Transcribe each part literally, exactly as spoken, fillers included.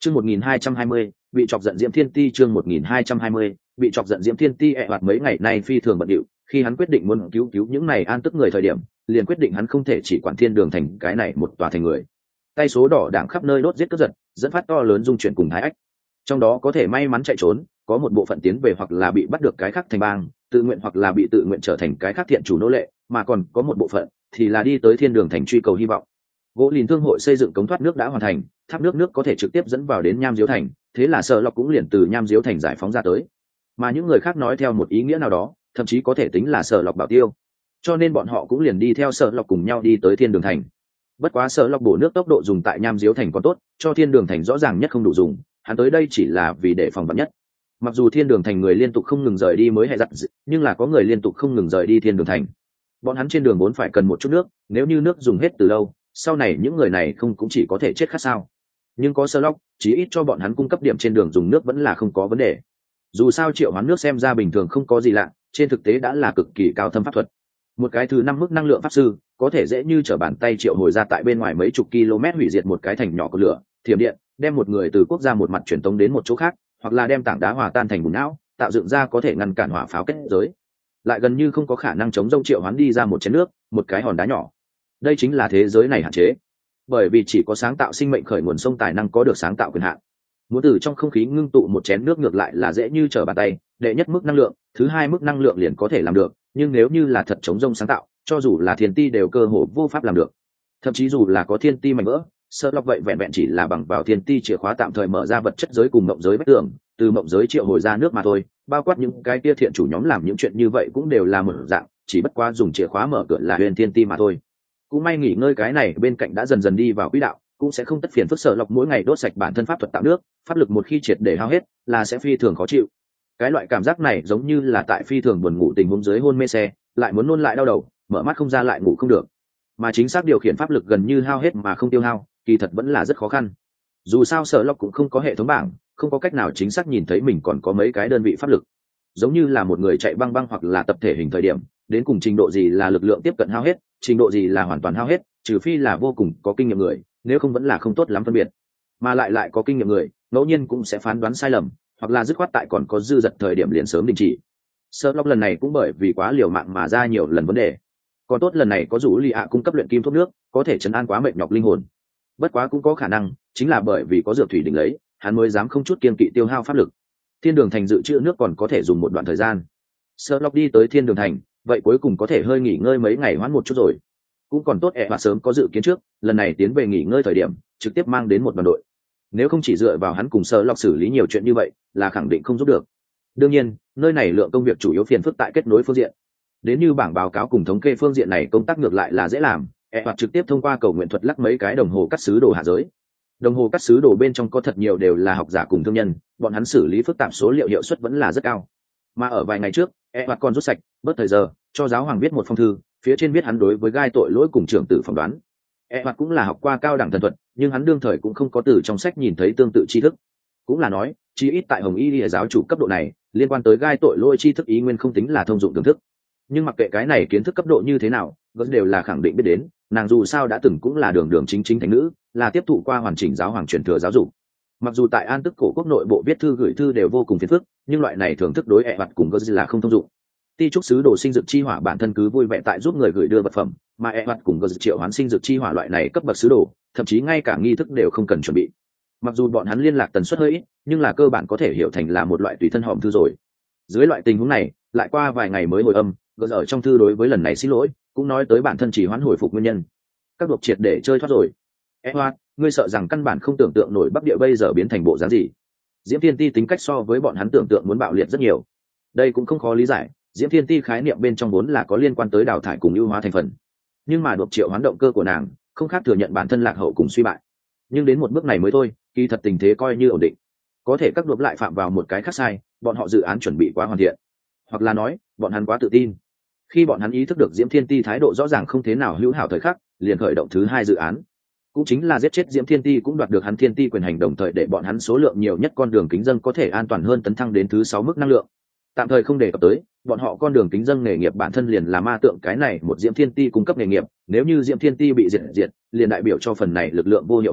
Chương một nghìn hai trăm hai mươi, bị chọc giận Diễm Thiên Ti chương một nghìn hai trăm hai mươi, bị chọc giận Diễm Thiên Ti ẹ hoạt mấy ngày nay phi thường bận rộn, khi hắn quyết định muốn cứu cứu những này an tức người thời điểm, liền quyết định hắn không thể chỉ quản Thiên Đường thành cái này một tòa thành người. Tay số đỏ đảng khắp nơi đốt giết cướp giật, dẫn phát to lớn dung chuyển cùng thái ách. Trong đó có thể may mắn chạy trốn, có một bộ phận tiến về hoặc là bị bắt được cái khác thành bang, tự nguyện hoặc là bị tự nguyện trở thành cái khác thiện chủ nô lệ, mà còn có một bộ phận thì là đi tới Thiên Đường thành truy cầu hy vọng. Gỗ Lìn thương hội xây dựng cống thoát nước đã hoàn thành, tháp nước nước có thể trực tiếp dẫn vào đến Nham Diếu thành, thế là Sở Lộc cũng liền từ Nham Diếu thành giải phóng ra tới. Mà những người khác nói theo một ý nghĩa nào đó, thậm chí có thể tính là Sở Lộc bảo tiêu. Cho nên bọn họ cũng liền đi theo Sở Lộc cùng nhau đi tới Thiên Đường thành. Bất quá Sở Lộc bổ nước tốc độ dùng tại Nham Diếu thành còn tốt, cho Thiên Đường thành rõ ràng nhất không đủ dùng, hắn tới đây chỉ là vì để phòng vạn nhất. Mặc dù Thiên Đường thành người liên tục không ngừng rời đi mới hay dặn, nhưng là có người liên tục không ngừng rời đi Thiên Đường thành. Bọn hắn trên đường vốn phải cần một chút nước, nếu như nước dùng hết từ lâu, sau này những người này không cũng chỉ có thể chết khát sao. Nhưng có Sherlock, chí ít cho bọn hắn cung cấp điểm trên đường dùng nước vẫn là không có vấn đề. Dù sao triệu hoán nước xem ra bình thường không có gì lạ, trên thực tế đã là cực kỳ cao thâm pháp thuật. Một cái thứ năm mức năng lượng pháp sư có thể dễ như trở bàn tay triệu hồi ra tại bên ngoài mấy chục km hủy diệt một cái thành nhỏ của lửa, thiểm điện, đem một người từ quốc gia một mặt truyền tống đến một chỗ khác, hoặc là đem tảng đá hòa tan thành bùn não, tạo dựng ra có thể ngăn cản hỏa pháo kết giới. Lại gần như không có khả năng chống rông triệu hoán đi ra một chén nước, một cái hòn đá nhỏ. Đây chính là thế giới này hạn chế, bởi vì chỉ có sáng tạo sinh mệnh khởi nguồn sông tài năng có được sáng tạo quyền hạn. Muốn từ trong không khí ngưng tụ một chén nước ngược lại là dễ như trở bàn tay, đệ nhất mức năng lượng, thứ hai mức năng lượng liền có thể làm được, nhưng nếu như là thật chống rông sáng tạo, cho dù là thiên ti đều cơ hồ vô pháp làm được. Thậm chí dù là có thiên ti mảnh vỡ, sơ lọc vậy vẹn vẹn chỉ là bằng vào thiên ti chìa khóa tạm thời mở ra vật chất giới cùng mộng giới vách tường, từ mộng giới triệu hồi ra nước mà thôi, bao quát những cái kia thiện chủ nhóm làm những chuyện như vậy cũng đều là một dạng, chỉ bất quá dùng chìa khóa mở cửa là huyền thiên ti mà thôi. Cũng may nghỉ ngơi cái này bên cạnh đã dần dần đi vào quỹ đạo, cũng sẽ không tất phiền phức sợ lọc mỗi ngày đốt sạch bản thân pháp thuật tạo nước, pháp lực một khi triệt để hao hết là sẽ phi thường khó chịu. Cái loại cảm giác này giống như là tại phi thường buồn ngủ tình huống dưới hôn mê xe, lại muốn nôn lại đau đầu, mở mắt không ra lại ngủ không được. Mà chính xác điều khiển pháp lực gần như hao hết mà không tiêu hao, kỳ thật vẫn là rất khó khăn. Dù sao sợ lọc cũng không có hệ thống bảng, không có cách nào chính xác nhìn thấy mình còn có mấy cái đơn vị pháp lực. Giống như là một người chạy băng băng hoặc là tập thể hình thời điểm, đến cùng trình độ gì là lực lượng tiếp cận hao hết, trình độ gì là hoàn toàn hao hết, trừ phi là vô cùng có kinh nghiệm người, nếu không vẫn là không tốt lắm phân biệt. Mà lại lại có kinh nghiệm người, ngẫu nhiên cũng sẽ phán đoán sai lầm, hoặc là dứt khoát tại còn có dư dật thời điểm liền sớm đình chỉ. Sherlock lần này cũng bởi vì quá liều mạng mà ra nhiều lần vấn đề. Còn tốt lần này có rủ Lý ạ cung cấp luyện kim thuốc nước, có thể trấn an quá mệt nhọc linh hồn. Bất quá cũng có khả năng, chính là bởi vì có dược thủy đỉnh lấy, hắn mới dám không chút kiên kỵ tiêu hao pháp lực. Thiên Đường thành dự trữ nước còn có thể dùng một đoạn thời gian. Sherlock đi tới Thiên Đường thành, vậy cuối cùng có thể hơi nghỉ ngơi mấy ngày hoãn một chút rồi. Cũng còn tốt ẹ và sớm có dự kiến trước, lần này tiến về nghỉ ngơi thời điểm trực tiếp mang đến một đoàn đội, nếu không chỉ dựa vào hắn cùng Sherlock xử lý nhiều chuyện như vậy là khẳng định không giúp được. Đương nhiên nơi này lượng công việc chủ yếu phiền phức tại kết nối phương diện, đến như bảng báo cáo cùng thống kê phương diện này công tác ngược lại là dễ làm, ẹ hoặc trực tiếp thông qua cầu nguyện thuật lắc mấy cái đồng hồ cắt xứ đồ hạ giới. Đồng hồ cắt xứ đồ bên trong có thật nhiều đều là học giả cùng thương nhân, bọn hắn xử lý phức tạp số liệu hiệu suất vẫn là rất cao. Mà ở vài ngày trước ẹ hoặc còn rút sạch bớt thời giờ cho giáo hoàng viết một phong thư, phía trên viết hắn đối với gai tội lỗi cùng trưởng tử phỏng đoán. E hoặc cũng là học qua cao đẳng thần thuật, nhưng hắn đương thời cũng không có từ trong sách nhìn thấy tương tự tri thức. Cũng là nói, chí ít tại Hồng Y Lìa giáo chủ cấp độ này, liên quan tới gai tội lỗi tri thức ý nguyên không tính là thông dụng thưởng thức. Nhưng mặc kệ cái này kiến thức cấp độ như thế nào, vẫn đều là khẳng định biết đến, nàng dù sao đã từng cũng là đường đường chính chính thánh nữ, là tiếp thụ qua hoàn chỉnh giáo hoàng truyền thừa giáo dục. Mặc dù tại An Tức cổ quốc nội bộ viết thư gửi thư đều vô cùng phiền phức, nhưng loại này thưởng thức đối E hoặc cùng Gơ là không thông dụng. Ti trúc sứ đồ sinh dược chi hỏa bản thân cứ vui vẻ tại giúp người gửi đưa vật phẩm, mà e hoạt cùng gờ triệu hoán sinh dược chi hỏa loại này cấp bậc sứ đồ, thậm chí ngay cả nghi thức đều không cần chuẩn bị. Mặc dù bọn hắn liên lạc tần suất hơi ít, nhưng là cơ bản có thể hiểu thành là một loại tùy thân hòm thư rồi. Dưới loại tình huống này, lại qua vài ngày mới hồi âm, gờ ở trong thư đối với lần này xin lỗi, cũng nói tới bản thân chỉ hoán hồi phục nguyên nhân. Các đột triệt để chơi thoát rồi. E hoạt, ngươi sợ rằng căn bản không tưởng tượng nổi Bắc Địa bây giờ biến thành bộ dáng gì. Diễm Thiên Ti tính cách so với bọn hắn tưởng tượng muốn bạo liệt rất nhiều. Đây cũng không khó lý giải. Diễm Thiên Ti khái niệm bên trong vốn là có liên quan tới đào thải cùng ưu hóa thành phần, nhưng mà đột triệu hoán động cơ của nàng không khác thừa nhận bản thân lạc hậu cùng suy bại. Nhưng đến một bước này mới thôi, kỳ thật tình thế coi như ổn định. Có thể các đột lại phạm vào một cái khác sai, bọn họ dự án chuẩn bị quá hoàn thiện, hoặc là nói bọn hắn quá tự tin. Khi bọn hắn ý thức được Diễm Thiên Ti thái độ rõ ràng không thế nào hữu hảo thời khắc, liền khởi động thứ hai dự án, cũng chính là giết chết Diễm Thiên Ti, cũng đoạt được hắn Thiên Ti quyền hành, đồng thời để bọn hắn số lượng nhiều nhất con đường kính dân có thể an toàn hơn tấn thăng đến thứ sáu mức năng lượng. Tạm thời không đề cập tới, bọn họ con đường kính dân nghề nghiệp bản thân liền là ma tượng cái này một Diễm Thiên Ti cung cấp nghề nghiệp, nếu như Diễm Thiên Ti bị diệt diệt, liền đại biểu cho phần này lực lượng vô hiệu hóa,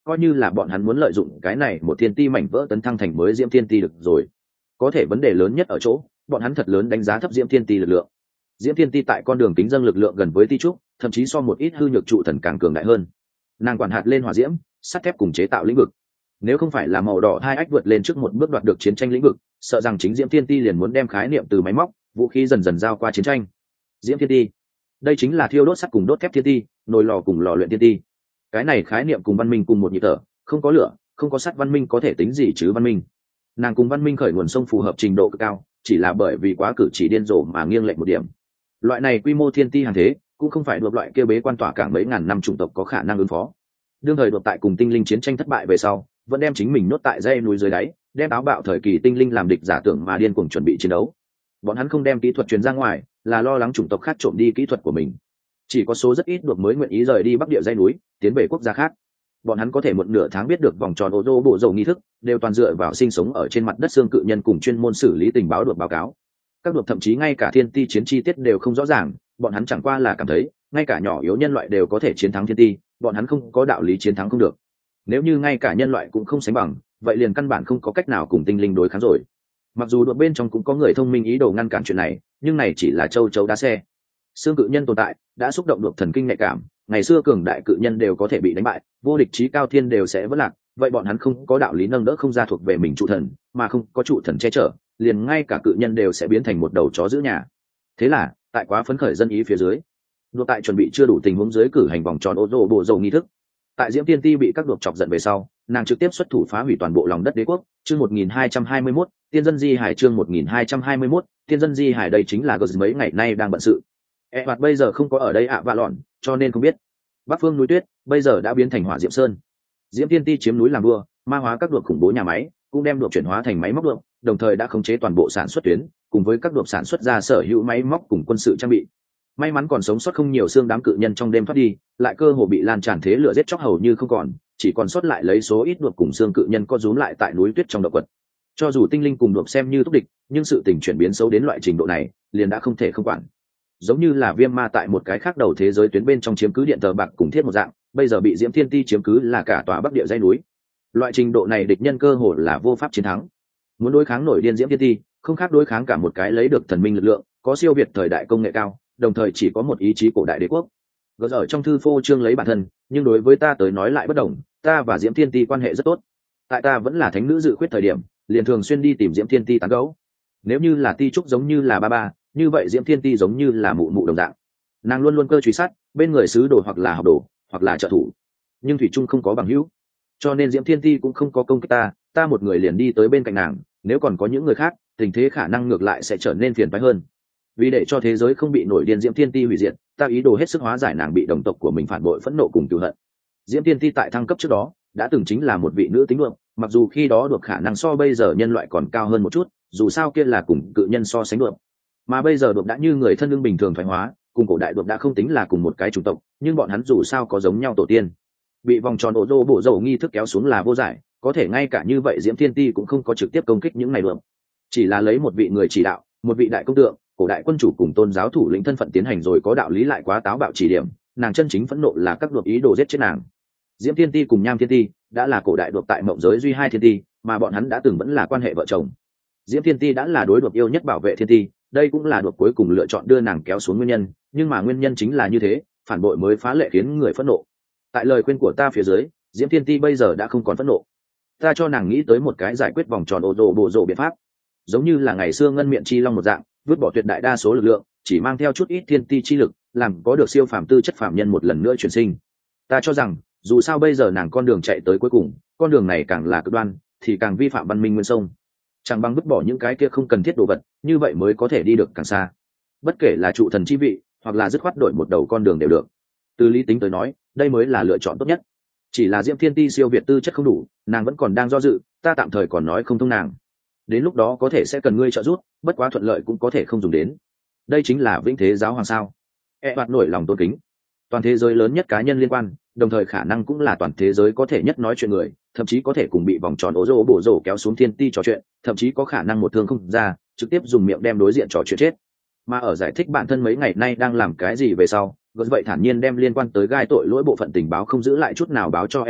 coi như là bọn hắn muốn lợi dụng cái này một thiên ti mảnh vỡ tấn thăng thành mới diễm thiên ti được rồi. Có thể vấn đề lớn nhất ở chỗ bọn hắn thật lớn đánh giá thấp diễm thiên ti lực lượng. Diễm thiên ti tại con đường kính dâng lực lượng gần với ti trúc, thậm chí so một ít hư nhược trụ thần càng cường đại hơn. Nàng quản hạt lên hỏa diễm, sắt thép cùng chế tạo lĩnh vực. Nếu không phải là màu đỏ hai ách vượt lên trước một bước đoạt được chiến tranh lĩnh vực, sợ rằng chính diễm thiên ti liền muốn đem khái niệm từ máy móc vũ khí dần dần giao qua chiến tranh. Diễm thiên ti, đây chính là thiêu đốt sắt cùng đốt thép thiên ti, nồi lò cùng lò luyện thiên ti. Cái này khái niệm cùng văn minh cùng một nhịp thở, không có lửa không có sắt văn minh có thể tính gì chứ văn minh. Nàng cùng văn minh khởi nguồn sông phù hợp trình độ cực cao, chỉ là bởi vì quá cử chỉ điên rồ mà nghiêng lệch một điểm. Loại này quy mô thiên ti hàng thế cũng không phải được loại kia bế quan tỏa cảng mấy ngàn năm chủng tộc có khả năng ứng phó. Đương thời đột tại cùng tinh linh chiến tranh thất bại về sau, vẫn đem chính mình nhốt tại dãy núi dưới đáy, đem táo bạo thời kỳ tinh linh làm địch giả tưởng mà điên cuồng chuẩn bị chiến đấu. Bọn hắn không đem kỹ thuật truyền ra ngoài, là lo lắng chủng tộc khác trộm đi kỹ thuật của mình. Chỉ có số rất ít được mới nguyện ý rời đi bắc địa dãy núi, tiến về quốc gia khác. Bọn hắn có thể một nửa tháng biết được vòng tròn ô tô bộ dầu nghi thức, đều toàn dựa vào sinh sống ở trên mặt đất xương cự nhân cùng chuyên môn xử lý tình báo được báo cáo. Các đột thậm chí ngay cả thiên ti chiến chi tiết đều không rõ ràng, bọn hắn chẳng qua là cảm thấy ngay cả nhỏ yếu nhân loại đều có thể chiến thắng thiên ti, bọn hắn không có đạo lý chiến thắng không được. Nếu như ngay cả nhân loại cũng không sánh bằng, vậy liền căn bản không có cách nào cùng tinh linh đối kháng rồi. Mặc dù đột bên trong cũng có người thông minh ý đồ ngăn cản chuyện này, nhưng này chỉ là châu chấu đá xe. Xương cự nhân tồn tại đã xúc động được thần kinh nhạy cảm, ngày xưa cường đại cự nhân đều có thể bị đánh bại, vô địch chí cao thiên đều sẽ vỡ lạc, vậy bọn hắn không có đạo lý nâng đỡ không ra thuộc về mình trụ thần, mà không có trụ thần che chở, liền ngay cả cự nhân đều sẽ biến thành một đầu chó giữ nhà. Thế là tại quá phấn khởi dân ý phía dưới, đột tại chuẩn bị chưa đủ tình huống dưới cử hành vòng tròn ô tô bộ dầu nghi thức. Tại diễm tiên ti bị các đột chọc giận về sau, nàng trực tiếp xuất thủ phá hủy toàn bộ lòng đất đế quốc. Chương một nghìn hai trăm hai mươi mốt, tiên dân di hải. Chương một nghìn hai trăm hai mươi mốt, tiên dân di hải. Đây chính là gờ mấy ngày nay đang bận sự. E hoạt bây giờ không có ở đây ạ vạ lọn, cho nên không biết. Bắc phương núi tuyết bây giờ đã biến thành hỏa diệm sơn. Diễm tiên ti chiếm núi làm đua, ma hóa các đột khủng bố nhà máy, cũng đem đột chuyển hóa thành máy móc đột, đồng thời đã khống chế toàn bộ sản xuất tuyến, cùng với các đột sản xuất ra sở hữu máy móc cùng quân sự trang bị. May mắn còn sống sót không nhiều xương đám cự nhân trong đêm thoát đi, lại cơ hồ bị lan tràn thế lửa giết chóc hầu như không còn, chỉ còn sót lại lấy số ít đột cùng xương cự nhân co rúm lại tại núi tuyết trong động quật. Cho dù tinh linh cùng đột xem như thúc địch, nhưng sự tình chuyển biến xấu đến loại trình độ này, liền đã không thể không quản. Giống như là viêm ma tại một cái khác đầu thế giới tuyến bên trong chiếm cứ điện tờ bạc cùng thiết một dạng, bây giờ bị diễm thiên ti chiếm cứ là cả tòa bắc địa dãy núi. Loại trình độ này địch nhân cơ hồ là vô pháp chiến thắng. Muốn đối kháng nổi điên diễm thiên ti, không khác đối kháng cả một cái lấy được thần minh lực lượng, có siêu việt thời đại công nghệ cao, đồng thời chỉ có một ý chí cổ đại đế quốc. Gỡ ở trong thư phô trương lấy bản thân, nhưng đối với ta tới nói lại bất đồng, ta và diễm thiên ti quan hệ rất tốt. Tại ta vẫn là thánh nữ dự khuyết thời điểm, liền thường xuyên đi tìm diễm thiên ti tán gẫu. Nếu như là ti trúc giống như là ba ba, như vậy diễm thiên ti giống như là mụ mụ đồng dạng. Nàng luôn luôn cơ truy sát bên người sứ đồ hoặc là học đồ hoặc là trợ thủ, nhưng thủy trung không có bằng hữu, cho nên diễm thiên ti cũng không có công kích ta, ta một người liền đi tới bên cạnh nàng. Nếu còn có những người khác, tình thế khả năng ngược lại sẽ trở nên phiền phái hơn. Vì để cho thế giới không bị nổi điên diễm thiên ti hủy diệt, ta ý đồ hết sức hóa giải nàng bị đồng tộc của mình phản bội phẫn nộ cùng cừu hận. Diễm thiên ti tại thăng cấp trước đó đã từng chính là một vị nữ tính lượng, mặc dù khi đó được khả năng so bây giờ nhân loại còn cao hơn một chút, dù sao kia là cùng cự nhân so sánh được. Mà bây giờ đột đã như người thân lương bình thường thoái hóa, cùng cổ đại đột đã không tính là cùng một cái chủng tộc, nhưng bọn hắn dù sao có giống nhau tổ tiên. Bị vòng tròn ổ rô bổ dầu nghi thức kéo xuống là vô giải, có thể ngay cả như vậy diễm thiên ti cũng không có trực tiếp công kích những này được, chỉ là lấy một vị người chỉ đạo, một vị đại công tượng, cổ đại quân chủ cùng tôn giáo thủ lĩnh thân phận tiến hành rồi có đạo lý lại quá táo bạo chỉ điểm. Nàng chân chính phẫn nộ là các đột ý đồ giết chết nàng. Diễm thiên ti cùng nham thiên ti đã là cổ đại đột tại mộng giới duy hai thiên ti, mà bọn hắn đã từng vẫn là quan hệ vợ chồng. Diễm thiên ti đã là đối đột yêu nhất bảo vệ thiên ti, đây cũng là đột cuối cùng lựa chọn đưa nàng kéo xuống nguyên nhân, nhưng mà nguyên nhân chính là như thế, phản bội mới phá lệ khiến người phẫn nộ. Tại lời khuyên của ta phía dưới, diễm thiên ti bây giờ đã không còn phẫn nộ. Ta cho nàng nghĩ tới một cái giải quyết vòng tròn ô rồ bộ rồ biện pháp, giống như là ngày xưa ngân miệng chi long một dạng, vứt bỏ tuyệt đại đa số lực lượng, chỉ mang theo chút ít thiên ti chi lực, làm có được siêu phàm tư chất phàm nhân một lần nữa chuyển sinh. Ta cho rằng dù sao bây giờ nàng con đường chạy tới cuối cùng, con đường này càng là cực đoan thì càng vi phạm văn minh nguyên sông, chẳng bằng vứt bỏ những cái kia không cần thiết đồ vật, như vậy mới có thể đi được càng xa. Bất kể là trụ thần chi vị hoặc là dứt khoát đổi một đầu con đường đều được. Từ lý tính tới nói, đây mới là lựa chọn tốt nhất. Chỉ là diễm thiên ti siêu việt tư chất không đủ, nàng vẫn còn đang do dự, ta tạm thời còn nói không thông nàng. Đến lúc đó có thể sẽ cần ngươi trợ giúp, bất quá thuận lợi cũng có thể không dùng đến. Đây chính là vĩnh thế giáo hoàng sao? E hoạt nổi lòng tôn kính. Toàn thế giới lớn nhất cá nhân liên quan, đồng thời khả năng cũng là toàn thế giới có thể nhất nói chuyện người, thậm chí có thể cùng bị vòng tròn ố rô bổ rổ kéo xuống thiên ti trò chuyện, thậm chí có khả năng một thương không ra, trực tiếp dùng miệng đem đối diện trò chuyện chết. Mà ở giải thích bản thân mấy ngày nay đang làm cái gì về sau, gật vậy thản nhiên đem liên quan tới gai tội lỗi bộ phận tình báo không giữ lại chút nào báo cho E hoạt,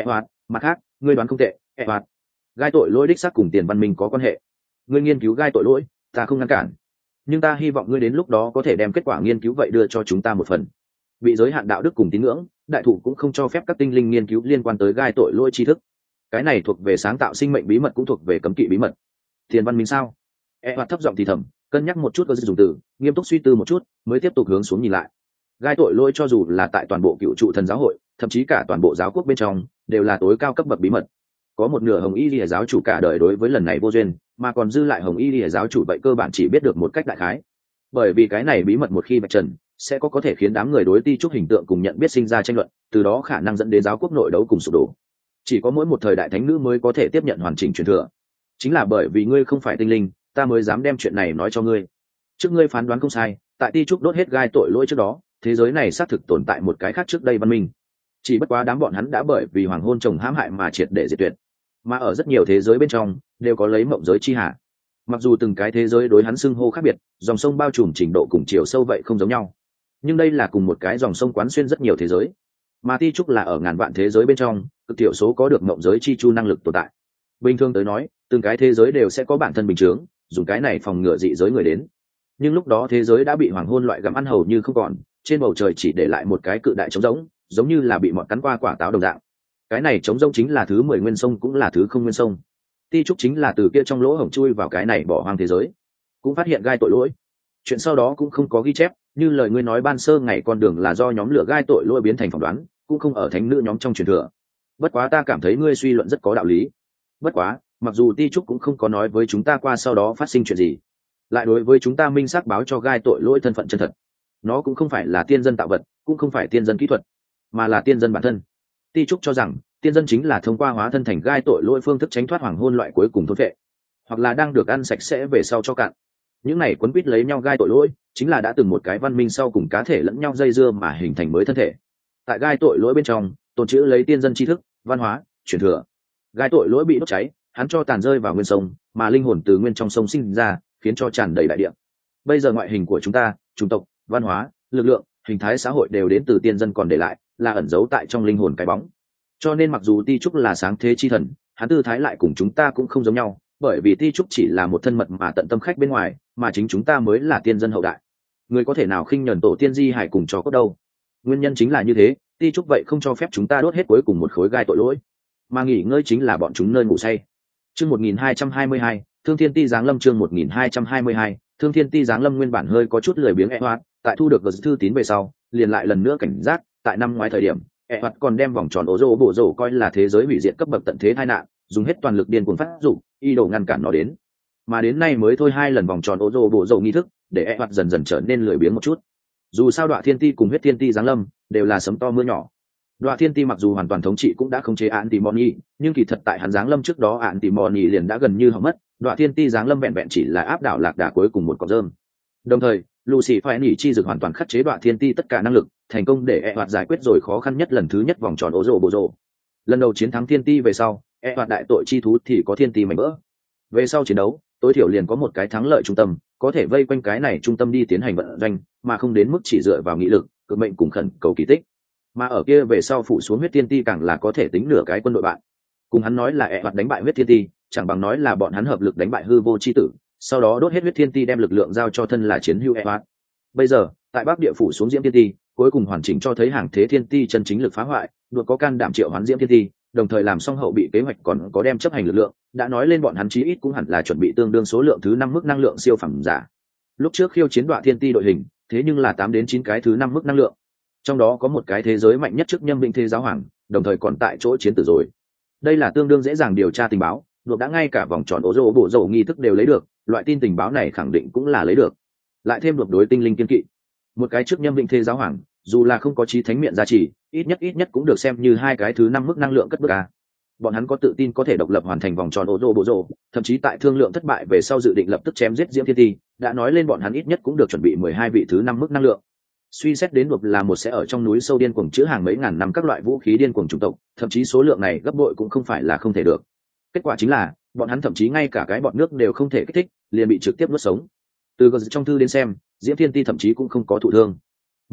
Mặt khác, ngươi đoán không tệ, ẹ hoạt. Gai tội lỗi đích xác cùng tiền văn minh có quan hệ. Ngươi nghiên cứu gai tội lỗi, ta không ngăn cản. Nhưng ta hy vọng ngươi đến lúc đó có thể đem kết quả nghiên cứu vậy đưa cho chúng ta một phần. Bị giới hạn đạo đức cùng tín ngưỡng, đại thủ cũng không cho phép các tinh linh nghiên cứu liên quan tới gai tội lỗi tri thức. Cái này thuộc về sáng tạo sinh mệnh bí mật, cũng thuộc về cấm kỵ bí mật. Tiền văn minh sao? E hoạt thấp giọng thì thầm, cân nhắc một chút có dùng từ, nghiêm túc suy tư một chút, mới tiếp tục hướng xuống nhìn lại. Gai tội lỗi cho dù là tại toàn bộ cựu trụ thần giáo hội, thậm chí cả toàn bộ giáo quốc bên trong, đều là tối cao cấp bậc bí mật. Có một nửa hồng y lìa giáo chủ cả đời đối với lần này vô duyên, mà còn dư lại hồng y lìa giáo chủ vậy cơ bản chỉ biết được một cách đại khái. Bởi vì cái này bí mật một khi vạch trần, sẽ có có thể khiến đám người đối ti trúc hình tượng cùng nhận biết sinh ra tranh luận, từ đó khả năng dẫn đến giáo quốc nội đấu cùng sụp đổ. Chỉ có mỗi một thời đại thánh nữ mới có thể tiếp nhận hoàn chỉnh truyền thừa. Chính là bởi vì ngươi không phải tinh linh, ta mới dám đem chuyện này nói cho ngươi. Trước ngươi phán đoán không sai, tại ti trúc đốt hết gai tội lỗi trước đó, thế giới này xác thực tồn tại một cái khác trước đây văn minh. Chỉ bất quá đám bọn hắn đã bởi vì hoàng hôn chồng hãm hại mà triệt để diệt tuyệt. Mà ở rất nhiều thế giới bên trong, đều có lấy mộng giới chi hạ. Mặc dù từng cái thế giới đối hắn xưng hô khác biệt, dòng sông bao trùm trình độ cùng chiều sâu vậy không giống nhau, nhưng đây là cùng một cái dòng sông quán xuyên rất nhiều thế giới. Mà ti trúc là ở ngàn vạn thế giới bên trong, cực thiểu số có được mộng giới chi chu năng lực tồn tại. Bình thường tới nói, từng cái thế giới đều sẽ có bản thân bình chướng, dùng cái này phòng ngừa dị giới người đến. Nhưng lúc đó thế giới đã bị hoàng hôn loại gặm ăn hầu như không còn, trên bầu trời chỉ để lại một cái cự đại trống rỗng, giống như là bị mọt cắn qua quả táo đồng dạng. Cái này trống rỗng chính là thứ mười nguyên sông, cũng là thứ không nguyên sông. Ti trúc chính là từ kia trong lỗ hổng chui vào cái này bỏ hoang thế giới, cũng phát hiện gai tội lỗi. Chuyện sau đó cũng không có ghi chép, như lời ngươi nói ban sơ ngày con đường là do nhóm lửa gai tội lỗi biến thành phỏng đoán, cũng không ở thánh nữ nhóm trong truyền thừa. Bất quá ta cảm thấy ngươi suy luận rất có đạo lý. Bất quá, mặc dù ti trúc cũng không có nói với chúng ta qua sau đó phát sinh chuyện gì, lại đối với chúng ta minh xác báo cho gai tội lỗi thân phận chân thật. Nó cũng không phải là tiên dân tạo vật, cũng không phải tiên dân kỹ thuật, mà là tiên dân bản thân. Ti trúc cho rằng tiên dân chính là thông qua hóa thân thành gai tội lỗi phương thức tránh thoát hoàng hôn loại cuối cùng thôn vệ, hoặc là đang được ăn sạch sẽ về sau cho cạn. Những này quấn quýt lấy nhau gai tội lỗi chính là đã từng một cái văn minh sau cùng cá thể lẫn nhau dây dưa mà hình thành mới thân thể. Tại gai tội lỗi bên trong tồn trữ lấy tiên dân tri thức, văn hóa, truyền thừa. Gai tội lỗi bị đốt cháy, hắn cho tàn rơi vào nguyên sông, mà linh hồn từ nguyên trong sông sinh ra, khiến cho tràn đầy đại địa. Bây giờ ngoại hình của chúng ta, chủng tộc, văn hóa, lực lượng, hình thái xã hội đều đến từ tiên dân còn để lại, là ẩn giấu tại trong linh hồn cái bóng. Cho nên mặc dù ti trúc là sáng thế chi thần, hắn tư thái lại cùng chúng ta cũng không giống nhau, bởi vì ti trúc chỉ là một thân mật mà tận tâm khách bên ngoài, mà chính chúng ta mới là tiên dân hậu đại. Người có thể nào khinh nhẫn tổ tiên di hải cùng cho cốt đâu. Nguyên nhân chính là như thế, ti trúc vậy không cho phép chúng ta đốt hết cuối cùng một khối gai tội lỗi, mà nghỉ ngơi chính là bọn chúng nơi ngủ say. Chương một nghìn hai trăm hai mươi hai, Thương Thiên Ti giáng lâm. Chương một nghìn hai trăm hai mươi hai, Thương Thiên Ti giáng lâm. Nguyên bản hơi có chút lười biếng e hoạt, tại thu được thư tín về sau, liền lại lần nữa cảnh giác. Tại năm ngoái thời điểm, e hoạt còn đem vòng tròn ố rô bổ rổ coi là thế giới hủy diệt cấp bậc tận thế tai nạn, dùng hết toàn lực điên cuồng phát dụng, y đồ ngăn cản nó đến. Mà đến nay mới thôi hai lần vòng tròn ố rô bổ rổ nghi thức, để e hoạt dần dần trở nên lười biếng một chút. Dù sao Đoạ Thiên Ti cùng Huyết Thiên Ti giáng lâm đều là sấm to mưa nhỏ. Đoạ Thiên Ti mặc dù hoàn toàn thống trị cũng đã không chế Antimony, nhưng kỳ thật tại hắn giáng lâm trước đó Antimony liền đã gần như hỏng mất. Đoạ Thiên Ti giáng lâm vẹn vẹn chỉ là áp đảo lạc đà cuối cùng một cọng rơm. Đồng thời, Lucy phải nỉ chi dược hoàn toàn khắc chế Đoạ Thiên Ti tất cả năng lực, thành công để E hoạt giải quyết rồi khó khăn nhất lần thứ nhất vòng tròn ố rồ bộ rồ. Lần đầu chiến thắng Thiên Ti về sau, E hoạt đại tội chi thú thì có Thiên Ti mảnh vỡ. Về sau chiến đấu, tối thiểu liền có một cái thắng lợi trung tâm, có thể vây quanh cái này trung tâm đi tiến hành vận doanh, mà không đến mức chỉ dựa vào nghị lực, cực mệnh cùng khẩn cầu kỳ tích. Mà ở kia về sau phụ xuống Huyết Thiên Ti càng là có thể tính nửa cái quân đội bạn. Cùng hắn nói là E hoạt đánh bại Huyết Thiên Ti, chẳng bằng nói là bọn hắn hợp lực đánh bại hư vô chi tử, sau đó đốt hết Huyết Thiên Ti đem lực lượng giao cho thân là chiến hữu E hoạt. Bây giờ, tại Bắc địa phủ xuống Diễm Thiên Ti, cuối cùng hoàn chỉnh cho thấy hàng thế Thiên Ti chân chính lực phá hoại, đột có can đảm triệu hoán Diễm Thiên Ti, đồng thời làm xong hậu bị kế hoạch còn có đem chấp hành lực lượng, đã nói lên bọn hắn chí ít cũng hẳn là chuẩn bị tương đương số lượng thứ năm mức năng lượng siêu phẩm giả. Lúc trước khiêu chiến Đoạ Thiên Ti đội hình, thế nhưng là tám đến chín cái thứ năm mức năng lượng. Trong đó có một cái thế giới mạnh nhất trước Nhâm Vĩnh Thế giáo hoàng, đồng thời còn tại chỗ chiến tử rồi. Đây là tương đương dễ dàng điều tra tình báo, đột đã ngay cả vòng tròn ố rô bộ rổ nghi thức đều lấy được, loại tin tình báo này khẳng định cũng là lấy được. Lại thêm đột đối tinh linh kiên kỵ, một cái trước Nhâm Vĩnh Thế giáo hoàng, dù là không có chí thánh miệng gia trì, ít nhất ít nhất cũng được xem như hai cái thứ năm mức năng lượng cất bước a. Bọn hắn có tự tin có thể độc lập hoàn thành vòng tròn ô rô bộ rô, thậm chí tại thương lượng thất bại về sau dự định lập tức chém giết Diễm Thiên Ti, đã nói lên bọn hắn ít nhất cũng được chuẩn bị mười hai vị thứ năm mức năng lượng. Suy xét đến đột là một sẽ ở trong núi sâu điên cuồng chứa hàng mấy ngàn năm các loại vũ khí điên cuồng chủng tộc, thậm chí số lượng này gấp bội cũng không phải là không thể được. Kết quả chính là, bọn hắn thậm chí ngay cả cái bọt nước đều không thể kích thích, liền bị trực tiếp nuốt sống. Từ gờ trong thư đến xem, Diễm Thiên Ti thậm chí cũng không có thụ thương.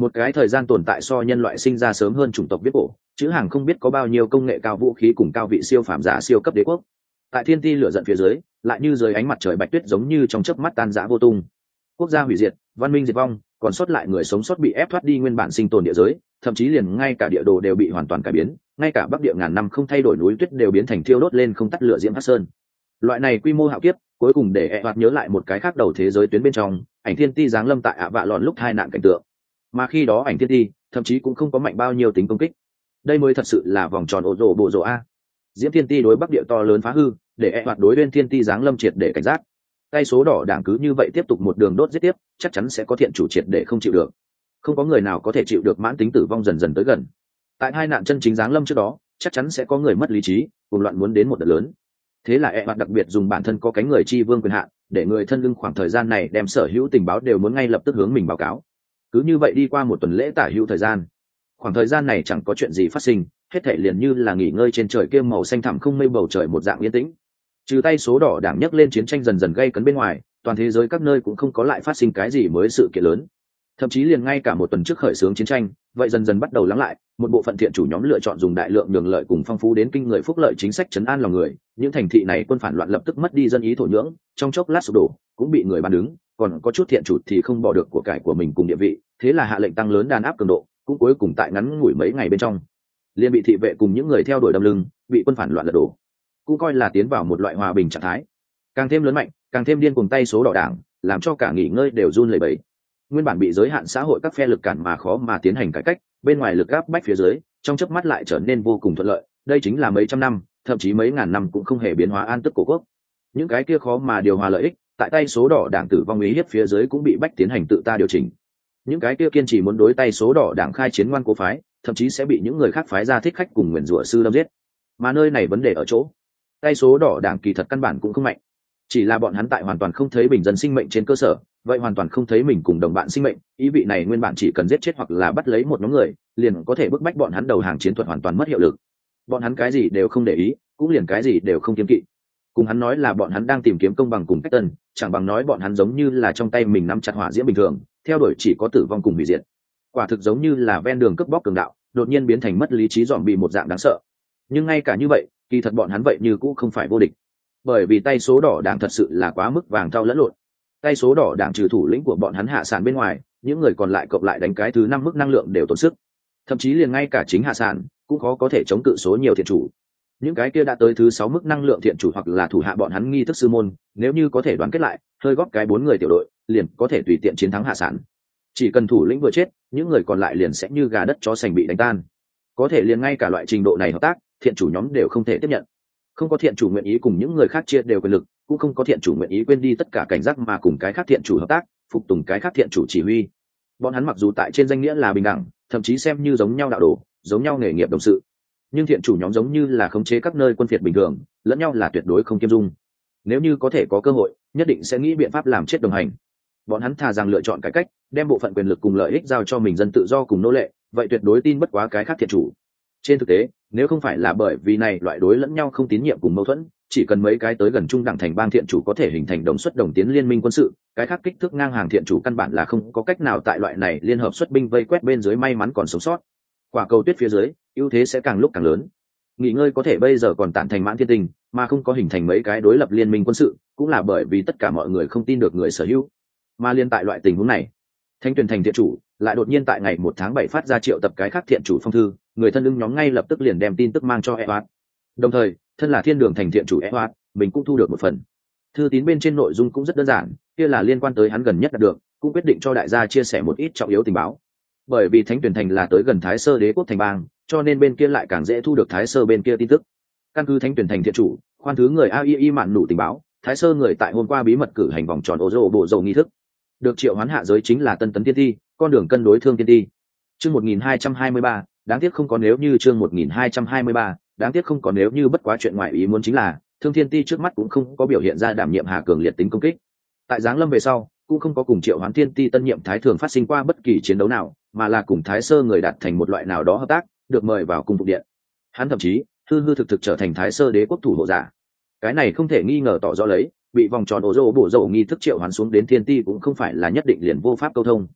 một cái thời gian tồn tại so nhân loại sinh ra sớm hơn chủng tộc viết cổ, chữ hàng không biết có bao nhiêu công nghệ cao vũ khí cùng cao vị siêu phàm giả siêu cấp đế quốc. Tại thiên ti lửa giận phía dưới, lại như dưới ánh mặt trời bạch tuyết giống như trong chớp mắt tan rã vô tung. Quốc gia hủy diệt, văn minh diệt vong, còn sót lại người sống sót bị ép thoát đi nguyên bản sinh tồn địa giới, thậm chí liền ngay cả địa đồ đều bị hoàn toàn cải biến, ngay cả bắc địa ngàn năm không thay đổi núi tuyết đều biến thành thiêu đốt lên không tắt lửa diễm hắc sơn. Loại này quy mô hạo kiếp, cuối cùng để e hoạt nhớ lại một cái khác đầu thế giới tuyến bên trong, ảnh thiên ti giáng lâm tại ạ vạ lòn lúc hai nạn cảnh tượng. Mà khi đó ảnh thiên ti, thậm chí cũng không có mạnh bao nhiêu tính công kích. Đây mới thật sự là vòng tròn ổ rổ bộ rổ a. Diễm thiên ti đối bắc địa to lớn phá hư, để e hoạt đối bên thiên ti giáng lâm triệt để cảnh giác. Tay số đỏ đảng cứ như vậy tiếp tục một đường đốt giết tiếp, chắc chắn sẽ có thiện chủ triệt để không chịu được. Không có người nào có thể chịu được mãn tính tử vong dần dần tới gần. Tại hai nạn chân chính giáng lâm trước đó, chắc chắn sẽ có người mất lý trí, cùng loạn muốn đến một đợt lớn. Thế là e hoạt đặc biệt dùng bản thân có cánh người chi vương quyền hạn, để người thân lưng khoảng thời gian này đem sở hữu tình báo đều muốn ngay lập tức hướng mình báo cáo. Cứ như vậy đi qua một tuần lễ tả hữu thời gian, khoảng thời gian này chẳng có chuyện gì phát sinh, hết thảy liền như là nghỉ ngơi trên trời kia màu xanh thẳm không mây bầu trời một dạng yên tĩnh. Trừ tay số đỏ đảng nhấc lên chiến tranh dần dần gây cấn bên ngoài, toàn thế giới các nơi cũng không có lại phát sinh cái gì mới sự kiện lớn. Thậm chí liền ngay cả một tuần trước khởi xướng chiến tranh, vậy dần dần bắt đầu lắng lại, một bộ phận thiện chủ nhóm lựa chọn dùng đại lượng đường lợi cùng phong phú đến kinh người phúc lợi chính sách trấn an lòng người, những thành thị này quân phản loạn lập tức mất đi dân ý thổ nhưỡng, trong chốc lát sụp đổ, cũng bị người ban đứng, còn có chút thiện chủ thì không bỏ được của cải của mình cùng địa vị, thế là hạ lệnh tăng lớn đàn áp cường độ, cũng cuối cùng tại ngắn ngủi mấy ngày bên trong, liền bị thị vệ cùng những người theo đuổi đâm lưng, bị quân phản loạn lật đổ, cũng coi là tiến vào một loại hòa bình trạng thái. Càng thêm lớn mạnh, càng thêm điên cuồng tay số đỏ đảng, làm cho cả nghỉ ngơi đều run lẩy bẩy. Nguyên bản bị giới hạn xã hội các phe lực cản mà khó mà tiến hành cải cách, bên ngoài lực áp bách phía dưới, trong chớp mắt lại trở nên vô cùng thuận lợi. Đây chính là mấy trăm năm, thậm chí mấy ngàn năm cũng không hề biến hóa an tức của quốc. Những cái kia khó mà điều hòa lợi ích, tại tay số đỏ đảng tử vong ý hiếp phía dưới cũng bị bách tiến hành tự ta điều chỉnh. Những cái kia kiên trì muốn đối tay số đỏ đảng khai chiến ngoan cố phái, thậm chí sẽ bị những người khác phái ra thích khách cùng nguyền rủa sư đâm giết. Mà nơi này vấn đề ở chỗ, tay số đỏ đảng kỳ thật căn bản cũng không mạnh, chỉ là bọn hắn tại hoàn toàn không thấy bình dân sinh mệnh trên cơ sở, vậy hoàn toàn không thấy mình cùng đồng bạn sinh mệnh, ý vị này nguyên bản chỉ cần giết chết hoặc là bắt lấy một nhóm người, liền có thể bức bách bọn hắn đầu hàng chiến thuật hoàn toàn mất hiệu lực. Bọn hắn cái gì đều không để ý, cũng liền cái gì đều không kiêng kỵ. Cùng hắn nói là bọn hắn đang tìm kiếm công bằng cùng cách tân, chẳng bằng nói bọn hắn giống như là trong tay mình nắm chặt hỏa diễm bình thường, theo đuổi chỉ có tử vong cùng hủy diệt. Quả thực giống như là ven đường cướp bóc cường đạo, đột nhiên biến thành mất lý trí dọn bị một dạng đáng sợ. Nhưng ngay cả như vậy, kỳ thật bọn hắn vậy như cũng không phải vô địch, bởi vì tay số đỏ đảng thật sự là quá mức vàng thau lẫn lộn. Tay số đỏ đảng trừ thủ lĩnh của bọn hắn hạ sản bên ngoài, những người còn lại cộng lại đánh cái thứ năm mức năng lượng đều tốn sức, thậm chí liền ngay cả chính hạ sản cũng khó có thể chống cự số nhiều thiện chủ. Những cái kia đã tới thứ sáu mức năng lượng thiện chủ hoặc là thủ hạ bọn hắn nghi thức sư môn, nếu như có thể đoàn kết lại, hơi góp cái bốn người tiểu đội, liền có thể tùy tiện chiến thắng hạ sản. Chỉ cần thủ lĩnh vừa chết, những người còn lại liền sẽ như gà đất chó sành bị đánh tan. Có thể liền ngay cả loại trình độ này hợp tác, thiện chủ nhóm đều không thể tiếp nhận. Không có thiện chủ nguyện ý cùng những người khác chia đều quyền lực, cũng không có thiện chủ nguyện ý quên đi tất cả cảnh giác mà cùng cái khác thiện chủ hợp tác, phục tùng cái khác thiện chủ chỉ huy. Bọn hắn mặc dù tại trên danh nghĩa là bình đẳng, thậm chí xem như giống nhau đạo đồ, giống nhau nghề nghiệp đồng sự, nhưng thiện chủ nhóm giống như là khống chế các nơi quân phiệt bình thường, lẫn nhau là tuyệt đối không kiêm dung. Nếu như có thể có cơ hội, nhất định sẽ nghĩ biện pháp làm chết đồng hành. Bọn hắn thà rằng lựa chọn cái cách đem bộ phận quyền lực cùng lợi ích giao cho mình dân tự do cùng nô lệ, vậy tuyệt đối tin bất quá cái khác thiện chủ. Trên thực tế, nếu không phải là bởi vì này loại đối lẫn nhau không tín nhiệm cùng mâu thuẫn, chỉ cần mấy cái tới gần trung đẳng thành bang thiện chủ có thể hình thành đồng xuất đồng tiến liên minh quân sự, cái khác kích thước ngang hàng thiện chủ căn bản là không có cách nào tại loại này liên hợp xuất binh vây quét bên dưới may mắn còn sống sót. Quả cầu tuyết phía dưới, ưu thế sẽ càng lúc càng lớn. Nghỉ ngơi có thể bây giờ còn tản thành mãn thiên tình, mà không có hình thành mấy cái đối lập liên minh quân sự, cũng là bởi vì tất cả mọi người không tin được người sở hữu. Mà liên tại loại tình huống này, Thanh Tuyền thành thiện chủ lại đột nhiên tại ngày một tháng bảy phát ra triệu tập cái khác thiện chủ phong thư, người thân ưng nhóm ngay lập tức liền đem tin tức mang cho Eoat. Đồng thời, thân là thiên đường thành thiện chủ Eoat, mình cũng thu được một phần. Thư tín bên trên nội dung cũng rất đơn giản, kia là liên quan tới hắn gần nhất đạt được, cũng quyết định cho đại gia chia sẻ một ít trọng yếu tình báo. Bởi vì Thánh Tuyền thành là tới gần Thái Sơ Đế quốc thành bang, cho nên bên kia lại càng dễ thu được Thái Sơ bên kia tin tức. Căn cứ Thánh Tuyền thành thiện chủ, khoan thứ người a i i mạn nụ tình báo, Thái Sơ người tại hôm qua bí mật cử hành vòng tròn ô rô bộ dầu nghi thức. Được triệu hoán hạ giới chính là Tân Tấn Tiên Ti, con đường cân đối thương tiên ti. Chương một nghìn hai trăm hai mươi ba, đáng tiếc không có nếu như chương một nghìn hai trăm hai mươi ba, đáng tiếc không có nếu như bất quá chuyện ngoại ý muốn chính là, Thương Thiên Ti trước mắt cũng không có biểu hiện ra đảm nhiệm hạ cường liệt tính công kích. Tại giáng lâm về sau, cũng không có cùng triệu hoán Thiên Ti tân nhiệm thái thường phát sinh qua bất kỳ chiến đấu nào, mà là cùng Thái Sơ người đạt thành một loại nào đó hợp tác, được mời vào cung phục điện. Hắn thậm chí hư hư thực thực trở thành Thái Sơ Đế quốc thủ hộ giả. Cái này không thể nghi ngờ tỏ rõ lấy, bị vòng tròn ổ rô bổ dầu nghi thức triệu hoán xuống đến Thiên Ti cũng không phải là nhất định liền vô pháp câu thông.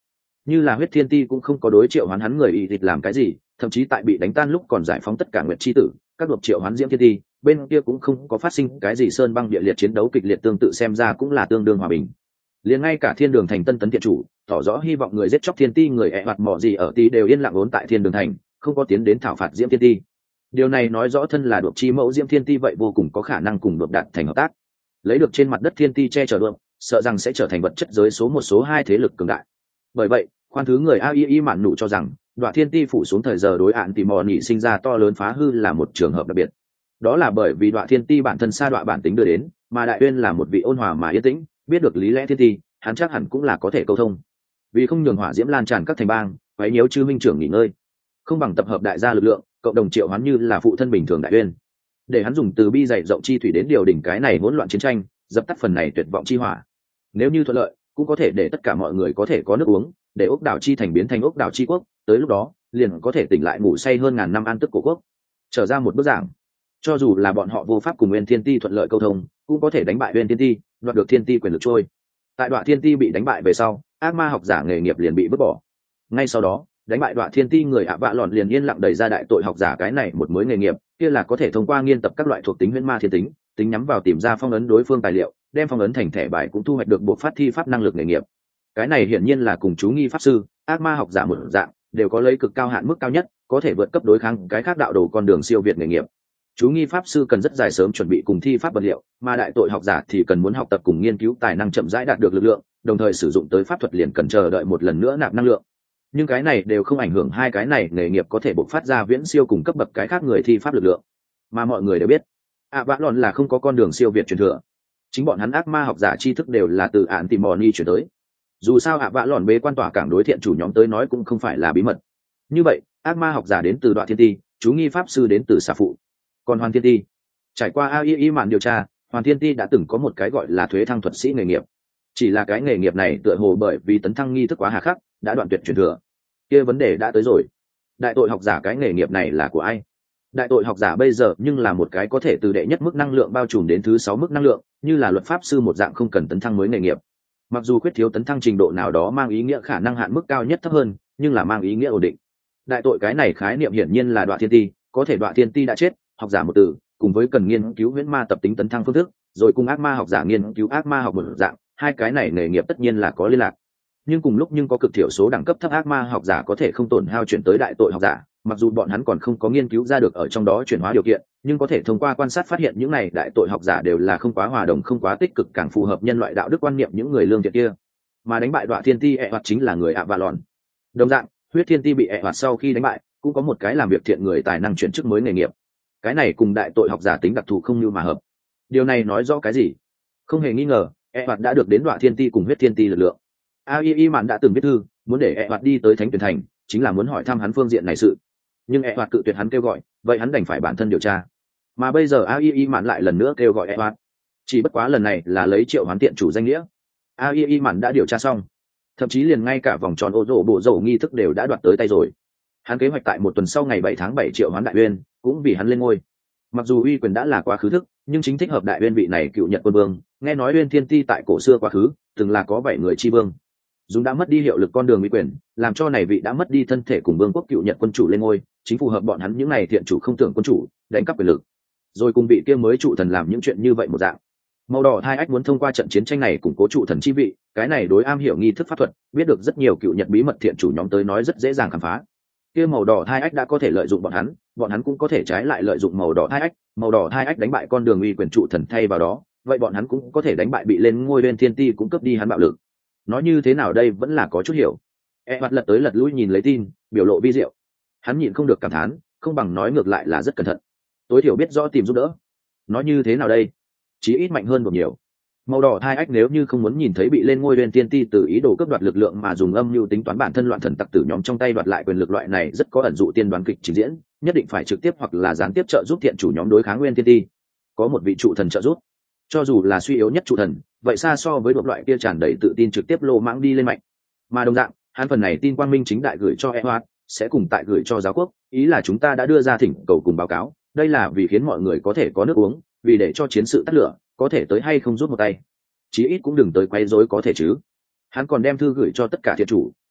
như là huyết thiên ti cũng không có đối triệu hoán hắn người y thịt làm cái gì, thậm chí tại bị đánh tan lúc còn giải phóng tất cả nguyệt chi tử, các đột triệu hoán diễm thiên ti bên kia cũng không có phát sinh cái gì sơn băng địa liệt chiến đấu kịch liệt, tương tự xem ra cũng là tương đương hòa bình. Liền ngay cả thiên đường thành tân tấn thiện chủ tỏ rõ hy vọng người giết chóc thiên ti người ẹ hoạt mỏ gì ở ti đều yên lặng ốn tại thiên đường thành, không có tiến đến thảo phạt diễm thiên ti. Điều này nói rõ thân là đột chi mẫu diễm thiên ti vậy vô cùng có khả năng cùng đột đạt thành hợp tác, lấy được trên mặt đất thiên ti che chở đột, sợ rằng sẽ trở thành vật chất giới số một số hai thế lực cường đại. Bởi vậy khoan thứ người a i i mạn nụ cho rằng đoạn thiên ti phủ xuống thời giờ đối ạn tìm mò nỉ sinh ra to lớn phá hư là một trường hợp đặc biệt. Đó là bởi vì đoạn thiên ti bản thân sa đoạn bản tính đưa đến, mà đại uyên là một vị ôn hòa mà yên tĩnh, biết được lý lẽ thiên ti, hắn chắc hẳn cũng là có thể câu thông. Vì không nhường hỏa diễm lan tràn các thành bang, quấy nhiễu chư minh trưởng nghỉ ngơi, không bằng tập hợp đại gia lực lượng, cộng đồng triệu hắn như là phụ thân bình thường đại uyên, để hắn dùng từ bi dày rộng chi thủy đến điều đỉnh cái này hỗn loạn chiến tranh, dập tắt phần này tuyệt vọng chi hỏa. Nếu như thuận lợi, cũng có thể để tất cả mọi người có thể có nước uống, để ốc đảo chi thành biến thành ốc đảo chi quốc, tới lúc đó liền có thể tỉnh lại ngủ say hơn ngàn năm an tức của quốc. Trở ra một bức giảng, cho dù là bọn họ vô pháp cùng Nguyên Thiên Ti thuận lợi câu thông, cũng có thể đánh bại Nguyên Thiên Ti, đoạt được Thiên Ti quyền lực trôi. Tại Đoạ Thiên Ti bị đánh bại về sau, ác ma học giả nghề nghiệp liền bị vứt bỏ. Ngay sau đó, đánh bại Đoạ Thiên Ti người ạ vạ lọn liền yên lặng đẩy ra đại tội học giả cái này một mới nghề nghiệp, kia là có thể thông qua nghiên tập các loại thuộc tính huyễn ma thiên tính, tính nhắm vào tìm ra phong ấn đối phương tài liệu, đem phong ấn thành thẻ bài cũng thu hoạch được bộ phát thi pháp năng lực nghề nghiệp. Cái này hiển nhiên là cùng chú nghi pháp sư, ác ma học giả một dạng, đều có lấy cực cao hạn mức cao nhất, có thể vượt cấp đối kháng cái khác đạo đồ con đường siêu việt nghề nghiệp. Chú nghi pháp sư cần rất dài sớm chuẩn bị cùng thi pháp vật liệu, mà đại tội học giả thì cần muốn học tập cùng nghiên cứu tài năng chậm rãi đạt được lực lượng, đồng thời sử dụng tới pháp thuật liền cần chờ đợi một lần nữa nạp năng lượng. Nhưng cái này đều không ảnh hưởng hai cái này nghề nghiệp có thể bộc phát ra viễn siêu cùng cấp bậc cái khác người thi pháp lực lượng. Mà mọi người đều biết, ạ vạ lọn là không có con đường siêu việt truyền thừa. Chính bọn hắn ác ma học giả tri thức đều là từ ạn tìm mò ni chuyển tới. Dù sao ạ vạ lọn bế quan tỏa cảng đối thiện chủ nhóm tới nói cũng không phải là bí mật. Như vậy ác ma học giả đến từ Đoạ Thiên Ti, chú nghi pháp sư đến từ xà phụ, còn Hoàn Thiên Ti trải qua a i i mạn điều tra, Hoàn Thiên Ti đã từng có một cái gọi là thuế thăng thuật sĩ nghề nghiệp, chỉ là cái nghề nghiệp này tựa hồ bởi vì tấn thăng nghi thức quá hà khắc đã đoạn tuyệt truyền thừa. Kia vấn đề đã tới rồi, đại tội học giả cái nghề nghiệp này là của ai? Đại tội học giả bây giờ nhưng là một cái có thể từ đệ nhất mức năng lượng bao trùm đến thứ sáu mức năng lượng, như là luật pháp sư một dạng không cần tấn thăng mới nghề nghiệp. Mặc dù khuyết thiếu tấn thăng trình độ nào đó mang ý nghĩa khả năng hạn mức cao nhất thấp hơn, nhưng là mang ý nghĩa ổn định. Đại tội cái này khái niệm hiển nhiên là Đoạ Thiên Ti, có thể Đoạ Thiên Ti đã chết, học giả một từ, cùng với cần nghiên cứu huyễn ma tập tính tấn thăng phương thức, rồi cùng ác ma học giả nghiên cứu ác ma học một dạng, hai cái này nghề nghiệp tất nhiên là có liên lạc. Nhưng cùng lúc nhưng có cực thiểu số đẳng cấp thấp ác ma học giả có thể không tổn hao chuyển tới đại tội học giả, mặc dù bọn hắn còn không có nghiên cứu ra được ở trong đó chuyển hóa điều kiện, nhưng có thể thông qua quan sát phát hiện những này đại tội học giả đều là không quá hòa đồng, không quá tích cực, càng phù hợp nhân loại đạo đức quan niệm những người lương thiện kia. Mà đánh bại Đoạ Thiên Ti ẹ hoạt chính là người ạ vạ lọn. Đồng dạng, huyết thiên ti bị ẹ hoạt sau khi đánh bại, cũng có một cái làm việc thiện người tài năng chuyển chức mới nghề nghiệp. Cái này cùng đại tội học giả tính đặc thù không như mà hợp. Điều này nói rõ cái gì? Không hề nghi ngờ, ẹ hoạt đã được đến Đoạ Thiên Ti cùng huyết thiên ti lực lượng. a i i mạn đã từng viết thư muốn để ẹ hoạt đi tới thánh tuyển thành, chính là muốn hỏi thăm hắn phương diện này sự, nhưng ẹ hoạt cự tuyệt hắn kêu gọi, vậy hắn đành phải bản thân điều tra. Mà bây giờ a i i mạn lại lần nữa kêu gọi ẹ hoạt, chỉ bất quá lần này là lấy triệu hoán tiện chủ danh nghĩa. a i i mạn đã điều tra xong, thậm chí liền ngay cả vòng tròn ô rổ bộ rổ nghi thức đều đã đoạt tới tay rồi. Hắn kế hoạch tại một tuần sau ngày bảy tháng bảy triệu hoán đại uyên, cũng vì hắn lên ngôi. Mặc dù uy quyền đã là quá khứ thức, nhưng chính thích hợp đại uyên vị này cựu Nhật quân vương, nghe nói uyên thiên ti tại cổ xưa quá khứ từng là có bảy người chi vương, dùng đã mất đi hiệu lực con đường uy quyền, làm cho này vị đã mất đi thân thể cùng vương quốc cựu Nhật quân chủ lên ngôi, chính phù hợp bọn hắn những này thiện chủ không tưởng quân chủ đánh cắp quyền lực, rồi cùng vị kia mới trụ thần làm những chuyện như vậy một dạng. Màu đỏ hai ách muốn thông qua trận chiến tranh này củng cố trụ thần chi vị, cái này đối am hiểu nghi thức pháp thuật, biết được rất nhiều cựu Nhật bí mật thiện chủ nhóm tới nói rất dễ dàng khám phá. Kia màu đỏ hai ách đã có thể lợi dụng bọn hắn, bọn hắn cũng có thể trái lại lợi dụng màu đỏ hai ách, màu đỏ hai ách đánh bại con đường uy quyền trụ thần thay vào đó, vậy bọn hắn cũng có thể đánh bại bị lên ngôi bên thiên ti cũng cướp đi hắn bạo lực. Nói như thế nào đây vẫn là có chút hiểu. E mặt lật tới lật lui nhìn lấy tin, biểu lộ vi diệu. Hắn nhịn không được cảm thán, không bằng nói ngược lại là rất cẩn thận. Tối thiểu biết rõ tìm giúp đỡ. Nói như thế nào đây? Chí ít mạnh hơn một nhiều. Màu đỏ hai ách nếu như không muốn nhìn thấy bị lên ngôi bên tiên ti từ ý đồ cướp đoạt lực lượng mà dùng âm mưu tính toán bản thân loạn thần tặc tử nhóm trong tay đoạt lại quyền lực, loại này rất có ẩn dụ tiên đoán kịch trình diễn, nhất định phải trực tiếp hoặc là gián tiếp trợ giúp thiện chủ nhóm đối kháng nguyên tiên ti. Có một vị trụ thần trợ giúp, cho dù là suy yếu nhất trụ thần, vậy xa so với đột loại kia tràn đầy tự tin trực tiếp lô mãng đi lên mạnh. Mà đồng dạng, hắn phần này tin quang minh chính đại gửi cho Eoat, sẽ cùng tại gửi cho giáo quốc, ý là chúng ta đã đưa ra thỉnh cầu cùng báo cáo, đây là vì khiến mọi người có thể có nước uống, vì để cho chiến sự tắt lửa, có thể tới hay không rút một tay, chí ít cũng đừng tới quấy rối có thể chứ. Hắn còn đem thư gửi cho tất cả thiện chủ,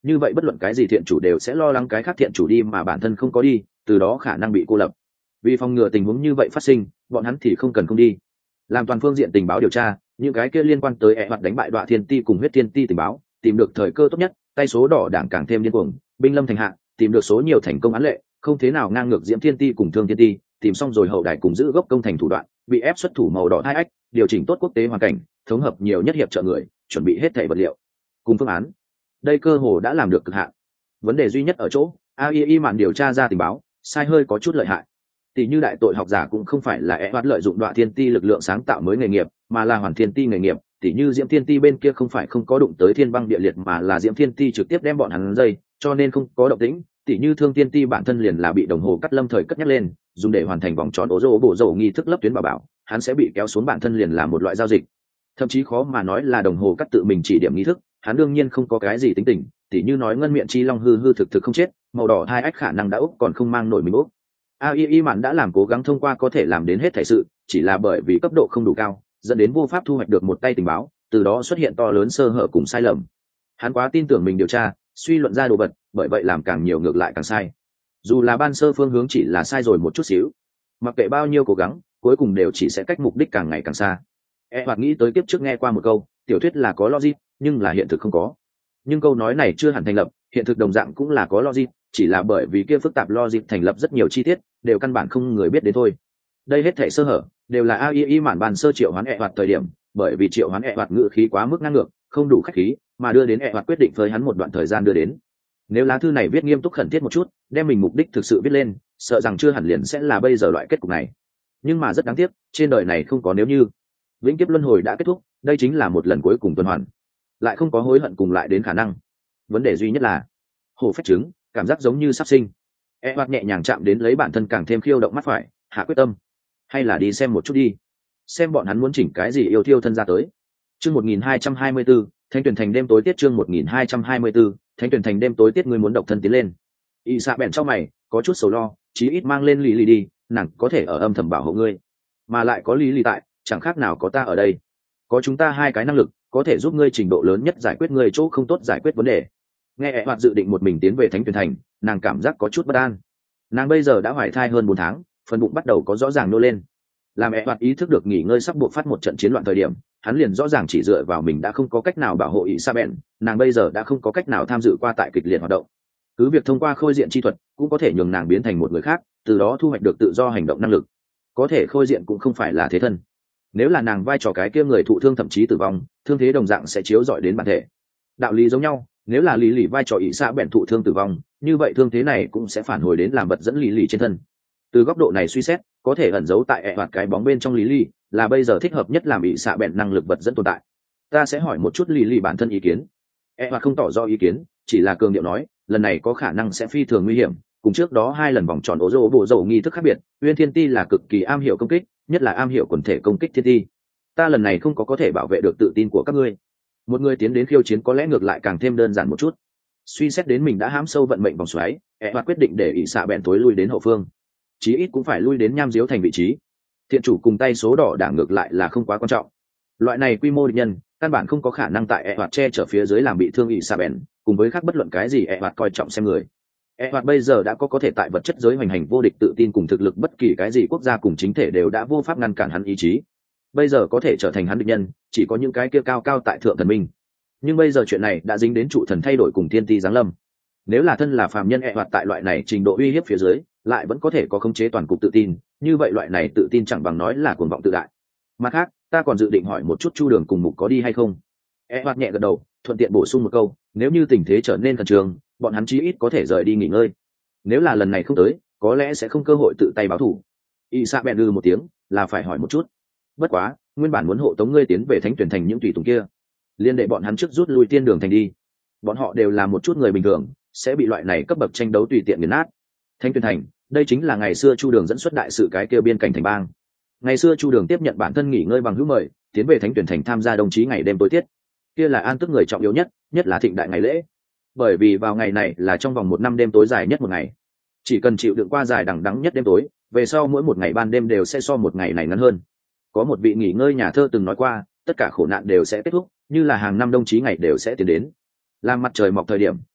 như vậy bất luận cái gì thiện chủ đều sẽ lo lắng cái khác thiện chủ đi mà bản thân không có đi, từ đó khả năng bị cô lập. Vì phòng ngừa tình huống như vậy phát sinh, bọn hắn thì không cần không đi, làm toàn phương diện tình báo điều tra những cái kia liên quan tới ẹ hoạt đánh bại Đoạ Thiên Ti cùng Huyết Thiên Ti tình báo, tìm được thời cơ tốt nhất, tay số đỏ đảng càng thêm điên cuồng, binh lâm thành hạ, tìm được số nhiều thành công án lệ, không thế nào ngang ngược Diễm Thiên Ti cùng Thương Thiên Ti, tìm xong rồi hậu đài cùng giữ gốc công thành thủ đoạn, bị ép xuất thủ màu đỏ hai ách, điều chỉnh tốt quốc tế hoàn cảnh, thống hợp nhiều nhất hiệp trợ người, chuẩn bị hết thảy vật liệu cùng phương án. Đây cơ hồ đã làm được cực hạn. Vấn đề duy nhất ở chỗ a i i mạn điều tra ra tình báo sai hơi có chút lợi hại. Tỷ như đại tội học giả cũng không phải là ẹ hoạt lợi dụng Đoạ Thiên Ti lực lượng sáng tạo mới nghề nghiệp, mà là Hoàn Thiên Ti nghề nghiệp. Tỷ như Diễm Thiên Ti bên kia không phải không có đụng tới thiên băng địa liệt, mà là Diễm Thiên Ti trực tiếp đem bọn hắn dây, cho nên không có động tĩnh. Tỷ như Thương Thiên Ti bản thân liền là bị đồng hồ cắt lâm thời cất nhắc lên, dùng để hoàn thành vòng tròn ố rô bổ dầu nghi thức lấp tuyến bảo bảo, hắn sẽ bị kéo xuống bản thân liền là một loại giao dịch. Thậm chí khó mà nói là đồng hồ cắt tự mình chỉ điểm nghi thức, hắn đương nhiên không có cái gì tính tình. Tỷ như nói ngân miệng chi long hư hư thực thực không chết, màu đỏ hai ách khả năng đã úp còn không mang nổi mình úp. a i i mạn đã làm cố gắng thông qua có thể làm đến hết thể sự, chỉ là bởi vì cấp độ không đủ cao, dẫn đến vô pháp thu hoạch được một tay tình báo, từ đó xuất hiện to lớn sơ hở cùng sai lầm. Hắn quá tin tưởng mình điều tra, suy luận ra đồ vật, bởi vậy làm càng nhiều ngược lại càng sai. Dù là ban sơ phương hướng chỉ là sai rồi một chút xíu, mặc kệ bao nhiêu cố gắng, cuối cùng đều chỉ sẽ cách mục đích càng ngày càng xa. E hoặc nghĩ tới kiếp trước nghe qua một câu, tiểu thuyết là có logic, nhưng là hiện thực không có. Nhưng câu nói này chưa hẳn thành lập, hiện thực đồng dạng cũng là có logic, chỉ là bởi vì kia phức tạp logic thành lập rất nhiều chi tiết, đều căn bản không người biết đến thôi. Đây hết thảy sơ hở đều là a i i mạn bàn sơ triệu hoán ẹ hoạt thời điểm, bởi vì triệu hoán ẹ hoạt ngữ khí quá mức ngang ngược, không đủ khách khí, mà đưa đến ẹ hoạt quyết định với hắn một đoạn thời gian đưa đến. Nếu lá thư này viết nghiêm túc khẩn thiết một chút, đem mình mục đích thực sự viết lên, sợ rằng chưa hẳn liền sẽ là bây giờ loại kết cục này. Nhưng mà rất đáng tiếc, trên đời này không có nếu như. Vĩnh kiếp luân hồi đã kết thúc, đây chính là một lần cuối cùng tuần hoàn, lại không có hối hận cùng lại đến khả năng. Vấn đề duy nhất là hổ phách trứng, cảm giác giống như sắp sinh. E hoạt nhẹ nhàng chạm đến lấy bản thân càng thêm khiêu động mắt phải, hạ quyết tâm, hay là đi xem một chút đi, xem bọn hắn muốn chỉnh cái gì yêu thiêu thân ra tới. Chương một nghìn hai trăm hai mươi bốn, Thánh tuyển thành đêm tối tiết. Chương một nghìn hai trăm hai mươi bốn, Thánh tuyển thành đêm tối tiết. Ngươi muốn độc thân tiến lên. Y xạ bèn trong mày có chút sầu lo, chí ít mang lên Lý Lì đi, nàng có thể ở âm thầm bảo hộ ngươi, mà lại có Lý Lì tại, chẳng khác nào có ta ở đây, có chúng ta hai cái năng lực có thể giúp ngươi trình độ lớn nhất giải quyết ngươi chỗ không tốt giải quyết vấn đề. Nghe ẹ hoạt dự định một mình tiến về Thánh tuyển thành, nàng cảm giác có chút bất an. Nàng bây giờ đã hoài thai hơn bốn tháng, phần bụng bắt đầu có rõ ràng nô lên. Làm ẹ hoạt ý thức được nghỉ ngơi sắp buộc phát một trận chiến loạn thời điểm, hắn liền rõ ràng chỉ dựa vào mình đã không có cách nào bảo hộ ý sa bèn, nàng bây giờ đã không có cách nào tham dự qua tại kịch liệt hoạt động. Cứ việc thông qua khôi diện chi thuật cũng có thể nhường nàng biến thành một người khác, từ đó thu hoạch được tự do hành động năng lực. Có thể khôi diện cũng không phải là thế thân. Nếu là nàng vai trò cái kia người thụ thương thậm chí tử vong, thương thế đồng dạng sẽ chiếu rọi đến bản thể. Đạo lý giống nhau, nếu là lý lì vai trò ý sa bèn thụ thương tử vong, như vậy thương thế này cũng sẽ phản hồi đến làm vật dẫn lý lì trên thân. Từ góc độ này suy xét, có thể ẩn giấu tại ẹ hoạt cái bóng bên trong lý lì là bây giờ thích hợp nhất làm ỷ xạ bèn năng lực vật dẫn tồn tại. Ta sẽ hỏi một chút lý lì bản thân ý kiến. ẹ hoạt không tỏ rõ ý kiến, chỉ là cường điệu nói lần này có khả năng sẽ phi thường nguy hiểm, cùng trước đó hai lần vòng tròn ố rô bộ dầu nghi thức khác biệt. Uyên Thiên Ti là cực kỳ am hiểu công kích, nhất là am hiểu quần thể công kích thiên ti. Ta lần này không có có thể bảo vệ được tự tin của các ngươi. Một người tiến đến khiêu chiến có lẽ ngược lại càng thêm đơn giản một chút. Suy xét đến mình đã hãm sâu vận mệnh vòng xoáy, ẹ hoạt quyết định để ỷ xạ bèn tối lui đến hậu phương, chí ít cũng phải lui đến nham diếu thành vị trí. Thiện chủ cùng tay số đỏ đảng ngược lại là không quá quan trọng, loại này quy mô địch nhân căn bản không có khả năng tại ẹ hoạt che chở phía dưới làm bị thương ỷ xạ bèn, cùng với khác bất luận cái gì ẹ hoạt coi trọng xem người. ẹ hoạt bây giờ đã có có thể tại vật chất giới hoành hành vô địch tự tin cùng thực lực, bất kỳ cái gì quốc gia cùng chính thể đều đã vô pháp ngăn cản hắn ý chí. Bây giờ có thể trở thành hắn địch nhân chỉ có những cái kia cao cao tại thượng thần minh, nhưng bây giờ chuyện này đã dính đến trụ thần thay đổi cùng thiên ti giáng lâm. Nếu là thân là phàm nhân ẹ hoạt tại loại này trình độ uy hiếp phía dưới lại vẫn có thể có khống chế toàn cục tự tin, như vậy loại này tự tin chẳng bằng nói là cuồng vọng tự đại. Mặt khác, ta còn dự định hỏi một chút Chu Đường cùng Mục có đi hay không. E hoạt nhẹ gật đầu, thuận tiện bổ sung một câu, nếu như tình thế trở nên khẩn trương, bọn hắn chí ít có thể rời đi nghỉ ngơi. Nếu là lần này không tới, có lẽ sẽ không cơ hội tự tay báo thù. Y Sa bèn ư một tiếng, là phải hỏi một chút. Bất quá, nguyên bản muốn hộ tống ngươi tiến về Thánh tuyển thành những tùy tùng kia, liên đệ bọn hắn trước rút lui Tiên đường thành đi. Bọn họ đều là một chút người bình thường, sẽ bị loại này cấp bậc tranh đấu tùy tiện nghiền nát. Thánh tuyển thành, đây chính là ngày xưa Chu Đường dẫn xuất đại sự cái kia biên cảnh thành bang. Ngày xưa Chu Đường tiếp nhận bản thân nghỉ ngơi bằng hữu mời, tiến về Thánh tuyển thành tham gia đồng chí ngày đêm tối tiết. Kia là an tức người trọng yếu nhất, nhất là thịnh đại ngày lễ. Bởi vì vào ngày này là trong vòng một năm đêm tối dài nhất một ngày. Chỉ cần chịu đựng qua dài đằng đẵng nhất đêm tối, về sau mỗi một ngày ban đêm đều sẽ so một ngày này ngắn hơn. Có một vị nghỉ ngơi nhà thơ từng nói qua, tất cả khổ nạn đều sẽ kết thúc, như là hàng năm đồng chí ngày đều sẽ tiến đến. Làm mặt trời mọc thời điểm,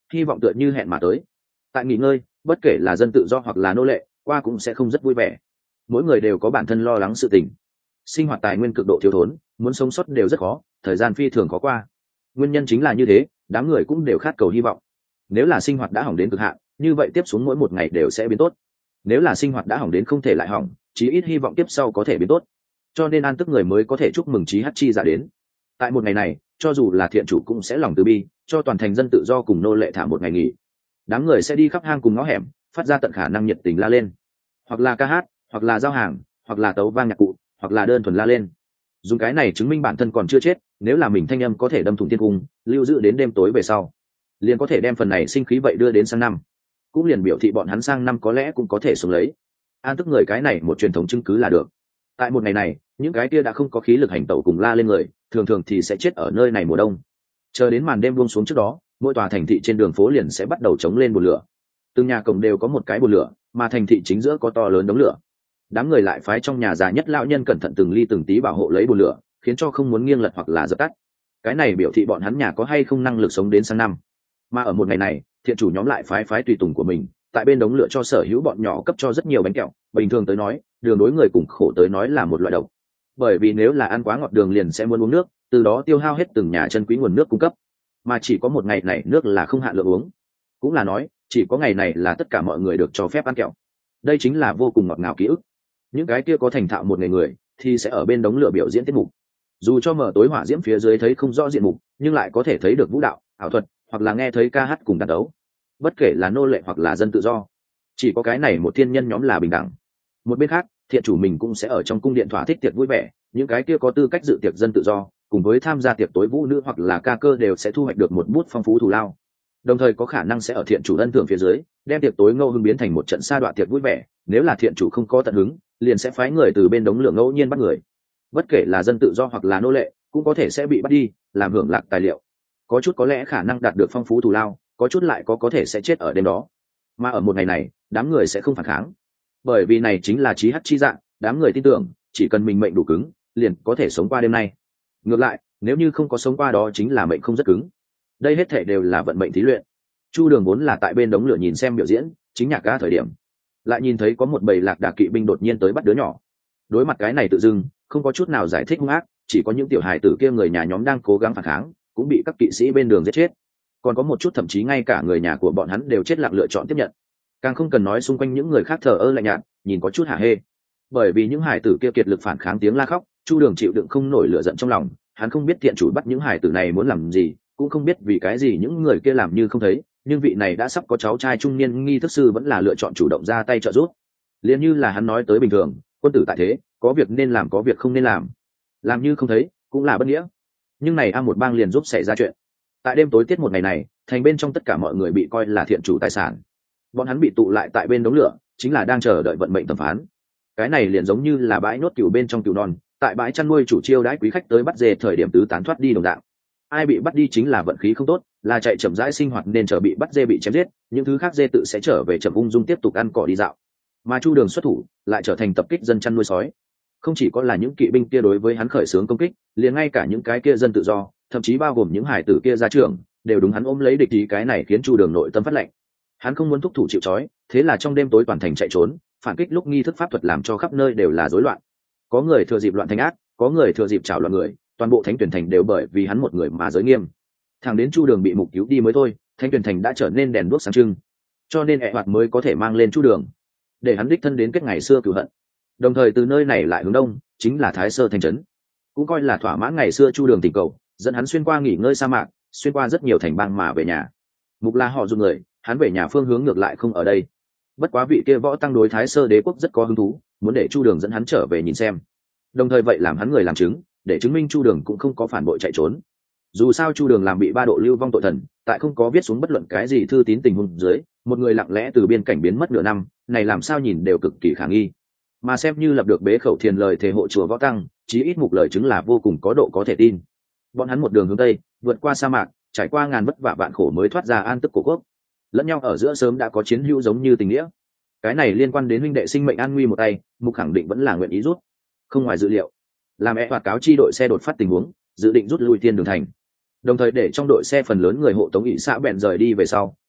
hy vọng tựa như hẹn mà tới. Tại nghỉ ngơi, bất kể là dân tự do hoặc là nô lệ, qua cũng sẽ không rất vui vẻ. Mỗi người đều có bản thân lo lắng sự tình. Sinh hoạt tài nguyên cực độ thiếu thốn, muốn sống sót đều rất khó, thời gian phi thường khó qua. Nguyên nhân chính là như thế, đám người cũng đều khát cầu hy vọng. Nếu là sinh hoạt đã hỏng đến cực hạn, như vậy tiếp xuống mỗi một ngày đều sẽ biến tốt. Nếu là sinh hoạt đã hỏng đến không thể lại hỏng, chí ít hy vọng tiếp sau có thể biến tốt. Cho nên an tức người mới có thể chúc mừng Chí Hắc Chi Dạ đến. Tại một ngày này, cho dù là thiện chủ cũng sẽ lòng từ bi, cho toàn thành dân tự do cùng nô lệ thả một ngày nghỉ. Đám người sẽ đi khắp hang cùng ngõ hẻm, phát ra tận khả năng nhiệt tình la lên, hoặc là ca hát, hoặc là giao hàng, hoặc là tấu vang nhạc cụ, hoặc là đơn thuần la lên. Dùng cái này chứng minh bản thân còn chưa chết, nếu là mình thanh âm có thể đâm thủng thiên cung, lưu giữ đến đêm tối về sau, liền có thể đem phần này sinh khí vậy đưa đến sang năm, cũng liền biểu thị bọn hắn sang năm có lẽ cũng có thể sống lấy. An tức người cái này một truyền thống chứng cứ là được. Tại một ngày này, những cái kia đã không có khí lực hành tẩu cùng la lên người, thường thường thì sẽ chết ở nơi này mùa đông. Chờ đến màn đêm buông xuống trước đó, mỗi tòa thành thị trên đường phố liền sẽ bắt đầu chống lên bùn lửa. Từng nhà cổng đều có một cái bùn lửa, mà thành thị chính giữa có to lớn đống lửa. Đám người lại phái trong nhà già nhất lão nhân cẩn thận từng ly từng tí bảo hộ lấy bùn lửa, khiến cho không muốn nghiêng lật hoặc là dập tắt. Cái này biểu thị bọn hắn nhà có hay không năng lực sống đến sang năm. Mà ở một ngày này, thiện chủ nhóm lại phái phái tùy tùng của mình, tại bên đống lửa cho sở hữu bọn nhỏ cấp cho rất nhiều bánh kẹo. Bình thường tới nói, đường đối người cùng khổ tới nói là một loại độc. Bởi vì nếu là ăn quá ngọt đường liền sẽ muốn uống nước, từ đó tiêu hao hết từng nhà chân quý nguồn nước cung cấp. Mà chỉ có một ngày này nước là không hạn lượng uống. Cũng là nói, chỉ có ngày này là tất cả mọi người được cho phép ăn kẹo. Đây chính là vô cùng ngọt ngào ký ức. Những cái kia có thành thạo một ngày người thì sẽ ở bên đống lửa biểu diễn tiết mục. Dù cho mở tối hỏa diễm phía dưới thấy không rõ diện mục, nhưng lại có thể thấy được vũ đạo, ảo thuật, hoặc là nghe thấy ca hát cùng đàn đấu. Bất kể là nô lệ hoặc là dân tự do, chỉ có cái này một thiên nhân nhóm là bình đẳng. Một bên khác, thiện chủ mình cũng sẽ ở trong cung điện thỏa thích tiệc vui vẻ, những cái kia có tư cách dự tiệc dân tự do cùng với tham gia tiệc tối vũ nữ hoặc là ca cơ đều sẽ thu hoạch được một bút phong phú thù lao, đồng thời có khả năng sẽ ở thiện chủ ân thưởng phía dưới đem tiệc tối ngẫu hứng biến thành một trận sa đoạn tiệc vui vẻ. Nếu là thiện chủ không có tận hứng, liền sẽ phái người từ bên đống lửa ngẫu nhiên bắt người, bất kể là dân tự do hoặc là nô lệ cũng có thể sẽ bị bắt đi làm hưởng lạc tài liệu. Có chút có lẽ khả năng đạt được phong phú thù lao, có chút lại có có thể sẽ chết ở đêm đó. Mà ở một ngày này, đám người sẽ không phản kháng, bởi vì này chính là Chí Hắc Chi Dạ. Đám người tin tưởng chỉ cần mình mệnh đủ cứng liền có thể sống qua đêm nay. Ngược lại, nếu như không có sống qua đó chính là mệnh không rất cứng. Đây hết thể đều là vận mệnh thí luyện. Chu Đường vốn là tại bên đống lửa nhìn xem biểu diễn chính nhạc ca thời điểm, lại nhìn thấy có một bầy lạc đà kỵ binh đột nhiên tới bắt đứa nhỏ. Đối mặt cái này tự dưng không có chút nào giải thích hung ác, chỉ có những tiểu hài tử kia người nhà nhóm đang cố gắng phản kháng, cũng bị các kỵ sĩ bên đường giết chết. Còn có một chút thậm chí ngay cả người nhà của bọn hắn đều chết lặng lựa chọn tiếp nhận. Càng không cần nói xung quanh những người khác thờ ơ lạnh nhạt, nhìn có chút hả hê. Bởi vì những hài tử kia kiệt lực phản kháng tiếng la khóc, Chu Đường chịu đựng không nổi lửa giận trong lòng. Hắn không biết thiện chủ bắt những hài tử này muốn làm gì, cũng không biết vì cái gì những người kia làm như không thấy, nhưng vị này đã sắp có cháu trai trung niên nghi thức sư vẫn là lựa chọn chủ động ra tay trợ giúp. Liền như là hắn nói tới bình thường, quân tử tại thế, có việc nên làm có việc không nên làm, làm như không thấy cũng là bất nghĩa. Nhưng này a một bang liền giúp xảy ra chuyện. Tại đêm tối tiết một ngày này, thành bên trong tất cả mọi người bị coi là thiện chủ tài sản. Bọn hắn bị tụ lại tại bên đống lửa, chính là đang chờ đợi vận mệnh thẩm phán. Cái này liền giống như là bãi nốt cừu bên trong cừu non, tại bãi chăn nuôi chủ chiêu đãi quý khách tới bắt dê thời điểm tứ tán thoát đi đồng dạng. Ai bị bắt đi chính là vận khí không tốt, là chạy chậm rãi sinh hoạt nên chờ bị bắt dê bị chém giết, những thứ khác dê tự sẽ trở về chậm ung dung tiếp tục ăn cỏ đi dạo. Mà Chu Đường xuất thủ lại trở thành tập kích dân chăn nuôi sói. Không chỉ có là những kỵ binh kia đối với hắn khởi xướng công kích, liền ngay cả những cái kia dân tự do, thậm chí bao gồm những hải tử kia ra trường, đều đúng hắn ôm lấy địch ý. Cái này khiến Chu Đường nội tâm phát lạnh. Hắn không muốn thúc thủ chịu trói, thế là trong đêm tối toàn thành chạy trốn, phản kích lúc nghi thức pháp thuật làm cho khắp nơi đều là rối loạn. Có người thừa dịp loạn thành ác, có người thừa dịp chảo loạn người, toàn bộ Thánh Tuyển Thành đều bởi vì hắn một người mà giới nghiêm. Thẳng đến Chu Đường bị mục cứu đi mới thôi, Thánh Tuyển Thành đã trở nên đèn đuốc sáng trưng. Cho nên ẹ hoạt mới có thể mang lên Chu Đường, để hắn đích thân đến kết ngày xưa cửu hận. Đồng thời từ nơi này lại hướng đông, chính là Thái Sơ thành trấn, cũng coi là thỏa mãn ngày xưa Chu Đường tình cầu, dẫn hắn xuyên qua nghỉ ngơi sa mạc, xuyên qua rất nhiều thành bang mà về nhà. Mục La họ dùng người, hắn về nhà phương hướng ngược lại không ở đây. Bất quá vị kia võ tăng đối Thái Sơ đế quốc rất có hứng thú, muốn để Chu Đường dẫn hắn trở về nhìn xem. Đồng thời vậy làm hắn người làm chứng, để chứng minh Chu Đường cũng không có phản bội chạy trốn. Dù sao Chu Đường làm bị ba độ lưu vong tội thần, tại không có viết xuống bất luận cái gì thư tín tình huống dưới, một người lặng lẽ từ biên cảnh biến mất nửa năm, này làm sao nhìn đều cực kỳ khả nghi. Mà xem như lập được bế khẩu thiền lời thề hộ chùa võ tăng, chí ít mục lời chứng là vô cùng có độ có thể tin. Bọn hắn một đường hướng tây, vượt qua sa mạc, trải qua ngàn vất vả vạn khổ mới thoát ra an tức cổ quốc. Lẫn nhau ở giữa sớm đã có chiến hữu giống như tình nghĩa. Cái này liên quan đến huynh đệ sinh mệnh an nguy một tay, mục khẳng định vẫn là nguyện ý rút. Không ngoài dự liệu, làm e hoạt cáo chi đội xe đột phát tình huống, dự định rút lui tiên đường thành. Đồng thời để trong đội xe phần lớn người hộ tống ỷ xã bèn rời đi về sau,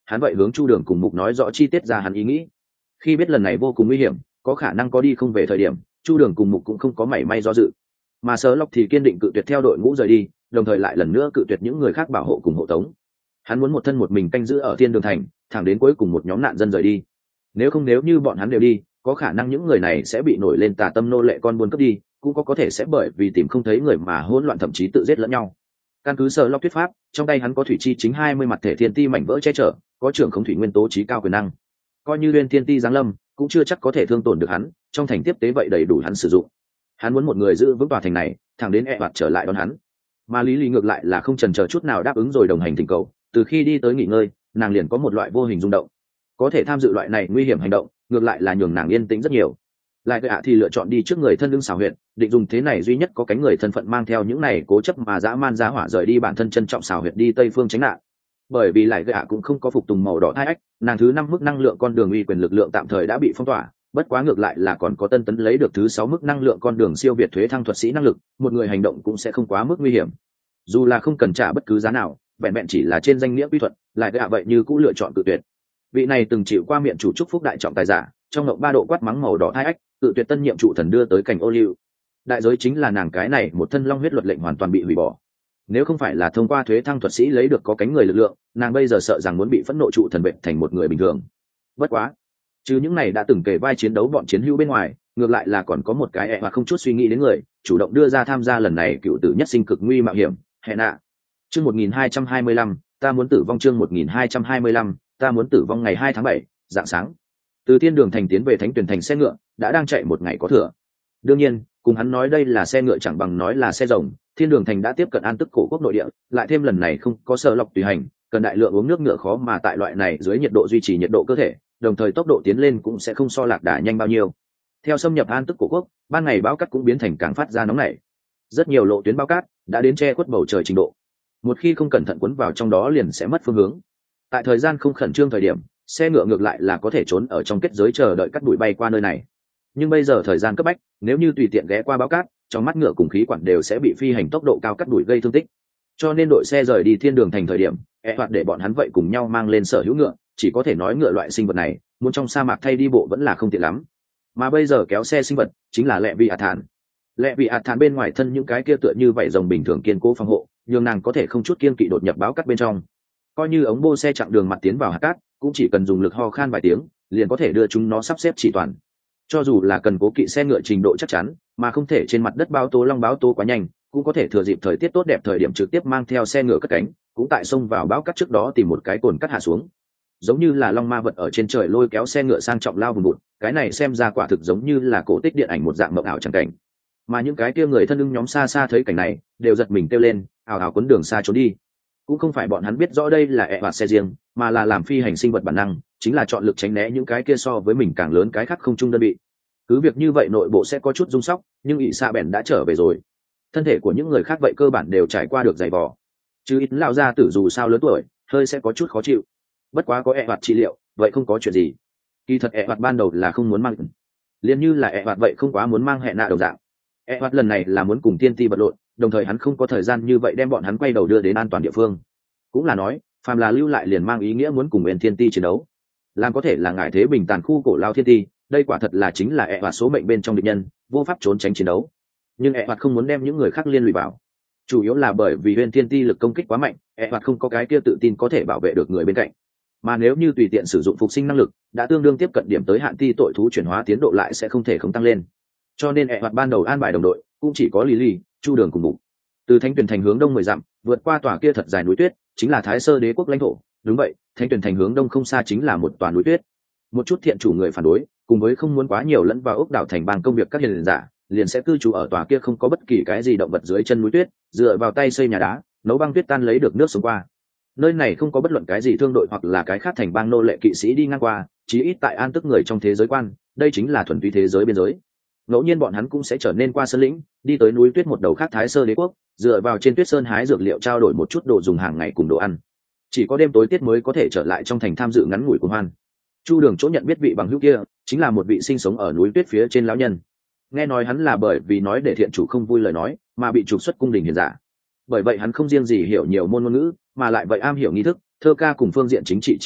hắn vậy hướng chu đường cùng mục nói rõ chi tiết ra hắn ý nghĩ. Khi biết lần này vô cùng nguy hiểm, có khả năng có đi không về thời điểm, chu đường cùng mục cũng không có mảy may do dự, mà Sở Lộc thì kiên định cự tuyệt theo đội ngũ rời đi, đồng thời lại lần nữa cự tuyệt những người khác bảo hộ cùng hộ tống. Hắn muốn một thân một mình canh giữ ở thiên đường thành, thẳng đến cuối cùng một nhóm nạn dân rời đi. Nếu không nếu như bọn hắn đều đi, có khả năng những người này sẽ bị nổi lên tà tâm nô lệ con buôn cướp đi, cũng có có thể sẽ bởi vì tìm không thấy người mà hỗn loạn, thậm chí tự giết lẫn nhau. Căn cứ Sở Lộc thuyết pháp, trong tay hắn có thủy chi chính hai mươi mặt thể thiên ti mảnh vỡ che chở, có trưởng khống thủy nguyên tố trí cao quyền năng. Coi như Nguyên Thiên Ti giáng lâm, cũng chưa chắc có thể thương tổn được hắn, trong thành tiếp tế vậy đầy đủ hắn sử dụng. Hắn muốn một người giữ vững tòa thành này, thẳng đến e hoạt trở lại đón hắn. Mà Lý Lý ngược lại là không chần chờ chút nào đáp ứng rồi đồng hành thỉnh cầu, từ khi đi tới nghỉ ngơi, nàng liền có một loại vô hình rung động. Có thể tham dự loại này nguy hiểm hành động, ngược lại là nhường nàng yên tĩnh rất nhiều. Lại ạ thì lựa chọn đi trước người thân lưng xảo huyệt, định dùng thế này duy nhất có cánh người thân phận mang theo những này cố chấp mà dã man giá hỏa rời đi bản thân trân trọng xảo huyệt đi tây phương tránh nạn. Bởi vì lại ạ cũng không có phục tùng màu đỏ thai ách, nàng thứ năm mức năng lượng con đường uy quyền lực lượng tạm thời đã bị phong tỏa, bất quá ngược lại là còn có tân tấn lấy được thứ sáu mức năng lượng con đường siêu việt thuế thăng thuật sĩ năng lực, một người hành động cũng sẽ không quá mức nguy hiểm. Dù là không cần trả bất cứ giá nào, vẹn vẹn chỉ là trên danh nghĩa quy thuận, lại ạ vậy như cũng lựa chọn cự tuyệt. Vị này từng chịu qua miệng chủ chúc phúc đại trọng tài giả, trong ngộng ba độ quát mắng màu đỏ thai ách, cự tuyệt tân nhiệm trụ thần đưa tới cảnh ô liu. Đại giới chính là nàng cái này một thân long huyết luật lệnh hoàn toàn bị hủy bỏ. Nếu không phải là thông qua thuế thăng thuật sĩ lấy được có cánh người lực lượng, nàng bây giờ sợ rằng muốn bị phẫn nộ trụ thần bệnh thành một người bình thường. Bất quá, chứ những này đã từng kể vai chiến đấu bọn chiến hữu bên ngoài, ngược lại là còn có một cái ẹ hoặc không chút suy nghĩ đến người, chủ động đưa ra tham gia lần này cựu tử nhất sinh cực nguy mạo hiểm, Hẹ Nạ. Chương một nghìn hai trăm hai mươi lăm, ta muốn tử vong. Chương một nghìn hai trăm hai mươi lăm, ta muốn tử vong. Ngày hai tháng bảy, dạng sáng. Từ thiên đường thành tiến về thánh tuyển thành xe ngựa đã đang chạy một ngày có thừa. Đương nhiên, cùng hắn nói đây là xe ngựa chẳng bằng nói là xe rồng. Thiên đường thành đã tiếp cận an tức cổ quốc nội địa, lại thêm lần này không có Sở Lộc tùy hành, cần đại lượng uống nước ngựa khó mà tại loại này dưới nhiệt độ duy trì nhiệt độ cơ thể, đồng thời tốc độ tiến lên cũng sẽ không so lạc đà nhanh bao nhiêu. Theo xâm nhập an tức cổ quốc, ban ngày bão cát cũng biến thành càng phát ra nóng nảy. Rất nhiều lộ tuyến bão cát đã đến che khuất bầu trời trình độ. Một khi không cẩn thận cuốn vào trong đó liền sẽ mất phương hướng. Tại thời gian không khẩn trương thời điểm, xe ngựa ngược lại là có thể trốn ở trong kết giới chờ đợi cát bụi bay qua nơi này. Nhưng bây giờ thời gian cấp bách, nếu như tùy tiện ghé qua bão cát, trong mắt ngựa cùng khí quản đều sẽ bị phi hành tốc độ cao cắt đuổi gây thương tích. Cho nên đội xe rời đi thiên đường thành thời điểm, e hoạt để bọn hắn vậy cùng nhau mang lên sở hữu ngựa, chỉ có thể nói ngựa loại sinh vật này muốn trong sa mạc thay đi bộ vẫn là không tiện lắm. Mà bây giờ kéo xe sinh vật chính là Lệ Vị ạt Thản. Lệ Vị ạt Thản bên ngoài thân những cái kia tựa như vậy rồng bình thường kiên cố phòng hộ, nhưng nàng có thể không chút kiên kỵ đột nhập báo cắt bên trong. Coi như ống bô xe chặng đường mặt tiến vào hạt cát, cũng chỉ cần dùng lực ho khan vài tiếng, liền có thể đưa chúng nó sắp xếp chỉ toàn. Cho dù là cần cố kỵ xe ngựa trình độ chắc chắn, mà không thể trên mặt đất báo tố long báo tố quá nhanh, cũng có thể thừa dịp thời tiết tốt đẹp thời điểm trực tiếp mang theo xe ngựa cất cánh, cũng tại sông vào bão cát trước đó tìm một cái cồn cắt hạ xuống. Giống như là long ma vật ở trên trời lôi kéo xe ngựa sang trọng lao vùng bụt, cái này xem ra quả thực giống như là cổ tích điện ảnh một dạng mộng ảo chẳng cảnh. Mà những cái kia người thân ưng nhóm xa xa thấy cảnh này, đều giật mình kêu lên, ảo ảo cuốn đường xa trốn đi. Cũng không phải bọn hắn biết rõ đây là ẹ và xe riêng, mà là làm phi hành sinh vật bản năng, chính là chọn lực tránh né những cái kia so với mình càng lớn cái khác không chung đơn vị. Cứ việc như vậy nội bộ sẽ có chút rung sóc, nhưng ỷ xạ bèn đã trở về rồi. Thân thể của những người khác vậy cơ bản đều trải qua được giày vò, chứ ít lao ra tử dù sao lớn tuổi hơi sẽ có chút khó chịu. Bất quá có ẹ hoạt trị liệu vậy không có chuyện gì. Kỳ thật ẹ hoạt ban đầu là không muốn mang, liền như là ẹ hoạt vậy không quá muốn mang Hẹ Nạ đồng dạng. Ẹ hoạt lần này là muốn cùng tiên ti vật lộn, đồng thời hắn không có thời gian như vậy đem bọn hắn quay đầu đưa đến an toàn địa phương. Cũng là nói phàm là lưu lại liền mang ý nghĩa muốn cùng Nguyên Thiên Ti chiến đấu, làm có thể là ngải thế bình tàn khu cổ lao thiên ti. Đây quả thật là chính là ẹ hoạt số mệnh bên trong địch nhân, vô pháp trốn tránh chiến đấu. Nhưng ẹ hoạt không muốn đem những người khác liên lụy vào, chủ yếu là bởi vì Nguyên Thiên Ti lực công kích quá mạnh, ẹ hoạt không có cái kia tự tin có thể bảo vệ được người bên cạnh. Mà nếu như tùy tiện sử dụng phục sinh năng lực, đã tương đương tiếp cận điểm tới hạn ti tội thú chuyển hóa tiến độ lại sẽ không thể không tăng lên. Cho nên ẹ hoạt ban đầu an bài đồng đội cũng chỉ có Lily, Chu Đường cùng Mục. Từ Thánh Tuyển thành hướng đông mười dặm, vượt qua tòa kia thật dài núi tuyết, chính là Thái Sơ Đế quốc lãnh thổ. Đúng vậy, Thánh Tuyển thành hướng đông không xa chính là một tòa núi tuyết. Một chút thiện chủ người phản đối, cùng với không muốn quá nhiều lẫn vào ốc đảo thành bang công việc các hiền giả, liền sẽ cư trú ở tòa kia không có bất kỳ cái gì động vật dưới chân núi tuyết, dựa vào tay xây nhà đá, nấu băng tuyết tan lấy được nước sống qua. Nơi này không có bất luận cái gì thương đội hoặc là cái khác thành bang nô lệ kỵ sĩ đi ngang qua, chí ít tại an tức người trong thế giới quan, đây chính là thuần túy thế giới biên giới. Ngẫu nhiên bọn hắn cũng sẽ trở nên qua sơn lĩnh, đi tới núi tuyết một đầu khác Thái Sơ Đế quốc, dựa vào trên tuyết sơn hái dược liệu trao đổi một chút đồ dùng hàng ngày cùng đồ ăn. Chỉ có đêm tối tiết mới có thể trở lại trong thành tham dự ngắn ngủi cuồng hoan. Chu Đường chỗ nhận biết vị bằng hữu kia, chính là một vị sinh sống ở núi tuyết phía trên lão nhân. Nghe nói hắn là bởi vì nói để thiện chủ không vui lời nói, mà bị trục xuất cung đình hiền giả. Bởi vậy hắn không riêng gì hiểu nhiều môn ngôn ngữ, mà lại vậy am hiểu nghi thức, thơ ca cùng phương diện chính trị tri thức,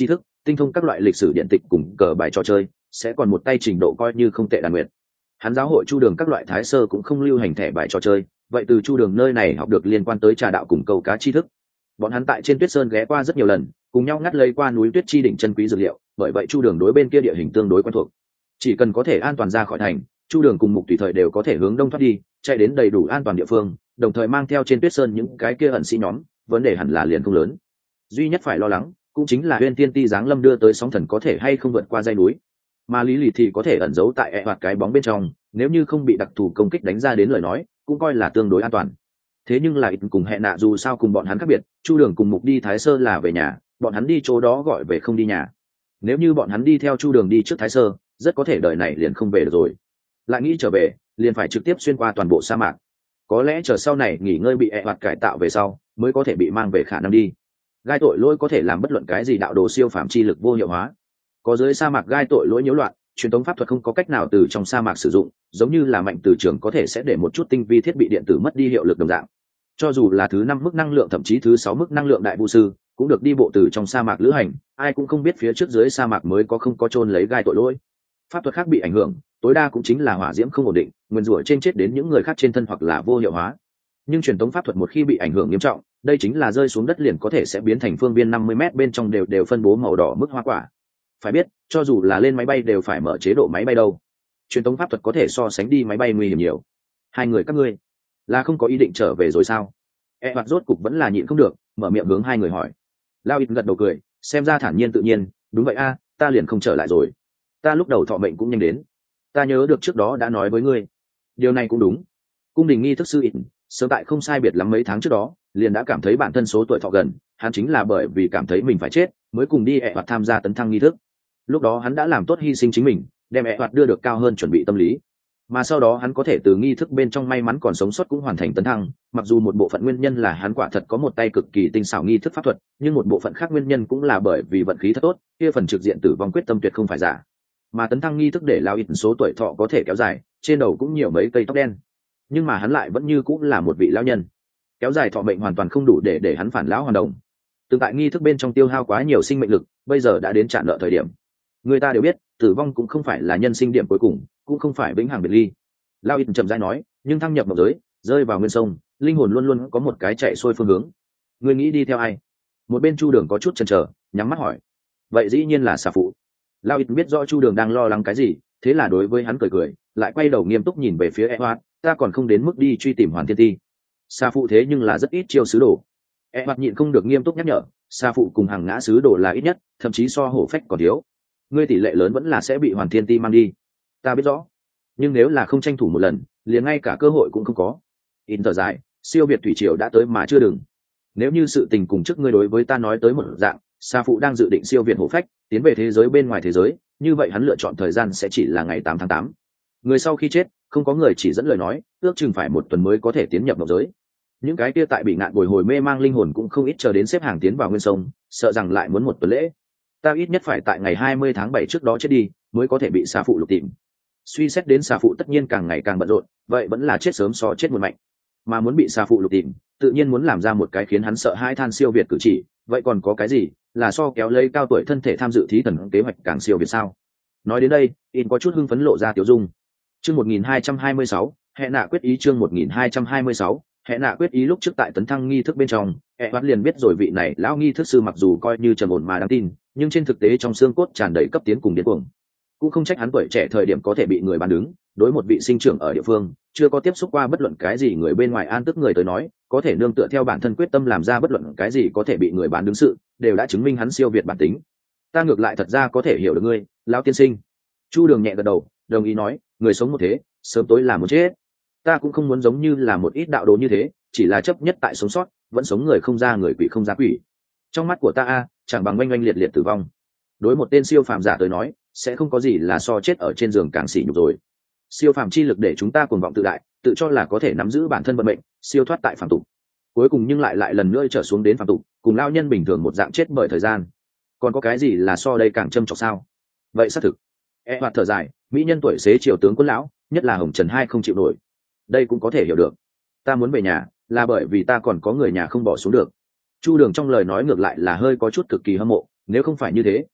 tinh thông các loại lịch sử điện tịch cùng cờ bài trò chơi, sẽ còn một tay trình độ coi như không tệ đàn nguyệt. Hắn giáo hội chu đường các loại thái sơ cũng không lưu hành thẻ bài trò chơi, vậy từ chu đường nơi này học được liên quan tới trà đạo cùng câu cá tri thức. Bọn hắn tại trên tuyết sơn ghé qua rất nhiều lần, cùng nhau ngắt lấy qua núi tuyết chi đỉnh chân quý dược liệu, bởi vậy chu đường đối bên kia địa hình tương đối quen thuộc. Chỉ cần có thể an toàn ra khỏi thành, chu đường cùng mục tùy thời đều có thể hướng đông thoát đi, chạy đến đầy đủ an toàn địa phương, đồng thời mang theo trên tuyết sơn những cái kia ẩn sĩ nhóm, vấn đề hẳn là liền không lớn. Duy nhất phải lo lắng cũng chính là Huyên Tiên Ti giáng lâm đưa tới sóng thần có thể hay không vượt qua dãy núi, mà Lý Lì thì có thể ẩn giấu tại e hoạt cái bóng bên trong, nếu như không bị đặc thù công kích đánh ra đến lời nói, cũng coi là tương đối an toàn. Thế nhưng là ít cùng hẹn nạ dù sao cùng bọn hắn khác biệt, chu đường cùng mục đi Thái Sơ là về nhà, bọn hắn đi chỗ đó gọi về không đi nhà. Nếu như bọn hắn đi theo chu đường đi trước Thái Sơ, rất có thể đời này liền không về được rồi. Lại nghĩ trở về, liền phải trực tiếp xuyên qua toàn bộ sa mạc. Có lẽ chờ sau này nghỉ ngơi bị e hoạt cải tạo về sau, mới có thể bị mang về khả năng đi. Gai tội lỗi có thể làm bất luận cái gì đạo đồ siêu phàm chi lực vô hiệu hóa. Có dưới sa mạc gai tội lỗi nhiễu loạn, truyền thống pháp thuật không có cách nào từ trong sa mạc sử dụng, giống như là mạnh từ trường có thể sẽ để một chút tinh vi thiết bị điện tử mất đi hiệu lực đồng dạng. Cho dù là thứ năm mức năng lượng thậm chí thứ sáu mức năng lượng đại vu sư, cũng được đi bộ từ trong sa mạc lữ hành, ai cũng không biết phía trước dưới sa mạc mới có không có chôn lấy gai tội lỗi. Pháp thuật khác bị ảnh hưởng, tối đa cũng chính là hỏa diễm không ổn định, nguyên rủa trên chết đến những người khác trên thân hoặc là vô hiệu hóa. Nhưng truyền thống pháp thuật một khi bị ảnh hưởng nghiêm trọng, đây chính là rơi xuống đất liền có thể sẽ biến thành phương viên năm mươi mét bên trong đều đều phân bố màu đỏ mức hoa quả. Phải biết, cho dù là lên máy bay đều phải mở chế độ máy bay đâu. Truyền thống pháp thuật có thể so sánh đi máy bay nguy hiểm nhiều. Hai người các ngươi là không có ý định trở về rồi sao? E hoạt rốt cục vẫn là nhịn không được, mở miệng hướng hai người hỏi. Lao ít gật đầu cười, xem ra thản nhiên tự nhiên, đúng vậy a, ta liền không trở lại rồi. Ta lúc đầu thọ mệnh cũng nhanh đến. Ta nhớ được trước đó đã nói với ngươi. Điều này cũng đúng. Cung đình nghi thức sư ít, sớm tại không sai biệt lắm mấy tháng trước đó, liền đã cảm thấy bản thân số tuổi thọ gần, hắn chính là bởi vì cảm thấy mình phải chết, mới cùng đi ẹ hoạt tham gia tấn thăng nghi thức. Lúc đó hắn đã làm tốt hy sinh chính mình, đem ẹ hoạt đưa được cao hơn chuẩn bị tâm lý. Mà sau đó hắn có thể từ nghi thức bên trong may mắn còn sống sót cũng hoàn thành tấn thăng, mặc dù một bộ phận nguyên nhân là hắn quả thật có một tay cực kỳ tinh xảo nghi thức pháp thuật, nhưng một bộ phận khác nguyên nhân cũng là bởi vì vận khí thật tốt, kia phần trực diện tử vong quyết tâm tuyệt không phải giả. Mà tấn thăng nghi thức để lao ít số tuổi thọ có thể kéo dài, trên đầu cũng nhiều mấy cây tóc đen. Nhưng mà hắn lại vẫn như cũng là một vị lão nhân, kéo dài thọ mệnh hoàn toàn không đủ để để hắn phản lão hoàn đồng. Từng tại nghi thức bên trong tiêu hao quá nhiều sinh mệnh lực, bây giờ đã đến trả nợ thời điểm. Người ta đều biết, tử vong cũng không phải là nhân sinh điểm cuối cùng, cũng không phải vĩnh hằng biệt ly. Lao ít chậm rãi nói, nhưng thăng nhập mộng giới, rơi vào nguyên sông, linh hồn luôn luôn có một cái chạy xuôi phương hướng. Người nghĩ đi theo ai? Một bên chu đường có chút chần chờ, nhắm mắt hỏi. Vậy dĩ nhiên là xà phụ. Lao ít biết rõ chu đường đang lo lắng cái gì, thế là đối với hắn cười cười, lại quay đầu nghiêm túc nhìn về phía Edward, ta còn không đến mức đi truy tìm Hoàn Thiên Ti. Xà phụ thế nhưng là rất ít chiêu sứ đồ. Edward nhịn không được nghiêm túc nhắc nhở, xà phụ cùng hàng ngã sứ đồ là ít nhất, thậm chí so hổ phách còn thiếu. Ngươi tỷ lệ lớn vẫn là sẽ bị Hoàn Thiên Ti mang đi. Ta biết rõ, nhưng nếu là không tranh thủ một lần, liền ngay cả cơ hội cũng không có. In thở dài, siêu việt thủy triều đã tới mà chưa đừng. Nếu như sự tình cùng trước ngươi đối với ta nói tới một dạng, xà phụ đang dự định siêu việt hổ phách, tiến về thế giới bên ngoài thế giới, như vậy hắn lựa chọn thời gian sẽ chỉ là ngày tám tháng tám. Người sau khi chết, không có người chỉ dẫn lời nói, ước chừng phải một tuần mới có thể tiến nhập mộng giới. Những cái kia tại bị ngạn bồi hồi mê mang linh hồn cũng không ít chờ đến xếp hàng tiến vào nguyên sông, sợ rằng lại muốn một tuần lễ. Ta ít nhất phải tại ngày hai mươi tháng bảy trước đó chết đi, mới có thể bị xà phụ lục tìm. Suy xét đến xà phụ tất nhiên càng ngày càng bận rộn, vậy vẫn là chết sớm so chết muộn mạnh. Mà muốn bị xà phụ lục tìm, tự nhiên muốn làm ra một cái khiến hắn sợ hãi than siêu việt cử chỉ, vậy còn có cái gì, là so kéo lấy cao tuổi thân thể tham dự thí thần kế hoạch càng siêu việt sao? Nói đến đây, in có chút hưng phấn lộ ra tiểu dung. Chương một nghìn hai trăm hai mươi sáu, hệ nạ quyết ý chương một nghìn hai trăm hai mươi sáu, hệ nạ quyết ý lúc trước tại tấn thăng nghi thức bên trong, hệ bắt liền biết rồi vị này lão nghi thức sư mặc dù coi như trầm ổn mà đáng tin, nhưng trên thực tế trong xương cốt tràn đầy cấp tiến cùng điên cuồng. Cũng không trách hắn tuổi trẻ thời điểm có thể bị người bán đứng, đối một vị sinh trưởng ở địa phương, chưa có tiếp xúc qua bất luận cái gì người bên ngoài an tức người tới nói, có thể nương tựa theo bản thân quyết tâm làm ra bất luận cái gì có thể bị người bán đứng sự, đều đã chứng minh hắn siêu việt bản tính. Ta ngược lại thật ra có thể hiểu được ngươi, lão tiên sinh. Chu Đường nhẹ gật đầu, đồng ý nói, người sống một thế, sớm tối là một chết. Ta cũng không muốn giống như là một ít đạo đồ như thế, chỉ là chấp nhất tại sống sót, vẫn sống người không ra người, quỷ không ra quỷ. Trong mắt của ta a, chẳng bằng oanh oanh liệt liệt tử vong. Đối một tên siêu phàm giả tới nói, sẽ không có gì là so chết ở trên giường càng sỉ nhục rồi. Siêu phàm chi lực để chúng ta cuồng vọng tự đại, tự cho là có thể nắm giữ bản thân vận mệnh, siêu thoát tại phàm tục. Cuối cùng nhưng lại lại lần nữa trở xuống đến phàm tục, cùng lao nhân bình thường một dạng chết bởi thời gian. Còn có cái gì là so đây càng châm chọc sao? Vậy xác thực. E hoạt thở dài, mỹ nhân tuổi xế chiều tướng quân lão, nhất là hồng trần hai không chịu nổi. Đây cũng có thể hiểu được. Ta muốn về nhà, là bởi vì ta còn có người nhà không bỏ xuống được. Chu Đường trong lời nói ngược lại là hơi có chút cực kỳ hâm mộ, nếu không phải như thế,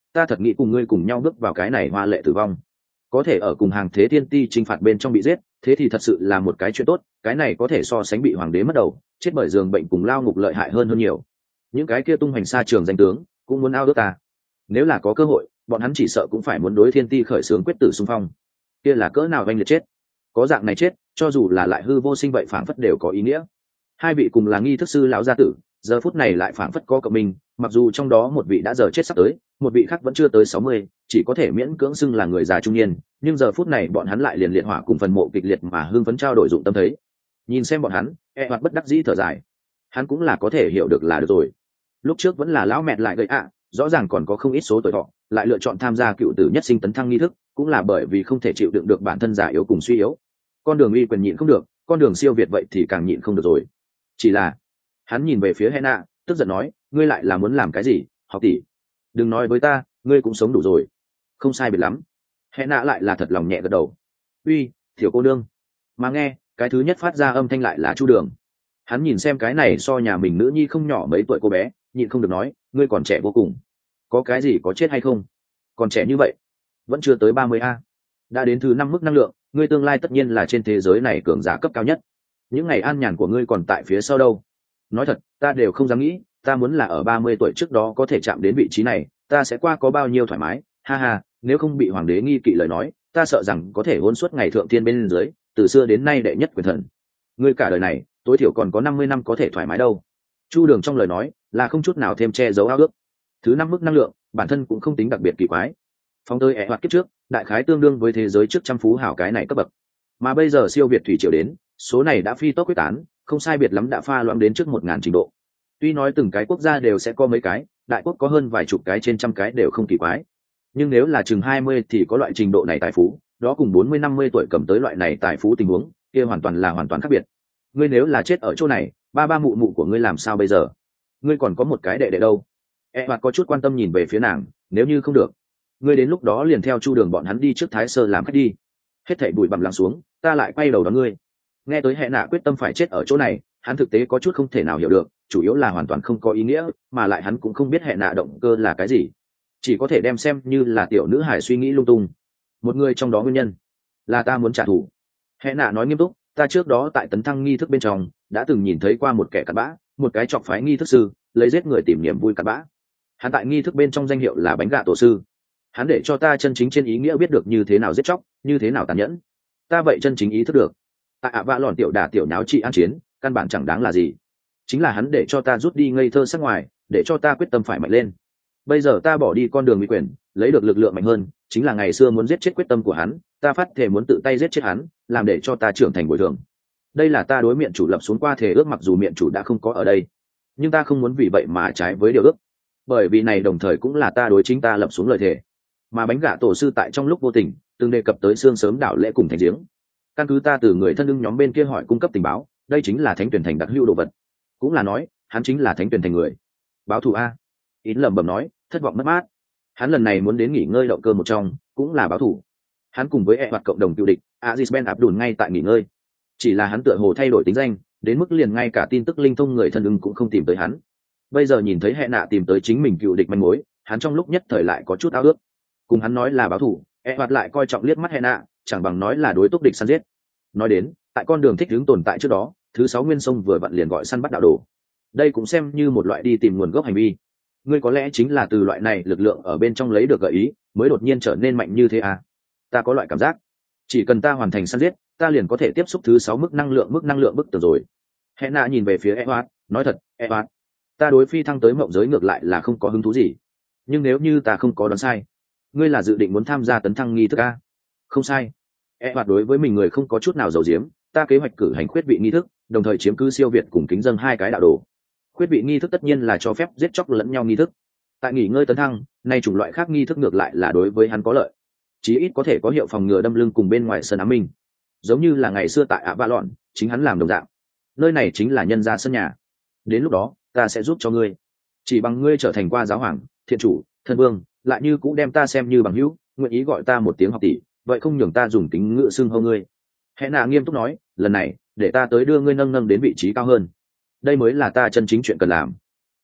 ta thật nghĩ cùng ngươi cùng nhau bước vào cái này hoa lệ tử vong. Có thể ở cùng hàng thế thiên ti chinh phạt bên trong bị giết, thế thì thật sự là một cái chuyện tốt, cái này có thể so sánh bị hoàng đế mất đầu chết bởi giường bệnh cùng lao ngục lợi hại hơn hơn nhiều. Những cái kia tung hoành xa trường danh tướng cũng muốn ao ước ta, nếu là có cơ hội bọn hắn chỉ sợ cũng phải muốn đối thiên ti khởi xướng quyết tử xung phong, kia là cỡ nào oanh liệt chết. Có dạng này chết, cho dù là lại hư vô sinh vậy phảng phất đều có ý nghĩa. Hai vị cùng là nghi thức sư lão gia tử, giờ phút này lại phảng phất có cộng minh, mặc dù trong đó một vị đã giờ chết sắp tới, một vị khác vẫn chưa tới sáu mươi, chỉ có thể miễn cưỡng xưng là người già trung niên, nhưng giờ phút này bọn hắn lại liền liệt hỏa cùng phần mộ kịch liệt mà hưng phấn trao đổi dụng tâm thấy. Nhìn xem bọn hắn, e hoạt bất đắc dĩ thở dài. Hắn cũng là có thể hiểu được là được rồi. Lúc trước vẫn là lão mẹ lại gợi ạ, rõ ràng còn có không ít số tuổi thọ, lại lựa chọn tham gia cựu tử nhất sinh tấn thăng nghi thức, cũng là bởi vì không thể chịu đựng được bản thân già yếu cùng suy yếu. Con đường uy quyền nhịn không được, con đường siêu việt vậy thì càng nhịn không được rồi. Chỉ là, hắn nhìn về phía Hena, tức giận nói, ngươi lại là muốn làm cái gì, học tỷ? Đừng nói với ta, ngươi cũng sống đủ rồi. Không sai biệt lắm. Hena lại là thật lòng nhẹ gật đầu. Uy, tiểu cô nương. Mà nghe, cái thứ nhất phát ra âm thanh lại là Chu Đường. Hắn nhìn xem cái này so nhà mình nữ nhi không nhỏ mấy tuổi cô bé, nhịn không được nói, ngươi còn trẻ vô cùng. Có cái gì có chết hay không? Còn trẻ như vậy, vẫn chưa tới ba mươi a. Đã đến thứ năm mức năng lượng, ngươi tương lai tất nhiên là trên thế giới này cường giả cấp cao nhất. Những ngày an nhàn của ngươi còn tại phía sau đâu. Nói thật, ta đều không dám nghĩ, ta muốn là ở ba mươi tuổi trước đó có thể chạm đến vị trí này, ta sẽ qua có bao nhiêu thoải mái. Ha ha, nếu không bị hoàng đế nghi kỵ lời nói, ta sợ rằng có thể hôn suốt ngày thượng thiên bên dưới, từ xưa đến nay đệ nhất quyền thần. Ngươi cả đời này, tối thiểu còn có năm mươi năm có thể thoải mái đâu. Chu Đường trong lời nói là không chút nào thêm che giấu ao ước. Thứ năm mức năng lượng, bản thân cũng không tính đặc biệt kỳ quái. Phóng tới ẻ hoạt kiếp trước, đại khái tương đương với thế giới trước trăm phú hảo cái này cấp bậc. Mà bây giờ siêu việt thủy triều đến, số này đã phi tốc quyết tán, không sai biệt lắm đã pha loãng đến trước một ngàn trình độ. Tuy nói từng cái quốc gia đều sẽ có mấy cái, đại quốc có hơn vài chục cái trên trăm cái đều không kỳ quái. Nhưng nếu là chừng hai mươi thì có loại trình độ này tài phú, đó cùng bốn mươi năm mươi tuổi cầm tới loại này tài phú tình huống, kia hoàn toàn là hoàn toàn khác biệt. Ngươi nếu là chết ở chỗ này, ba ba mụ mụ của ngươi làm sao bây giờ? Ngươi còn có một cái đệ đệ đâu? E hoạt có chút quan tâm nhìn về phía nàng, nếu như không được, ngươi đến lúc đó liền theo Chu Đường bọn hắn đi trước Thái Sơ làm khách đi. Hết thảy bụi bặm lắng xuống, ta lại quay đầu đón ngươi. Nghe tới hệ nạ quyết tâm phải chết ở chỗ này, hắn thực tế có chút không thể nào hiểu được, chủ yếu là hoàn toàn không có ý nghĩa, mà lại hắn cũng không biết hệ nạ động cơ là cái gì, chỉ có thể đem xem như là tiểu nữ hải suy nghĩ lung tung. Một người trong đó nguyên nhân là ta muốn trả thù. Hệ nạ nói nghiêm túc, ta trước đó tại tấn thăng nghi thức bên trong đã từng nhìn thấy qua một kẻ cặn bã, một cái chọc phái nghi thức sư lấy giết người tìm niềm vui cặn bã. Hắn tại nghi thức bên trong danh hiệu là bánh gạ tổ sư. Hắn để cho ta chân chính trên ý nghĩa biết được như thế nào giết chóc, như thế nào tàn nhẫn. Ta vậy chân chính ý thức được, tại ạ vạ lòn tiểu đả tiểu nháo trị an chiến, căn bản chẳng đáng là gì. Chính là hắn để cho ta rút đi ngây thơ sắc ngoài, để cho ta quyết tâm phải mạnh lên. Bây giờ ta bỏ đi con đường uy quyền, lấy được lực lượng mạnh hơn, chính là ngày xưa muốn giết chết quyết tâm của hắn. Ta phát thể muốn tự tay giết chết hắn, làm để cho ta trưởng thành bồi thường. Đây là ta đối miện chủ lập xuống qua thể ước, mặc dù miện chủ đã không có ở đây, nhưng ta không muốn vì vậy mà trái với điều ước, bởi vì này đồng thời cũng là ta đối chính ta lập xuống lời thề. Mà bánh gạ tổ sư tại trong lúc vô tình từng đề cập tới xương sớm đảo lễ cùng thành giếng. Căn cứ ta từ người thân ưng nhóm bên kia hỏi cung cấp tình báo, đây chính là thánh tuyển thành đặc hữu đồ vật, cũng là nói hắn chính là thánh tuyển thành người. Báo thù a? Ít lẩm bẩm nói, thất vọng mất mát. Hắn lần này muốn đến nghỉ ngơi động cơ một trong, cũng là báo thù. Hắn cùng với e hoạt cộng đồng tiêu địch Aziz Ben Abdul ngay tại nghỉ ngơi, chỉ là hắn tựa hồ thay đổi tính danh, đến mức liền ngay cả tin tức linh thông người thân ưng cũng không tìm tới hắn. Bây giờ nhìn thấy hệ nạ tìm tới chính mình cựu địch manh mối, hắn trong lúc nhất thời lại có chút ao ước. Cùng hắn nói là báo thù, e hoạt lại coi trọng liếc mắt hệ nạ, chẳng bằng nói là đối túc địch săn giết. Nói đến, tại con đường thích hướng tồn tại trước đó, thứ sáu nguyên sông vừa vặn liền gọi săn bắt đạo đồ. Đây cũng xem như một loại đi tìm nguồn gốc hành vi. Ngươi có lẽ chính là từ loại này lực lượng ở bên trong lấy được gợi ý, mới đột nhiên trở nên mạnh như thế à? Ta có loại cảm giác, chỉ cần ta hoàn thành săn giết, ta liền có thể tiếp xúc thứ sáu mức năng lượng mức năng lượng bức tường rồi. Hệ nạ nhìn về phía Edward, nói thật, Edward, ta đối phi thăng tới mộng giới ngược lại là không có hứng thú gì. Nhưng nếu như ta không có đoán sai, ngươi là dự định muốn tham gia tấn thăng nghi thức a? Không sai. Edward đối với mình người không có chút nào giấu giếm, ta kế hoạch cử hành khuyết vị nghi thức, đồng thời chiếm cứ siêu việt cùng kính dâng hai cái đạo đồ. Khuyết vị nghi thức tất nhiên là cho phép giết chóc lẫn nhau nghi thức. Tại nghỉ ngơi tấn thăng, nay chủng loại khác nghi thức ngược lại là đối với hắn có lợi, chí ít có thể có hiệu phòng ngừa đâm lưng cùng bên ngoài sân ám minh, giống như là ngày xưa tại ạ va lọn chính hắn làm đồng dạng. Nơi này chính là nhân gia sân nhà, đến lúc đó ta sẽ giúp cho ngươi, chỉ bằng ngươi trở thành qua giáo hoàng, thiện chủ, thân vương, lại như cũng đem ta xem như bằng hữu, nguyện ý gọi ta một tiếng học tỷ, vậy không nhường ta dùng tính ngữ xưng hô ngươi. Hẽ nạ nghiêm túc nói, lần này để ta tới đưa ngươi nâng nâng đến vị trí cao hơn, đây mới là ta chân chính chuyện cần làm.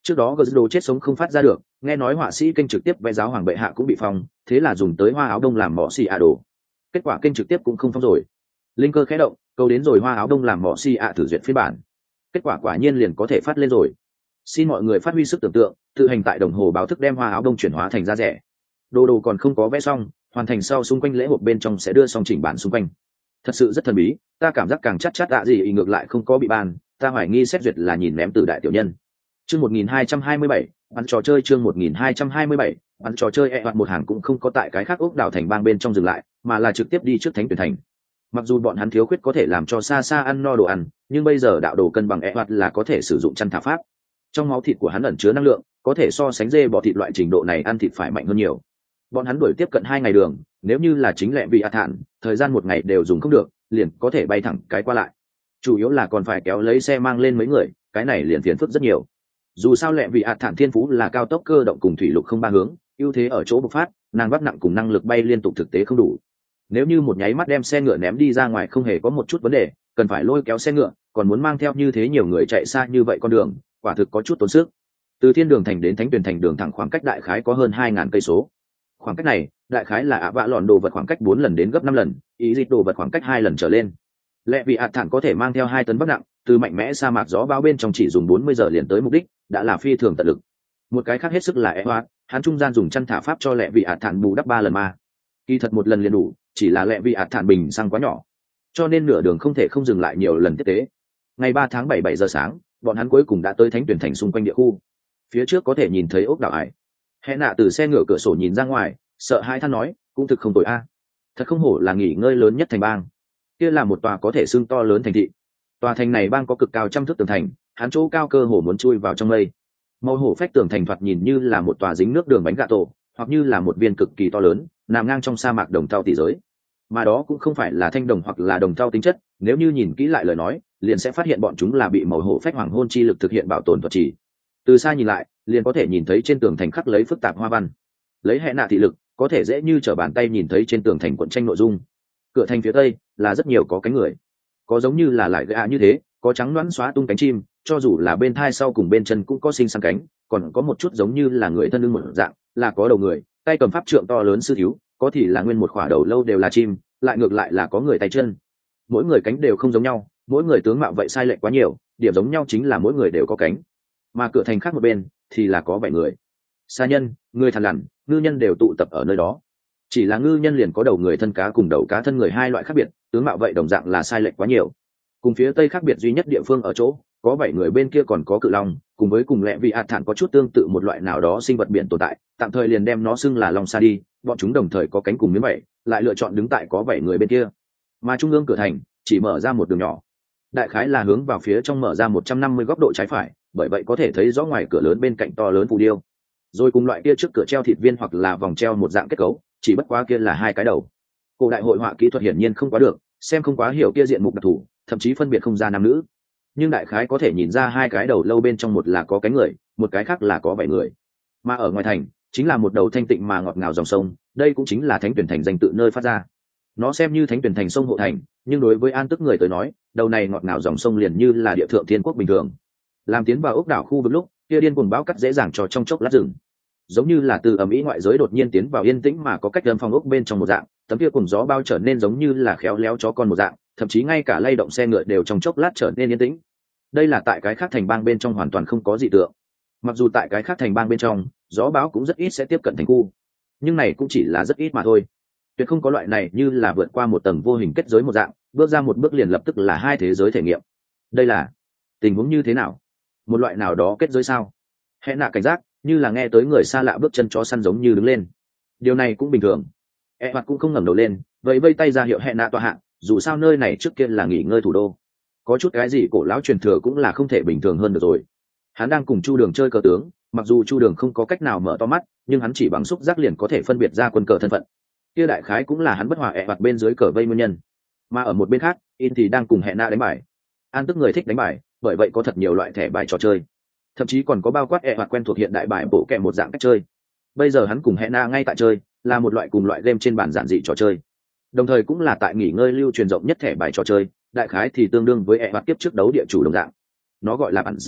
Trước đó gờ đồ chết sống không phát ra được, nghe nói họa sĩ kênh trực tiếp vẽ giáo hoàng bệ hạ cũng bị phong, thế là dùng tới hoa áo đông làm mỏ xì ạ đồ. Kết quả kênh trực tiếp cũng không phong rồi. Linh cơ khẽ động, câu đến rồi hoa áo đông làm mỏ xì ạ thử duyệt phiên bản. Kết quả quả nhiên liền có thể phát lên rồi. Xin mọi người phát huy sức tưởng tượng, tự hành tại đồng hồ báo thức đem hoa áo đông chuyển hóa thành da rẻ. Đồ đồ còn không có vẽ xong, hoàn thành sau xung quanh lễ hộp bên trong sẽ đưa xong chỉnh bản xung quanh. Thật sự rất thần bí, ta cảm giác càng chắc chắc ạ gì ý ngược lại không có bị ban, ta hoài nghi xét duyệt là nhìn ném từ đại tiểu nhân. Chương một nghìn hai trăm hai mươi bảy, bắn trò chơi chương một nghìn hai trăm hai mươi bảy, bắn trò chơi e hoạt một hàng cũng không có tại cái khác ốc đảo thành bang bên trong dừng lại, mà là trực tiếp đi trước thánh tuyển thành. Mặc dù bọn hắn thiếu khuyết có thể làm cho xa xa ăn no đồ ăn, nhưng bây giờ đạo đồ cân bằng e hoạt là có thể sử dụng chăn thả pháp. Trong máu thịt của hắn ẩn chứa năng lượng, có thể so sánh dê bò thịt loại trình độ này ăn thịt phải mạnh hơn nhiều. Bọn hắn đuổi tiếp cận hai ngày đường, nếu như là chính lẹ vì ạt thản, thời gian một ngày đều dùng không được, liền có thể bay thẳng cái qua lại. Chủ yếu là còn phải kéo lấy xe mang lên mấy người, cái này liền phiền phức rất nhiều. Dù sao lẹ vì ạt thản thiên phú là cao tốc cơ động cùng thủy lục không ba hướng, ưu thế ở chỗ bộc phát, nàng vác nặng cùng năng lực bay liên tục thực tế không đủ. Nếu như một nháy mắt đem xe ngựa ném đi ra ngoài không hề có một chút vấn đề, cần phải lôi kéo xe ngựa, còn muốn mang theo như thế nhiều người chạy xa như vậy con đường, quả thực có chút tốn sức. Từ thiên đường thành đến thánh tuyển thành đường thẳng khoảng cách đại khái có hơn hai ngàn cây số. Khoảng cách này, đại khái là ạ vạ lọn đồ vật khoảng cách bốn lần đến gấp năm lần, ý dịch đồ vật khoảng cách hai lần trở lên. Lẽ vì ạt thản có thể mang theo hai tấn bắc nặng, từ mạnh mẽ sa mạc gió bão bên trong chỉ dùng bốn mươi giờ liền tới mục đích, đã là phi thường tận lực. Một cái khác hết sức là Eoat, hắn trung gian dùng chăn thả pháp cho lẹ vị ạt thản bù đắp ba lần ma. Kỳ thật một lần liền đủ, chỉ là lẹ vị ạt thản bình xăng quá nhỏ, cho nên nửa đường không thể không dừng lại nhiều lần tiếp tế. Ngày ba tháng bảy bảy giờ sáng, bọn hắn cuối cùng đã tới thánh tuyển thành xung quanh địa khu. Phía trước có thể nhìn thấy ốc đảo ải. Hẹ nạ từ xe ngựa cửa sổ nhìn ra ngoài, sợ hãi than nói, cũng thực không tồi a. Thật không hổ là nghỉ ngơi lớn nhất thành bang. Kia là một tòa có thể xưng to lớn thành thị. Tòa thành này bang có cực cao trăm thước tường thành, hắn chỗ cao cơ hồ muốn chui vào trong mây. Màu hổ phách tường thành thoạt nhìn như là một tòa dính nước đường bánh gà tổ, hoặc như là một viên cực kỳ to lớn, nằm ngang trong sa mạc đồng thau tỷ giới. Mà đó cũng không phải là thanh đồng hoặc là đồng thau tính chất, nếu như nhìn kỹ lại lời nói, liền sẽ phát hiện bọn chúng là bị màu hổ phách hoàng hôn chi lực thực hiện bảo tồn thuật chỉ. Từ xa nhìn lại, liền có thể nhìn thấy trên tường thành khắc lấy phức tạp hoa văn. Lấy hệ nạ thị lực, có thể dễ như trở bàn tay nhìn thấy trên tường thành cuộn tranh nội dung. Cửa thành phía tây là rất nhiều có cánh người, có giống như là lại gã như thế, có trắng loãng xóa tung cánh chim, cho dù là bên thai sau cùng bên chân cũng có sinh sang cánh, còn có một chút giống như là người thân lưng một dạng, là có đầu người, tay cầm pháp trượng to lớn sư thiếu, có thì là nguyên một khỏa đầu lâu đều là chim, lại ngược lại là có người tay chân. Mỗi người cánh đều không giống nhau, mỗi người tướng mạo vậy sai lệch quá nhiều, điểm giống nhau chính là mỗi người đều có cánh. Mà cửa thành khác một bên thì là có bảy người. Sa nhân, người thằn lằn, ngư nhân đều tụ tập ở nơi đó. Chỉ là ngư nhân liền có đầu người thân cá cùng đầu cá thân người hai loại khác biệt, tướng mạo vậy đồng dạng là sai lệch quá nhiều. Cùng phía tây khác biệt duy nhất địa phương ở chỗ, có bảy người bên kia còn có cự long, cùng với cùng lẹ vị ạt thản có chút tương tự một loại nào đó sinh vật biển tồn tại, tạm thời liền đem nó xưng là long sa đi, bọn chúng đồng thời có cánh cùng miếng bảy, lại lựa chọn đứng tại có bảy người bên kia. Mà trung ương cửa thành chỉ mở ra một đường nhỏ, đại khái là hướng vào phía trong mở ra một trăm năm mươi góc độ trái phải, bởi vậy có thể thấy rõ ngoài cửa lớn bên cạnh to lớn phù điêu. Rồi cùng loại kia trước cửa treo thịt viên hoặc là vòng treo một dạng kết cấu, chỉ bất quá kia là hai cái đầu. Cổ đại hội họa kỹ thuật hiển nhiên không quá được, xem không quá hiểu kia diện mục đặc thù, thậm chí phân biệt không ra nam nữ. Nhưng đại khái có thể nhìn ra hai cái đầu lâu bên trong một là có cánh người, một cái khác là có bảy người. Mà ở ngoài thành chính là một đầu thanh tịnh mà ngọt ngào dòng sông, đây cũng chính là thánh tuyển thành danh tự nơi phát ra. Nó xem như thánh tuyển thành sông hộ thành, nhưng đối với an tức người tới nói, đầu này ngọt ngào dòng sông liền như là địa thượng thiên quốc bình thường. Làm tiến vào ốc đảo khu vực lúc, kia điên cuồng bão cắt dễ dàng cho trong chốc lát rừng, giống như là từ ẩm ĩ ngoại giới đột nhiên tiến vào yên tĩnh mà có cách âm phòng ốc bên trong một dạng, tấm kia cùng gió bao trở nên giống như là khéo léo chó con một dạng, thậm chí ngay cả lay động xe ngựa đều trong chốc lát trở nên yên tĩnh. Đây là tại cái khác thành bang bên trong hoàn toàn không có dị tượng. Mặc dù tại cái khác thành bang bên trong, gió bão cũng rất ít sẽ tiếp cận thành khu, nhưng này cũng chỉ là rất ít mà thôi. Tuyệt không có loại này như là vượt qua một tầng vô hình kết giới một dạng, bước ra một bước liền lập tức là hai thế giới thể nghiệm. Đây là tình huống như thế nào? Một loại nào đó kết giới sao? Hẹ nạ cảnh giác, như là nghe tới người xa lạ bước chân chó săn giống như đứng lên. Điều này cũng bình thường. E mặt cũng không ngẩng đầu lên, vẫy vây tay ra hiệu hẹ nạ tọa hạ, dù sao nơi này trước kia là nghỉ ngơi thủ đô. Có chút cái gì cổ lão truyền thừa cũng là không thể bình thường hơn được rồi. Hắn đang cùng Chu Đường chơi cờ tướng, mặc dù Chu Đường không có cách nào mở to mắt, nhưng hắn chỉ bằng xúc giác liền có thể phân biệt ra quân cờ thân phận. Kia đại khái cũng là hắn bất hòa ẹ mặt bên dưới cờ vây nguyên nhân. Mà ở một bên khác, In thì đang cùng hẹn nạ đánh bài. An tức người thích đánh bài, bởi vậy có thật nhiều loại thẻ bài trò chơi, thậm chí còn có bao quát ẹ mặt quen thuộc hiện đại bài bộ kẹ một dạng cách chơi. Bây giờ hắn cùng hẹn nạ ngay tại chơi, là một loại cùng loại game trên bàn giản dị trò chơi, đồng thời cũng là tại nghỉ ngơi lưu truyền rộng nhất thẻ bài trò chơi, đại khái thì tương đương với ẹ mặt tiếp trước đấu địa chủ đồng dạng. Nó gọi là bản dị.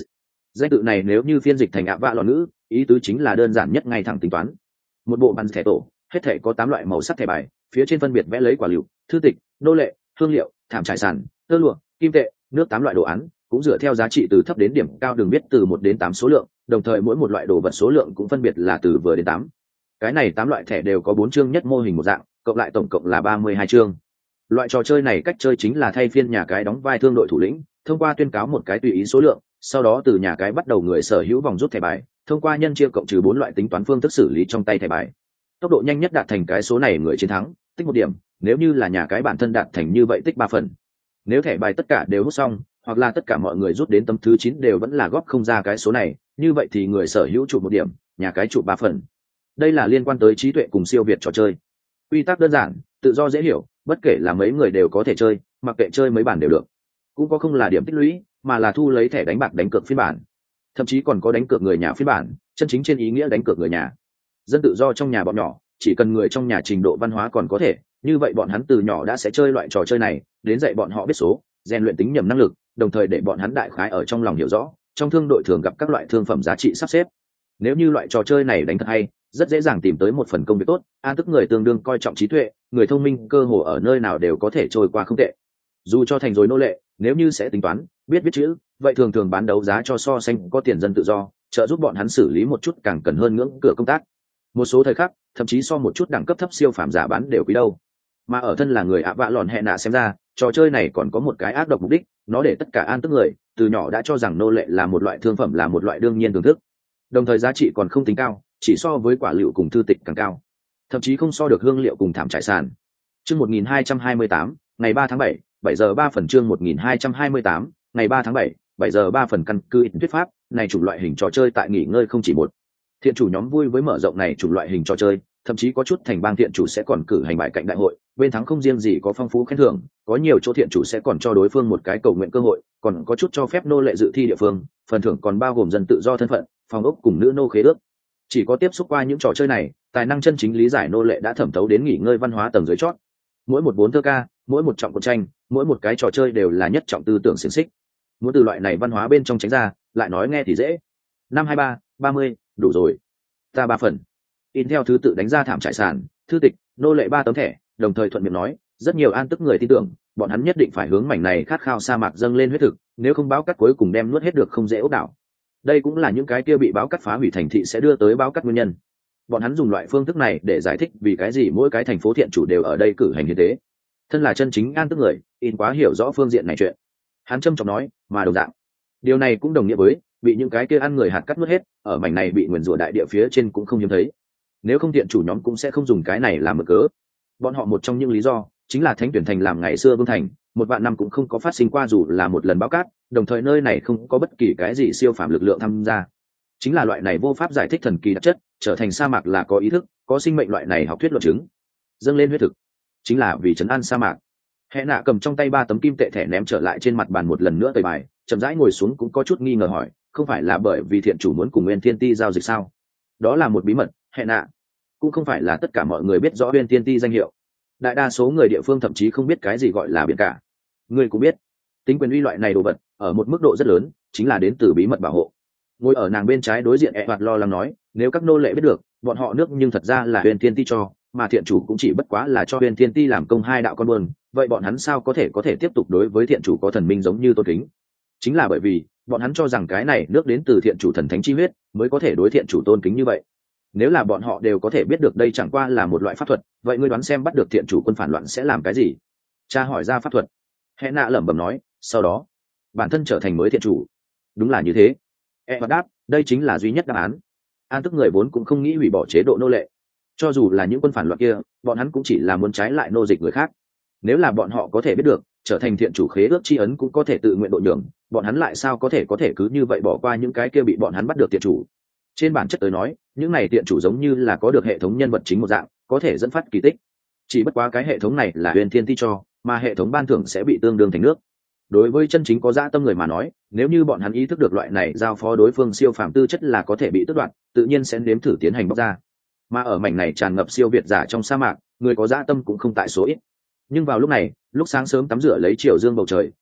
Danh tự này nếu như phiên dịch thành ạ vạ lò ngữ, ý tứ chính là đơn giản nhất ngay thẳng tính toán. Một bộ bàn thẻ tổ, hết thảy có tám loại màu sắc thẻ bài, phía trên phân biệt vẽ lấy quả liệu, thư tịch, nô lệ, hương liệu, thảm trải sản, tơ lụa, kim tệ, nước tám loại đồ án, cũng dựa theo giá trị từ thấp đến điểm cao đường biết từ một đến tám số lượng, đồng thời mỗi một loại đồ vật số lượng cũng phân biệt là từ vừa đến tám. Cái này tám loại thẻ đều có bốn chương nhất mô hình một dạng, cộng lại tổng cộng là ba mươi hai chương. Loại trò chơi này cách chơi chính là thay phiên nhà cái đóng vai thương đội thủ lĩnh, thông qua tuyên cáo một cái tùy ý số lượng, sau đó từ nhà cái bắt đầu người sở hữu vòng rút thẻ bài, thông qua nhân chia cộng trừ bốn loại tính toán phương thức xử lý trong tay thẻ bài. Tốc độ nhanh nhất đạt thành cái số này người chiến thắng, tích một điểm, nếu như là nhà cái bản thân đạt thành như vậy tích ba phần. Nếu thẻ bài tất cả đều hút xong, hoặc là tất cả mọi người rút đến tấm thứ chín đều vẫn là góp không ra cái số này, như vậy thì người sở hữu chụp một điểm, nhà cái chụp ba phần. Đây là liên quan tới trí tuệ cùng siêu việt trò chơi. Quy tắc đơn giản, tự do dễ hiểu, bất kể là mấy người đều có thể chơi, mặc kệ chơi mấy bản đều được. Cũng có không là điểm tích lũy, mà là thu lấy thẻ đánh bạc đánh cược phiên bản. Thậm chí còn có đánh cược người nhà phiên bản, chân chính trên ý nghĩa đánh cược người nhà. Dân tự do trong nhà bọn nhỏ, chỉ cần người trong nhà trình độ văn hóa còn có thể, như vậy bọn hắn từ nhỏ đã sẽ chơi loại trò chơi này, đến dạy bọn họ biết số, rèn luyện tính nhầm năng lực, đồng thời để bọn hắn đại khái ở trong lòng hiểu rõ, trong thương đội thường gặp các loại thương phẩm giá trị sắp xếp. Nếu như loại trò chơi này đánh thật hay, rất dễ dàng tìm tới một phần công việc tốt, an tức người tương đương coi trọng trí tuệ, người thông minh cơ hồ ở nơi nào đều có thể trôi qua không tệ. Dù cho thành rồi nô lệ, nếu như sẽ tính toán, biết viết chữ, vậy thường thường bán đấu giá cho so sánh có tiền dân tự do, trợ giúp bọn hắn xử lý một chút càng cần hơn ngưỡng cửa công tác. Một số thời khắc, thậm chí so một chút đẳng cấp thấp siêu phàm giả bán đều quý đâu. Mà ở thân là người ạ vạ lòn hẹ nạ xem ra, trò chơi này còn có một cái ác độc mục đích, nó để tất cả an tức người từ nhỏ đã cho rằng nô lệ là một loại thương phẩm, là một loại đương nhiên thưởng thức, đồng thời giá trị còn không tính cao, chỉ so với quả liệu cùng thư tịch càng cao, thậm chí không so được hương liệu cùng thảm trải sàn. Chương một nghìn hai trăm hai mươi tám, ngày ba tháng bảy, bảy giờ ba phần. Chương một nghìn hai trăm hai mươi tám, ngày ba tháng bảy, bảy giờ ba phần. Căn cứ thuyết pháp này, chủng loại hình trò chơi tại nghỉ ngơi không chỉ một. Thiện chủ nhóm vui với mở rộng này chủng loại hình trò chơi, thậm chí có chút thành bang thiện chủ sẽ còn cử hành bại cạnh đại hội, bên thắng không riêng gì có phong phú khen thưởng, có nhiều chỗ thiện chủ sẽ còn cho đối phương một cái cầu nguyện cơ hội, còn có chút cho phép nô lệ dự thi địa phương, phần thưởng còn bao gồm dân tự do thân phận, phòng ốc cùng nữ nô khế ước. Chỉ có tiếp xúc qua những trò chơi này, tài năng chân chính lý giải nô lệ đã thẩm thấu đến nghỉ ngơi văn hóa tầng dưới chót. Mỗi một bốn thơ ca, mỗi một trọng cuộn tranh, mỗi một cái trò chơi đều là nhất trọng tư tưởng xiềng xích. Muốn từ loại này văn hóa bên trong tránh ra, lại nói nghe thì dễ. Năm hai ba, ba mươi, đủ rồi. Ta ba phần. In theo thứ tự đánh ra thảm trải sàn, thư tịch, nô lệ ba tấm thẻ, đồng thời thuận miệng nói, rất nhiều an tức người tin tưởng, bọn hắn nhất định phải hướng mảnh này khát khao sa mạc dâng lên huyết thực, nếu không báo cắt cuối cùng đem nuốt hết được không dễ ốc đảo. Đây cũng là những cái kia bị báo cắt phá hủy thành thị sẽ đưa tới báo cắt nguyên nhân. Bọn hắn dùng loại phương thức này để giải thích vì cái gì mỗi cái thành phố thiện chủ đều ở đây cử hành hiến tế. Thân là chân chính an tức người, in quá hiểu rõ phương diện này chuyện. Hắn trâm trọng nói, mà đồng dạng, điều này cũng đồng nghĩa với bị những cái kia ăn người hạt cắt nuốt hết, ở mảnh này bị nguyền rủa đại địa phía trên cũng không hiếm thấy. Nếu không thiện chủ nhóm cũng sẽ không dùng cái này làm mực cớ. Bọn họ một trong những lý do chính là thánh tuyển thành làm ngày xưa vương thành, một vạn năm cũng không có phát sinh qua dù là một lần báo cát, đồng thời nơi này không có bất kỳ cái gì siêu phàm lực lượng tham gia. Chính là loại này vô pháp giải thích thần kỳ đặc chất, trở thành sa mạc là có ý thức, có sinh mệnh loại này học thuyết luận chứng. Dâng lên huyết thực, chính là vì trấn an sa mạc. Hẹ nạ cầm trong tay ba tấm kim tệ thẻ ném trở lại trên mặt bàn một lần nữa tời bài, chậm rãi ngồi xuống cũng có chút nghi ngờ hỏi, không phải là bởi vì thiện chủ muốn cùng Nguyên Thiên Ti giao dịch sao? Đó là một bí mật, Hẹ nạ. Cũng không phải là tất cả mọi người biết rõ Nguyên Thiên Ti danh hiệu. Đại đa số người địa phương thậm chí không biết cái gì gọi là biển cả. Ngươi cũng biết, tính quyền uy loại này đồ vật, ở một mức độ rất lớn, chính là đến từ bí mật bảo hộ. Ngồi ở nàng bên trái đối diện ẹ hoạt lo lắng nói, nếu các nô lệ biết được, bọn họ nước nhưng thật ra là Huyền Thiên Ti cho, mà thiện chủ cũng chỉ bất quá là cho Huyền Thiên Ti làm công hai đạo con buôn, vậy bọn hắn sao có thể có thể tiếp tục đối với thiện chủ có thần minh giống như tôn kính? Chính là bởi vì bọn hắn cho rằng cái này nước đến từ thiện chủ thần thánh chi huyết, mới có thể đối thiện chủ tôn kính như vậy. Nếu là bọn họ đều có thể biết được đây chẳng qua là một loại pháp thuật, vậy ngươi đoán xem bắt được thiện chủ quân phản loạn sẽ làm cái gì? Cha hỏi ra pháp thuật. Hẹ nạ lẩm bẩm nói, sau đó bản thân trở thành mới thiện chủ. Đúng là như thế. E đáp, đây chính là duy nhất đáp án. An tức người vốn cũng không nghĩ hủy bỏ chế độ nô lệ, cho dù là những quân phản loạn kia, bọn hắn cũng chỉ là muốn trái lại nô dịch người khác. Nếu là bọn họ có thể biết được, trở thành thiện chủ khế ước chi ấn cũng có thể tự nguyện độ nhường, bọn hắn lại sao có thể có thể cứ như vậy bỏ qua những cái kia bị bọn hắn bắt được thiện chủ? Trên bản chất tới nói, những này thiện chủ giống như là có được hệ thống nhân vật chính một dạng, có thể dẫn phát kỳ tích. Chỉ bất quá cái hệ thống này là Huyền Thiên Ti cho, mà hệ thống ban thưởng sẽ bị tương đương thành nước. Đối với chân chính có dã tâm người mà nói, nếu như bọn hắn ý thức được loại này giao phó đối phương siêu phàm tư chất là có thể bị tước đoạt, tự nhiên sẽ nếm thử tiến hành bóc ra. Mà ở mảnh này tràn ngập siêu việt giả trong sa mạc, người có dã tâm cũng không tại số ít. Nhưng vào lúc này, lúc sáng sớm tắm rửa lấy chiều dương bầu trời,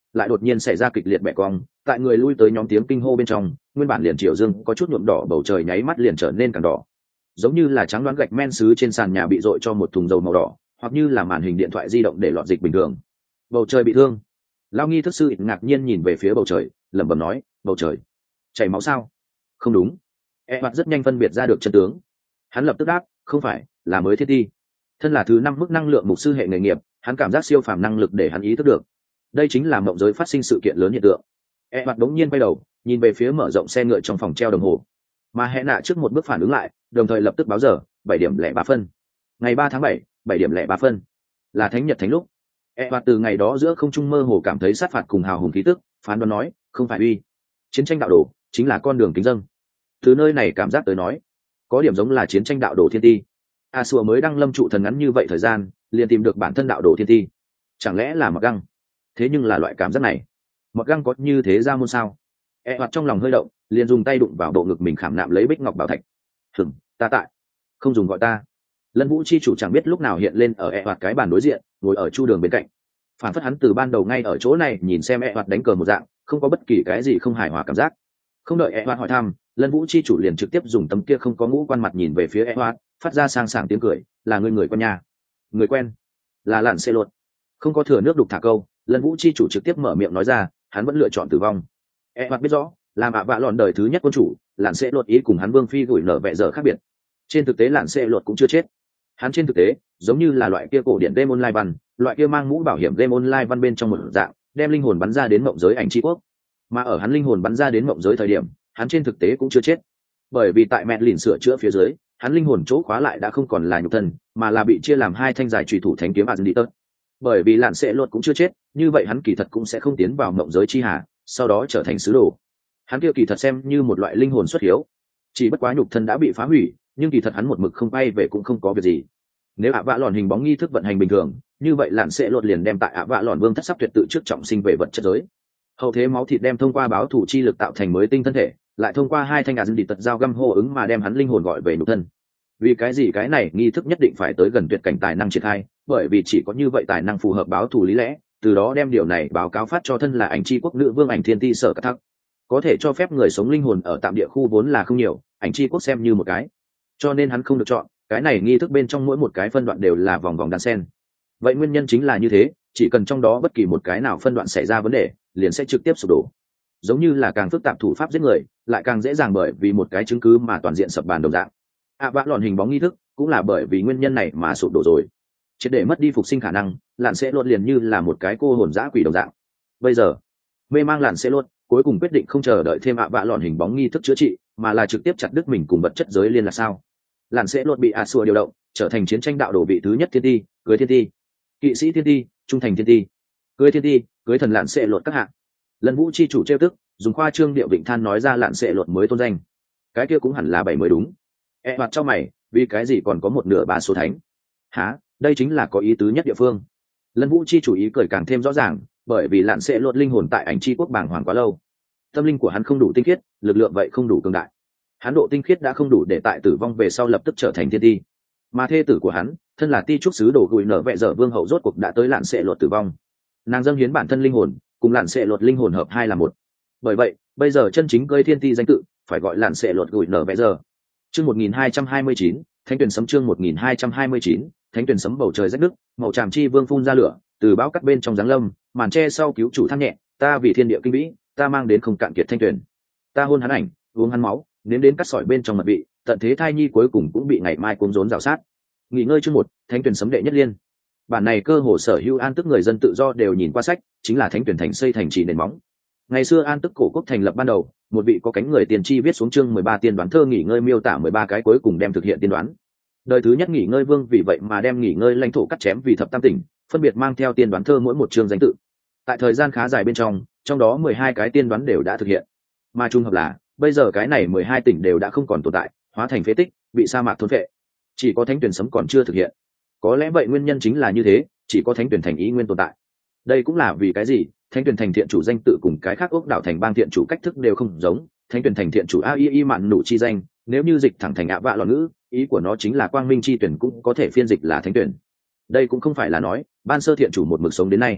lại đột nhiên xảy ra kịch liệt bẻ cong, tại người lui tới nhóm tiếng kinh hô bên trong, nguyên bản liền chiều dương có chút nhuộm đỏ bầu trời nháy mắt liền trở nên càng đỏ, giống như là trắng đoán gạch men sứ trên sàn nhà bị dội cho một thùng dầu màu đỏ, hoặc như là màn hình điện thoại di động để lọt dịch bình thường. Bầu trời bị thương. Lao nghi thức sư ngạc nhiên nhìn về phía bầu trời, lẩm bẩm nói, bầu trời chảy máu sao? Không đúng. E hoạt rất nhanh phân biệt ra được chân tướng. Hắn lập tức đáp, không phải, là mới thiết thi. Thân là thứ năm mức năng lượng mục sư hệ nghề nghiệp, hắn cảm giác siêu phàm năng lực để hắn ý thức được đây chính là mộng giới phát sinh sự kiện lớn hiện tượng. E hoạt đống nhiên quay đầu nhìn về phía mở rộng xe ngựa trong phòng treo đồng hồ, mà hẹ nạ trước một bước phản ứng lại, đồng thời lập tức báo giờ bảy điểm lẻ ba phân. Ngày ba tháng bảy, bảy điểm lẻ ba phân, là thánh nhật thánh lúc. E hoạt từ ngày đó giữa không trung mơ hồ cảm thấy sát phạt cùng hào hùng khí tức, phán đoán nói, không phải uy chiến tranh đạo đồ, chính là con đường kính dâng. Từ nơi này cảm giác tới nói, có điểm giống là chiến tranh đạo đồ thiên ti. A Sùa mới đăng lâm trụ thần ngắn như vậy thời gian, liền tìm được bản thân đạo đồ thiên ti. Chẳng lẽ là Mặc Găng? Thế nhưng là loại cảm giác này, Mặc Găng có như thế ra môn sao? E hoạt trong lòng hơi động, liền dùng tay đụng vào bộ ngực mình khảm nạm lấy bích ngọc bảo thạch. Hửng, ta tại. Không dùng gọi ta. Lân Vũ chi chủ chẳng biết lúc nào hiện lên ở E hoạt cái bàn đối diện, ngồi ở chu đường bên cạnh. Phản phất hắn từ ban đầu ngay ở chỗ này nhìn xem E hoạt đánh cờ một dạng, không có bất kỳ cái gì không hài hòa cảm giác. Không đợi E hoạt hỏi thăm, Lân Vũ chi chủ liền trực tiếp dùng tấm kia không có ngũ quan mặt nhìn về phía E hoạt, phát ra sang sảng tiếng cười, là người người quen nhà. Người quen? Là Lạn Xê Lột. Không có thừa nước đục thả câu, Lân Vũ chi chủ trực tiếp mở miệng nói ra, hắn vẫn lựa chọn tử vong. E hoạt biết rõ, làm ạ vạ lọn đời thứ nhất quân chủ, Lạn Xê Lột ý cùng hắn Vương phi gửi nở vẽ giờ khác biệt. Trên thực tế Lạn Xê Lột cũng chưa chết. Hắn trên thực tế giống như là loại kia cổ điển game online văn, loại kia mang mũ bảo hiểm game online văn bên trong một dạng, đem linh hồn bắn ra đến mộng giới ảnh tri quốc. Mà ở hắn linh hồn bắn ra đến mộng giới thời điểm, hắn trên thực tế cũng chưa chết, bởi vì tại mẹ lìn sửa chữa phía dưới, hắn linh hồn chỗ khóa lại đã không còn là nhục thân, mà là bị chia làm hai thanh dài chủy thủ thánh kiếm Asditos. Bởi vì Lạn Xê Lột cũng chưa chết, như vậy hắn kỳ thật cũng sẽ không tiến vào mộng giới chi hà, sau đó trở thành sứ đồ. Hắn kia kỳ thật xem như một loại linh hồn xuất hiếu, chỉ bất quá nhục thân đã bị phá hủy, nhưng kỳ thật hắn một mực không bay về cũng không có việc gì. Nếu ạ vạ lòn hình bóng nghi thức vận hành bình thường, như vậy Lạn Xê Lột liền đem tại ạ vạ lòn vương thất sắp tuyệt tự trước trọng sinh về vật chất giới. Hậu thế máu thịt đem thông qua báo thủ chi lực tạo thành mới tinh thân thể, lại thông qua hai thanh Asditos giao găm hô ứng mà đem hắn linh hồn gọi về nhục thân. Vì cái gì cái này nghi thức nhất định phải tới gần tuyệt cảnh tài năng triển khai, bởi vì chỉ có như vậy tài năng phù hợp báo thù lý lẽ, từ đó đem điều này báo cáo phát cho thân là ảnh chi quốc nữ vương ảnh thiên ti sở cát thắc. Có thể cho phép người sống linh hồn ở tạm địa khu vốn là không nhiều, ảnh chi quốc xem như một cái, cho nên hắn không được chọn. Cái này nghi thức bên trong mỗi một cái phân đoạn đều là vòng vòng đan sen. Vậy nguyên nhân chính là như thế, chỉ cần trong đó bất kỳ một cái nào phân đoạn xảy ra vấn đề, liền sẽ trực tiếp sụp đổ. Giống như là càng phức tạp thủ pháp giết người, lại càng dễ dàng bởi vì một cái chứng cứ mà toàn diện sập bàn đồng dạng. ạ vạ lòn hình bóng nghi thức cũng là bởi vì nguyên nhân này mà sụp đổ rồi, triệt để mất đi phục sinh khả năng. Lạn Xê Lột liền như là một cái cô hồn dã quỷ đồng dạng. Bây giờ mê mang Lạn Xê Lột cuối cùng quyết định không chờ đợi thêm ạ vạ lòn hình bóng nghi thức chữa trị, mà là trực tiếp chặt đứt mình cùng vật chất giới liên là sao. Lạn Xê Lột bị a xua điều động, trở thành chiến tranh đạo đồ vị thứ nhất thiên ti, cưới thiên ti, kỵ sĩ thiên ti, trung thành thiên ti, cưới thiên ti, cưới thần Lạn Xê Lột các hạng. Lân Vũ chi chủ trêu tức dùng khoa trương điệu vịnh than nói ra Lạn Xê Lột mới tôn danh, cái kia cũng hẳn là bảy mới đúng. E hoạt cho mày, vì cái gì còn có một nửa ba số thánh? Hả, đây chính là có ý tứ nhất địa phương. Lân Vũ chi chủ ý cười càng thêm rõ ràng, bởi vì Lạn Xê Lột linh hồn tại ảnh chi quốc bàng hoàng quá lâu, tâm linh của hắn không đủ tinh khiết, lực lượng vậy không đủ cường đại. Hắn độ tinh khiết đã không đủ để tại tử vong về sau lập tức trở thành thiên ti, mà thê tử của hắn thân là ti trúc sứ đồ gùi nở vẹ dở vương hậu rốt cuộc đã tới Lạn Xê Lột tử vong, nàng dâng hiến bản thân linh hồn cùng Lạn Xê Lột linh hồn hợp hai là một. Bởi vậy bây giờ chân chính gây thiên ti danh tự phải gọi Lạn Xê Lột gùi nở vẹ dở. Chương một nghìn hai trăm hai mươi chín, Thánh tuyển sấm chương một nghìn hai trăm hai mươi chín, Thánh tuyển sấm. Bầu trời rách nứt, màu tràm chi vương phun ra lửa, từ bão cắt bên trong giáng lâm, màn che sau cứu chủ than nhẹ, ta vì thiên địa kinh vĩ, ta mang đến không cạn kiệt thanh tuyển. Ta hôn hắn ảnh, uống hắn máu, nếm đến cắt sỏi bên trong mật vị, tận thế thai nhi cuối cùng cũng bị ngày mai cuống rốn rào sát. Nghỉ ngơi chương một, Thánh tuyển sấm đệ nhất liên. Bản này cơ hồ sở hữu An Tức người dân tự do đều nhìn qua sách, chính là Thánh tuyển thành xây thành trì nền móng. Ngày xưa An Tức cổ quốc thành lập ban đầu, một vị có cánh người tiên tri viết xuống chương mười ba tiên đoán thơ nghỉ ngơi miêu tả mười ba cái cuối cùng đem thực hiện tiên đoán. Đời thứ nhất nghỉ ngơi vương vì vậy mà đem nghỉ ngơi lãnh thổ cắt chém vì thập tam tỉnh, phân biệt mang theo tiên đoán thơ mỗi một chương danh tự. Tại thời gian khá dài bên trong, trong đó mười hai cái tiên đoán đều đã thực hiện. Mà trùng hợp là, bây giờ cái này mười hai tỉnh đều đã không còn tồn tại, hóa thành phế tích, bị sa mạc thôn phệ. Chỉ có Thánh tuyển sấm còn chưa thực hiện. Có lẽ vậy nguyên nhân chính là như thế, chỉ có Thánh tuyển thành ý nguyên tồn tại. Đây cũng là vì cái gì Thánh tuyển thành thiện chủ danh tự cùng cái khác ốc đảo thành bang thiện chủ cách thức đều không giống. Thánh tuyển thành thiện chủ a i i mạn nụ chi danh, nếu như dịch thẳng thành ạ vạ lọn ngữ, ý của nó chính là quang minh chi tuyển, cũng có thể phiên dịch là thánh tuyển. Đây cũng không phải là nói ban sơ thiện chủ một mực sống đến nay.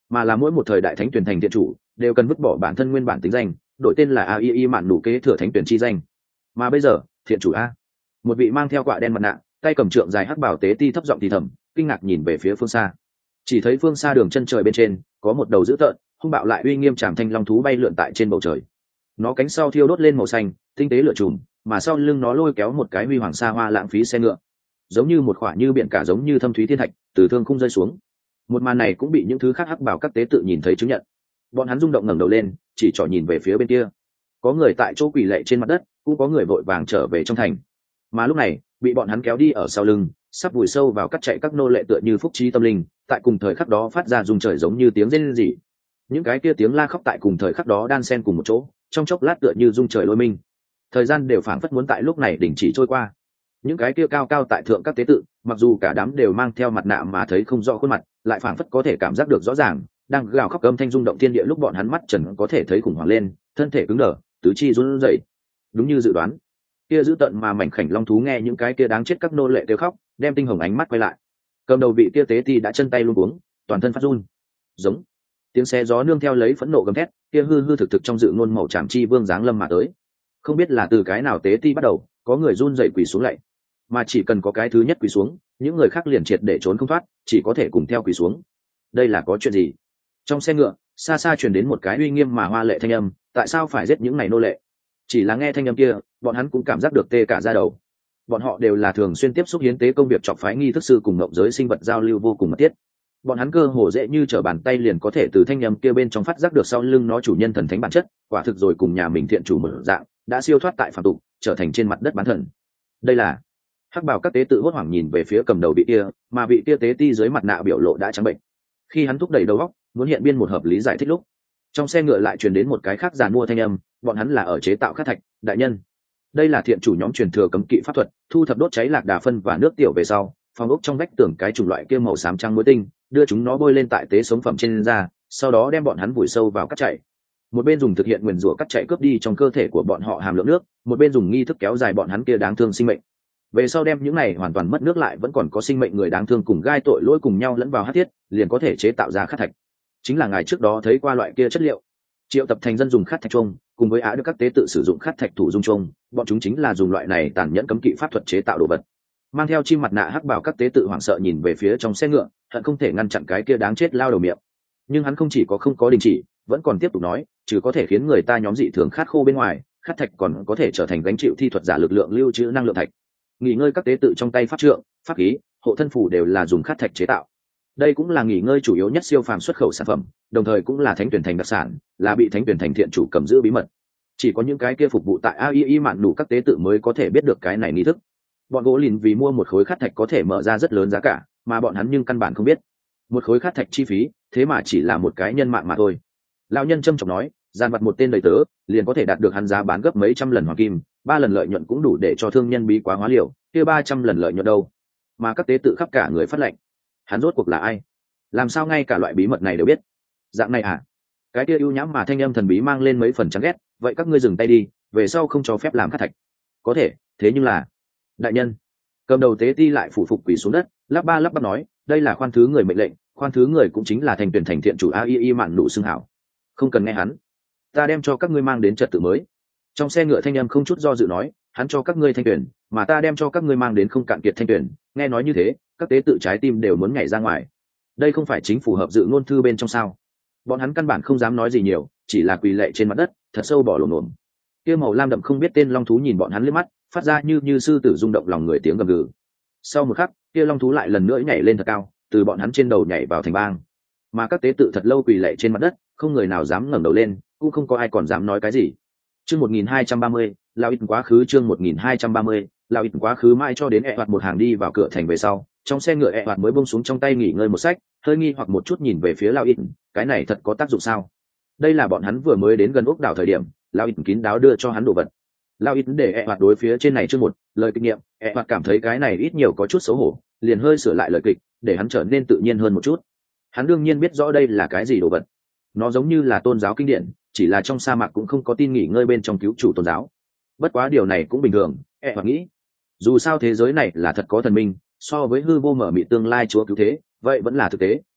mà là mỗi một thời đại thánh tuyển thành thiện chủ đều cần vứt bỏ bản thân nguyên bản tính danh, đổi tên là a i i mạn đủ kế thừa thánh tuyển chi danh. Mà bây giờ thiện chủ a, một vị mang theo quạ đen mặt nạ, tay cầm trượng dài hắc bảo tế ti thấp giọng thì thầm, kinh ngạc nhìn về phía phương xa. Chỉ thấy phương xa đường chân trời bên trên có một đầu dữ tợn hung bạo lại uy nghiêm trảm thanh long thú bay lượn tại trên bầu trời. Nó cánh sau thiêu đốt lên màu xanh tinh tế lửa chùm, mà sau lưng nó lôi kéo một cái huy hoàng sa hoa lãng phí xe ngựa, giống như một khỏa như biển cả, giống như thâm thúy thiên thạch từ thương khung rơi xuống. Một màn này cũng bị những thứ khác hắc bảo các tế tự nhìn thấy chứng nhận. Bọn hắn rung động ngẩng đầu lên, chỉ trỏ nhìn về phía bên kia. Có người tại chỗ quỳ lạy trên mặt đất, cũng có người vội vàng trở về trong thành. Mà lúc này bị bọn hắn kéo đi ở sau lưng, sắp vùi sâu vào cắt chạy các nô lệ tựa như phúc trí tâm linh, tại cùng thời khắc đó phát ra rung trời giống như tiếng rên rỉ. Những cái kia tiếng la khóc tại cùng thời khắc đó đan xen cùng một chỗ, trong chốc lát tựa như rung trời lôi minh. Thời gian đều phảng phất muốn tại lúc này đình chỉ trôi qua. Những cái kia cao cao tại thượng các tế tự, mặc dù cả đám đều mang theo mặt nạ mà thấy không rõ khuôn mặt, lại phảng phất có thể cảm giác được rõ ràng, đang gào khóc âm thanh rung động thiên địa lúc bọn hắn mắt trần có thể thấy khủng hoảng lên, thân thể cứng đờ, tứ chi run rẩy. Đúng như dự đoán, kia giữ tận mà mảnh khảnh long thú nghe những cái kia đáng chết các nô lệ kêu khóc, đem tinh hồng ánh mắt quay lại. Cầm đầu vị kia tế ti đã chân tay luống cuống, toàn thân phát run. Giống tiếng xé gió nương theo lấy phẫn nộ gầm thét, kia hư hư thực thực trong dự ngôn màu trảm chi vương giáng lâm mà tới. Không biết là từ cái nào tế ti bắt đầu, có người run dậy quỳ xuống lạy, mà chỉ cần có cái thứ nhất quỳ xuống, những người khác liền triệt để trốn không thoát, chỉ có thể cùng theo quỳ xuống. Đây là có chuyện gì? Trong xe ngựa xa xa truyền đến một cái uy nghiêm mà hoa lệ thanh âm, tại sao phải giết những này nô lệ? Chỉ là nghe thanh âm kia, bọn hắn cũng cảm giác được tê cả da đầu. Bọn họ đều là thường xuyên tiếp xúc hiến tế công việc chọc phái nghi thức sư cùng ngộng giới sinh vật giao lưu vô cùng mật thiết. Bọn hắn cơ hồ dễ như trở bàn tay liền có thể từ thanh âm kia bên trong phát giác được sau lưng nó chủ nhân thần thánh bản chất, quả thực rồi cùng nhà mình thiện chủ mở dạng, đã siêu thoát tại phàm tục, trở thành trên mặt đất bán thần. Đây là hắc bào các tế tự hốt hoảng nhìn về phía cầm đầu vị kia, mà vị kia tế ti dưới mặt nạ biểu lộ đã trắng bệnh. Khi hắn thúc đẩy đầu óc muốn hiện biên một hợp lý giải thích lúc, trong xe ngựa lại truyền đến một cái khác giàn mua thanh âm, bọn hắn là ở chế tạo khắc thạch, đại nhân. Đây là thiện chủ nhóm truyền thừa cấm kỵ pháp thuật, thu thập đốt cháy lạc đà phân và nước tiểu về sau, phòng ốc trong vách tường cái chủng loại kia màu xám trắng muối tinh, đưa chúng nó bôi lên tại tế sống phẩm trên da, sau đó đem bọn hắn vùi sâu vào cắt chạy. Một bên dùng thực hiện nguyền rủa cắt chạy cướp đi trong cơ thể của bọn họ hàm lượng nước, một bên dùng nghi thức kéo dài bọn hắn kia đáng thương sinh mệnh. Về sau đem những này hoàn toàn mất nước lại vẫn còn có sinh mệnh người đáng thương cùng gai tội lỗi cùng nhau lẫn vào hắc thiết, liền có thể chế tạo ra khắc thạch. Chính là ngài trước đó thấy qua loại kia chất liệu. Triệu tập thành dân dùng khắc thạch chung, cùng với á được các tế tự sử dụng khắc thạch thủ dung chung, bọn chúng chính là dùng loại này tàn nhẫn cấm kỵ pháp thuật chế tạo đồ vật. Mang theo chim mặt nạ hắc bảo các tế tự hoảng sợ nhìn về phía trong xe ngựa, hận không thể ngăn chặn cái kia đáng chết lao đầu miệng. Nhưng hắn không chỉ có không có đình chỉ, vẫn còn tiếp tục nói, trừ có thể khiến người ta nhóm dị thường khát khô bên ngoài, khắc thạch còn có thể trở thành gánh chịu thi thuật giả lực lượng lưu trữ năng lượng thạch. Nghỉ ngơi các tế tự trong tay pháp trượng, pháp khí, hộ thân phủ đều là dùng khắc thạch chế tạo. Đây cũng là nghỉ ngơi chủ yếu nhất siêu phàm xuất khẩu sản phẩm, đồng thời cũng là thánh tuyển thành đặc sản, là bị thánh tuyển thành thiện chủ cầm giữ bí mật. Chỉ có những cái kia phục vụ tại a i i mạn đủ các tế tự mới có thể biết được cái này nghi thức. Bọn gỗ lìn vì mua một khối khắc thạch có thể mở ra rất lớn giá cả, mà bọn hắn nhưng căn bản không biết một khối khắc thạch chi phí thế mà chỉ là một cái nhân mạng mà thôi. Lão nhân trâm trọng nói, gian vặt một tên đầy tớ liền có thể đạt được hắn giá bán gấp mấy trăm lần hoàng kim, ba lần lợi nhuận cũng đủ để cho thương nhân bí quá hóa liều, kia ba trăm lần lợi nhuận đâu? Mà các tế tự khắp cả người phát lệnh, hắn rốt cuộc là ai? Làm sao ngay cả loại bí mật này đều biết? Dạng này à? Cái kia ưu nhãm mà thanh âm thần bí mang lên mấy phần chán ghét, vậy các ngươi dừng tay đi, về sau không cho phép làm khắc thạch. Có thể, thế nhưng là đại nhân. Cầm đầu tế ti lại phủ phục quỳ xuống đất, lắp ba lắp bắp nói, đây là khoan thứ người mệnh lệnh, khoan thứ người cũng chính là thành tuyển thành thiện chủ a i i mạn nụ xưng hảo. Không cần nghe hắn, ta đem cho các ngươi mang đến trật tự mới. Trong xe ngựa thanh âm không chút do dự nói, hắn cho các ngươi thanh tuyển, mà ta đem cho các ngươi mang đến không cạn kiệt thanh tuyển. Nghe nói như thế, các tế tự trái tim đều muốn nhảy ra ngoài. Đây không phải chính phù hợp dự ngôn thư bên trong sao? Bọn hắn căn bản không dám nói gì nhiều, chỉ là quỳ lệ trên mặt đất, thật sâu bỏ lổm lổm. Kia màu lam đậm không biết tên long thú nhìn bọn hắn liếc mắt, phát ra như như sư tử rung động lòng người tiếng gầm gừ. Sau một khắc, kia long thú lại lần nữa nhảy lên thật cao, từ bọn hắn trên đầu nhảy vào thành bang. Mà các tế tự thật lâu quỳ lệ trên mặt đất, không người nào dám ngẩng đầu lên, cũng không có ai còn dám nói cái gì. Chương một nghìn hai trăm ba mươi, lao ít quá khứ chương một nghìn hai trăm ba mươi, lao ít quá khứ mãi cho đến ẹ hoạt một hàng đi vào cửa thành về sau, trong xe ngựa ẹ hoạt mới buông xuống trong tay nghỉ ngơi một sách, hơi nghi hoặc một chút nhìn về phía lao ít, cái này thật có tác dụng sao? Đây là bọn hắn vừa mới đến gần ốc đảo thời điểm, lao ít kín đáo đưa cho hắn đồ vật. Lao ít để ẹ hoạt đối phía trên này chưa một lời kinh nghiệm, ẹ hoạt cảm thấy cái này ít nhiều có chút xấu hổ, liền hơi sửa lại lời kịch, để hắn trở nên tự nhiên hơn một chút. Hắn đương nhiên biết rõ đây là cái gì đồ vật, nó giống như là tôn giáo kinh điển, chỉ là trong sa mạc cũng không có tin nghỉ ngơi bên trong cứu chủ tôn giáo. Bất quá điều này cũng bình thường, ẹ hoạt nghĩ, dù sao thế giới này là thật có thần minh, so với hư vô mở mị tương lai chúa cứu thế, vậy vẫn là thực tế,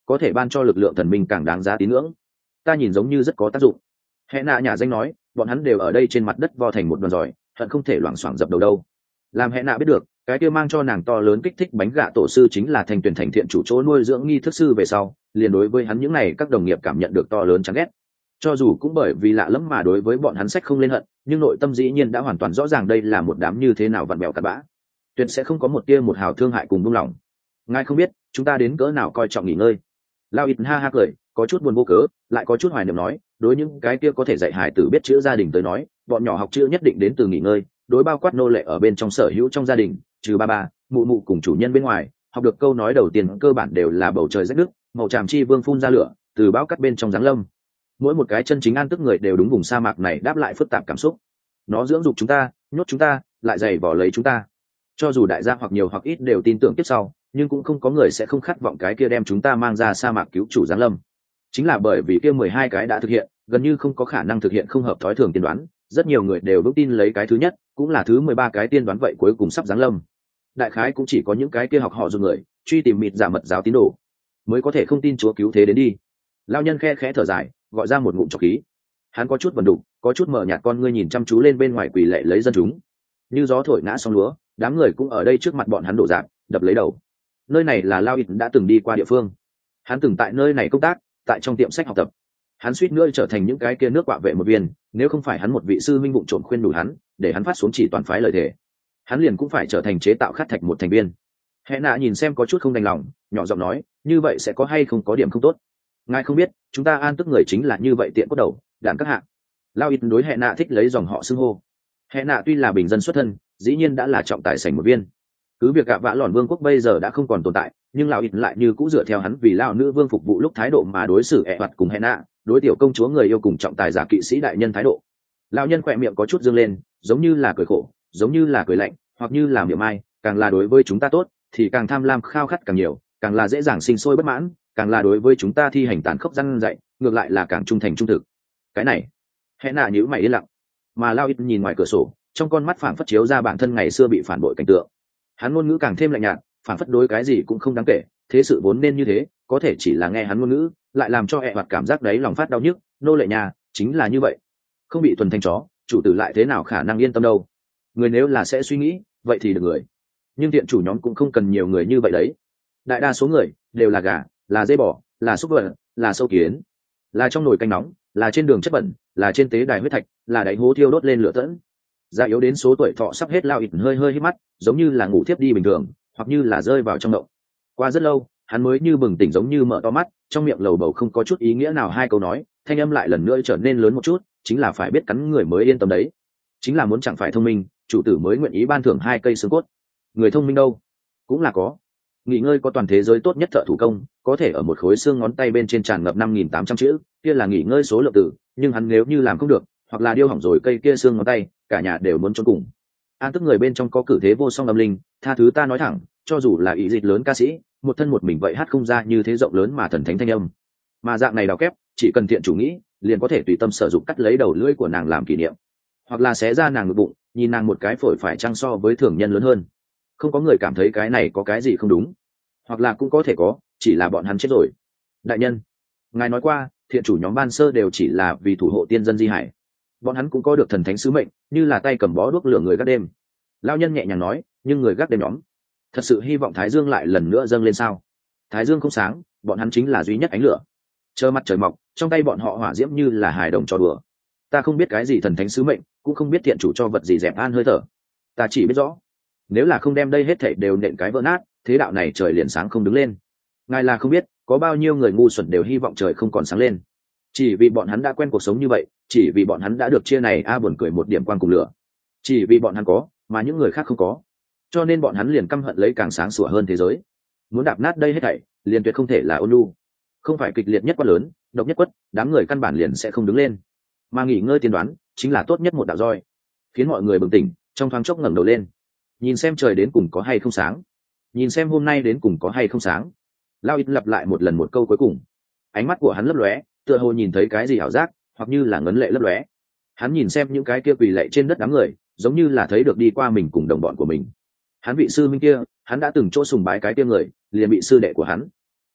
có thể ban cho lực lượng thần minh càng đáng giá tín ngưỡng. Ta nhìn giống như rất có tác dụng. Hệ nạ nhà danh nói, bọn hắn đều ở đây trên mặt đất vo thành một đoàn giỏi, hận không thể loảng xoảng dập đầu đâu. Làm hệ nạ biết được cái kia mang cho nàng to lớn kích thích bánh gạ tổ sư chính là thành tuyển thành thiện chủ chỗ nuôi dưỡng nghi thức sư về sau, liền đối với hắn những này các đồng nghiệp cảm nhận được to lớn chán ghét. Cho dù cũng bởi vì lạ lẫm mà đối với bọn hắn sách không lên hận, nhưng nội tâm dĩ nhiên đã hoàn toàn rõ ràng đây là một đám như thế nào vặn bèo cặn bã, tuyệt sẽ không có một tia một hào thương hại cùng buông lỏng. Ngài không biết chúng ta đến cỡ nào coi trọng nghỉ ngơi. Lao ít ha ha cười, có chút buồn vô cớ, lại có chút hoài niệm nói, đối những cái kia có thể dạy hài tử biết chữ gia đình tới nói, bọn nhỏ học chữ nhất định đến từ nghỉ ngơi, đối bao quát nô lệ ở bên trong sở hữu trong gia đình, trừ ba ba mụ mụ cùng chủ nhân bên ngoài, học được câu nói đầu tiên cơ bản đều là bầu trời rách nước, màu tràm chi vương phun ra lửa, từ bão cắt bên trong giáng lâm. Mỗi một cái chân chính an tức người đều đúng vùng sa mạc này đáp lại phức tạp cảm xúc. Nó dưỡng dục chúng ta, nhốt chúng ta, lại giày vò lấy chúng ta. Cho dù đại gia hoặc nhiều hoặc ít đều tin tưởng tiếp sau, nhưng cũng không có người sẽ không khát vọng cái kia đem chúng ta mang ra sa mạc cứu chủ giáng lâm. Chính là bởi vì kia mười hai cái đã thực hiện, gần như không có khả năng thực hiện không hợp thói thường tiên đoán, rất nhiều người đều vững tin lấy cái thứ nhất, cũng là thứ mười ba cái tiên đoán vậy cuối cùng sắp giáng lâm. Đại khái cũng chỉ có những cái kia học họ dùng người, truy tìm mịt giả mật giáo tín đồ, mới có thể không tin Chúa cứu thế đến đi. Lao nhân khe khẽ thở dài, gọi ra một ngụm trọc khí. Hắn có chút vần đục, có chút mở nhạt con ngươi nhìn chăm chú lên bên ngoài quỳ lệ lấy dân chúng. Như gió thổi ngã xong lúa, đám người cũng ở đây trước mặt bọn hắn đổ dạp, đập lấy đầu. Nơi này là Lao ít đã từng đi qua địa phương. Hắn từng tại nơi này công tác, tại trong tiệm sách học tập. Hắn suýt nữa trở thành những cái kia nước quạ vệ một viên, nếu không phải hắn một vị sư minh vụng trộm khuyên đủ hắn, để hắn phát xuống chỉ toàn phái lời thề, hắn liền cũng phải trở thành chế tạo khát thạch một thành viên. Hệ nạ nhìn xem có chút không đành lòng, nhỏ giọng nói, như vậy sẽ có hay không có điểm không tốt. Ngài không biết, chúng ta an tức người chính là như vậy tiện cốt đầu, đạn các hạng. Lao ít đối hệ nạ thích lấy dòng họ xưng hô. Hệ nạ tuy là bình dân xuất thân, dĩ nhiên đã là trọng tài sảnh một viên. Cứ việc gạ vã lòn vương quốc bây giờ đã không còn tồn tại, nhưng Lao ít lại như cũ dựa theo hắn vì Lao nữ vương phục vụ lúc thái độ mà đối xử ẹ hoạt cùng hệ nạ, đối tiểu công chúa người yêu cùng trọng tài giả kỵ sĩ đại nhân thái độ. Lão nhân khỏe miệng có chút dương lên, giống như là cười khổ, giống như là cười lạnh, hoặc như là miệng mai, càng là đối với chúng ta tốt thì càng tham lam khao khát càng nhiều, càng là dễ dàng sinh sôi bất mãn, càng là đối với chúng ta thi hành tàn khốc răn dạy, ngược lại là càng trung thành trung thực. Cái này, hễ nạ nhíu mày yên lặng, mà Lao ít nhìn ngoài cửa sổ, trong con mắt phảng phất chiếu ra bản thân ngày xưa bị phản bội cảnh tượng. Hắn ngôn ngữ càng thêm lạnh nhạt, phảng phất đối cái gì cũng không đáng kể, thế sự vốn nên như thế, có thể chỉ là nghe hắn ngôn ngữ, lại làm cho ẹ hoạt cảm giác đấy lòng phát đau nhức. Nô lệ nhà chính là như vậy, không bị thuần thành chó, chủ tử lại thế nào khả năng yên tâm đâu. Người nếu là sẽ suy nghĩ, vậy thì được người, nhưng thiện chủ nhóm cũng không cần nhiều người như vậy đấy. Đại đa số người đều là gà, là dê bò, là súc vật, là sâu kiến, là trong nồi canh nóng, là trên đường chất bẩn, là trên tế đài huyết thạch, là đáy hố thiêu đốt lên lửa tẫn. Già yếu đến số tuổi thọ sắp hết, Lao ít hơi hơi hít mắt, giống như là ngủ thiếp đi bình thường, hoặc như là rơi vào trong động. Qua rất lâu, hắn mới như bừng tỉnh, giống như mở to mắt, trong miệng lầu bầu không có chút ý nghĩa nào hai câu nói, thanh âm lại lần nữa trở nên lớn một chút, chính là phải biết cắn người mới yên tâm đấy, chính là muốn chẳng phải thông minh, chủ tử mới nguyện ý ban thưởng hai cây xương cốt. Người thông minh đâu cũng là có, nghỉ ngơi có toàn thế giới tốt nhất thợ thủ công, có thể ở một khối xương ngón tay bên trên tràn ngập năm nghìn tám trăm chữ, kia là nghỉ ngơi số lượng tử, nhưng hắn nếu như làm không được, hoặc là điêu hỏng rồi cây kia xương ngón tay, cả nhà đều muốn trốn cùng. An tức người bên trong có cử thế vô song âm linh, tha thứ ta nói thẳng, cho dù là ý dịch lớn ca sĩ, một thân một mình vậy hát không ra như thế rộng lớn mà thần thánh thanh âm. Mà dạng này đào kép, chỉ cần thiện chủ nghĩ, liền có thể tùy tâm sử dụng cắt lấy đầu lưỡi của nàng làm kỷ niệm, hoặc là xé ra nàng ngực bụng, nhìn nàng một cái phổi phải trăng so với thường nhân lớn hơn. Không có người cảm thấy cái này có cái gì không đúng, hoặc là cũng có thể có, chỉ là bọn hắn chết rồi. Đại nhân, ngài nói qua, thiện chủ nhóm ban sơ đều chỉ là vì thủ hộ tiên dân di hải, bọn hắn cũng có được thần thánh sứ mệnh, như là tay cầm bó đuốc lửa người gác đêm. Lao nhân nhẹ nhàng nói, nhưng người gác đêm nhóm thật sự hy vọng thái dương lại lần nữa dâng lên sao? Thái dương không sáng, bọn hắn chính là duy nhất ánh lửa. Chờ mặt trời mọc, trong tay bọn họ hỏa diễm như là hài đồng trò đùa. Ta không biết cái gì thần thánh sứ mệnh, cũng không biết thiện chủ cho vật gì dẹp an hơi thở. Ta chỉ biết rõ, nếu là không đem đây hết thảy đều nện cái vỡ nát, thế đạo này trời liền sáng không đứng lên. Ngài là không biết, có bao nhiêu người ngu xuẩn đều hy vọng trời không còn sáng lên, chỉ vì bọn hắn đã quen cuộc sống như vậy, chỉ vì bọn hắn đã được chia này a buồn cười một điểm quang cùng lửa, chỉ vì bọn hắn có mà những người khác không có, cho nên bọn hắn liền căm hận lấy càng sáng sủa hơn thế giới, muốn đạp nát đây hết thảy liền tuyệt không thể là ôn nhu, không phải kịch liệt nhất quát lớn, độc nhất quất, đám người căn bản liền sẽ không đứng lên, mà nghỉ ngơi tiên đoán chính là tốt nhất một đạo roi, khiến mọi người bừng tỉnh, trong thoáng chốc ngẩng đầu lên, nhìn xem trời đến cùng có hay không sáng, nhìn xem hôm nay đến cùng có hay không sáng. Lao ít lặp lại một lần một câu cuối cùng, ánh mắt của hắn lấp lóe, tựa hồ nhìn thấy cái gì ảo giác, hoặc như là ngấn lệ lấp lóe. Hắn nhìn xem những cái kia quỳ lệ trên đất đám người, giống như là thấy được đi qua mình cùng đồng bọn của mình. Hắn vị sư minh kia, hắn đã từng chỗ sùng bái cái kia người, liền bị sư đệ của hắn.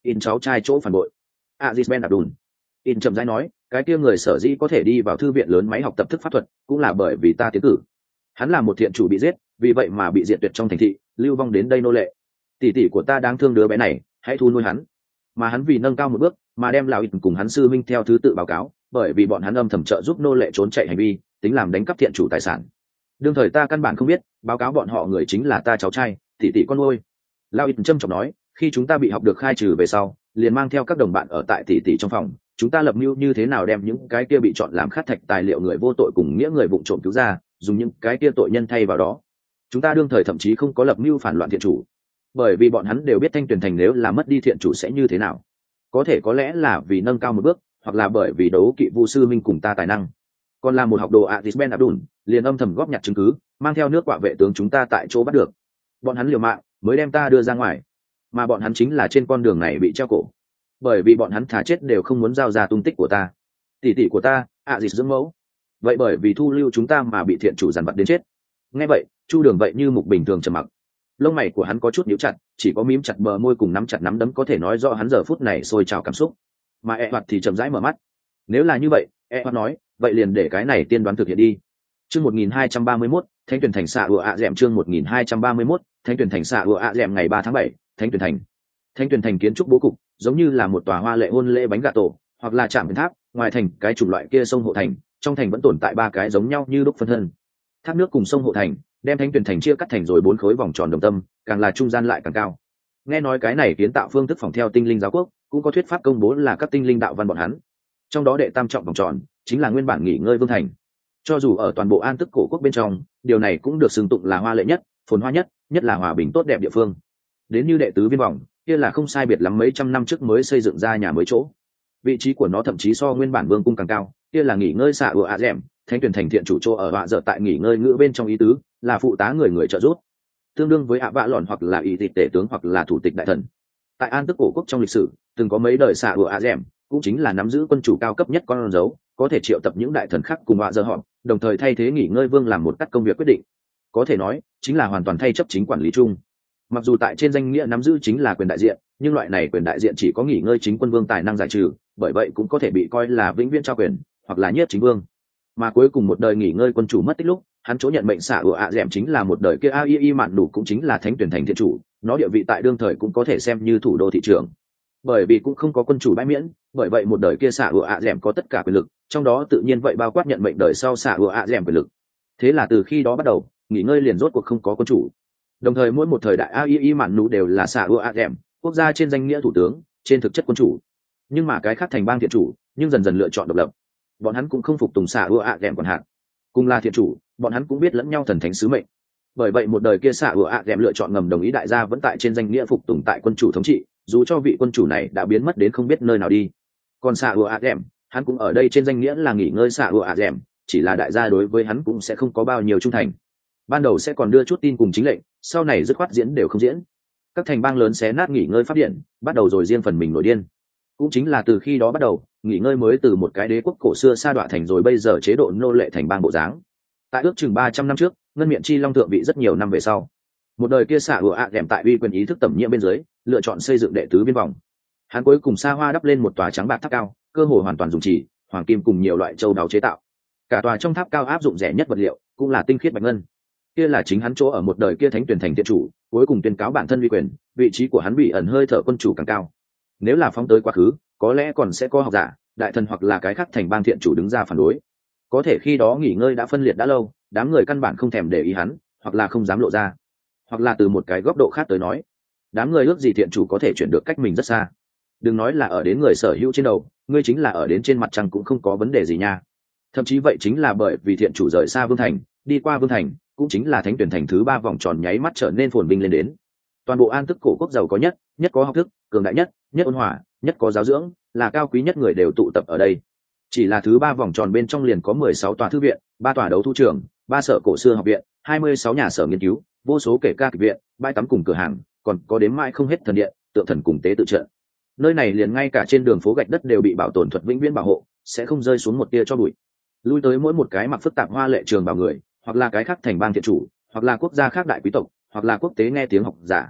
in cháu trai chỗ phản bội. Aziz Ben Abdul. In chậm rãi nói, cái kia người sở dĩ có thể đi vào thư viện lớn máy học tập thức pháp thuật, cũng là bởi vì ta tiến cử. Hắn là một thiện chủ bị giết, vì vậy mà bị diệt tuyệt trong thành thị, lưu vong đến đây nô lệ. Tỷ tỷ của ta đáng thương đứa bé này, hãy thu nuôi hắn. Mà hắn vì nâng cao một bước, mà đem lão ít cùng hắn sư minh theo thứ tự báo cáo, bởi vì bọn hắn âm thầm trợ giúp nô lệ trốn chạy hành vi, tính làm đánh cắp thiện chủ tài sản. Đương thời ta căn bản không biết, báo cáo bọn họ người chính là ta cháu trai, tỷ tỷ con nuôi. Lão ít trầm trọng nói, khi chúng ta bị học được khai trừ về sau, liền mang theo các đồng bạn ở tại tỷ tỷ trong phòng, chúng ta lập mưu như thế nào đem những cái kia bị chọn làm khát thạch tài liệu người vô tội cùng nghĩa người vụng trộm cứu ra, dùng những cái kia tội nhân thay vào đó. Chúng ta đương thời thậm chí không có lập mưu phản loạn thiện chủ, bởi vì bọn hắn đều biết Thanh Tuyền thành nếu là mất đi thiện chủ sẽ như thế nào. Có thể có lẽ là vì nâng cao một bước, hoặc là bởi vì đấu kỵ Vu sư minh cùng ta tài năng. Còn là một học đồ Aziz Ben Abdul, liền âm thầm góp nhặt chứng cứ, mang theo nước quạ vệ tướng chúng ta tại chỗ bắt được. Bọn hắn liều mạng mới đem ta đưa ra ngoài, mà bọn hắn chính là trên con đường này bị treo cổ, bởi vì bọn hắn thà chết đều không muốn giao ra tung tích của ta. Tỷ tỷ của ta, Aziz dưỡng mẫu, vậy bởi vì thu lưu chúng ta mà bị thiện chủ dằn vặt đến chết. Nghe vậy, Chu Đường vậy như mục bình thường trầm mặc, lông mày của hắn có chút nhíu chặt, chỉ có mím chặt bờ môi cùng nắm chặt nắm đấm có thể nói rõ hắn giờ phút này sôi trào cảm xúc. Mà E Hoạt thì chậm rãi mở mắt. Nếu là như vậy, E Hoạt nói, vậy liền để cái này tiên đoán thực hiện đi. Chương một nghìn hai trăm ba mươi mốt, Thánh Tuyển thành xạ ùa ạ dẹm chương một nghìn hai trăm ba mươi mốt, Thánh Tuyển thành xạ ùa ạ dẹm ngày ba tháng bảy, Thánh Tuyển thành. Thánh Tuyển thành kiến trúc bố cục, giống như là một tòa hoa lệ hôn lễ bánh gà tổ, hoặc là trạm tháp, ngoài thành cái chủng loại kia sông hộ thành, trong thành vẫn tồn tại ba cái giống nhau như đúc phân thân. Thác nước cùng sông hộ thành, đem Thánh Tuyển thành chia cắt thành rồi bốn khối vòng tròn đồng tâm, càng là trung gian lại càng cao. Nghe nói cái này kiến tạo phương thức phòng theo tinh linh giáo quốc, cũng có thuyết pháp công bố là các tinh linh đạo văn bọn hắn. Trong đó đệ tam trọng vòng tròn chính là nguyên bản nghỉ ngơi vương thành. Cho dù ở toàn bộ An Tức cổ quốc bên trong, điều này cũng được xưng tụng là hoa lệ nhất, phồn hoa nhất, nhất là hòa bình tốt đẹp địa phương. Đến như đệ tứ viên vòng, kia là không sai biệt lắm mấy trăm năm trước mới xây dựng ra nhà mới chỗ. Vị trí của nó thậm chí so nguyên bản vương cung càng cao, kia là nghỉ ngơi xạ ùa ạ dẻm, Thánh Tuyển thành thiện chủ chỗ ở họa dở tại nghỉ ngơi ngữ bên trong ý tứ, là phụ tá người người trợ giúp, tương đương với ạ vạ lòn hoặc là ý tịch tể tướng hoặc là thủ tịch đại thần. Tại An Tức cổ quốc trong lịch sử, từng có mấy đời xạ ùa ạ dẻm, cũng chính là nắm giữ quân chủ cao cấp nhất con dấu, có thể triệu tập những đại thần khác cùng họa dở họp, đồng thời thay thế nghỉ ngơi vương làm một cắt công việc quyết định. Có thể nói, chính là hoàn toàn thay chấp chính quản lý chung. Mặc dù tại trên danh nghĩa nắm giữ chính là quyền đại diện, nhưng loại này quyền đại diện chỉ có nghỉ ngơi chính quân vương tài năng giải trừ, bởi vậy cũng có thể bị coi là vĩnh viễn trao quyền, hoặc là nhiếp chính vương. Mà cuối cùng một đời nghỉ ngơi quân chủ mất tích lúc, hắn chỗ nhận mệnh xạ ùa ạ dẻm chính là một đời kia a i i mạn đủ cũng chính là Thánh Tuyển thành thiện chủ, nó địa vị tại đương thời cũng có thể xem như thủ đô thị trường. Bởi vì cũng không có quân chủ bãi miễn, bởi vậy một đời kia xạ ùa ạ dẻm có tất cả quyền lực, trong đó tự nhiên vậy bao quát nhận mệnh đời sau xạ ùa ạ dẻm quyền lực. Thế là từ khi đó bắt đầu, nghỉ ngơi liền rốt cuộc không có quân chủ. Đồng thời mỗi một thời đại a i i mạn đủ đều là xạ ùa ạ dẻm, quốc gia trên danh nghĩa thủ tướng, trên thực chất quân chủ. Nhưng mà cái khác thành bang thiện chủ, nhưng dần dần lựa chọn độc lập. Bọn hắn cũng không phục tùng xạ ùa ạ dẻm quản hạt. Cùng là thiện chủ, bọn hắn cũng biết lẫn nhau thần thánh sứ mệnh. Bởi vậy một đời kia xạ ùa ạ dẻm lựa chọn ngầm đồng ý đại gia vẫn tại trên danh nghĩa phục tùng tại quân chủ thống trị, dù cho vị quân chủ này đã biến mất đến không biết nơi nào đi. Còn xạ ùa ạ dẻm, hắn cũng ở đây trên danh nghĩa là nghỉ ngơi xạ ùa ạ dẻm, chỉ là đại gia đối với hắn cũng sẽ không có bao nhiêu trung thành. Ban đầu sẽ còn đưa chút tin cùng chính lệnh, sau này dứt khoát diễn đều không diễn. Các thành bang lớn xé nát nghỉ ngơi pháp điện, bắt đầu rồi riêng phần mình nổi điên. Cũng chính là từ khi đó bắt đầu, nghỉ ngơi mới từ một cái đế quốc cổ xưa sa đọa thành rồi bây giờ chế độ nô lệ thành bang bộ dáng. Tại ước chừng ba trăm năm trước, ngân miện chi long thượng vị rất nhiều năm về sau, một đời kia xạ ùa ạ dẻm tại uy quyền ý thức tẩm nhiễm bên dưới, lựa chọn xây dựng đệ tứ viên vòng. Hắn cuối cùng xa hoa đắp lên một tòa trắng bạc tháp cao, cơ hồ hoàn toàn dùng chỉ hoàng kim cùng nhiều loại châu đáo chế tạo. Cả tòa trong tháp cao áp dụng rẻ nhất vật liệu, cũng là tinh khiết bạch ngân. Kia là chính hắn chỗ ở một đời kia Thánh Tuyển thành thiện chủ, cuối cùng tuyên cáo bản thân uy quyền, vị trí của hắn bị ẩn hơi thở quân chủ càng cao. Nếu là phóng tới quá khứ, có lẽ còn sẽ có học giả, đại thần hoặc là cái khác thành bang thiện chủ đứng ra phản đối. Có thể khi đó nghỉ ngơi đã phân liệt đã lâu, đám người căn bản không thèm để ý hắn, hoặc là không dám lộ ra, hoặc là từ một cái góc độ khác tới nói, đám người ước gì thiện chủ có thể chuyển được cách mình rất xa. Đừng nói là ở đến người sở hữu trên đầu, ngươi chính là ở đến trên mặt trăng cũng không có vấn đề gì nha. Thậm chí vậy chính là bởi vì thiện chủ rời xa vương thành, đi qua vương thành, cũng chính là Thánh Tuyển thành thứ ba vòng tròn nháy mắt trở nên phồn vinh lên đến. Toàn bộ An Tức cổ quốc giàu có nhất, nhất có học thức, cường đại nhất, nhất ôn hòa, nhất có giáo dưỡng, là cao quý nhất người đều tụ tập ở đây. Chỉ là thứ ba vòng tròn bên trong liền có mười sáu tòa thư viện, ba tòa đấu thu trường, ba sở cổ xưa học viện, hai mươi sáu nhà sở nghiên cứu, vô số kể ca kịch viện, bãi tắm cùng cửa hàng, còn có đếm mãi không hết thần điện, tượng thần cùng tế tự trận. Nơi này liền ngay cả trên đường phố gạch đất đều bị bảo tồn thuật vĩnh viễn bảo hộ, sẽ không rơi xuống một tia cho bụi. Lui tới mỗi một cái mặc phức tạp hoa lệ trường bào người, hoặc là cái khác thành bang thiện chủ, hoặc là quốc gia khác đại quý tộc, hoặc là quốc tế nghe tiếng học giả.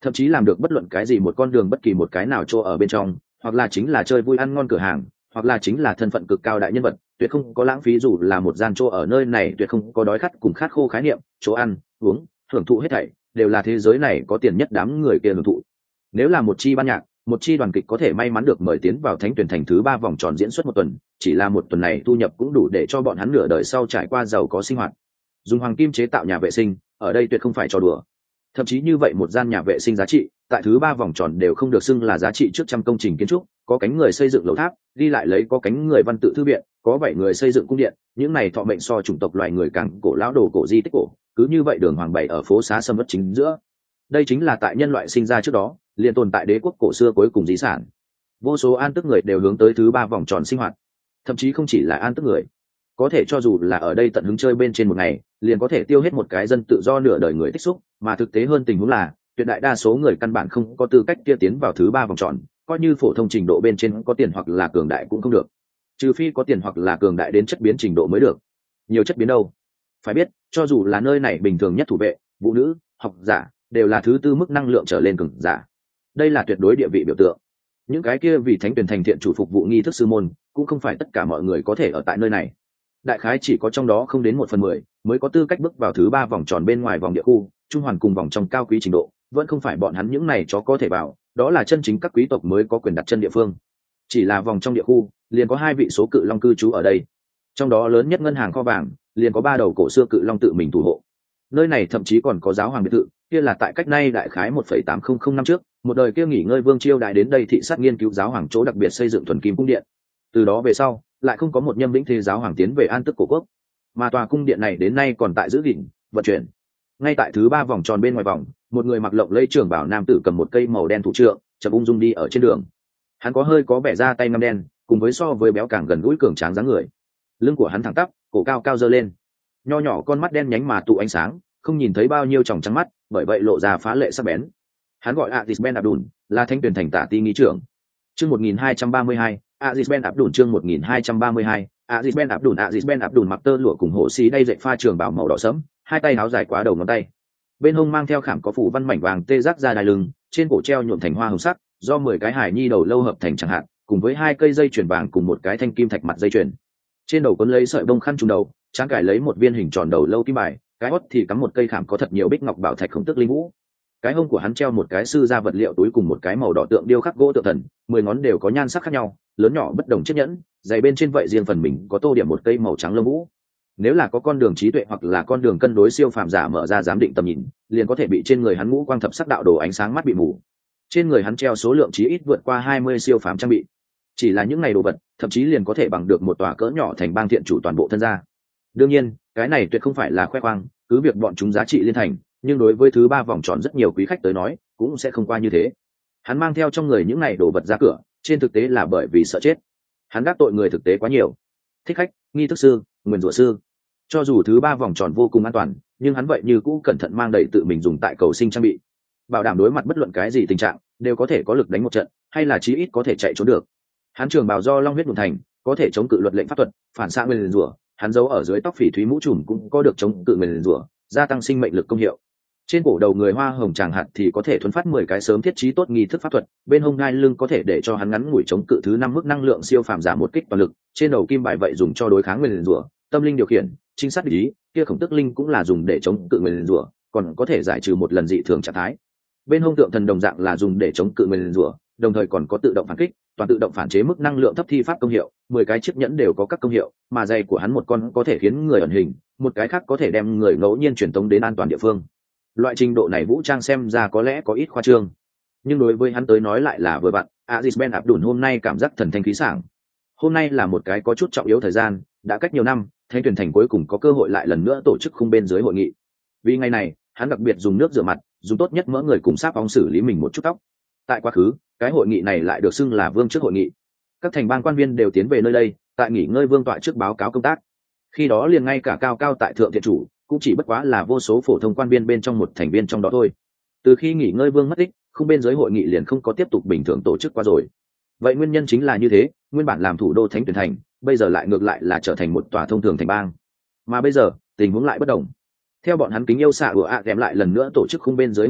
thậm chí làm được bất luận cái gì một con đường bất kỳ một cái nào chỗ ở bên trong, hoặc là chính là chơi vui ăn ngon cửa hàng, hoặc là chính là thân phận cực cao đại nhân vật, tuyệt không có lãng phí dù là một gian chỗ ở nơi này, tuyệt không có đói khát cùng khát khô khái niệm, chỗ ăn uống hưởng thụ hết thảy đều là thế giới này có tiền nhất đám người kia hưởng thụ. Nếu là một chi ban nhạc, một chi đoàn kịch có thể may mắn được mời tiến vào thánh tuyển thành thứ ba vòng tròn diễn xuất một tuần, chỉ là một tuần này thu nhập cũng đủ để cho bọn hắn nửa đời sau trải qua giàu có sinh hoạt. Dùng hoàng kim chế tạo nhà vệ sinh, ở đây tuyệt không phải trò đùa. Thậm chí như vậy một gian nhà vệ sinh giá trị tại thứ ba vòng tròn đều không được xưng là giá trị trước trăm công trình kiến trúc, có cánh người xây dựng lầu tháp, đi lại lấy có cánh người văn tự thư viện, có bảy người xây dựng cung điện, những này thọ mệnh so chủng tộc loài người càng cổ lão đồ cổ di tích cổ, cứ như vậy đường hoàng bảy ở phố xá sầm uất chính giữa. Đây chính là tại nhân loại sinh ra trước đó liền tồn tại đế quốc cổ xưa cuối cùng di sản. Vô số an tức người đều hướng tới thứ ba vòng tròn sinh hoạt, thậm chí không chỉ là an tức người, có thể cho dù là ở đây tận hứng chơi bên trên một ngày liền có thể tiêu hết một cái dân tự do nửa đời người tích xúc, mà thực tế hơn tình huống là tuyệt đại đa số người căn bản không có tư cách kia tiến vào thứ ba vòng tròn, coi như phổ thông trình độ bên trên có tiền hoặc là cường đại cũng không được, trừ phi có tiền hoặc là cường đại đến chất biến trình độ mới được. Nhiều chất biến đâu? Phải biết cho dù là nơi này bình thường nhất thủ vệ, vũ nữ, học giả đều là thứ tư mức năng lượng trở lên cường giả, đây là tuyệt đối địa vị biểu tượng. Những cái kia vì thánh tuyển thành thiện chủ phục vụ nghi thức sư môn cũng không phải tất cả mọi người có thể ở tại nơi này, đại khái chỉ có trong đó không đến một phần mười mới có tư cách bước vào thứ ba vòng tròn bên ngoài vòng địa khu trung hoàn cùng vòng trong cao quý trình độ, vẫn không phải bọn hắn những này chó có thể vào, đó là chân chính các quý tộc mới có quyền đặt chân địa phương. Chỉ là vòng trong địa khu liền có hai vị số cự long cư trú ở đây, trong đó lớn nhất ngân hàng kho vàng liền có ba đầu cổ xưa cự long tự mình thủ hộ. Nơi này thậm chí còn có giáo hoàng biệt thự, kia là tại cách nay đại khái một phẩy tám không không năm trước một đời kia nghỉ ngơi vương chiêu đại đến đây thị sát nghiên cứu giáo hoàng chỗ đặc biệt xây dựng thuần kim cung điện. Từ đó về sau lại không có một nhâm vĩnh thế giáo hoàng tiến về an tức cổ quốc, mà tòa cung điện này đến nay còn tại giữ gìn vận chuyển. Ngay tại thứ ba vòng tròn bên ngoài vòng, một người mặc lộng lẫy trường bảo nam tử cầm một cây màu đen thủ trượng chậm ung dung đi ở trên đường. Hắn có hơi có vẻ da tay ngăm đen, cùng với so với béo càng gần gũi cường tráng dáng người. Lưng của hắn thẳng tắp, cổ cao cao dơ lên, nho nhỏ con mắt đen nhánh mà tụ ánh sáng, không nhìn thấy bao nhiêu tròng trắng mắt, bởi vậy lộ ra phá lệ sắc bén. Hắn gọi Aziz Ben Abdul, là thanh tuyển thành tả ti nghi trưởng. Chương một nghìn hai trăm ba mươi hai, Aziz Ben Abdul chương một nghìn hai trăm ba mươi hai, Aziz Ben Abdul Aziz Ben Abdul mặc tơ lụa cùng hộ xí đay dệt pha trường bảo màu đỏ sẫm, hai tay áo dài quá đầu ngón tay. Bên hông mang theo khảm có phủ văn mảnh vàng tê giác ra đai lưng, trên cổ treo nhuộm thành hoa hồng sắc, do mười cái hài nhi đầu lâu hợp thành chẳng hạn, cùng với hai cây dây chuyền vàng cùng một cái thanh kim thạch mặt dây chuyền. Trên đầu quấn lấy sợi bông khăn trùm đầu, tráng cải lấy một viên hình tròn đầu lâu kim bài, cái hót thì cắm một cây khảm có thật nhiều bích ngọc bảo thạch khổng tức linh vũ. Cái hông của hắn treo một cái sư gia vật liệu túi cùng một cái màu đỏ tượng điêu khắc gỗ tượng thần, mười ngón đều có nhan sắc khác nhau, lớn nhỏ bất đồng chiếc nhẫn, giày bên trên vậy riêng phần mình có tô điểm một cây màu trắng lông vũ. Nếu là có con đường trí tuệ hoặc là con đường cân đối siêu phàm giả mở ra giám định tầm nhìn, liền có thể bị trên người hắn ngũ quang thập sắc đạo đồ ánh sáng mắt bị mù. Trên người hắn treo số lượng chí ít vượt qua hai mươi siêu phàm trang bị. Chỉ là những ngày đồ vật, thậm chí liền có thể bằng được một tòa cỡ nhỏ thành bang thiện chủ toàn bộ thân gia. Đương nhiên, cái này tuyệt không phải là khoe khoang, cứ việc bọn chúng giá trị liên thành, nhưng đối với thứ ba vòng tròn rất nhiều quý khách tới nói, cũng sẽ không qua như thế. Hắn mang theo trong người những ngày đồ vật ra cửa, trên thực tế là bởi vì sợ chết. Hắn đắc tội người thực tế quá nhiều. Thích khách, nghi thức sư, nguyền rủa sư. Cho dù thứ ba vòng tròn vô cùng an toàn, nhưng hắn vậy như cũ cẩn thận mang đầy tự mình dùng tại cầu sinh trang bị, bảo đảm đối mặt bất luận cái gì tình trạng đều có thể có lực đánh một trận, hay là chí ít có thể chạy trốn được. Hắn trường bào do long huyết nhuộm thành, có thể chống cự luật lệnh pháp thuật, phản xạ nguyền rủa. Hắn giấu ở dưới tóc phỉ thúy mũ trùm cũng có được chống cự nguyền rủa, gia tăng sinh mệnh lực công hiệu. Trên cổ đầu người hoa hồng tràng hạt thì có thể thuấn phát mười cái sớm thiết trí tốt nghi thức pháp thuật, bên hông ngai lưng có thể để cho hắn ngắn ngủi chống cự thứ năm mức năng lượng siêu phàm giả một kích toàn lực, trên đầu kim bài vậy dùng cho đối kháng nguyền rủa, tâm linh điều khiển, trinh sát ý, kia khổng tức linh cũng là dùng để chống cự nguyền rủa, còn có thể giải trừ một lần dị thường trạng thái. Bên hông tượng thần đồng dạng là dùng để chống cự nguyền rủa, đồng thời còn có tự động phản kích, toàn tự động phản chế mức năng lượng thấp thi pháp công hiệu, mười cái chiếc nhẫn đều có các công hiệu, mà giày của hắn một con có thể khiến người ẩn hình, một cái khác có thể đem người ngẫu nhiên truyền tống đến an toàn địa phương. Loại trình độ này vũ trang xem ra có lẽ có ít khoa trương, nhưng đối với hắn tới nói lại là vừa vặn. Aziz Ben Abdul hôm nay cảm giác thần thanh khí sảng. Hôm nay là một cái có chút trọng yếu thời gian, đã cách nhiều năm, Thánh tuyển thành cuối cùng có cơ hội lại lần nữa tổ chức khung bên dưới hội nghị. Vì ngày này, hắn đặc biệt dùng nước rửa mặt, dùng tốt nhất mỡ người cùng sáp óng xử lý mình một chút tóc. Tại quá khứ, cái hội nghị này lại được xưng là vương trước hội nghị. Các thành bang quan viên đều tiến về nơi đây, tại nghỉ ngơi vương tọa trước báo cáo công tác. Khi đó liền ngay cả cao cao tại thượng thiện chủ cũng chỉ bất quá là vô số phổ thông quan viên bên trong một thành viên trong đó thôi. Từ khi nghỉ ngơi vương mất tích, không bên dưới hội nghị liền không có tiếp tục bình thường tổ chức qua rồi. Vậy nguyên nhân chính là như thế, nguyên bản làm thủ đô Thánh tuyển thành, bây giờ lại ngược lại là trở thành một tòa thông thường thành bang. Mà bây giờ tình huống lại bất đồng. Theo bọn hắn kính yêu xạ của ạ kèm lại lần nữa tổ chức khung bên dưới hội nghị,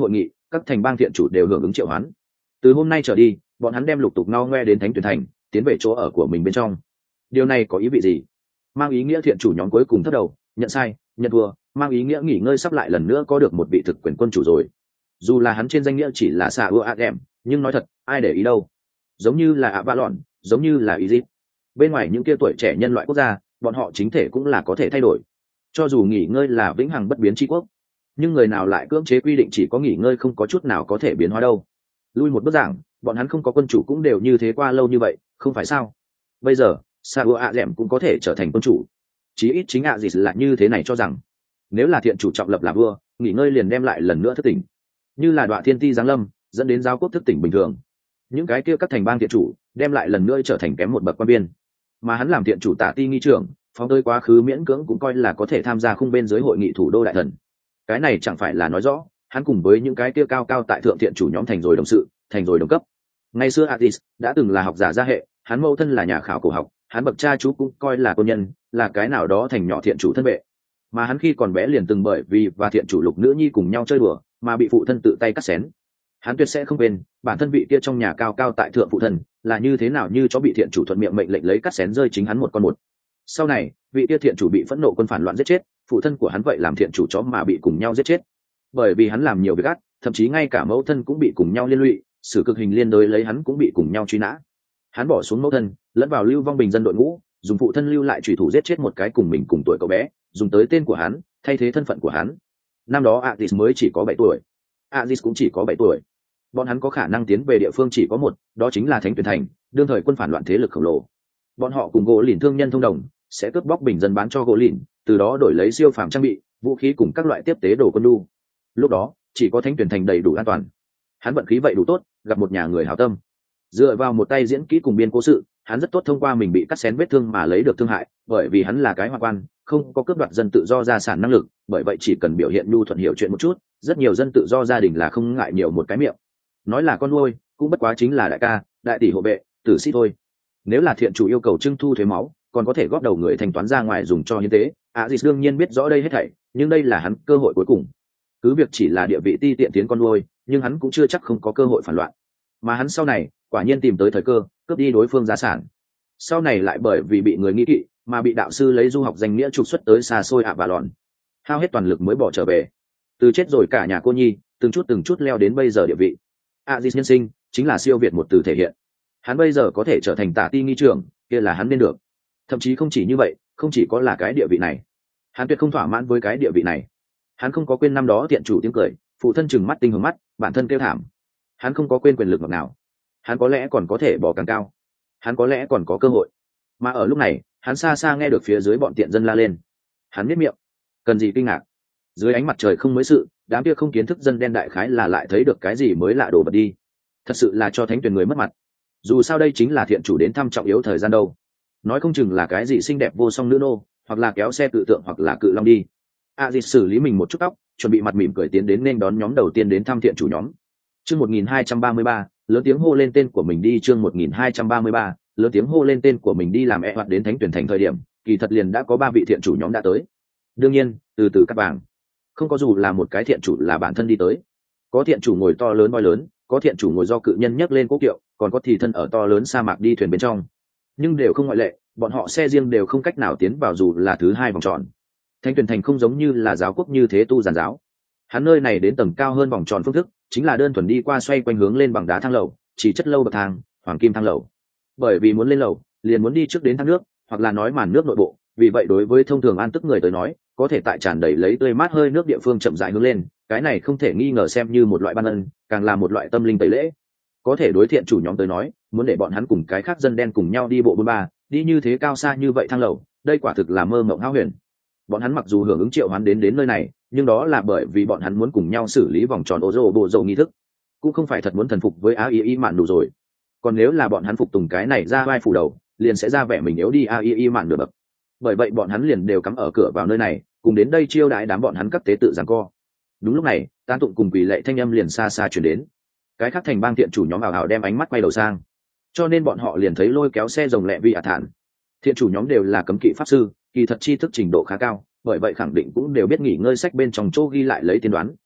các thành bang thiện chủ đều hưởng ứng triệu hoán. Từ hôm nay trở đi, bọn hắn đem lục tục ngao ngoe đến thánh tuyển thành, tiến về chỗ ở của mình bên trong. Điều này có ý vị gì? Mang ý nghĩa thiện chủ nhóm cuối cùng thất đầu, nhận sai, nhận thua, mang ý nghĩa nghỉ ngơi sắp lại lần nữa có được một vị thực quyền quân chủ rồi. Dù là hắn trên danh nghĩa chỉ là xà ưa Adem, nhưng nói thật, ai để ý đâu? Giống như là Avalon, giống như là Egypt. Bên ngoài những kia tuổi trẻ nhân loại quốc gia, bọn họ chính thể cũng là có thể thay đổi. Cho dù nghỉ ngơi là vĩnh hằng bất biến tri quốc, nhưng người nào lại cưỡng chế quy định chỉ có nghỉ ngơi không có chút nào có thể biến hóa đâu? Lui một bước giảng, bọn hắn không có quân chủ cũng đều như thế qua lâu như vậy, không phải sao? Bây giờ, Sa ưa Adem cũng có thể trở thành quân chủ. Chí ít chính ạ gì là như thế này cho rằng, nếu là thiện chủ trọng lập là vua, nghỉ ngơi liền đem lại lần nữa thức tỉnh, như là đoạn thiên ti giáng lâm, dẫn đến giáo quốc thức tỉnh bình thường. Những cái kia các thành bang thiện chủ đem lại lần nữa trở thành kém một bậc quan biên, mà hắn làm thiện chủ tả ti nghi trưởng, phóng tới quá khứ miễn cưỡng cũng coi là có thể tham gia khung bên dưới hội nghị thủ đô đại thần. Cái này chẳng phải là nói rõ hắn cùng với những cái kia cao cao tại thượng thiện chủ nhóm thành rồi đồng sự, thành rồi đồng cấp. Ngày xưa Atis đã từng là học giả gia hệ, hắn mẫu thân là nhà khảo cổ học, hắn bậc cha chú cũng coi là quân nhân, là cái nào đó thành nhỏ thiện chủ thân vệ. Mà hắn khi còn bé liền từng bởi vì và thiện chủ lục nữ nhi cùng nhau chơi đùa mà bị phụ thân tự tay cắt xén. Hắn tuyệt sẽ không quên bản thân vị kia trong nhà cao cao tại thượng phụ thân là như thế nào như chó bị thiện chủ thuận miệng mệnh lệnh lấy cắt xén rơi chính hắn một con một. Sau này vị kia thiện chủ bị phẫn nộ quân phản loạn giết chết, phụ thân của hắn vậy làm thiện chủ chó mà bị cùng nhau giết chết. Bởi vì hắn làm nhiều việc ác, thậm chí ngay cả mẫu thân cũng bị cùng nhau liên lụy, xử cực hình liên đối lấy hắn cũng bị cùng nhau truy nã. Hắn bỏ xuống mẫu thân, lẫn vào lưu vong bình dân đội ngũ, dùng phụ thân lưu lại chủy thủ giết chết một cái cùng mình cùng tuổi cậu bé, dùng tới tên của hắn thay thế thân phận của hắn. Năm đó Atis mới chỉ có bảy tuổi, Aziz cũng chỉ có bảy tuổi. Bọn hắn có khả năng tiến về địa phương chỉ có một, đó chính là Thánh Tuyển Thành, đương thời quân phản loạn thế lực khổng lồ. Bọn họ cùng gỗ lìn thương nhân thông đồng, sẽ cướp bóc bình dân bán cho gỗ lìn, từ đó đổi lấy siêu phàm trang bị, vũ khí cùng các loại tiếp tế đồ quân đu. Lúc đó chỉ có Thánh Tuyển Thành đầy đủ an toàn. Hắn vận khí vậy đủ tốt, gặp một nhà người hảo tâm, dựa vào một tay diễn kỹ cùng biên cố sự, hắn rất tốt thông qua mình bị cắt xén vết thương mà lấy được thương hại, bởi vì hắn là cái hoa quan, không có cướp đoạt dân tự do gia sản năng lực, bởi vậy chỉ cần biểu hiện nhu thuận hiểu chuyện một chút, rất nhiều dân tự do gia đình là không ngại nhiều một cái miệng. Nói là con nuôi, cũng bất quá chính là đại ca, đại tỷ hộ vệ, tử sĩ thôi. Nếu là thiện chủ yêu cầu trưng thu thuế máu, còn có thể góp đầu người thanh toán ra ngoài dùng cho hiến tế. Aziz đương nhiên biết rõ đây hết thảy, nhưng đây là hắn cơ hội cuối cùng. Cứ việc chỉ là địa vị ti tiện tiến con nuôi, nhưng hắn cũng chưa chắc không có cơ hội phản loạn. Mà hắn sau này quả nhiên tìm tới thời cơ, cướp đi đối phương gia sản. Sau này lại bởi vì bị người nghi kỵ mà bị đạo sư lấy du học danh nghĩa trục xuất tới xa xôi ạ bà lòn, hao hết toàn lực mới bỏ trở về. Từ chết rồi cả nhà cô nhi, từng chút từng chút leo đến bây giờ địa vị. Aziz nhân sinh chính là siêu việt một từ thể hiện. Hắn bây giờ có thể trở thành tả ti nghi trưởng, kia là hắn nên được. Thậm chí không chỉ như vậy, không chỉ có là cái địa vị này, hắn tuyệt không thỏa mãn với cái địa vị này. Hắn không có quên năm đó tiện chủ tiếng cười, phụ thân chừng mắt tinh hướng mắt, bản thân kêu thảm. Hắn không có quên quyền lực ngọt nào. Hắn có lẽ còn có thể bỏ càng cao. Hắn có lẽ còn có cơ hội. Mà ở lúc này, hắn xa xa nghe được phía dưới bọn tiện dân la lên. Hắn biết miệng, cần gì kinh ngạc? Dưới ánh mặt trời không mới sự, đám kia không kiến thức dân đen đại khái là lại thấy được cái gì mới lạ đồ vật đi. Thật sự là cho thánh tuyển người mất mặt. Dù sao đây chính là thiện chủ đến thăm trọng yếu thời gian đâu. Nói không chừng là cái gì xinh đẹp vô song nữ nô, hoặc là kéo xe tự tượng hoặc là cự long đi. A Dịch xử lý mình một chút tóc, chuẩn bị mặt mỉm cười tiến đến nên đón nhóm đầu tiên đến thăm thiện chủ nhóm. Chương một nghìn hai trăm ba mươi ba, lớn tiếng hô lên tên của mình đi. Chương một nghìn hai trăm ba mươi ba, lớn tiếng hô lên tên của mình đi. Làm e hoạt đến thánh tuyển thành thời điểm, kỳ thật liền đã có ba vị thiện chủ nhóm đã tới. Đương nhiên, từ từ các bảng, không có dù là một cái thiện chủ là bản thân đi tới. Có thiện chủ ngồi to lớn voi lớn, có thiện chủ ngồi do cự nhân nhấc lên cố kiệu, còn có thì thân ở to lớn sa mạc đi thuyền bên trong. Nhưng đều không ngoại lệ, bọn họ xe riêng đều không cách nào tiến vào dù là thứ hai vòng tròn. Thánh tuyển thành không giống như là giáo quốc như thế tu giàn giáo. Hắn nơi này đến tầng cao hơn vòng tròn phương thức, chính là đơn thuần đi qua xoay quanh hướng lên bằng đá thang lầu, chỉ chất lâu bậc thang, hoàng kim thang lầu. Bởi vì muốn lên lầu, liền muốn đi trước đến thang nước, hoặc là nói màn nước nội bộ, vì vậy đối với thông thường an tức người tới nói, có thể tại tràn đầy lấy tươi mát hơi nước địa phương chậm rãi hướng lên, cái này không thể nghi ngờ xem như một loại ban ân, càng là một loại tâm linh tẩy lễ. Có thể đối thiện chủ nhóm tới nói, muốn để bọn hắn cùng cái khác dân đen cùng nhau đi bộ bôn ba, đi như thế cao xa như vậy thang lầu, đây quả thực là mơ mộng hão huyền. Bọn hắn mặc dù hưởng ứng triệu hoán đến đến nơi này, nhưng đó là bởi vì bọn hắn muốn cùng nhau xử lý vòng tròn ô rô bộ dầu nghi thức, cũng không phải thật muốn thần phục với a i i mạn đủ rồi. Còn nếu là bọn hắn phục tùng cái này ra vai phủ đầu, liền sẽ ra vẻ mình yếu đi a i i mạn nửa bậc. Bởi vậy bọn hắn liền đều cắm ở cửa vào nơi này, cùng đến đây chiêu đãi đám bọn hắn các tế tự giằng co. Đúng lúc này, tán tụng cùng quỳ lệ thanh âm liền xa xa truyền đến. Cái khác thành bang thiện chủ nhóm ảo ảo đem ánh mắt quay đầu sang, cho nên bọn họ liền thấy lôi kéo xe rồng lẹ vi ả thản. Thiện chủ nhóm đều là cấm kỵ pháp sư, kỳ thật tri thức trình độ khá cao, bởi vậy khẳng định cũng đều biết nghỉ ngơi sách bên trong chỗ ghi lại lấy tiên đoán.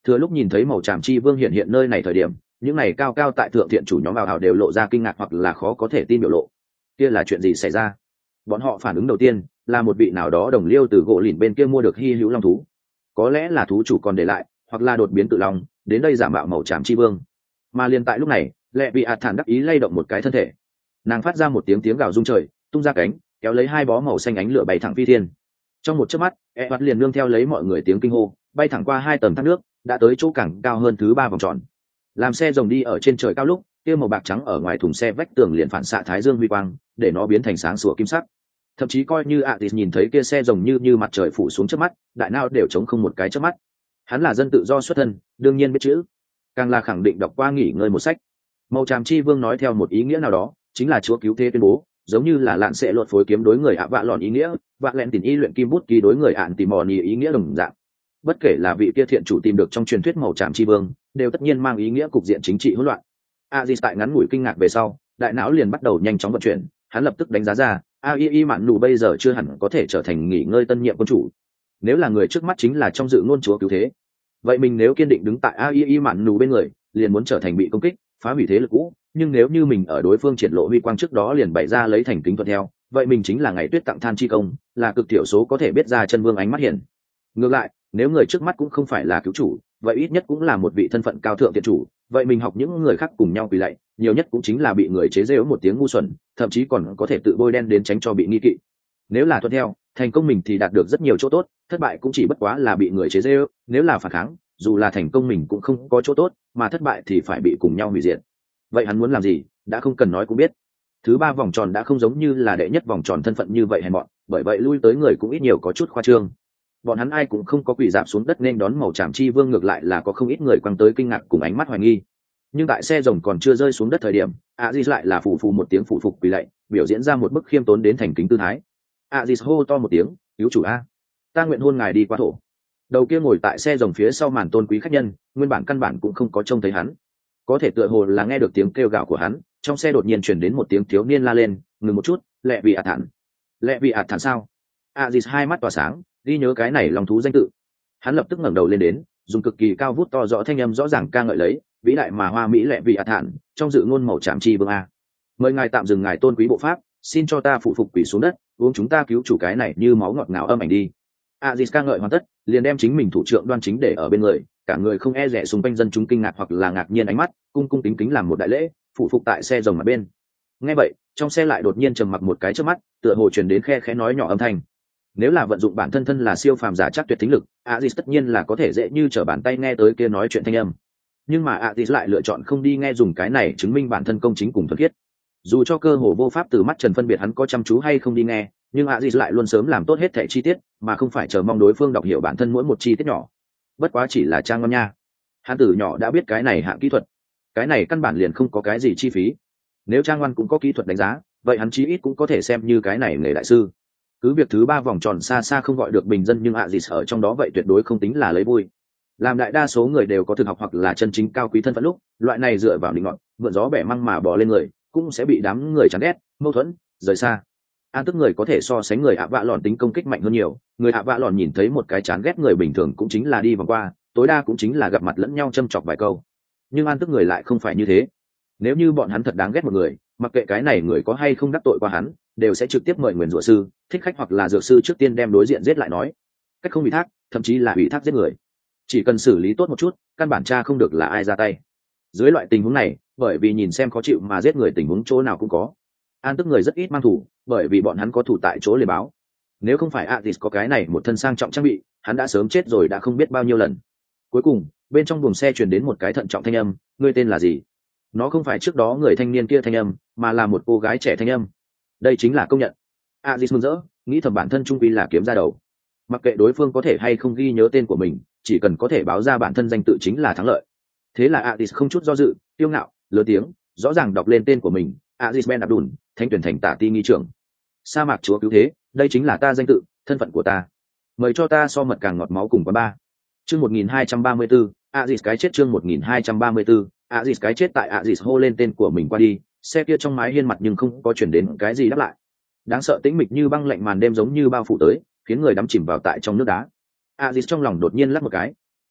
Thừa lúc nhìn thấy màu tràm chi vương hiện hiện nơi này thời điểm, những này cao cao tại thượng thiện chủ nhóm vào hào đều lộ ra kinh ngạc hoặc là khó có thể tin biểu lộ. Kia là chuyện gì xảy ra? Bọn họ phản ứng đầu tiên là một vị nào đó đồng liêu từ gỗ lìn bên kia mua được hy hữu long thú, có lẽ là thú chủ còn để lại, hoặc là đột biến tự long đến đây giả mạo màu tràm chi vương. Mà liền tại lúc này, lệ bị ạt thản đắc ý lay động một cái thân thể, nàng phát ra một tiếng tiếng gào rung trời, tung ra cánh kéo lấy hai bó màu xanh ánh lửa bay thẳng phi thiên. Trong một chớp mắt, e bắt liền nương theo lấy mọi người tiếng kinh hô, bay thẳng qua hai tầng thác nước, đã tới chỗ cảng cao hơn thứ ba vòng tròn. Làm xe rồng đi ở trên trời cao lúc, kia màu bạc trắng ở ngoài thùng xe vách tường liền phản xạ thái dương huy quang, để nó biến thành sáng sủa kim sắc. Thậm chí coi như Atis nhìn thấy kia xe rồng như như mặt trời phủ xuống trước mắt, đại não đều trống không một cái trước mắt. Hắn là dân tự do xuất thân, đương nhiên biết chữ, càng là khẳng định đọc qua nghỉ ngơi một sách. Màu tràm chi vương nói theo một ý nghĩa nào đó, chính là chúa cứu thế tuyên bố, giống như là lạn sẽ lột phối kiếm đối người ạ vạ lòn ý nghĩa, vạ lẹn tìm y luyện kim bút ký đối người ạn tìm mò ý nghĩa đồng dạng. Bất kể là vị kia thiện chủ tìm được trong truyền thuyết màu tràm chi vương, đều tất nhiên mang ý nghĩa cục diện chính trị hỗn loạn. Aziz tại ngắn ngủi kinh ngạc về sau, đại não liền bắt đầu nhanh chóng vận chuyển, hắn lập tức đánh giá ra, ai mạn nụ bây giờ chưa hẳn có thể trở thành nghỉ ngơi tân nhiệm quân chủ. Nếu là người trước mắt chính là trong dự ngôn chúa cứu thế, vậy mình nếu kiên định đứng tại ai mạn nụ bên người, liền muốn trở thành bị công kích, phá hủy thế lực cũ. Nhưng nếu như mình ở đối phương triển lộ huy quang trước đó liền bày ra lấy thành kính thuận theo, vậy mình chính là ngày tuyết tặng than chi công, là cực thiểu số có thể biết ra chân vương ánh mắt hiển. Ngược lại, nếu người trước mắt cũng không phải là cứu chủ, vậy ít nhất cũng là một vị thân phận cao thượng thiện chủ, vậy mình học những người khác cùng nhau quỳ lạy, nhiều nhất cũng chính là bị người chế giễu một tiếng ngu xuẩn, thậm chí còn có thể tự bôi đen đến tránh cho bị nghi kỵ. Nếu là thuận theo, thành công mình thì đạt được rất nhiều chỗ tốt, thất bại cũng chỉ bất quá là bị người chế giễu, nếu là phản kháng, dù là thành công mình cũng không có chỗ tốt, mà thất bại thì phải bị cùng nhau hủy diệt. Vậy hắn muốn làm gì, đã không cần nói cũng biết. Thứ ba vòng tròn đã không giống như là đệ nhất vòng tròn thân phận như vậy hèn mọn, bởi vậy lui tới người cũng ít nhiều có chút khoa trương. Bọn hắn ai cũng không có quỳ dạp xuống đất nên đón màu tràm chi vương, ngược lại là có không ít người quăng tới kinh ngạc cùng ánh mắt hoài nghi. Nhưng tại xe rồng còn chưa rơi xuống đất thời điểm, Aziz lại là phủ phù một tiếng phủ phục quỳ lạy, biểu diễn ra một bức khiêm tốn đến thành kính tư thái. Aziz hô to một tiếng, cứu chủ a, ta nguyện hôn ngài đi qua thổ. Đầu kia ngồi tại xe rồng phía sau màn tôn quý khách nhân, nguyên bản căn bản cũng không có trông thấy hắn, có thể tựa hồ là nghe được tiếng kêu gào của hắn, trong xe đột nhiên truyền đến một tiếng thiếu niên la lên, ngừng một chút, lẹ vị ạt thản, lẹ vị ạt thản sao? Aziz hai mắt tỏa sáng, ghi nhớ cái này lòng thú danh tự. Hắn lập tức ngẩng đầu lên đến, dùng cực kỳ cao vút to rõ thanh âm rõ ràng ca ngợi lấy, vĩ đại mà hoa mỹ lẹ vị ạt thản, trong dự ngôn màu tràm chi vương a, mời ngài tạm dừng ngài tôn quý bộ pháp, xin cho ta phụ phục quỳ xuống đất, uống chúng ta cứu chủ cái này như máu ngọt ngào âm ảnh đi. Aziz ca ngợi hoàn tất, liền đem chính mình thủ trưởng đoan chính để ở bên người, cả người không e rẻ xung quanh dân chúng kinh ngạc hoặc là ngạc nhiên ánh mắt, cung cung kính kính làm một đại lễ, phụ phục tại xe rồng mặt bên. Nghe vậy, trong xe lại đột nhiên trầm mặc một cái trước mắt, tựa hồ truyền đến khe khẽ nói nhỏ âm thanh. Nếu là vận dụng bản thân thân là siêu phàm giả chắc tuyệt thính lực, Aziz tất nhiên là có thể dễ như trở bàn tay nghe tới kia nói chuyện thanh âm. Nhưng mà Aziz lại lựa chọn không đi nghe dùng cái này chứng minh bản thân công chính cùng thuần khiết. Dù cho cơ hồ vô pháp từ mắt trần phân biệt hắn có chăm chú hay không đi nghe, nhưng Aziz lại luôn sớm làm tốt hết thảy chi tiết, mà không phải chờ mong đối phương đọc hiểu bản thân mỗi một chi tiết nhỏ. Bất quá chỉ là trang ngon nha. Hắn từ nhỏ đã biết cái này hạng kỹ thuật, cái này căn bản liền không có cái gì chi phí. Nếu trang ngoan cũng có kỹ thuật đánh giá, vậy hắn chí ít cũng có thể xem như cái này nghề đại sư. Cứ việc thứ ba vòng tròn xa xa không gọi được bình dân, nhưng Aziz ở trong đó vậy tuyệt đối không tính là lấy vui. Làm đại đa số người đều có thực học hoặc là chân chính cao quý thân phận lúc, loại này dựa vào định ngọn, vượn gió bẻ măng mà bò lên người, cũng sẽ bị đám người chán ghét, mâu thuẫn, rời xa. An tức người có thể so sánh người ạ vạ lòn tính công kích mạnh hơn nhiều, người ạ vạ lòn nhìn thấy một cái chán ghét người bình thường cũng chính là đi vòng qua, tối đa cũng chính là gặp mặt lẫn nhau châm chọc vài câu. Nhưng an tức người lại không phải như thế. Nếu như bọn hắn thật đáng ghét một người, mặc kệ cái này người có hay không đắc tội qua hắn, đều sẽ trực tiếp mời nguyền rủa sư, thích khách hoặc là dược sư trước tiên đem đối diện giết lại nói, cách không ủy thác, thậm chí là ủy thác giết người. Chỉ cần xử lý tốt một chút, căn bản tra không được là ai ra tay. Dưới loại tình huống này, bởi vì nhìn xem khó chịu mà giết người tình huống chỗ nào cũng có. An tức người rất ít mang thủ, bởi vì bọn hắn có thủ tại chỗ liền báo. Nếu không phải Aziz có cái này một thân sang trọng trang bị, hắn đã sớm chết rồi đã không biết bao nhiêu lần. Cuối cùng, bên trong buồng xe truyền đến một cái thận trọng thanh âm, ngươi tên là gì? Nó không phải trước đó người thanh niên kia thanh âm, mà là một cô gái trẻ thanh âm. Đây chính là công nhận. Aziz mừng rỡ, nghĩ thầm bản thân trung quy là kiếm ra đầu. Mặc kệ đối phương có thể hay không ghi nhớ tên của mình, chỉ cần có thể báo ra bản thân danh tự chính là thắng lợi. Thế là Aziz không chút do dự, kiêu ngạo, lớn tiếng, rõ ràng đọc lên tên của mình, Aziz Ben Abdul, thánh tuyển thành Tả Ti nghi trưởng. Sa mạc chúa cứu thế, đây chính là ta danh tự, thân phận của ta. Mời cho ta so mật càng ngọt máu cùng quán ba. Chương một nghìn hai trăm ba mươi tư, Aziz cái chết chương một nghìn hai trăm ba mươi tư, Aziz cái chết tại Aziz hô lên tên của mình qua đi, xe kia trong mái hiên mặt nhưng không có chuyển đến cái gì đáp lại. Đáng sợ tĩnh mịch như băng lạnh màn đêm giống như bao phủ tới, khiến người đắm chìm vào tại trong nước đá. Aziz trong lòng đột nhiên lắc một cái.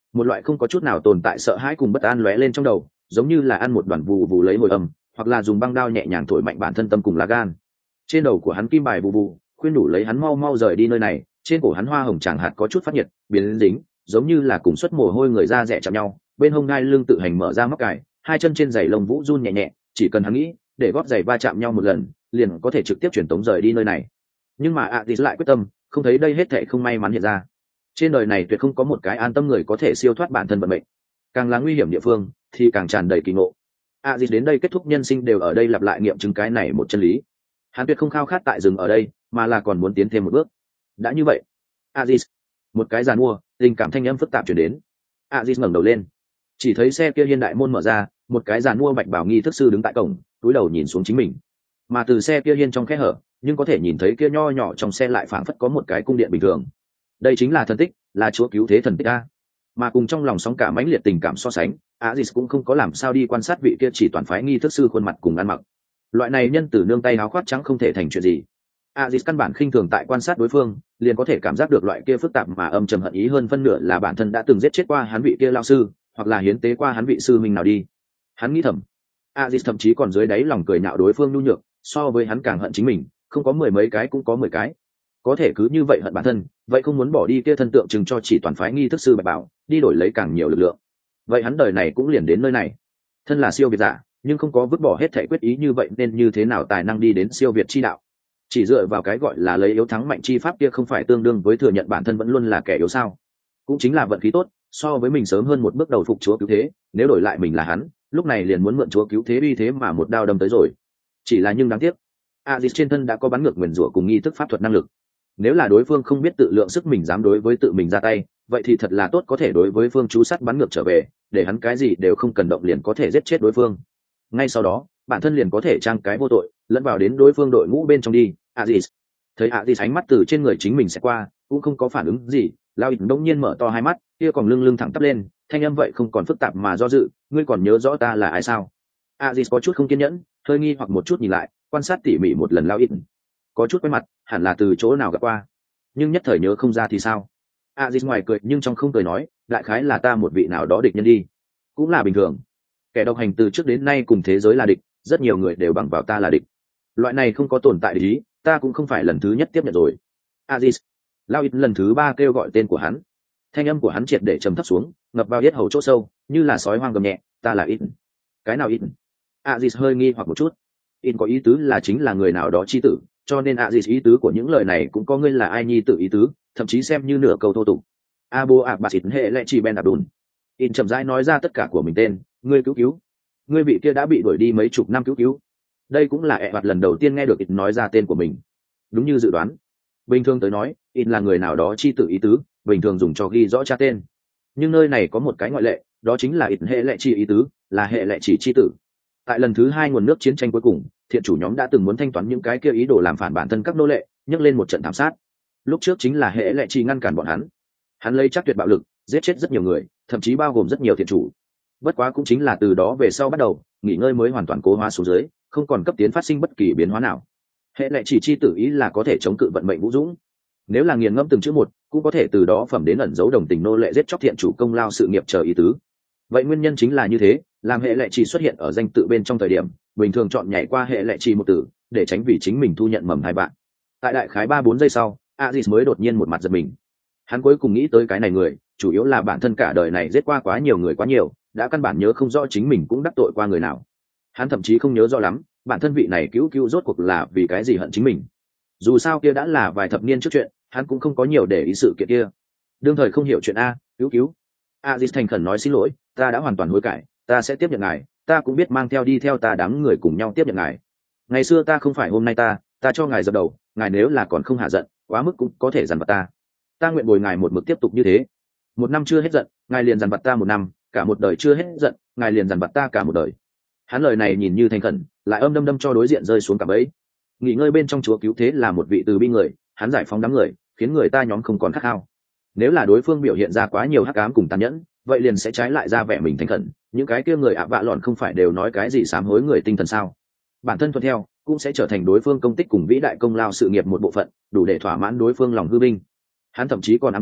Một loại không có chút nào tồn tại sợ hãi cùng bất an lóe lên trong đầu, giống như là ăn một đoàn vù vù lấy hồi âm, hoặc là dùng băng đao nhẹ nhàng thổi mạnh bản thân tâm cùng lá gan. Trên đầu của hắn kim bài vù vù, khuyên đủ lấy hắn mau mau rời đi nơi này. Trên cổ hắn hoa hồng tràng hạt có chút phát nhiệt, biến dính, giống như là cùng xuất mồ hôi người da rẻ chạm nhau. Bên hông ngai lưng tự hành mở ra móc cài, hai chân trên giày lông vũ run nhẹ nhẹ, chỉ cần hắn nghĩ, để gót giày va chạm nhau một lần, liền có thể trực tiếp truyền tống rời đi nơi này. Nhưng mà Aziz lại quyết tâm, không thấy đây hết thảy không may mắn hiện ra. Trên đời này tuyệt không có một cái an tâm người có thể siêu thoát bản thân vận mệnh. Càng là nguy hiểm địa phương, thì càng tràn đầy kỳ ngộ. Aziz đến đây kết thúc nhân sinh đều ở đây lặp lại nghiệm chứng cái này một chân lý. Hắn tuyệt không khao khát tại dừng ở đây, mà là còn muốn tiến thêm một bước. Đã như vậy, Aziz, một cái giàn mua, tình cảm thanh âm phức tạp truyền đến. Aziz ngẩng đầu lên, chỉ thấy xe kia hiên đại môn mở ra, một cái giàn mua bạch bảo nghi thức sư đứng tại cổng, cúi đầu nhìn xuống chính mình. Mà từ xe kia hiên trong khe hở, nhưng có thể nhìn thấy kia nho nhỏ trong xe lại phảng phất có một cái cung điện bình thường. Đây chính là thần tích, là chúa cứu thế thần tích a. Mà cùng trong lòng sóng cả mãnh liệt tình cảm so sánh, Aziz cũng không có làm sao đi quan sát vị kia chỉ toàn phái nghi thức sư khuôn mặt cùng ăn mặc. Loại này nhân tử nương tay áo khoác trắng không thể thành chuyện gì. Aziz căn bản khinh thường tại quan sát đối phương, liền có thể cảm giác được loại kia phức tạp mà âm trầm hận ý hơn phân nửa là bản thân đã từng giết chết qua hắn vị kia lao sư, hoặc là hiến tế qua hắn vị sư minh nào đi. Hắn nghĩ thầm. Aziz thậm chí còn dưới đáy lòng cười nhạo đối phương nhu nhược, so với hắn càng hận chính mình, không có mười mấy cái cũng có mười cái. Có thể cứ như vậy hận bản thân, vậy không muốn bỏ đi kia thân tượng trưng cho chỉ toàn phái nghi thức sư bạch bảo, đi đổi lấy càng nhiều lực lượng. Vậy hắn đời này cũng liền đến nơi này. Thân là siêu việt giả, nhưng không có vứt bỏ hết thể quyết ý như vậy, nên như thế nào tài năng đi đến siêu việt chi đạo? Chỉ dựa vào cái gọi là lấy yếu thắng mạnh chi pháp kia không phải tương đương với thừa nhận bản thân vẫn luôn là kẻ yếu sao? Cũng chính là vận khí tốt, so với mình sớm hơn một bước đầu phục chúa cứu thế, nếu đổi lại mình là hắn, lúc này liền muốn mượn chúa cứu thế uy thế mà một đao đâm tới rồi. Chỉ là nhưng đáng tiếc, Aziz trên thân đã có bắn ngược nguyền rủa cùng nghi thức pháp thuật năng lực. Nếu là đối phương không biết tự lượng sức mình dám đối với tự mình ra tay, vậy thì thật là tốt có thể đối với phương chú sắt bắn ngược trở về, để hắn cái gì đều không cần động liền có thể giết chết đối phương. Ngay sau đó, bản thân liền có thể trang cái vô tội, lẫn vào đến đối phương đội ngũ bên trong đi. Aziz thấy Aziz ánh mắt từ trên người chính mình sẽ qua, cũng không có phản ứng gì, Lao Ít đông nhiên mở to hai mắt, kia còn lưng lưng thẳng tắp lên, thanh âm vậy không còn phức tạp mà do dự, ngươi còn nhớ rõ ta là ai sao? Aziz có chút không kiên nhẫn, hơi nghi hoặc một chút nhìn lại, quan sát tỉ mỉ một lần Lao Ít, có chút quen mặt, hẳn là từ chỗ nào gặp qua, nhưng nhất thời nhớ không ra thì sao? Aziz ngoài cười nhưng trong không cười nói, đại khái là ta một vị nào đó địch nhân đi, cũng là bình thường. Kẻ độc hành từ trước đến nay cùng thế giới là địch, rất nhiều người đều bằng vào ta là địch. Loại này không có tồn tại địch ý, ta cũng không phải lần thứ nhất tiếp nhận rồi. Aziz, Lao Ít lần thứ ba kêu gọi tên của hắn, thanh âm của hắn triệt để trầm thấp xuống, ngập vào yết hầu chỗ sâu, như là sói hoang gầm nhẹ, ta là Ít. Cái nào Ít? Aziz hơi nghi hoặc một chút. Ít có ý tứ là chính là người nào đó chi tử, cho nên Aziz ý tứ của những lời này cũng có ngươi là ai nhi tử ý tứ, thậm chí xem như nửa câu thô tục. Abu Abbas hệ lệ chỉ Ben Abdul. Ít chậm rãi nói ra tất cả của mình tên, ngươi cứu cứu. Ngươi vị kia đã bị đuổi đi mấy chục năm cứu cứu. Đây cũng là ẹ hoạt lần đầu tiên nghe được Ít nói ra tên của mình. Đúng như dự đoán. Bình thường tới nói, Ít là người nào đó chi tử ý tứ, bình thường dùng cho ghi rõ cha tên. Nhưng nơi này có một cái ngoại lệ, đó chính là Ít hệ lệ chỉ ý tứ, là hệ lệ chỉ chi tử. Tại lần thứ hai nguồn nước chiến tranh cuối cùng, thiện chủ nhóm đã từng muốn thanh toán những cái kia ý đồ làm phản bản thân các nô lệ, nhấc lên một trận thảm sát. Lúc trước chính là hệ lệ chỉ ngăn cản bọn hắn. Hắn lấy chắc tuyệt bạo lực, giết chết rất nhiều người, thậm chí bao gồm rất nhiều thiện chủ. Bất quá cũng chính là từ đó về sau bắt đầu, nghỉ ngơi mới hoàn toàn cố hóa xuống dưới, không còn cấp tiến phát sinh bất kỳ biến hóa nào. Hệ lệ chỉ chi tử ý là có thể chống cự vận mệnh vũ dũng. Nếu là nghiền ngẫm từng chữ một, cũng có thể từ đó phẩm đến ẩn dấu đồng tình nô lệ giết chóc thiện chủ công lao sự nghiệp chờ ý tứ. Vậy nguyên nhân chính là như thế, làm hệ lệ chỉ xuất hiện ở danh tự bên trong thời điểm, bình thường chọn nhảy qua hệ lệ chỉ một từ, để tránh vì chính mình thu nhận mầm hai bạn. Tại đại khái ba bốn giây sau, Aziz mới đột nhiên một mặt giật mình. Hắn cuối cùng nghĩ tới cái này người, chủ yếu là bản thân cả đời này giết qua quá nhiều người quá nhiều, đã căn bản nhớ không rõ chính mình cũng đắc tội qua người nào. Hắn thậm chí không nhớ rõ lắm, bản thân vị này cứu cứu rốt cuộc là vì cái gì hận chính mình. Dù sao kia đã là vài thập niên trước chuyện, hắn cũng không có nhiều để ý sự kiện kia. Đương thời không hiểu chuyện a, cứu cứu. Aziz thành khẩn nói xin lỗi, ta đã hoàn toàn hối cải, ta sẽ tiếp nhận ngài, ta cũng biết mang theo đi theo ta đám người cùng nhau tiếp nhận ngài. Ngày xưa ta không phải hôm nay ta, ta cho ngài dập đầu, ngài nếu là còn không hạ giận, quá mức cũng có thể dằn vặt ta. Ta nguyện bồi ngài một mực tiếp tục như thế. Một năm chưa hết giận, ngài liền dằn vặt ta một năm, cả một đời chưa hết giận, ngài liền dằn vặt ta cả một đời. Hắn lời này nhìn như thành khẩn, lại âm đâm đâm cho đối diện rơi xuống cả bẫy. Nghỉ ngơi bên trong chúa cứu thế là một vị từ bi người, hắn giải phóng đám người, khiến người ta nhóm không còn khát khao. Nếu là đối phương biểu hiện ra quá nhiều hắc ám cùng tàn nhẫn, vậy liền sẽ trái lại ra vẻ mình thành khẩn. Những cái kia người ạ vạ lọn không phải đều nói cái gì sám hối người tinh thần sao? Bản thân thuận theo cũng sẽ trở thành đối phương công tích cùng vĩ đại công lao sự nghiệp một bộ phận, đủ để thỏa mãn đối phương lòng hư vinh. Hắn thậm chí còn ám chỉ,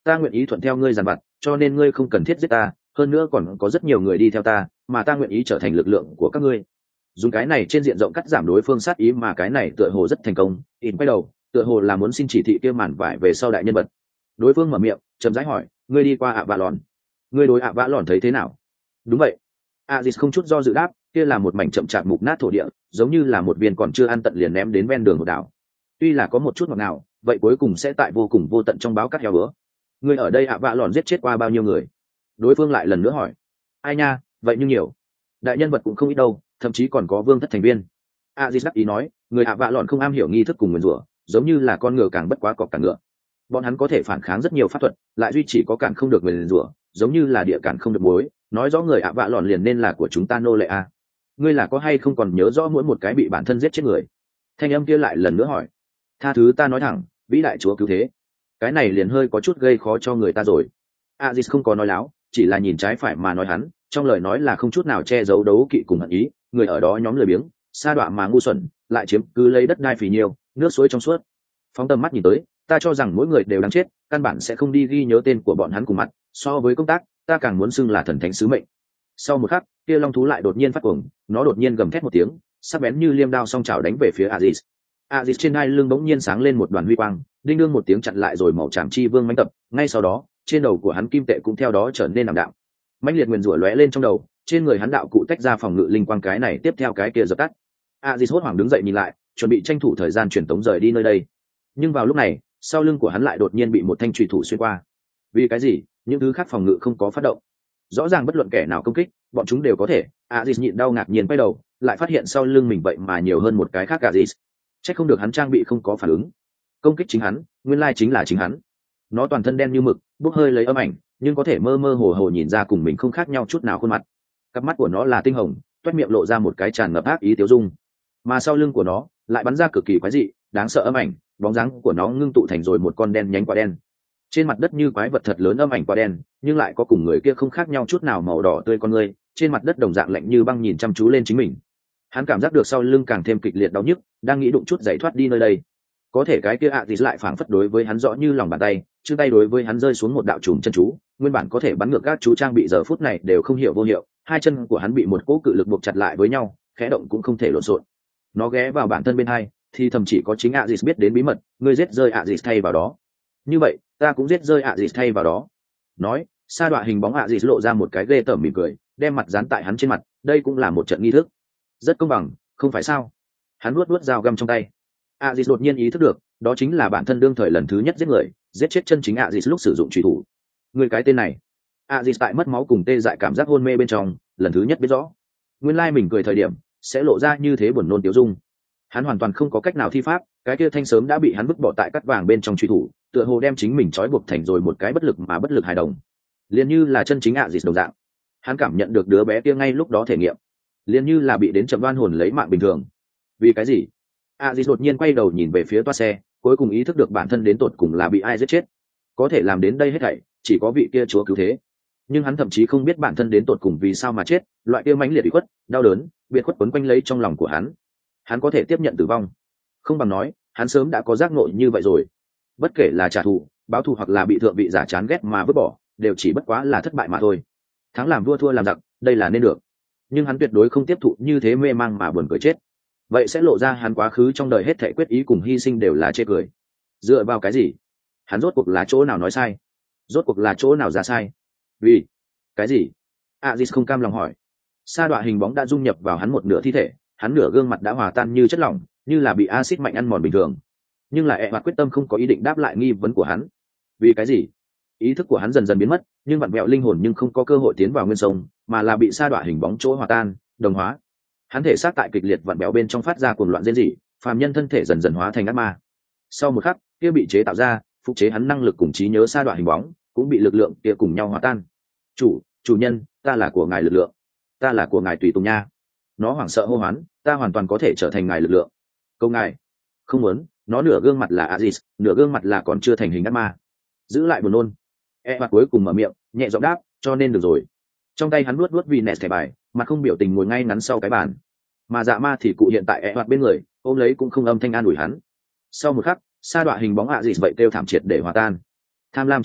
ta nguyện ý thuận theo ngươi dàn vặt, cho nên ngươi không cần thiết giết ta, hơn nữa còn có rất nhiều người đi theo ta, mà ta nguyện ý trở thành lực lượng của các ngươi. Dùng cái này trên diện rộng cắt giảm đối phương sát ý, mà cái này tựa hồ rất thành công. In quay đầu, tựa hồ là muốn xin chỉ thị kia màn vải về sau đại nhân vật. Đối phương mở miệng chậm rãi hỏi, ngươi đi qua ạ vạ lòn, ngươi đối ạ vạ lòn thấy thế nào? Đúng vậy. Aziz không chút do dự đáp, kia là một mảnh chậm chạp mục nát thổ địa, giống như là một viên còn chưa ăn tận liền ném đến ven đường một đảo. Tuy là có một chút ngọt ngào, vậy cuối cùng sẽ tại vô cùng vô tận trong báo cắt heo bữa. Ngươi ở đây ạ vạ lòn giết chết qua bao nhiêu người? Đối phương lại lần nữa hỏi. Ai nha, vậy nhưng nhiều. Đại nhân vật cũng không ít đâu, thậm chí còn có vương thất thành viên. Aziz đáp ý nói, người ạ vạ lòn không am hiểu nghi thức cùng nguyền rủa, giống như là con ngựa càng bất quá cọp càng ngựa. Bọn hắn có thể phản kháng rất nhiều pháp thuật, lại duy chỉ có cản không được nguyền rủa, giống như là địa cản không được muối, nói rõ người ạ vạ lòn liền nên là của chúng ta nô lệ a. Ngươi là có hay không còn nhớ rõ mỗi một cái bị bản thân giết chết người? Thanh âm kia lại lần nữa hỏi. Tha thứ ta nói thẳng, vĩ đại chúa cứu thế. Cái này liền hơi có chút gây khó cho người ta rồi. Aziz không có nói láo, chỉ là nhìn trái phải mà nói hắn, trong lời nói là không chút nào che giấu đấu kỵ cùng hận ý. Người ở đó nhóm lười biếng, sa đọa mà ngu xuẩn, lại chiếm cứ lấy đất đai phì nhiêu, nước suối trong suốt. Phóng tầm mắt nhìn tới, ta cho rằng mỗi người đều đáng chết, căn bản sẽ không đi ghi nhớ tên của bọn hắn cùng mặt. So với công tác, ta càng muốn xưng là thần thánh sứ mệnh. Sau một khắc, kia long thú lại đột nhiên phát cuồng, nó đột nhiên gầm thét một tiếng, sắc bén như liêm đao song chảo đánh về phía Aziz. Aziz trên hai lưng bỗng nhiên sáng lên một đoàn huy quang, đinh đương một tiếng chặn lại rồi màu tràm chi vương mãnh tập, ngay sau đó, trên đầu của hắn kim tệ cũng theo đó trở nên ảm đạm. Mãnh liệt nguyên rủa lóe lên trong đầu, trên người hắn đạo cụ tách ra phòng ngự linh quang, cái này tiếp theo cái kia dập tắt. Aziz hốt hoảng đứng dậy nhìn lại, chuẩn bị tranh thủ thời gian truyền tống rời đi nơi đây. Nhưng vào lúc này, sau lưng của hắn lại đột nhiên bị một thanh chùy thủ xuyên qua. Vì cái gì? Những thứ khác phòng ngự không có phát động. Rõ ràng bất luận kẻ nào công kích, bọn chúng đều có thể. Aziz nhịn đau ngạc nhiên quay đầu, lại phát hiện sau lưng mình vậy mà nhiều hơn một cái khác Aziz. Chắc không được hắn trang bị không có phản ứng. Công kích chính hắn, nguyên lai chính là chính hắn. Nó toàn thân đen như mực, bốc hơi lấy âm ảnh, nhưng có thể mơ mơ hồ hồ nhìn ra cùng mình không khác nhau chút nào khuôn mặt. Cặp mắt của nó là tinh hồng, toét miệng lộ ra một cái tràn ngập ác ý tiêu dung. Mà sau lưng của nó lại bắn ra cực kỳ quái dị, đáng sợ âm ảnh, bóng dáng của nó ngưng tụ thành rồi một con đen nhánh quả đen. Trên mặt đất như quái vật thật lớn âm ảnh quả đen, nhưng lại có cùng người kia không khác nhau chút nào màu đỏ tươi con người, trên mặt đất đồng dạng lạnh như băng nhìn chăm chú lên chính mình. Hắn cảm giác được sau lưng càng thêm kịch liệt đau nhức, đang nghĩ đụng chút giải thoát đi nơi đây. Có thể cái kia ạ thì lại phảng phất đối với hắn rõ như lòng bàn tay, chương tay đối với hắn rơi xuống một đạo trùm chân chú, nguyên bản có thể bắn ngược các chú trang bị giờ phút này đều không hiểu vô hiệu, hai chân của hắn bị một cỗ cự lực buộc chặt lại với nhau, khẽ động cũng không thể lộn xộn. Nó ghé vào bản thân bên hai, thì thậm chỉ có chính Aziz biết đến bí mật, ngươi giết rơi Aziz thay vào đó. Như vậy, ta cũng giết rơi Aziz thay vào đó. Nói, sa đọa hình bóng Aziz lộ ra một cái ghê tởm mỉm cười, đem mặt dán tại hắn trên mặt, đây cũng là một trận nghi thức. Rất công bằng, không phải sao? Hắn nuốt nuốt dao găm trong tay. Aziz đột nhiên ý thức được, đó chính là bản thân đương thời lần thứ nhất giết người, giết chết chân chính Aziz lúc sử dụng chùy thủ. Người cái tên này. Aziz tại mất máu cùng tê dại cảm giác hôn mê bên trong, lần thứ nhất biết rõ. Nguyên lai mình cười thời điểm, sẽ lộ ra như thế buồn nôn tiêu dung. Hắn hoàn toàn không có cách nào thi pháp, cái kia thanh sớm đã bị hắn vứt bỏ tại cắt vàng bên trong truy thủ, tựa hồ đem chính mình trói buộc thành rồi một cái bất lực mà bất lực hài đồng, liền như là chân chính ạ dịt đồng dạng. Hắn cảm nhận được đứa bé kia ngay lúc đó thể nghiệm, liền như là bị đến chậm đoan hồn lấy mạng bình thường. Vì cái gì? ạ dịt đột nhiên quay đầu nhìn về phía toa xe, cuối cùng ý thức được bản thân đến tột cùng là bị ai giết chết. Có thể làm đến đây hết thảy, chỉ có vị kia chúa cứu thế. Nhưng hắn thậm chí không biết bản thân đến tột cùng vì sao mà chết, loại kia mãnh liệt bị khuất, đau đớn, biệt khuất quấn quanh lấy trong lòng của hắn. Hắn có thể tiếp nhận tử vong, không bằng nói hắn sớm đã có giác ngộ như vậy rồi. Bất kể là trả thù, báo thù hoặc là bị thượng vị giả chán ghét mà vứt bỏ, đều chỉ bất quá là thất bại mà thôi. Thắng làm vua thua làm giặc, đây là nên được. Nhưng hắn tuyệt đối không tiếp thụ như thế mê mang mà buồn cười chết. Vậy sẽ lộ ra hắn quá khứ trong đời hết thảy quyết ý cùng hy sinh đều là chê cười. Dựa vào cái gì? Hắn rốt cuộc là chỗ nào nói sai? Rốt cuộc là chỗ nào ra sai? Vì cái gì? Aziz không cam lòng hỏi. Sa đọa hình bóng đã dung nhập vào hắn một nửa thi thể, hắn nửa gương mặt đã hòa tan như chất lỏng, như là bị axit mạnh ăn mòn bình thường. Nhưng lại hoạt quyết tâm không có ý định đáp lại nghi vấn của hắn. Vì cái gì? Ý thức của hắn dần dần biến mất, nhưng vặn vẹo linh hồn nhưng không có cơ hội tiến vào nguyên sông, mà là bị sa đọa hình bóng chỗ hòa tan, đồng hóa. Hắn thể xác tại kịch liệt vặn vẹo bên trong phát ra cuồng loạn rên rỉ, phàm nhân thân thể dần dần hóa thành ác ma. Sau một khắc, kia bị chế tạo ra, phục chế hắn năng lực cùng trí nhớ sa đọa hình bóng, cũng bị lực lượng kia cùng nhau hòa tan. Chủ, chủ nhân, ta là của ngài lực lượng, ta là của ngài tùy tùng nha. Nó hoảng sợ hô hoán, ta hoàn toàn có thể trở thành ngài lực lượng. Câu ngài không muốn. Nó nửa gương mặt là Aziz, nửa gương mặt là còn chưa thành hình ác ma. Giữ lại buồn nôn. E mặt cuối cùng mở miệng, nhẹ giọng đáp, cho nên được rồi. Trong tay hắn nuốt nuốt vì nẹt thẻ bài, mặt không biểu tình ngồi ngay ngắn sau cái bàn. Mà dạ ma thì cụ hiện tại E mặt bên người, ôm lấy cũng không âm thanh an ủi hắn. Sau một khắc, sa đọa hình bóng Aziz vậy kêu thảm triệt để hòa tan. Tham lam chi tội,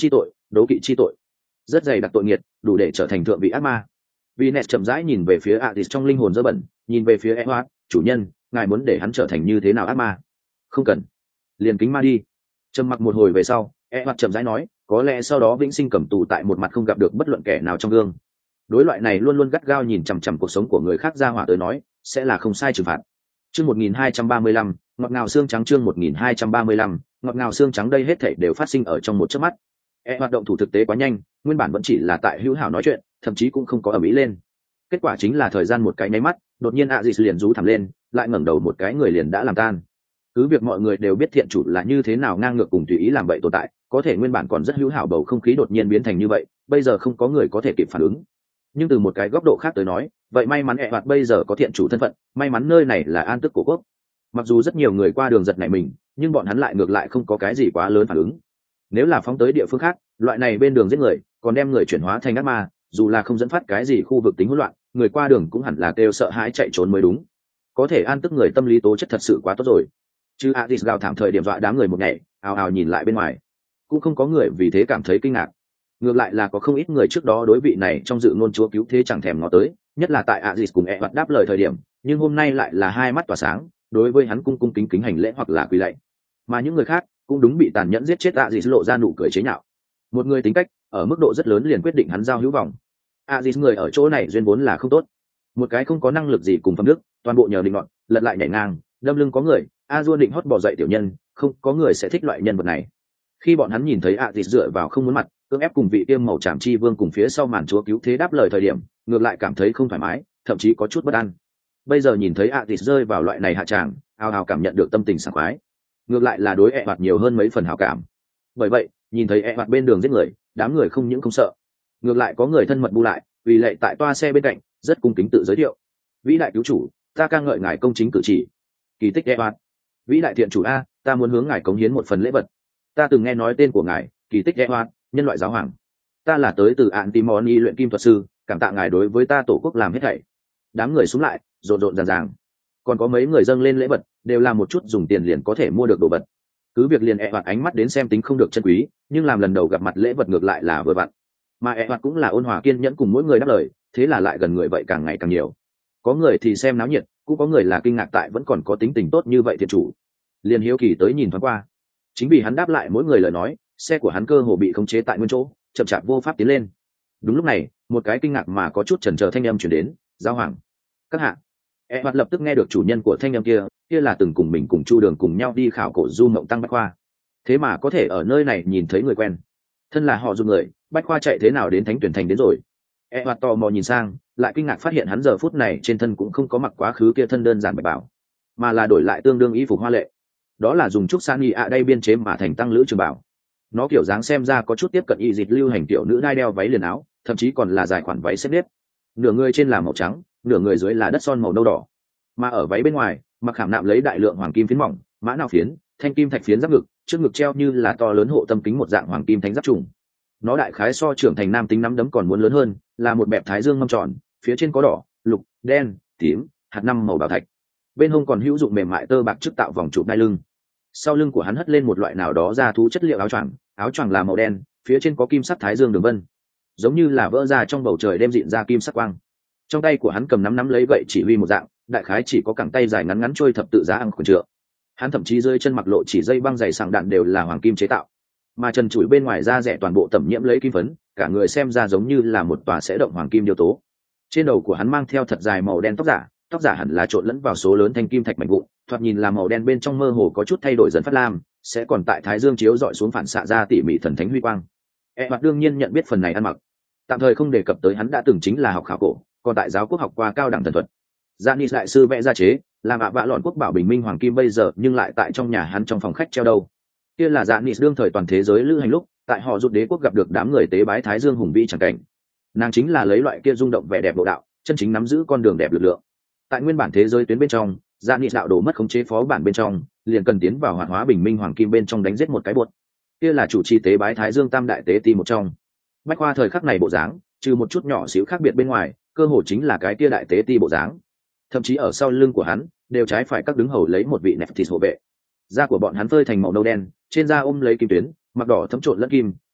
đố kỵ chi tội, rất dày đặc tội nghiệt, đủ để trở thành thượng vị ác ma. Venus chậm rãi nhìn về phía Atis trong linh hồn dơ bẩn, nhìn về phía Edward, chủ nhân, ngài muốn để hắn trở thành như thế nào ác ma? Không cần, liền kính ma đi. Trầm mặc một hồi về sau, Edward chậm rãi nói, có lẽ sau đó vĩnh sinh cầm tù tại một mặt không gặp được bất luận kẻ nào trong gương. Đối loại này luôn luôn gắt gao nhìn chằm chằm cuộc sống của người khác ra hỏa tới nói, sẽ là không sai trừng phạt. Chương một nghìn hai trăm ba mươi lăm, ngọt ngào xương trắng chương một nghìn hai trăm ba mươi lăm, ngọt ngào xương trắng đây hết thảy đều phát sinh ở trong một chớp mắt. E hoạt động thủ thực tế quá nhanh, nguyên bản vẫn chỉ là tại hữu hảo nói chuyện, thậm chí cũng không có ầm ĩ lên. Kết quả chính là thời gian một cái nháy mắt, đột nhiên Aziz liền rú thẳng lên, lại ngẩng đầu một cái người liền đã làm tan. Cứ việc mọi người đều biết thiện chủ là như thế nào ngang ngược cùng tùy ý làm bậy tồn tại, có thể nguyên bản còn rất hữu hảo bầu không khí đột nhiên biến thành như vậy, bây giờ không có người có thể kịp phản ứng. Nhưng từ một cái góc độ khác tới nói, vậy may mắn E hoạt bây giờ có thiện chủ thân phận, may mắn nơi này là an tức của quốc. Mặc dù rất nhiều người qua đường giật nảy mình, nhưng bọn hắn lại ngược lại không có cái gì quá lớn phản ứng. Nếu là phóng tới địa phương khác, loại này bên đường giết người, còn đem người chuyển hóa thành ác ma, dù là không dẫn phát cái gì khu vực tính hỗn loạn, người qua đường cũng hẳn là kêu sợ hãi chạy trốn mới đúng. Có thể an tức người tâm lý tố chất thật sự quá tốt rồi. Chứ Aziz gào thảm thời điểm dọa đám người một ngày, ào ào nhìn lại bên ngoài, cũng không có người vì thế cảm thấy kinh ngạc. Ngược lại là có không ít người trước đó đối vị này trong dự ngôn chúa cứu thế chẳng thèm ngó tới, nhất là tại Aziz cùng E hoạt đáp lời thời điểm, nhưng hôm nay lại là hai mắt tỏa sáng, đối với hắn cung cung kính kính hành lễ hoặc là quỳ lạy. Mà những người khác cũng đúng bị tàn nhẫn giết chết Aziz lộ ra nụ cười chế nhạo. Một người tính cách ở mức độ rất lớn liền quyết định hắn giao hữu vòng. Aziz người ở chỗ này duyên vốn là không tốt, một cái không có năng lực gì cùng phẩm đức, toàn bộ nhờ định ngọn, lật lại nhảy ngang, đâm lưng có người, Azure định hót bỏ dậy tiểu nhân, không có người sẽ thích loại nhân vật này. Khi bọn hắn nhìn thấy Aziz dựa vào không muốn mặt, cưỡng ép cùng vị tiêm màu tràm chi vương cùng phía sau màn chúa cứu thế đáp lời thời điểm, ngược lại cảm thấy không thoải mái, thậm chí có chút bất an. Bây giờ nhìn thấy Aziz rơi vào loại này hạ tràng, ao ao cảm nhận được tâm tình sảng khoái, ngược lại là đối E hoạt nhiều hơn mấy phần hảo cảm. Bởi vậy, nhìn thấy E hoạt bên đường giết người, đám người không những không sợ, ngược lại có người thân mật bu lại, vì lệ tại toa xe bên cạnh, rất cung kính tự giới thiệu: vĩ đại cứu chủ, ta ca ngợi ngài công chính cử chỉ. Kỳ tích E hoạt, vĩ đại thiện chủ a, ta muốn hướng ngài cống hiến một phần lễ vật. Ta từng nghe nói tên của ngài, kỳ tích E hoạt, nhân loại giáo hoàng. Ta là tới từ Antimony luyện kim thuật sư, cảm tạ ngài đối với ta tổ quốc làm hết thảy. Đám người xuống lại, rộn rộn ràng ràng. Còn có mấy người dâng lên lễ vật, đều là một chút dùng tiền liền có thể mua được đồ vật. Cứ việc liền E hoạt ánh mắt đến xem tính không được chân quý, nhưng làm lần đầu gặp mặt lễ vật ngược lại là vừa vặn. Mà E hoạt cũng là ôn hòa kiên nhẫn cùng mỗi người đáp lời, thế là lại gần người vậy càng ngày càng nhiều. Có người thì xem náo nhiệt, cũng có người là kinh ngạc tại vẫn còn có tính tình tốt như vậy thiệt chủ. Liền hiếu kỳ tới nhìn thoáng qua. Chính vì hắn đáp lại mỗi người lời nói, xe của hắn cơ hồ bị khống chế tại nguyên chỗ, chậm chạp vô pháp tiến lên. Đúng lúc này, một cái kinh ngạc mà có chút chần chờ thanh âm truyền đến: "Giáo hoàng, các hạ." E hoạt lập tức nghe được chủ nhân của thanh âm kia, kia là từng cùng mình cùng Chu Đường cùng nhau đi khảo cổ du mộng tăng Bách Khoa. Thế mà có thể ở nơi này nhìn thấy người quen. Thân là họ dùng người, Bách Khoa chạy thế nào đến Thánh Tuyển Thành đến rồi? E hoạt tò mò nhìn sang, lại kinh ngạc phát hiện hắn giờ phút này trên thân cũng không có mặc quá khứ kia thân đơn giản bạch bảo, mà là đổi lại tương đương y phục hoa lệ. Đó là dùng trúc san y ạ đây biên chế mà thành tăng lữ trường bảo. Nó kiểu dáng xem ra có chút tiếp cận y dịch lưu hành tiểu nữ đai đeo váy liền áo, thậm chí còn là dài khoản váy xếp nếp. Nửa người trên là màu trắng, nửa người dưới là đất son màu nâu đỏ, mà ở váy bên ngoài mặc khảm nạm lấy đại lượng hoàng kim phiến mỏng, mã nào phiến, thanh kim thạch phiến giáp ngực, trước ngực treo như là to lớn hộ tâm kính một dạng hoàng kim thánh giáp trùng. Nó đại khái so trưởng thành nam tính nắm đấm còn muốn lớn hơn, là một bẹp thái dương mâm tròn, phía trên có đỏ, lục, đen, tím, hạt năm màu bảo thạch. Bên hông còn hữu dụng mềm mại tơ bạc trước tạo vòng trụ đai lưng. Sau lưng của hắn hất lên một loại nào đó da thú chất liệu áo choàng, áo choàng là màu đen, phía trên có kim sắc thái dương đường vân, giống như là vỡ ra trong bầu trời đem dịn ra kim sắc quang. Trong tay của hắn cầm nắm nắm lấy gậy chỉ huy một dạng, đại khái chỉ có cẳng tay dài ngắn ngắn trôi thập tự giá ăn khuẩn trượng. Hắn thậm chí rơi chân mặc lộ chỉ dây băng dày sàng đạn đều là hoàng kim chế tạo, mà trần trụi bên ngoài da rẻ toàn bộ tẩm nhiễm lấy kim phấn, cả người xem ra giống như là một tòa sẽ động hoàng kim điêu tố. Trên đầu của hắn mang theo thật dài màu đen tóc giả, tóc giả hẳn là trộn lẫn vào số lớn thanh kim thạch mảnh vụn, thoạt nhìn là màu đen bên trong mơ hồ có chút thay đổi dần phát lam, sẽ còn tại thái dương chiếu dọi xuống phản xạ ra tỉ mỉ thần thánh huy quang. E mặt đương nhiên nhận biết phần này ăn mặc, tạm thời không đề cập tới hắn đã từng chính là học khảo cổ, còn tại giáo quốc học qua cao đẳng thần thuật. Janis đại sư vẽ ra chế, làm ạ vạ lọn quốc bảo bình minh hoàng kim bây giờ nhưng lại tại trong nhà hắn trong phòng khách treo đâu. Kia là Janis đương thời toàn thế giới lữ hành lúc, tại họ rụt đế quốc gặp được đám người tế bái thái dương hùng vĩ chẳng cảnh. Nàng chính là lấy loại kia rung động vẻ đẹp độ đạo, chân chính nắm giữ con đường đẹp lực lượng. Tại nguyên bản thế giới tuyến bên trong, Janis đạo đồ mất khống chế phó bản bên trong, liền cần tiến vào hoạt hóa bình minh hoàng kim bên trong đánh giết một cái buột. Kia là chủ trì tế bái thái dương tam đại tế ti một trong. Bách Khoa thời khắc này bộ dáng, trừ một chút nhỏ xíu khác biệt bên ngoài, cơ hồ chính là cái kia đại tế ti bộ dáng. Thậm chí ở sau lưng của hắn, đều trái phải các đứng hầu lấy một vị Nephthys hộ vệ. Da của bọn hắn phơi thành màu nâu đen, trên da ôm lấy kim tuyến, mặc đỏ thấm trộn lẫn kim,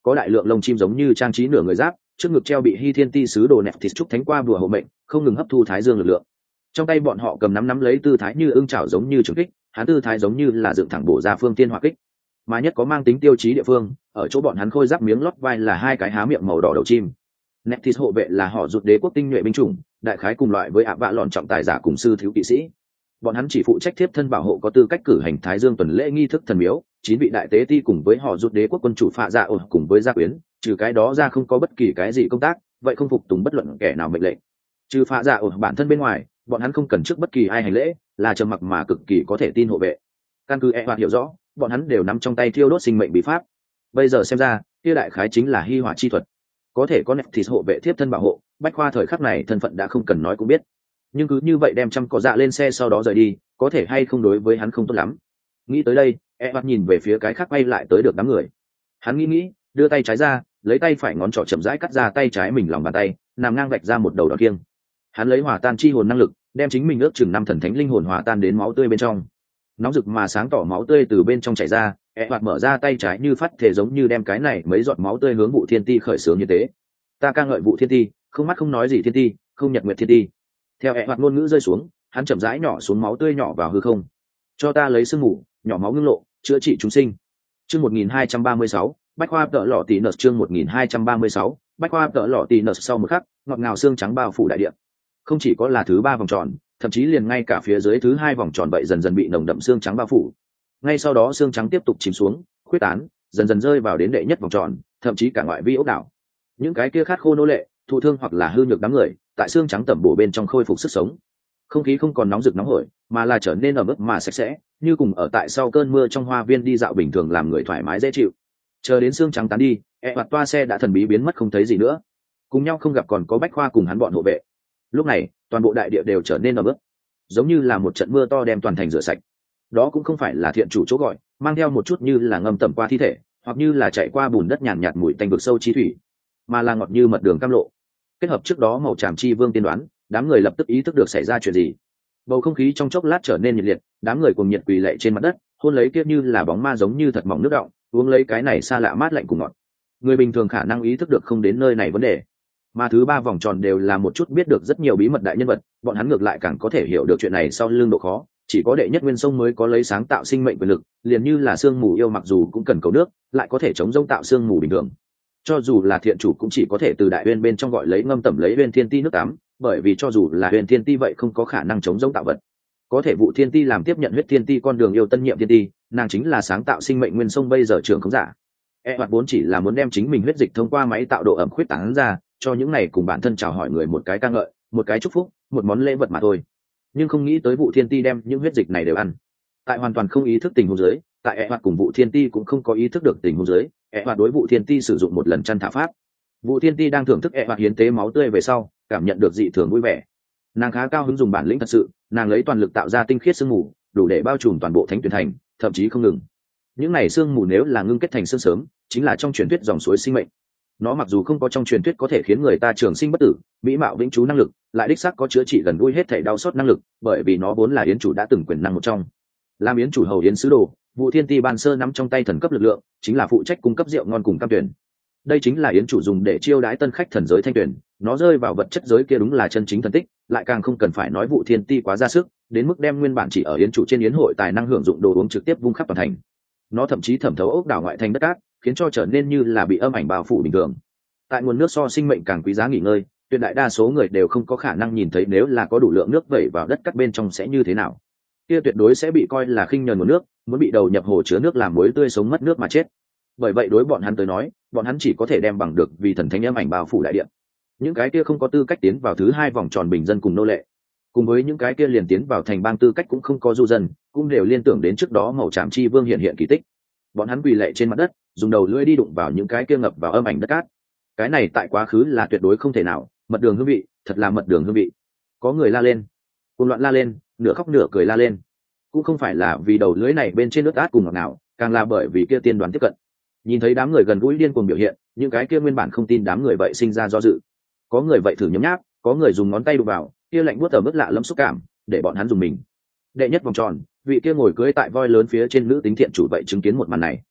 có đại lượng lông chim giống như trang trí nửa người giáp, trước ngực treo bị Hy Thiên Ti sứ đồ nẹt thịt trúc thánh qua bùa hộ mệnh, không ngừng hấp thu thái dương lực lượng. Trong tay bọn họ cầm nắm nắm lấy tư thái như ưng chảo giống như trường kích, hắn tư thái giống như là dựng thẳng bổ ra phương tiên hỏa kích. Mà nhất có mang tính tiêu chí địa phương, ở chỗ bọn hắn khôi giáp miếng lót vai là hai cái há miệng màu đỏ đầu chim. Nẹt thịt hộ vệ là họ rụt đế quốc tinh nhuệ binh chủng, đại khái cùng loại với ạ vạ lọn trọng tài giả cùng sư thiếu kỵ sĩ. Bọn hắn chỉ phụ trách tiếp thân bảo hộ có tư cách cử hành thái dương tuần lễ nghi thức thần miếu, chín vị đại tế ti cùng với họ rụt đế quốc quân chủ phạ dạ ổn cùng với gia quyến, trừ cái đó ra không có bất kỳ cái gì công tác, vậy không phục tùng bất luận kẻ nào mệnh lệnh. Trừ phạ dạ ổn bản thân bên ngoài, bọn hắn không cần trước bất kỳ ai hành lễ, là trầm mặc mà cực kỳ có thể tin hộ vệ. Căn cứ e hoạt hiểu rõ, bọn hắn đều nắm trong tay thiêu đốt sinh mệnh bí pháp. Bây giờ xem ra, kia đại khái chính là hy hỏa chi thuật. Có thể có nẹt thịt hộ vệ tiếp thân bảo hộ, bách khoa thời khắc này thân phận đã không cần nói cũng biết. Nhưng cứ như vậy đem trăm cỏ dạ lên xe sau đó rời đi, có thể hay không đối với hắn không tốt lắm. Nghĩ tới đây, e hoạt nhìn về phía cái khác quay lại tới được đám người. Hắn nghĩ nghĩ, đưa tay trái ra, lấy tay phải ngón trỏ chậm rãi cắt ra tay trái mình lòng bàn tay, nằm ngang vạch ra một đầu đòn kiêng. Hắn lấy hòa tan chi hồn năng lực, đem chính mình ước chừng năm thần thánh linh hồn hòa tan đến máu tươi bên trong. Nóng rực mà sáng tỏ máu tươi từ bên trong chảy ra, e hoạt mở ra tay trái như phát thể giống như đem cái này mấy giọt máu tươi hướng vụ thiên ti khởi xướng như thế. Ta ca ngợi vụ thiên ti, không mắt không nói gì thiên ti, không nhật nguyệt thiên ti. Theo e hoạt ngôn ngữ rơi xuống, hắn chậm rãi nhỏ xuống máu tươi nhỏ vào hư không. Cho ta lấy sương mù, nhỏ máu ngưng lộ, chữa trị chúng sinh. Chương một nghìn hai trăm ba mươi sáu, bách khoa tợ lọ tỷ nợ. Chương một nghìn hai trăm ba mươi sáu, bách khoa tợ lọ tỷ nợ. Sau một khắc, ngọt ngào xương trắng bao phủ đại địa. Không chỉ có là thứ ba vòng tròn, thậm chí liền ngay cả phía dưới thứ hai vòng tròn vậy dần dần bị nồng đậm xương trắng bao phủ. Ngay sau đó xương trắng tiếp tục chìm xuống, khuyết tán, dần dần rơi vào đến đệ nhất vòng tròn, thậm chí cả ngoại vi ốc đảo. Những cái kia khát khô nô lệ, thụ thương hoặc là hư nhược đám người, tại xương trắng tẩm bổ bên trong khôi phục sức sống. Không khí không còn nóng rực nóng hổi, mà là trở nên ẩm ướt mà sạch sẽ, như cùng ở tại sau cơn mưa trong hoa viên đi dạo bình thường làm người thoải mái dễ chịu. Chờ đến xương trắng tán đi, e hoạt toa xe đã thần bí biến mất không thấy gì nữa. Cùng nhau không gặp còn có bách khoa cùng hắn bọn hộ vệ. Lúc này, toàn bộ đại địa đều trở nên ẩm ướt, giống như là một trận mưa to đem toàn thành rửa sạch. Đó cũng không phải là thiện chủ chỗ gọi, mang theo một chút như là ngâm tẩm qua thi thể, hoặc như là chạy qua bùn đất nhàn nhạt mùi tanh vực sâu chi thủy, mà là ngọt như mật đường cam lộ. Kết hợp trước đó màu tràm chi vương tiên đoán, đám người lập tức ý thức được xảy ra chuyện gì. Bầu không khí trong chốc lát trở nên nhiệt liệt, đám người cùng nhiệt quỳ lạy trên mặt đất, hôn lấy kia như là bóng ma giống như thật mỏng nước đọng, uống lấy cái này xa lạ mát lạnh cùng ngọt. Người bình thường khả năng ý thức được không đến nơi này vấn đề, mà thứ ba vòng tròn đều là một chút biết được rất nhiều bí mật đại nhân vật, bọn hắn ngược lại càng có thể hiểu được chuyện này sau lưng độ khó. Chỉ có đệ nhất nguyên sông mới có lấy sáng tạo sinh mệnh quyền lực, liền như là sương mù yêu mặc dù cũng cần cầu nước, lại có thể chống rông tạo sương mù bình thường. Cho dù là thiện chủ cũng chỉ có thể từ đại uyên bên trong gọi lấy ngâm tẩm lấy uyên thiên ti nước tắm, bởi vì cho dù là uyên thiên ti vậy không có khả năng chống rông tạo vật. Có thể vụ thiên ti làm tiếp nhận huyết thiên ti con đường yêu tân nhiệm thiên ti, nàng chính là sáng tạo sinh mệnh nguyên sông bây giờ trưởng không giả. E hoạt vốn chỉ là muốn đem chính mình huyết dịch thông qua máy tạo độ ẩm khuyết tán ra, cho những này cùng bản thân chào hỏi người một cái ca ngợi, một cái chúc phúc, một món lễ vật mà thôi. Nhưng không nghĩ tới vụ thiên ti đem những huyết dịch này đều ăn. Tại hoàn toàn không ý thức tình huống dưới, tại e hoạt cùng vụ thiên ti cũng không có ý thức được tình huống dưới, e hoạt đối vụ thiên ti sử dụng một lần chăn thả pháp. Vụ thiên ti đang thưởng thức e hoạt hiến tế máu tươi về sau, cảm nhận được dị thường vui vẻ. Nàng khá cao hứng dùng bản lĩnh thật sự, nàng lấy toàn lực tạo ra tinh khiết sương mù, đủ để bao trùm toàn bộ thánh tuyển thành, thậm chí không ngừng. Những này sương mù nếu là ngưng kết thành sương sớm, chính là trong truyền thuyết dòng suối sinh mệnh. Nó mặc dù không có trong truyền thuyết có thể khiến người ta trường sinh bất tử, mỹ mạo vĩnh trú năng lực, lại đích xác có chữa trị gần gũi hết thảy đau xót năng lực, bởi vì nó vốn là yến chủ đã từng quyền năng một trong. Làm yến chủ hầu yến sứ đồ, vụ thiên ti ban sơ nắm trong tay thần cấp lực lượng, chính là phụ trách cung cấp rượu ngon cùng cam tuyển. Đây chính là yến chủ dùng để chiêu đãi tân khách thần giới thanh tuyển, nó rơi vào vật chất giới kia đúng là chân chính thần tích, lại càng không cần phải nói vụ thiên ti quá ra sức, đến mức đem nguyên bản chỉ ở yến chủ trên yến hội tài năng hưởng dụng đồ uống trực tiếp vung khắp toàn thành. Nó thậm chí thẩm thấu ốc đảo ngoại thành đất cát, khiến cho trở nên như là bị âm ảnh bao phủ bình thường. Tại nguồn nước so sinh mệnh càng quý giá nghỉ ngơi, tuyệt đại đa số người đều không có khả năng nhìn thấy nếu là có đủ lượng nước vẩy vào đất cát bên trong sẽ như thế nào. Kia tuyệt đối sẽ bị coi là khinh nhờn nguồn nước, muốn bị đầu nhập hồ chứa nước làm muối tươi sống mất nước mà chết. Bởi vậy đối bọn hắn tới nói, bọn hắn chỉ có thể đem bằng được vì thần thánh âm ảnh bao phủ đại địa. Những cái kia không có tư cách tiến vào thứ hai vòng tròn bình dân cùng nô lệ, cùng với những cái kia liền tiến vào thành bang tư cách cũng không có du dân, cũng đều liên tưởng đến trước đó màu tràm chi vương hiện hiện kỳ tích. Bọn hắn quỳ lệ trên mặt đất, dùng đầu lưỡi đi đụng vào những cái kia ngập vào âm ảnh đất cát. Cái này tại quá khứ là tuyệt đối không thể nào, mật đường hương vị, thật là mật đường hương vị. Có người la lên, cùng loạn la lên, nửa khóc nửa cười la lên. Cũng không phải là vì đầu lưỡi này bên trên nước át cùng ngọt nào, càng là bởi vì kia tiên đoán tiếp cận. Nhìn thấy đám người gần gũi điên cuồng biểu hiện, những cái kia nguyên bản không tin đám người vậy sinh ra do dự. Có người vậy thử nhấm nháp, có người dùng ngón tay đụng vào, kia lạnh buốt ở mức lạ lẫm xúc cảm, để bọn hắn dùng mình. Đệ nhất vòng tròn, vị kia ngồi cưỡi tại voi lớn phía trên nữ tính thiện chủ vậy chứng kiến một màn này.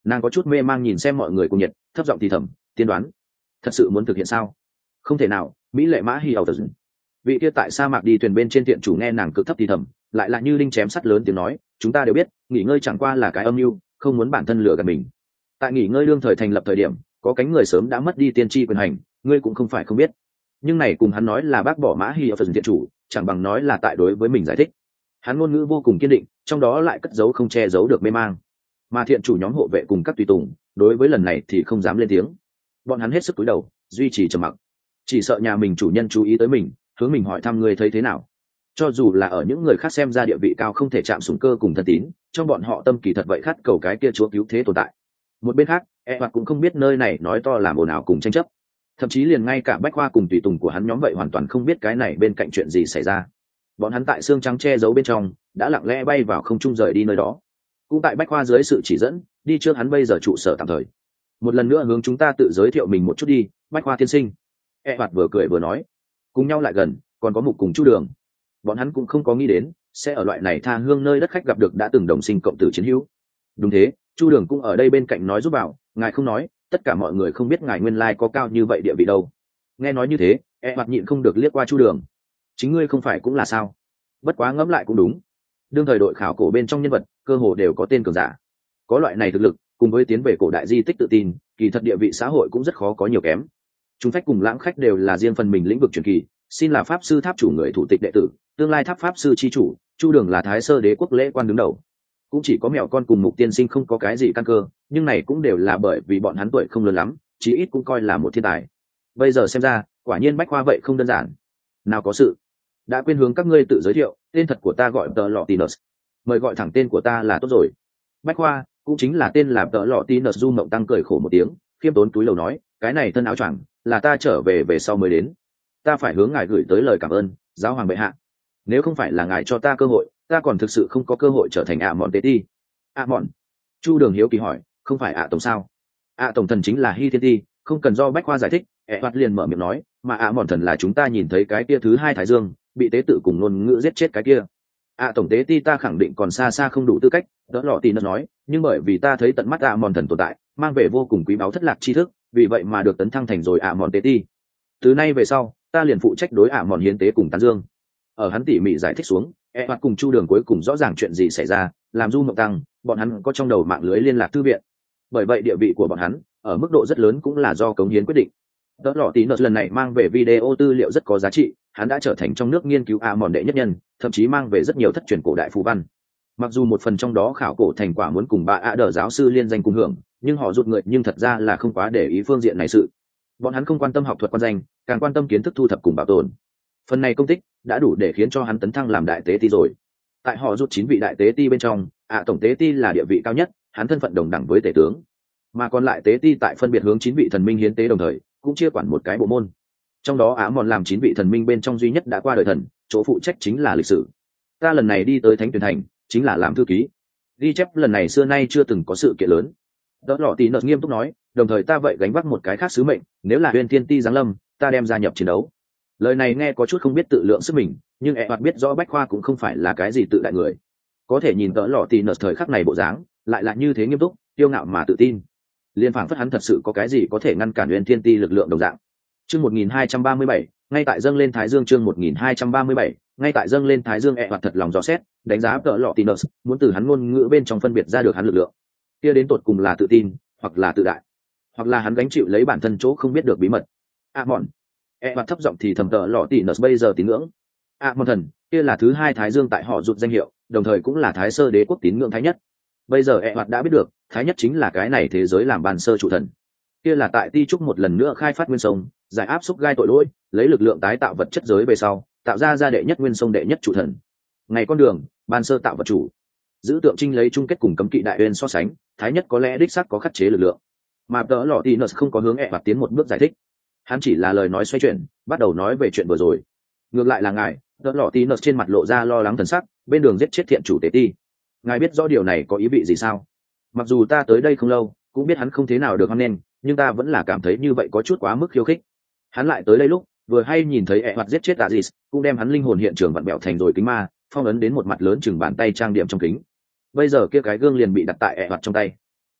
Nàng có chút mê mang nhìn xem mọi người cùng nhiệt, thấp giọng thì thầm, tiên đoán thật sự muốn thực hiện sao? Không thể nào. Mỹ lệ mã hi ẩu tật vị kia tại sa mạc đi thuyền bên trên tiện chủ nghe nàng cực thấp thì thầm, lại là như linh chém sắt lớn tiếng nói, chúng ta đều biết nghỉ ngơi chẳng qua là cái âm mưu, không muốn bản thân lừa gạt mình. Tại nghỉ ngơi đương thời thành lập thời điểm, có cánh người sớm đã mất đi tiên tri quyền hành, ngươi cũng không phải không biết. Nhưng này cùng hắn nói là bác bỏ mã hi ẩu tật thiện chủ, chẳng bằng nói là tại đối với mình giải thích. Hắn ngôn ngữ vô cùng kiên định, trong đó lại cất giấu không che giấu được mê mang. Mà thiện chủ nhóm hộ vệ cùng các tùy tùng đối với lần này thì không dám lên tiếng, bọn hắn hết sức cúi đầu duy trì trầm mặc, chỉ sợ nhà mình chủ nhân chú ý tới mình, hướng mình hỏi thăm người thấy thế nào. Cho dù là ở những người khác xem ra địa vị cao không thể chạm sủng cơ cùng thân tín, trong bọn họ tâm kỳ thật vậy khát cầu cái kia chúa cứu thế tồn tại. Một bên khác, e hoặc cũng không biết nơi này nói to làm ồn ào cùng tranh chấp, thậm chí liền ngay cả bách khoa cùng tùy tùng của hắn nhóm vậy hoàn toàn không biết cái này bên cạnh chuyện gì xảy ra. Bọn hắn tại xương trắng che giấu bên trong đã lặng lẽ bay vào không trung rời đi nơi đó, cũng tại bách khoa dưới sự chỉ dẫn đi trước hắn bây giờ trụ sở tạm thời. Một lần nữa hướng chúng ta tự giới thiệu mình một chút đi, bách khoa tiên sinh. E hoạt vừa cười vừa nói, cùng nhau lại gần còn có mục cùng chu đường. Bọn hắn cũng không có nghĩ đến sẽ ở loại này tha hương nơi đất khách gặp được đã từng đồng sinh cộng tử chiến hữu. Đúng thế, chu đường cũng ở đây bên cạnh nói giúp bảo, ngài không nói tất cả mọi người không biết ngài nguyên lai có cao như vậy địa vị đâu. Nghe nói như thế, E hoạt nhịn không được liếc qua chu đường, chính ngươi không phải cũng là sao? Bất quá ngẫm lại cũng đúng, đương thời đội khảo cổ bên trong nhân vật cơ hồ đều có tên cường giả, có loại này thực lực cùng với tiến về cổ đại di tích tự tin, kỳ thật địa vị xã hội cũng rất khó có nhiều kém. Chúng phách cùng lãng khách đều là riêng phần mình lĩnh vực truyền kỳ, xin là pháp sư tháp chủ người thủ tịch đệ tử, tương lai tháp pháp sư chi chủ. Chu đường là thái sơ đế quốc lễ quan đứng đầu, cũng chỉ có mẹo con cùng mục tiên sinh không có cái gì căn cơ, nhưng này cũng đều là bởi vì bọn hắn tuổi không lớn lắm, chí ít cũng coi là một thiên tài. Bây giờ xem ra quả nhiên bách khoa vậy không đơn giản. Nào có sự, đã quên hướng các ngươi tự giới thiệu, tên thật của ta gọi tờ lọ tinus, mời gọi thẳng tên của ta là tốt rồi. Bách khoa cũng chính là tên là tờ lọ tinus. Du mộng tăng cười khổ một tiếng, khiêm tốn túi lầu nói, cái này thân áo choàng là ta trở về về sau mới đến, ta phải hướng ngài gửi tới lời cảm ơn, giáo hoàng bệ hạ. Nếu không phải là ngài cho ta cơ hội, ta còn thực sự không có cơ hội trở thành ạ mọn tế ti. ạ mọn? Chu đường hiếu kỳ hỏi, không phải ạ tổng sao? ạ tổng thần chính là Hy Thiên Ti, không cần do bách khoa giải thích. ẹ hoạt liền mở miệng nói, mà ạ mọn thần là chúng ta nhìn thấy cái kia thứ hai thái dương bị tế tự cùng ngôn ngữ giết chết cái kia. ạ tổng tế ti ta khẳng định còn xa xa không đủ tư cách, đỡ lọ tì nó nói, nhưng bởi vì ta thấy tận mắt ạ mọn thần tồn tại, mang về vô cùng quý báu thất lạc tri thức, vì vậy mà được tấn thăng thành rồi ạ mọn tế ti. Từ nay về sau ta liền phụ trách đối ạ mọn hiến tế cùng tán dương. Ở hắn tỉ mỉ giải thích xuống, e hoạt cùng chu đường cuối cùng rõ ràng chuyện gì xảy ra, làm du mộng tăng bọn hắn có trong đầu mạng lưới liên lạc thư viện. Bởi vậy địa vị của bọn hắn ở mức độ rất lớn cũng là do cống hiến quyết định. Đỡ lọ tí nợ lần này mang về video tư liệu rất có giá trị, hắn đã trở thành trong nước nghiên cứu ạ mọn đệ nhất nhân, thậm chí mang về rất nhiều thất truyền cổ đại phù văn. Mặc dù một phần trong đó khảo cổ thành quả muốn cùng bà ạ đờ giáo sư liên danh cùng hưởng, nhưng họ rụt người nhưng thật ra là không quá để ý phương diện này sự. Bọn hắn không quan tâm học thuật quan danh, càng quan tâm kiến thức thu thập cùng bảo tồn. Phần này công tích đã đủ để khiến cho hắn tấn thăng làm đại tế ti rồi. Tại họ rút chín vị đại tế ti bên trong, ạ tổng tế ti là địa vị cao nhất, hắn thân phận đồng đẳng với tể tướng. Mà còn lại tế ti tại phân biệt hướng chín vị thần minh hiến tế đồng thời, cũng chia quản một cái bộ môn. Trong đó Á Mòn làm chín vị thần minh bên trong duy nhất đã qua đời thần, chỗ phụ trách chính là lịch sử. Ta lần này đi tới Thánh Tuyền Thành, chính là làm thư ký. Ghi chép lần này xưa nay chưa từng có sự kiện lớn. Đỡ lọ tí nợ nghiêm túc nói, đồng thời ta vậy gánh vác một cái khác sứ mệnh, nếu là Huyền Thiên Ti giáng lâm, ta đem gia nhập chiến đấu. Lời này nghe có chút không biết tự lượng sức mình, nhưng e hoạt biết rõ bách khoa cũng không phải là cái gì tự đại người, có thể nhìn đỡ lọ tí nợ thời khắc này bộ dáng, lại là như thế nghiêm túc, kiêu ngạo mà tự tin, liên phảng phất hắn thật sự có cái gì có thể ngăn cản Huyền Thiên Ti lực lượng đồng dạng. Chương một nghìn hai trăm ba mươi bảy, ngay tại dâng lên Thái Dương. Chương một nghìn hai trăm ba mươi bảy, ngay tại dâng lên Thái Dương. E hoạt thật lòng dò xét, đánh giá đỡ lọ tí nợ, muốn từ hắn ngôn ngữ bên trong phân biệt ra được hắn lực lượng kia đến tột cùng là tự tin hoặc là tự đại, hoặc là hắn gánh chịu lấy bản thân chỗ không biết được bí mật. A mọn, e hoạt thấp giọng thì thầm tờ lọ tỉ nợ bây giờ tín ngưỡng A mọn thần kia là thứ hai thái dương tại họ rụt danh hiệu, đồng thời cũng là thái sơ đế quốc tín ngưỡng thái nhất. Bây giờ e hoạt đã biết được thái nhất chính là cái này thế giới làm bàn sơ chủ thần, kia là tại ti trúc một lần nữa khai phát nguyên sông, giải áp xúc gai tội lỗi, lấy lực lượng tái tạo vật chất giới về sau tạo ra ra đệ nhất nguyên sông đệ nhất chủ thần. Ngày con đường ban sơ tạo vật chủ, giữ tượng trinh lấy chung kết cùng cấm kỵ đại uyên so sánh, thái nhất có lẽ đích xác có khắc chế lực lượng. Mà tớ lọ tỉ nợ không có hướng e hoạt tiến một bước giải thích, hắn chỉ là lời nói xoay chuyển, bắt đầu nói về chuyện vừa rồi. Ngược lại là ngài, tớ lọ tỉ nợ trên mặt lộ ra lo lắng thần sắc, bên đường giết chết thiện chủ tế ti, ngài biết rõ điều này có ý vị gì sao? Mặc dù ta tới đây không lâu, cũng biết hắn không thế nào được hoan nghênh, nhưng ta vẫn là cảm thấy như vậy có chút quá mức khiêu khích. Hắn lại tới đây lúc vừa hay nhìn thấy e hoạt giết chết Aziz, cũng đem hắn linh hồn hiện trường vặn bẹo thành rồi kính ma, phong ấn đến một mặt lớn chừng bàn tay trang điểm trong kính. Bây giờ kia cái gương liền bị đặt tại e hoạt trong tay.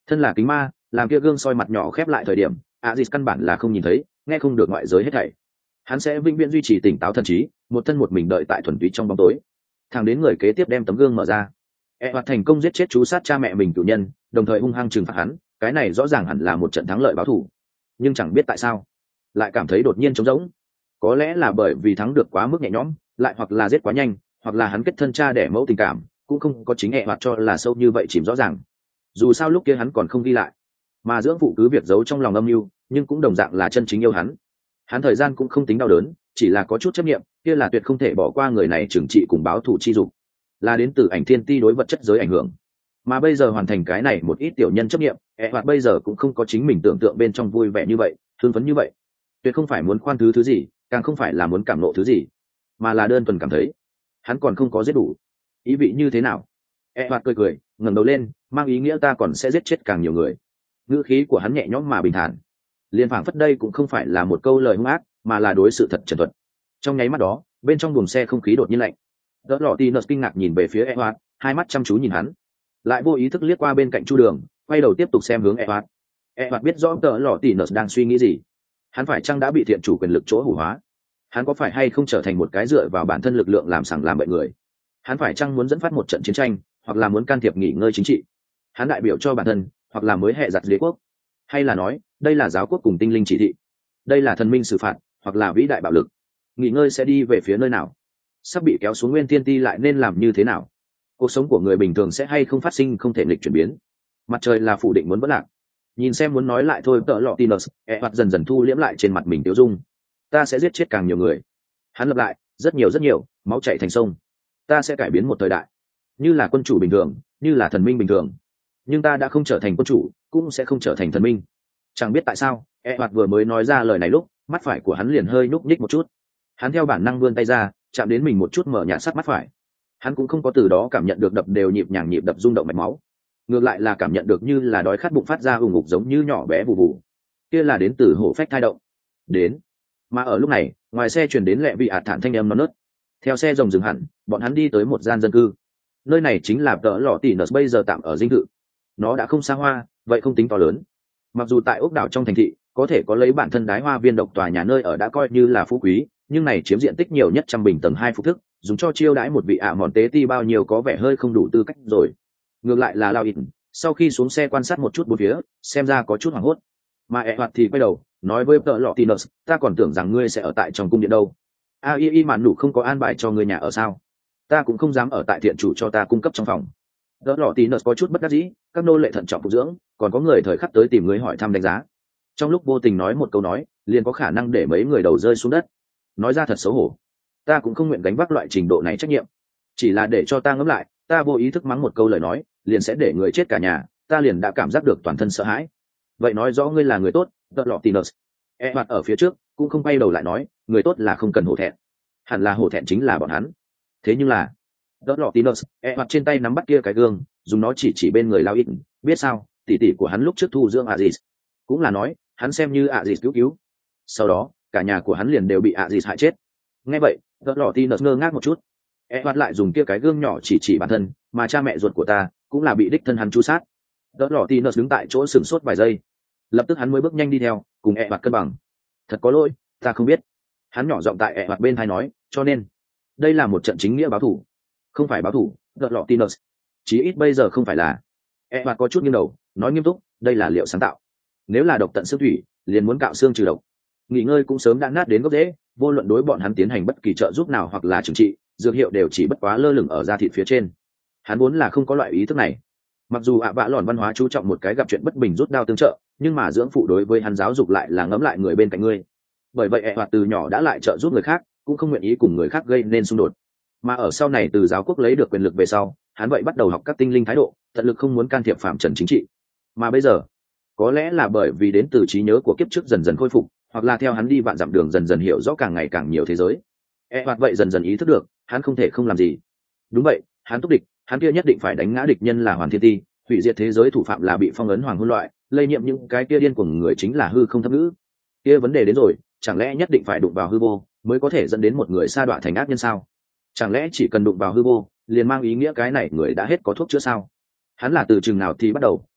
Thân là kính ma, làm kia gương soi mặt nhỏ khép lại thời điểm, Aziz căn bản là không nhìn thấy, nghe không được ngoại giới hết thảy. Hắn sẽ vĩnh viễn duy trì tỉnh táo thần trí, một thân một mình đợi tại thuần túy trong bóng tối. Thằng đến người kế tiếp đem tấm gương mở ra, e hoạt thành công giết chết chú sát cha mẹ mình cửu nhân, đồng thời hung hăng trừng phạt hắn, cái này rõ ràng hẳn là một trận thắng lợi báo thù. Nhưng chẳng biết tại sao, lại cảm thấy đột nhiên trống rỗng. Có lẽ là bởi vì thắng được quá mức nhẹ nhõm, lại hoặc là giết quá nhanh, hoặc là hắn kết thân cha đẻ mẫu tình cảm, cũng không có chính e hoạt cho là sâu như vậy chìm rõ ràng. Dù sao lúc kia hắn còn không ghi lại, mà dưỡng phụ cứ việc giấu trong lòng âm mưu, nhưng cũng đồng dạng là chân chính yêu hắn. Hắn thời gian cũng không tính đau đớn, chỉ là có chút chấp niệm, kia là tuyệt không thể bỏ qua người này trừng trị cùng báo thù chi dục, là đến từ ảnh thiên ti đối vật chất giới ảnh hưởng. Mà bây giờ hoàn thành cái này một ít tiểu nhân chấp niệm, e hoạt bây giờ cũng không có chính mình tưởng tượng bên trong vui vẻ như vậy, hưng phấn như vậy. Tuyệt không phải muốn khoan thứ thứ gì, càng không phải là muốn cảm nộ thứ gì, mà là đơn thuần cảm thấy hắn còn không có giết đủ. Ý vị như thế nào? E hoạt cười cười, ngẩng đầu lên, mang ý nghĩa ta còn sẽ giết chết càng nhiều người. Ngữ khí của hắn nhẹ nhõm mà bình thản, liên phảng phất đây cũng không phải là một câu lời hung ác, mà là đối sự thật trần thuật. Trong nháy mắt đó, bên trong buồng xe không khí đột nhiên lạnh. Đỡ lọ tì nợ kinh ngạc nhìn về phía E hoạt, hai mắt chăm chú nhìn hắn, lại vô ý thức liếc qua bên cạnh Chu Đường, quay đầu tiếp tục xem hướng E hoạt. E hoạt biết rõ đỡ lọ tì nợ đang suy nghĩ gì. Hắn phải chăng đã bị thiện chủ quyền lực chỗ hủ hóa? Hắn có phải hay không trở thành một cái dựa vào bản thân lực lượng làm sằng làm bậy người? Hắn phải chăng muốn dẫn phát một trận chiến tranh, hoặc là muốn can thiệp nghỉ ngơi chính trị? Hắn đại biểu cho bản thân, hoặc là mới hệ giặt đế quốc? Hay là nói đây là giáo quốc cùng tinh linh chỉ thị? Đây là thần minh xử phạt, hoặc là vĩ đại bạo lực? Nghỉ ngơi sẽ đi về phía nơi nào? Sắp bị kéo xuống nguyên thiên ti lại nên làm như thế nào? Cuộc sống của người bình thường sẽ hay không phát sinh không thể nghịch chuyển biến? Mặt trời là phủ định muốn vỡ lạc. Nhìn xem muốn nói lại thôi, tợ lọ tinus e hoạt dần dần thu liễm lại trên mặt mình tiêu dung. Ta sẽ giết chết càng nhiều người. Hắn lặp lại, rất nhiều rất nhiều, máu chảy thành sông. Ta sẽ cải biến một thời đại, như là quân chủ bình thường, như là thần minh bình thường. Nhưng ta đã không trở thành quân chủ, cũng sẽ không trở thành thần minh. Chẳng biết tại sao, e hoạt vừa mới nói ra lời này lúc, mắt phải của hắn liền hơi nhúc nhích một chút. Hắn theo bản năng vươn tay ra, chạm đến mình một chút, mở nhạt sát mắt phải. Hắn cũng không có từ đó cảm nhận được đập đều nhịp nhàng nhịp đập rung động mạch máu, ngược lại là cảm nhận được như là đói khát bụng phát ra ù ngục giống như nhỏ bé vù vù. Kia là đến từ hổ phách thai động. Đến. Mà ở lúc này, ngoài xe truyền đến lẹ vị ạt thản thanh âm non nớt. Theo xe rồng dừng hẳn, bọn hắn đi tới một gian dân cư. Nơi này chính là tợ lọ tỉ nợ bây giờ tạm ở dinh thự. Nó đã không xa hoa, vậy không tính to lớn. Mặc dù tại ốc đảo trong thành thị, có thể có lấy bản thân đái hoa viên độc tòa nhà nơi ở đã coi như là phú quý, nhưng này chiếm diện tích nhiều nhất trăm bình tầng hai phục thức, dùng cho chiêu đãi một vị ạ mòn tế ti bao nhiêu có vẻ hơi không đủ tư cách rồi. Ngược lại là lao ít, sau khi xuống xe quan sát một chút bốn phía, xem ra có chút hoảng hốt. Mà e hoạt thì quay đầu nói với tợ lọ tinus, ta còn tưởng rằng ngươi sẽ ở tại trong cung điện đâu. A y y mạn đủ không có an bài cho ngươi nhà ở sao? Ta cũng không dám ở tại thiện chủ cho ta cung cấp trong phòng. Tợ lọ tinus có chút bất đắc dĩ, các nô lệ thận trọng phục dưỡng, còn có người thời khắc tới tìm ngươi hỏi thăm đánh giá. Trong lúc vô tình nói một câu nói, liền có khả năng để mấy người đầu rơi xuống đất. Nói ra thật xấu hổ, ta cũng không nguyện gánh vác loại trình độ này trách nhiệm. Chỉ là để cho ta ngẫm lại, ta vô ý thức mắng một câu lời nói, liền sẽ để người chết cả nhà, ta liền đã cảm giác được toàn thân sợ hãi. Vậy nói rõ ngươi là người tốt, tợ lọ tinus. E hoạt ở phía trước cũng không bay đầu lại nói, người tốt là không cần hổ thẹn, hẳn là hổ thẹn chính là bọn hắn. Thế nhưng là tợ lọ tinus, E hoạt trên tay nắm bắt kia cái gương, dùng nó chỉ chỉ bên người lao ít, biết sao, tỷ tỷ của hắn lúc trước thu dưỡng Aziz, cũng là nói hắn xem như Aziz cứu cứu, sau đó cả nhà của hắn liền đều bị Aziz hại chết. Nghe vậy tợ lọ tinus ngơ ngác một chút. E hoạt lại dùng kia cái gương nhỏ chỉ chỉ bản thân, mà cha mẹ ruột của ta cũng là bị đích thân hắn chu sát. Tợ lọ tinus đứng tại chỗ sửng sốt vài giây, lập tức hắn mới bước nhanh đi theo cùng E hoạt cân bằng. Thật có lỗi, ta không biết. Hắn nhỏ giọng tại E hoạt bên tai nói, cho nên đây là một trận chính nghĩa báo thù. Không phải báo thù, tợ lọ tinus, chí ít bây giờ không phải là. E hoạt có chút nghiêng đầu nói nghiêm túc, đây là liệu sáng tạo. Nếu là độc tận xương thủy, liền muốn cạo xương trừ độc. Nghỉ ngơi cũng sớm đã nát đến gốc rễ, vô luận đối bọn hắn tiến hành bất kỳ trợ giúp nào hoặc là trừng trị, dược hiệu đều chỉ bất quá lơ lửng ở da thịt phía trên. Hắn vốn là không có loại ý thức này. Mặc dù ạ bạ lòn văn hóa chú trọng một cái gặp chuyện bất bình rút đao tương trợ, nhưng mà dưỡng phụ đối với hắn giáo dục lại là ngẫm lại người bên cạnh ngươi. Bởi vậy E hoạt từ nhỏ đã lại trợ giúp người khác, cũng không nguyện ý cùng người khác gây nên xung đột. Mà ở sau này từ giáo quốc lấy được quyền lực về sau, hắn vậy bắt đầu học các tinh linh thái độ, tận lực không muốn can thiệp phạm trần chính trị. Mà bây giờ, có lẽ là bởi vì đến từ trí nhớ của kiếp trước dần dần khôi phục, hoặc là theo hắn đi vạn dặm đường dần dần hiểu rõ càng ngày càng nhiều thế giới. E hoạt vậy dần dần ý thức được, hắn không thể không làm gì. Đúng vậy, hắn túc địch, hắn kia nhất định phải đánh ngã địch nhân là Hoàn Thiên Ti, hủy diệt thế giới thủ phạm là bị phong ấn hoàng hôn loại, lây nhiễm những cái kia điên cuồng người chính là hư không thấp ngữ. Kia vấn đề đến rồi, chẳng lẽ nhất định phải đụng vào hư vô mới có thể dẫn đến một người sa đọa thành ác nhân sao? Chẳng lẽ chỉ cần đụng vào hư vô liền mang ý nghĩa cái này người đã hết có thuốc chữa sao? Hắn là từ chừng nào thì bắt đầu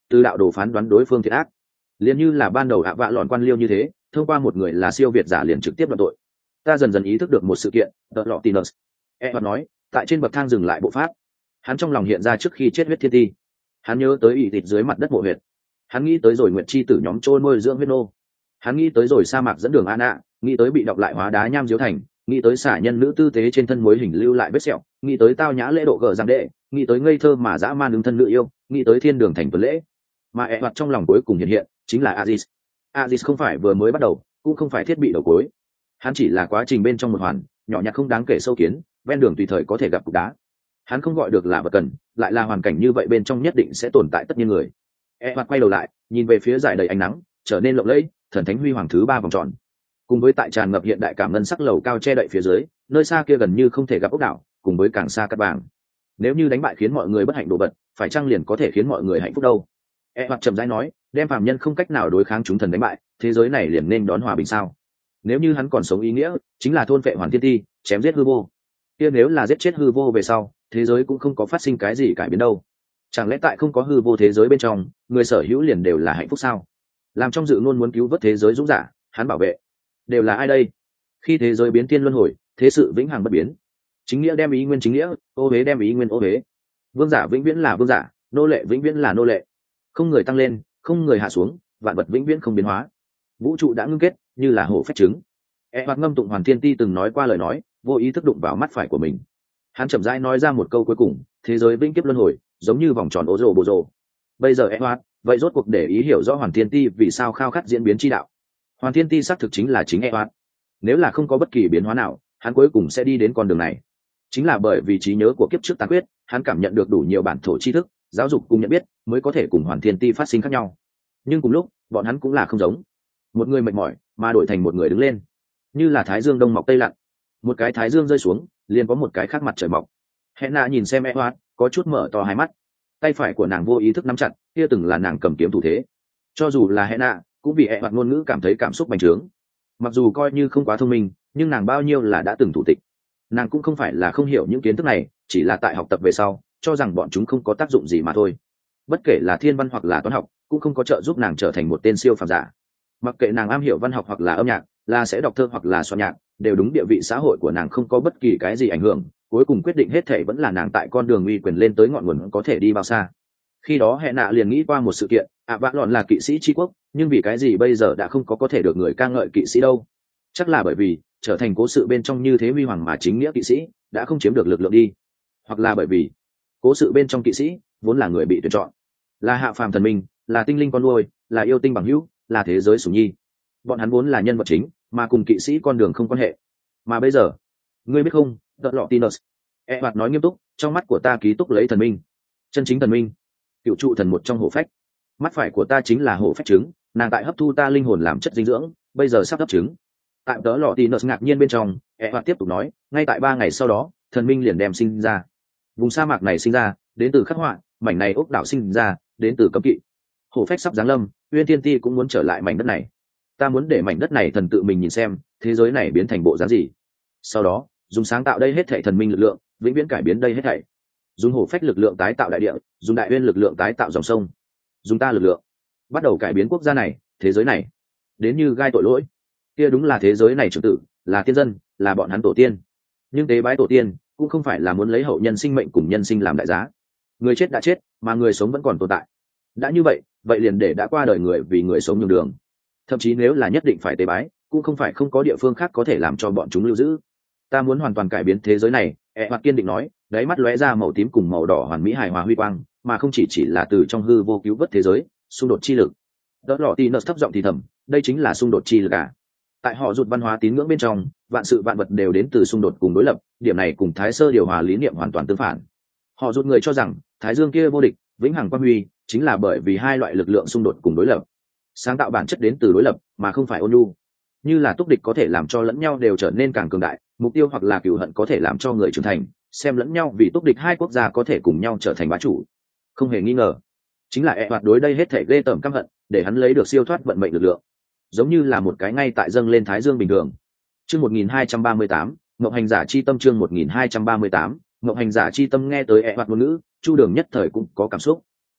từ đạo đồ phán đoán đối phương thiệt ác. Liền như là ban đầu ạ vạ lọn quan liêu như thế, thông qua một người là siêu việt giả liền trực tiếp luận tội. Ta dần dần ý thức được một sự kiện, The Lotinus. Edward nói, tại trên bậc thang dừng lại bộ pháp. Hắn trong lòng hiện ra trước khi chết huyết thiên ti. Hắn nhớ tới ỷ thịt dưới mặt đất mộ huyệt. Hắn nghĩ tới rồi nguyện chi tử nhóm trôi nuôi dưỡng huyết nô. Hắn nghĩ tới rồi sa mạc dẫn đường an ạ, nghĩ tới bị đọc lại hóa đá nham diếu thành, nghĩ tới xả nhân nữ tư tế trên thân muối hình lưu lại vết sẹo, nghĩ tới tao nhã lễ độ gờ giang đệ, nghĩ tới ngây thơ mà dã man ứng thân nữ yêu, nghĩ tới thiên đường thành tuần lễ. Mà ẹ hoạt trong lòng cuối cùng hiện hiện chính là Aziz. Aziz không phải vừa mới bắt đầu, cũng không phải thiết bị đầu cuối. Hắn chỉ là quá trình bên trong một hoàn, nhỏ nhặt không đáng kể sâu kiến, ven đường tùy thời có thể gặp cục đá. Hắn không gọi được là vật cần, lại là hoàn cảnh như vậy bên trong nhất định sẽ tồn tại tất nhiên người. E hoạt quay đầu lại, nhìn về phía dải đầy ánh nắng, trở nên lộng lẫy, thần thánh huy hoàng thứ ba vòng tròn. Cùng với tại tràn ngập hiện đại cảm ngân sắc lầu cao che đậy phía dưới, nơi xa kia gần như không thể gặp ốc đảo, cùng với càng xa cát vàng. Nếu như đánh bại khiến mọi người bất hạnh đổ vật, phải chăng liền có thể khiến mọi người hạnh phúc đâu? E hoạt chậm rãi nói, đem phàm nhân không cách nào đối kháng chúng thần đánh bại, thế giới này liền nên đón hòa bình sao? Nếu như hắn còn sống ý nghĩa, chính là thôn phệ hoàn thiên ti, chém giết hư vô. Kia nếu là giết chết hư vô về sau, thế giới cũng không có phát sinh cái gì cải biến đâu. Chẳng lẽ tại không có hư vô thế giới bên trong, người sở hữu liền đều là hạnh phúc sao? Làm trong dự luôn muốn cứu vớt thế giới dũng giả, hắn bảo vệ đều là ai đây? Khi thế giới biến thiên luân hồi, thế sự vĩnh hằng bất biến. Chính nghĩa đem ý nguyên chính nghĩa, ô hế đem ý nguyên ô hế. Vương giả vĩnh viễn là vương giả, nô lệ vĩnh viễn là nô lệ. Không người tăng lên, không người hạ xuống, vạn vật vĩnh viễn không biến hóa. Vũ trụ đã ngưng kết, như là hổ phách trứng. E hoạt ngâm tụng hoàn thiên ti từng nói qua lời nói, vô ý thức đụng vào mắt phải của mình. Hắn chậm rãi nói ra một câu cuối cùng, thế giới vĩnh kiếp luân hồi, giống như vòng tròn ố rồ bồ rồ. Bây giờ E hoạt, vậy rốt cuộc để ý hiểu rõ hoàn thiên ti vì sao khao khát diễn biến chi đạo. Hoàn thiên ti xác thực chính là chính E hoạt. Nếu là không có bất kỳ biến hóa nào, hắn cuối cùng sẽ đi đến con đường này. Chính là bởi vì trí nhớ của kiếp trước tàn quyết, hắn cảm nhận được đủ nhiều bản thổ tri thức, giáo dục cùng nhận biết, mới có thể cùng hoàn thiên ti phát sinh khác nhau. Nhưng cùng lúc, bọn hắn cũng là không giống. Một người mệt mỏi, mà đổi thành một người đứng lên, như là thái dương đông mọc tây lặn. Một cái thái dương rơi xuống, liền có một cái khác mặt trời mọc. Henna nhìn xem E hoạt, có chút mở to hai mắt. Tay phải của nàng vô ý thức nắm chặt, kia từng là nàng cầm kiếm thủ thế. Cho dù là Henna, cũng vì E hoạt ngôn ngữ cảm thấy cảm xúc bành trướng. Mặc dù coi như không quá thông minh, nhưng nàng bao nhiêu là đã từng thủ tịch. Nàng cũng không phải là không hiểu những kiến thức này, chỉ là tại học tập về sau, cho rằng bọn chúng không có tác dụng gì mà thôi. Bất kể là thiên văn hoặc là toán học, cũng không có trợ giúp nàng trở thành một tên siêu phàm giả. Mặc kệ nàng am hiểu văn học hoặc là âm nhạc, là sẽ đọc thơ hoặc là soạn nhạc, đều đúng địa vị xã hội của nàng không có bất kỳ cái gì ảnh hưởng. Cuối cùng quyết định hết thảy vẫn là nàng tại con đường uy quyền lên tới ngọn nguồn có thể đi bao xa. Khi đó hệ nạ liền nghĩ qua một sự kiện, ạ vạ lọn là kỵ sĩ tri quốc, nhưng vì cái gì bây giờ đã không có có thể được người ca ngợi kỵ sĩ đâu? Chắc là bởi vì trở thành cố sự bên trong như thế huy hoàng mà chính nghĩa kỵ sĩ đã không chiếm được lực lượng đi, hoặc là bởi vì cố sự bên trong kỵ sĩ vốn là người bị tuyển chọn, là hạ phàm thần minh, là tinh linh con nuôi, là yêu tinh bằng hữu, là thế giới sủng nhi. Bọn hắn vốn là nhân vật chính, mà cùng kỵ sĩ con đường không quan hệ. Mà bây giờ, ngươi biết không, The Lotinus. E hoạt nói nghiêm túc, trong mắt của ta ký túc lấy thần minh, chân chính thần minh, cựu trụ thần một trong hổ phách. Mắt phải của ta chính là hổ phách trứng, nàng tại hấp thu ta linh hồn làm chất dinh dưỡng, bây giờ sắp hấp trứng. Tại The Lotinus ngạc nhiên bên trong, E hoạt tiếp tục nói, ngay tại ba ngày sau đó, thần minh liền đem sinh ra. Vùng sa mạc này sinh ra, đến từ khắc họa, mảnh này ốc đảo sinh ra, đến từ cấm kỵ. Hổ phách sắp giáng lâm, Uyên Thiên Ti cũng muốn trở lại mảnh đất này. Ta muốn để mảnh đất này thần tự mình nhìn xem, thế giới này biến thành bộ dáng gì. Sau đó, dùng sáng tạo đây hết thảy thần minh lực lượng, vĩnh viễn cải biến đây hết thảy. Dùng hổ phách lực lượng tái tạo đại địa, dùng đại uyên lực lượng tái tạo dòng sông, dùng ta lực lượng, bắt đầu cải biến quốc gia này, thế giới này. Đến như gai tội lỗi, kia đúng là thế giới này trưởng tử, là tiên dân, là bọn hắn tổ tiên. Nhưng tế bái tổ tiên cũng không phải là muốn lấy hậu nhân sinh mệnh cùng nhân sinh làm đại giá. Người chết đã chết, mà người sống vẫn còn tồn tại. Đã như vậy, vậy liền để đã qua đời người vì người sống nhường đường. Thậm chí nếu là nhất định phải tế bái, cũng không phải không có địa phương khác có thể làm cho bọn chúng lưu giữ. Ta muốn hoàn toàn cải biến thế giới này, E hoạt kiên định nói, đáy mắt lóe ra màu tím cùng màu đỏ hoàn mỹ hài hòa huy quang, mà không chỉ chỉ là từ trong hư vô cứu vớt thế giới, xung đột chi lực. Đỡ lọ tì nợ thấp giọng thì thầm, đây chính là xung đột chi lực à? Tại họ rụt văn hóa tín ngưỡng bên trong, vạn sự vạn vật đều đến từ xung đột cùng đối lập, điểm này cùng thái sơ điều hòa lý niệm hoàn toàn tương phản. Họ rụt người cho rằng thái dương kia vô địch, vĩnh hằng quang huy, chính là bởi vì hai loại lực lượng xung đột cùng đối lập. Sáng tạo bản chất đến từ đối lập, mà không phải ôn nhu. Như là túc địch có thể làm cho lẫn nhau đều trở nên càng cường đại, mục tiêu hoặc là cừu hận có thể làm cho người trưởng thành, xem lẫn nhau vì túc địch hai quốc gia có thể cùng nhau trở thành bá chủ. Không hề nghi ngờ, chính là E hoạt đối đây hết thể ghê tởm căm hận, để hắn lấy được siêu thoát vận mệnh lực lượng, giống như là một cái ngay tại dâng lên thái dương bình thường. Chương một nghìn hai trăm ba mươi tám, Ngộng hành giả chi tâm. Chương một nghìn hai trăm ba mươi tám, Ngộng hành giả chi tâm. Nghe tới E hoạt ngôn ngữ, Chu Đường nhất thời cũng có cảm xúc.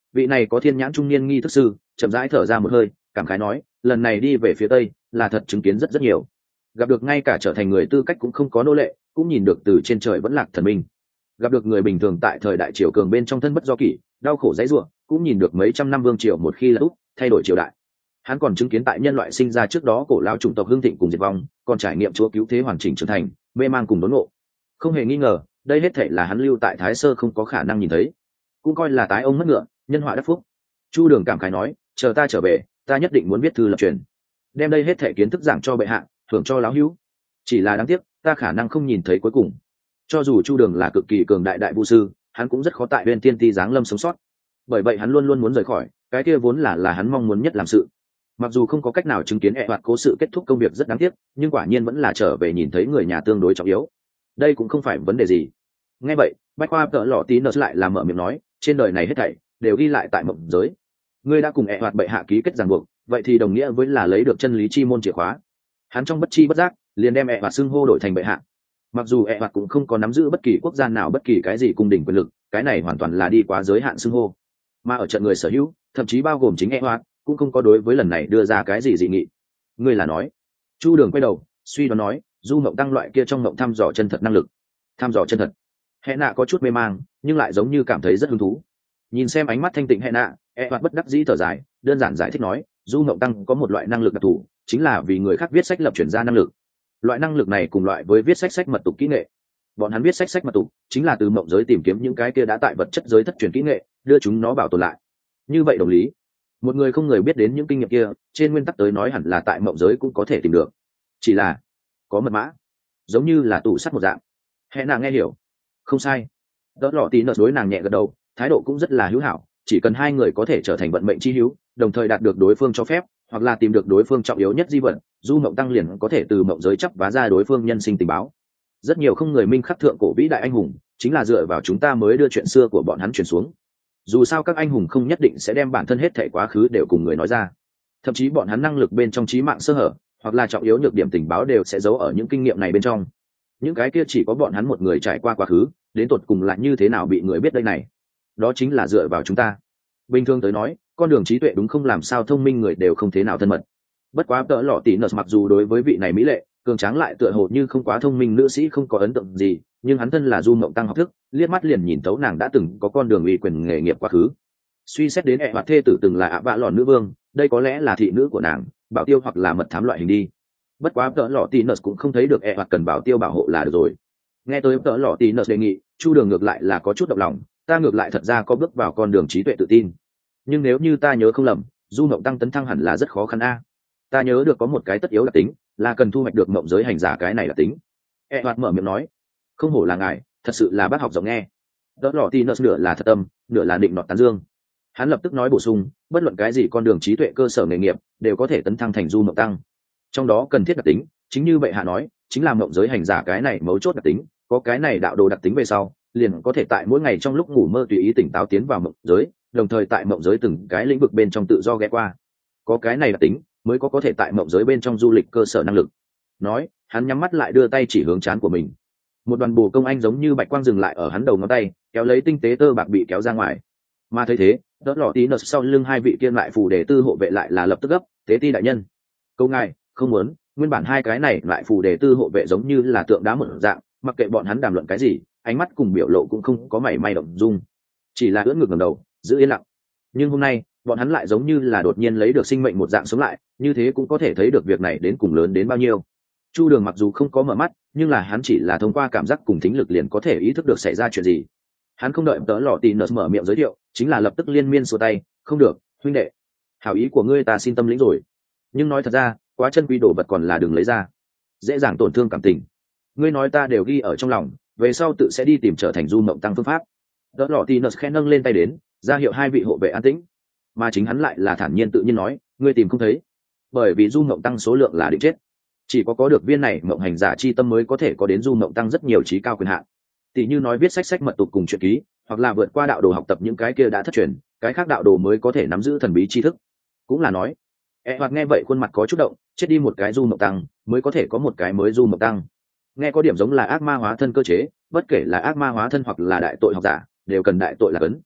vị này có thiên nhãn trung niên nghi thức sư chậm rãi thở ra một hơi, cảm khái nói, lần này đi về phía tây là thật chứng kiến rất rất nhiều, gặp được ngay cả trở thành người tư cách cũng không có nô lệ, cũng nhìn được từ trên trời vẫn lạc thần minh, gặp được người bình thường tại thời đại triều cường bên trong thân bất do kỷ, đau khổ dãy ruộng, cũng nhìn được mấy trăm năm vương triều một khi là úp thay đổi triều đại. Hắn còn chứng kiến tại nhân loại sinh ra trước đó cổ lao chủng tộc hưng thịnh cùng diệt vong, còn trải nghiệm chúa cứu thế hoàn chỉnh trưởng thành, mê mang cùng đốn ngộ. Không hề nghi ngờ, đây hết thảy là hắn lưu tại Thái Sơ không có khả năng nhìn thấy, cũng coi là tái ông mất ngựa, nhân họa đắc phúc. Chu Đường cảm khái nói, chờ ta trở về, ta nhất định muốn viết thư lập truyền, đem đây hết thảy kiến thức giảng cho bệ hạ, thưởng cho lão hữu. Chỉ là đáng tiếc, ta khả năng không nhìn thấy cuối cùng. Cho dù Chu Đường là cực kỳ cường đại đại vu sư, hắn cũng rất khó tại Huyền Tiên Ti giáng lâm sống sót. Bởi vậy hắn luôn luôn muốn rời khỏi, cái kia vốn là là hắn mong muốn nhất làm sự. Mặc dù không có cách nào chứng kiến ẹ hoạt cố sự kết thúc công việc rất đáng tiếc, nhưng quả nhiên vẫn là trở về nhìn thấy người nhà tương đối trọng yếu. Đây cũng không phải vấn đề gì. Nghe vậy, Bách Khoa tợ lọ tí nợ lại làm mở miệng nói, trên đời này hết thảy đều ghi lại tại mộng giới. Ngươi đã cùng ẹ hoạt bệ hạ ký kết ràng buộc, vậy thì đồng nghĩa với là lấy được chân lý chi môn chìa khóa. Hắn trong bất chi bất giác liền đem ẹ hoạt xưng hô đổi thành bệ hạ. Mặc dù ẹ hoạt cũng không có nắm giữ bất kỳ quốc gia nào bất kỳ cái gì cung đỉnh quyền lực, cái này hoàn toàn là đi quá giới hạn xưng hô. Mà ở trận người sở hữu, thậm chí bao gồm chính ẹ hoạt, cũng không có đối với lần này đưa ra cái gì dị nghị. Ngươi là nói? Chu Đường quay đầu suy đoán nói, du mộng tăng loại kia trong mộng thăm dò chân thật năng lực. Thăm dò chân thật? Hệ nạ có chút mê mang, nhưng lại giống như cảm thấy rất hứng thú. Nhìn xem ánh mắt thanh tịnh hệ nạ, ẹ hoạt bất đắc dĩ thở dài, đơn giản giải thích nói, du mộng tăng có một loại năng lực đặc thù, chính là vì người khác viết sách lập chuyển ra năng lực. Loại năng lực này cùng loại với viết sách sách mật tục kỹ nghệ. Bọn hắn viết sách sách mật tục chính là từ mộng giới tìm kiếm những cái kia đã tại vật chất giới thất truyền kỹ nghệ, đưa chúng nó bảo tồn lại. Như vậy đồng lý, một người không người biết đến những kinh nghiệm kia, trên nguyên tắc tới nói hẳn là tại mộng giới cũng có thể tìm được, chỉ là có mật mã, giống như là tủ sắt một dạng. Hẹ nàng nghe hiểu. Không sai. Đỡ lọ tí nợ đối nàng nhẹ gật đầu, thái độ cũng rất là hữu hảo, chỉ cần hai người có thể trở thành vận mệnh chi hữu, đồng thời đạt được đối phương cho phép, hoặc là tìm được đối phương trọng yếu nhất di vật, du mộng tăng liền có thể từ mộng giới chấp vá ra đối phương nhân sinh tình báo. Rất nhiều không người minh khắc thượng cổ vĩ đại anh hùng, chính là dựa vào chúng ta mới đưa chuyện xưa của bọn hắn truyền xuống. Dù sao các anh hùng không nhất định sẽ đem bản thân hết thảy quá khứ đều cùng người nói ra, thậm chí bọn hắn năng lực bên trong trí mạng sơ hở, hoặc là trọng yếu nhược điểm tình báo đều sẽ giấu ở những kinh nghiệm này bên trong. Những cái kia chỉ có bọn hắn một người trải qua quá khứ, đến tột cùng lại như thế nào bị người biết đây này. Đó chính là dựa vào chúng ta. Bình thường tới nói, con đường trí tuệ đúng không làm sao thông minh người đều không thế nào thân mật. Bất quá tợ lọ tỉ nợ mặc dù đối với vị này mỹ lệ cường tráng lại tựa hồ như không quá thông minh nữ sĩ không có ấn tượng gì, nhưng hắn thân là du mộng tăng học thức, liếc mắt liền nhìn thấu nàng đã từng có con đường uy quyền nghề nghiệp quá khứ. Suy xét đến ẹ hoạt thê tử từng là ạ vạ lòn nữ vương, đây có lẽ là thị nữ của nàng, bảo tiêu hoặc là mật thám loại hình đi. Bất quá tợ lọ tỉ nợ cũng không thấy được ẹ hoạt cần bảo tiêu bảo hộ là được rồi. Nghe tới tợ lọ tỉ nợ đề nghị, Chu Đường ngược lại là có chút động lòng, ta ngược lại thật ra có bước vào con đường trí tuệ tự tin. Nhưng nếu như ta nhớ không lầm, du mộng tăng tấn thăng hẳn là rất khó khăn a. Ta nhớ được có một cái tất yếu đặc tính, là cần thu hoạch được mộng giới hành giả cái này là tính. E hoạt mở miệng nói, không hổ là ngài, thật sự là bác học rộng nghe. Đỡ lọ tỉ nợ nửa là thật tâm, nửa là định nọt tán dương. Hắn lập tức nói bổ sung, bất luận cái gì con đường trí tuệ cơ sở nghề nghiệp đều có thể tấn thăng thành du mộng tăng. Trong đó cần thiết đặc tính, chính như bệ hạ nói, chính là mộng giới hành giả cái này mấu chốt đặc tính, có cái này đạo đồ đặc tính về sau, liền có thể tại mỗi ngày trong lúc ngủ mơ tùy ý tỉnh táo tiến vào mộng giới, đồng thời tại mộng giới từng cái lĩnh vực bên trong tự do ghé qua. Có cái này đặc tính, mới có có thể tại mộng giới bên trong du lịch cơ sở năng lực. Nói, hắn nhắm mắt lại đưa tay chỉ hướng trán của mình. Một đoàn bồ công anh giống như bạch quang dừng lại ở hắn đầu ngón tay, kéo lấy tinh tế tơ bạc bị kéo ra ngoài. Mà thấy thế, đỡ lọ tí nợ sau lưng hai vị kia lại phù đề tư hộ vệ lại là lập tức gấp, tế ti đại nhân. Câu ngài, không muốn, nguyên bản hai cái này lại phù đề tư hộ vệ giống như là tượng đá một dạng, mặc kệ bọn hắn đàm luận cái gì, ánh mắt cùng biểu lộ cũng không có mảy may động dung, chỉ là ưỡn ngực ngẩng đầu, giữ yên lặng. Nhưng hôm nay, bọn hắn lại giống như là đột nhiên lấy được sinh mệnh một dạng sống lại, như thế cũng có thể thấy được việc này đến cùng lớn đến bao nhiêu. Chu Đường mặc dù không có mở mắt, nhưng là hắn chỉ là thông qua cảm giác cùng thính lực liền có thể ý thức được xảy ra chuyện gì. Hắn không đợi tớ lọ tỉ nợ mở miệng giới thiệu, chính là lập tức liên miên xua tay, không được, huynh đệ, hảo ý của ngươi ta xin tâm lĩnh rồi, nhưng nói thật ra, quá chân quý đồ vật còn là đừng lấy ra, dễ dàng tổn thương cảm tình. Ngươi nói ta đều ghi ở trong lòng, về sau tự sẽ đi tìm trở thành du mộng tăng phương pháp. Tớ lọ tỉ nợ khẽ nâng lên tay đến, ra hiệu hai vị hộ vệ an tĩnh, mà chính hắn lại là thản nhiên tự nhiên nói, ngươi tìm không thấy, bởi vì du mộng tăng số lượng là định chết, chỉ có có được viên này mộng hành giả chi tâm mới có thể có đến du mộng tăng rất nhiều trí cao quyền hạn. Tỷ như nói viết sách sách mật tục cùng truyện ký, hoặc là vượt qua đạo đồ học tập những cái kia đã thất truyền, cái khác đạo đồ mới có thể nắm giữ thần bí tri thức. Cũng là nói, e hoặc nghe vậy khuôn mặt có chút động, chết đi một cái du mộng tăng mới có thể có một cái mới du mộng tăng. Nghe có điểm giống là ác ma hóa thân cơ chế, bất kể là ác ma hóa thân hoặc là đại tội học giả, đều cần đại tội là cấn.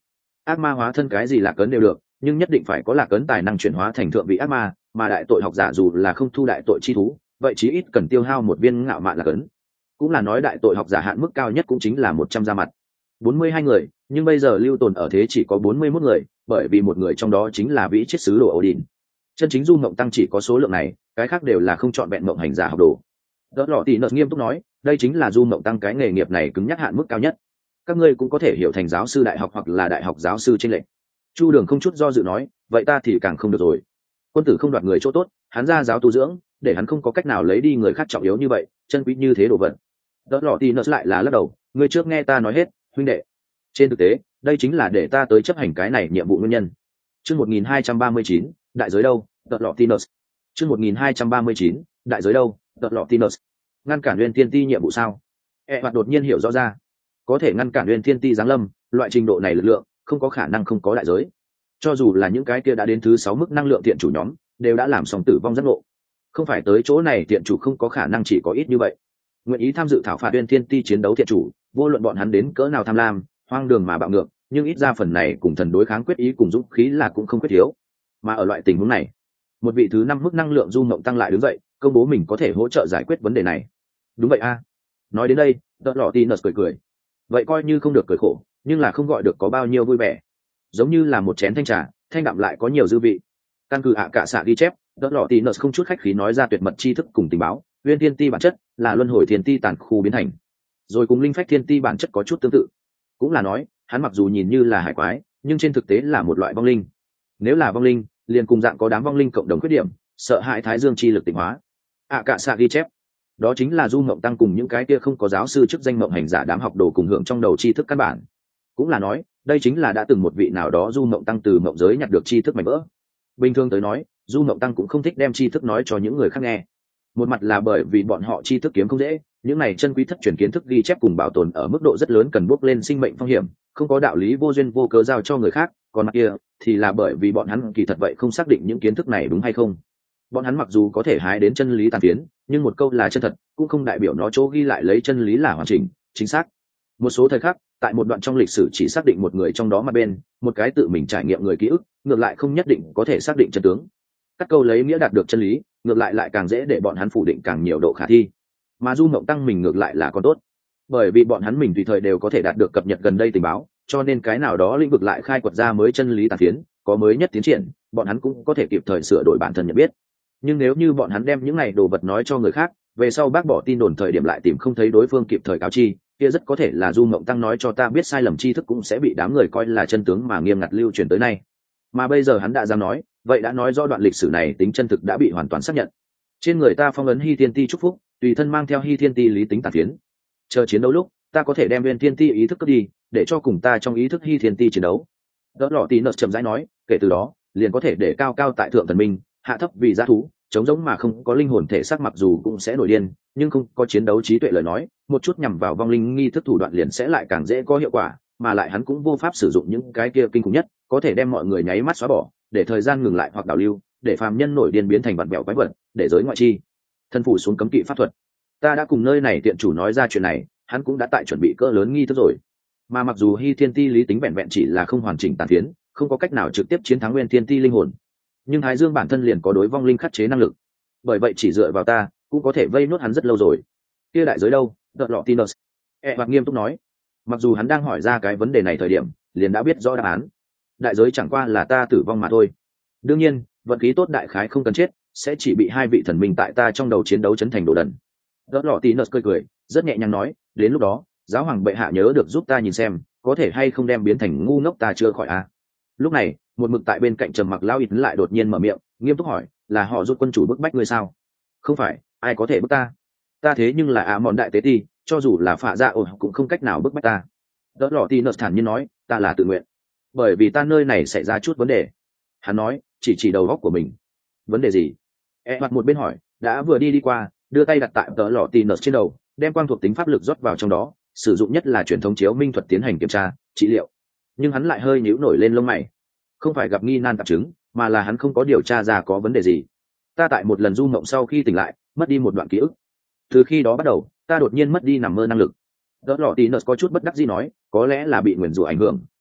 ác ma hóa thân cái gì lạc ấn đều được, nhưng nhất định phải có lạc ấn tài năng chuyển hóa thành thượng vị ác ma, mà đại tội học giả dù là không thu đại tội chi thú, vậy chí ít cần tiêu hao một viên ngạo mạn lạc ấn. Cũng là nói đại tội học giả hạn mức cao nhất cũng chính là một trăm ra mặt. bốn mươi hai người, nhưng bây giờ lưu tồn ở thế chỉ có bốn mươi mốt người, bởi vì một người trong đó chính là vĩ chết sứ đồ Odin. Chân chính du mộng tăng chỉ có số lượng này, cái khác đều là không chọn vẹn mộng hành giả học đồ. Đỡ lọ tỷ nợ nghiêm túc nói, đây chính là du mộng tăng cái nghề nghiệp này cứng nhắc hạn mức cao nhất. Các ngươi cũng có thể hiểu thành giáo sư đại học hoặc là đại học giáo sư trên lệnh. Chu Đường không chút do dự nói, vậy ta thì càng không được rồi. Quân tử không đoạt người chỗ tốt, hắn ra giáo tu dưỡng, để hắn không có cách nào lấy đi người khác trọng yếu như vậy, chân quý như thế đồ vật. Đỡ lọ tỷ nợ lại là lắc đầu, ngươi trước nghe ta nói hết, huynh đệ. Trên thực tế, đây chính là để ta tới chấp hành cái này nhiệm vụ nguyên nhân. Chương một nghìn hai trăm ba mươi chín, đại giới đâu? Đỡ lọ tỷ nợ. Chương một nghìn hai trăm ba mươi chín, đại giới đâu? Đỡ lọ tỷ nợ. Ngăn cản Nguyên Thiên Ti nhiệm vụ sao? E hoạt đột nhiên hiểu rõ ra, có thể ngăn cản Nguyên Thiên Ti giáng lâm, loại trình độ này lực lượng, không có khả năng không có đại giới. Cho dù là những cái kia đã đến thứ sáu mức năng lượng thiện chủ nhóm, đều đã làm xong tử vong giác ngộ. Không phải tới chỗ này thiện chủ không có khả năng chỉ có ít như vậy. Nguyện ý tham dự thảo phạt Nguyên Thiên Ti chiến đấu thiện chủ, vô luận bọn hắn đến cỡ nào tham lam, hoang đường mà bạo ngược, nhưng ít ra phần này cùng thần đối kháng quyết ý cùng dũng khí là cũng không quyết thiếu. Mà ở loại tình huống này, một vị thứ năm mức năng lượng du mộng tăng lại đứng dậy, công bố mình có thể hỗ trợ giải quyết vấn đề này. Đúng vậy a. Nói đến đây, Đỡ lọ tí nợ cười cười. Vậy coi như không được cười khổ, nhưng là không gọi được có bao nhiêu vui vẻ. Giống như là một chén thanh trà, thanh đạm lại có nhiều dư vị. Căn cứ ạ cả xạ ghi chép, Đỡ lọ tí nợ không chút khách khí nói ra tuyệt mật tri thức cùng tình báo. Nguyên Thiên Ti bản chất là luân hồi thiên ti tàn khu biến thành, rồi cùng linh phách thiên ti bản chất có chút tương tự. Cũng là nói, hắn mặc dù nhìn như là hải quái, nhưng trên thực tế là một loại vong linh. Nếu là vong linh, liền cùng dạng có đám vong linh cộng đồng khuyết điểm, sợ hãi thái dương chi lực tịnh hóa. ạ cả xạ ghi chép, đó chính là du mộng tăng cùng những cái kia không có giáo sư chức danh mộng hành giả đám học đồ cùng hưởng trong đầu tri thức căn bản. Cũng là nói, đây chính là đã từng một vị nào đó du mộng tăng từ mộng giới nhặt được tri thức mảnh vỡ. Bình thường tới nói, du mộng tăng cũng không thích đem tri thức nói cho những người khác nghe. Một mặt là bởi vì bọn họ tri thức kiếm không dễ, những này chân quý thất truyền kiến thức ghi chép cùng bảo tồn ở mức độ rất lớn cần bước lên sinh mệnh phong hiểm, không có đạo lý vô duyên vô cớ giao cho người khác. Còn mặt kia thì là bởi vì bọn hắn kỳ thật vậy không xác định những kiến thức này đúng hay không. Bọn hắn mặc dù có thể hái đến chân lý tàn phiến, nhưng một câu là chân thật cũng không đại biểu nó chỗ ghi lại lấy chân lý là hoàn chỉnh chính xác. Một số thời khắc tại một đoạn trong lịch sử chỉ xác định một người trong đó mà bên một cái tự mình trải nghiệm người ký ức, ngược lại không nhất định có thể xác định chân tướng. Các câu lấy nghĩa đạt được chân lý, ngược lại lại càng dễ để bọn hắn phủ định càng nhiều độ khả thi. Mà du mộng tăng mình ngược lại là còn tốt, bởi vì bọn hắn mình tùy thời đều có thể đạt được cập nhật gần đây tình báo, cho nên cái nào đó lĩnh vực lại khai quật ra mới chân lý tàn phiến, có mới nhất tiến triển, bọn hắn cũng có thể kịp thời sửa đổi bản thân nhận biết. Nhưng nếu như bọn hắn đem những này đồ vật nói cho người khác, về sau bác bỏ tin đồn thời điểm lại tìm không thấy đối phương kịp thời cáo chi, kia rất có thể là du mộng tăng nói cho ta biết sai lầm tri thức cũng sẽ bị đám người coi là chân tướng mà nghiêm ngặt lưu truyền tới nay. Mà bây giờ hắn đã dám nói, vậy đã nói do đoạn lịch sử này tính chân thực đã bị hoàn toàn xác nhận. Trên người ta phong ấn Hy Thiên Ti chúc phúc, tùy thân mang theo Hy Thiên Ti lý tính tàn phiến. Chờ chiến đấu lúc, ta có thể đem Nguyên Thiên Ti ý thức cướp đi, để cho cùng ta trong ý thức Hy Thiên Ti chiến đấu. Đỡ lọ tí nợ chậm rãi nói, kể từ đó, liền có thể để cao cao tại thượng thần minh, hạ thấp vì giá thú, chống giống mà không có linh hồn thể xác mặc dù cũng sẽ nổi điên, nhưng không có chiến đấu trí tuệ lời nói, một chút nhằm vào vong linh nghi thức thủ đoạn liền sẽ lại càng dễ có hiệu quả, mà lại hắn cũng vô pháp sử dụng những cái kia kinh khủng nhất, có thể đem mọi người nháy mắt xóa bỏ, để thời gian ngừng lại hoặc đảo lưu, để phàm nhân nổi điên biến thành vặn bẹo quái vật, để giới ngoại chi thân phủ xuống cấm kỵ pháp thuật. Ta đã cùng nơi này tiện chủ nói ra chuyện này, hắn cũng đã tại chuẩn bị cỡ lớn nghi thức rồi. Mà mặc dù Hy Thiên Ti lý tính vẹn vẹn chỉ là không hoàn chỉnh tàn phiến, không có cách nào trực tiếp chiến thắng Nguyên Thiên Ti linh hồn, nhưng Thái Dương bản thân liền có đối vong linh khắc chế năng lực, bởi vậy chỉ dựa vào ta cũng có thể vây nốt hắn rất lâu rồi. Kia đại giới đâu? Đợt lọ Tinus e hoặc nghiêm túc nói. Mặc dù hắn đang hỏi ra cái vấn đề này thời điểm liền đã biết rõ đáp án, đại giới chẳng qua là ta tử vong mà thôi. Đương nhiên vận khí tốt đại khái không cần chết, sẽ chỉ bị hai vị thần minh tại ta trong đầu chiến đấu chấn thành đồ đần. Đợt lọ Tinus cười cười rất nhẹ nhàng nói, đến lúc đó giáo hoàng bệ hạ nhớ được giúp ta nhìn xem có thể hay không đem biến thành ngu ngốc ta chưa khỏi à. Lúc này một mực tại bên cạnh trầm mặc lao ít lại đột nhiên mở miệng nghiêm túc hỏi, là họ rút quân chủ bức bách ngươi sao? Không phải, ai có thể bức ta? Ta thế nhưng là ạ mòn đại tế ti, cho dù là phạ dạ ổ cũng không cách nào bức bách ta. Đỡ lọ tí nợ thản nhiên nói, ta là tự nguyện, bởi vì ta nơi này xảy ra chút vấn đề. Hắn nói chỉ chỉ đầu góc của mình. Vấn đề gì? E mặt một bên hỏi, đã vừa đi đi qua đưa tay đặt tại đỡ lọ tí nợ trên đầu, đem quang thuộc tính pháp lực rót vào trong đó, sử dụng nhất là truyền thống chiếu minh thuật tiến hành kiểm tra trị liệu. Nhưng hắn lại hơi nhíu nổi lên lông mày, không phải gặp nghi nan tạp chứng, mà là hắn không có điều tra ra có vấn đề gì. Ta tại một lần du mộng sau khi tỉnh lại mất đi một đoạn ký ức, từ khi đó bắt đầu ta đột nhiên mất đi nằm mơ năng lực. Đỡ lọ tí nợ có chút bất đắc dĩ nói, có lẽ là bị nguyền rủa ảnh hưởng,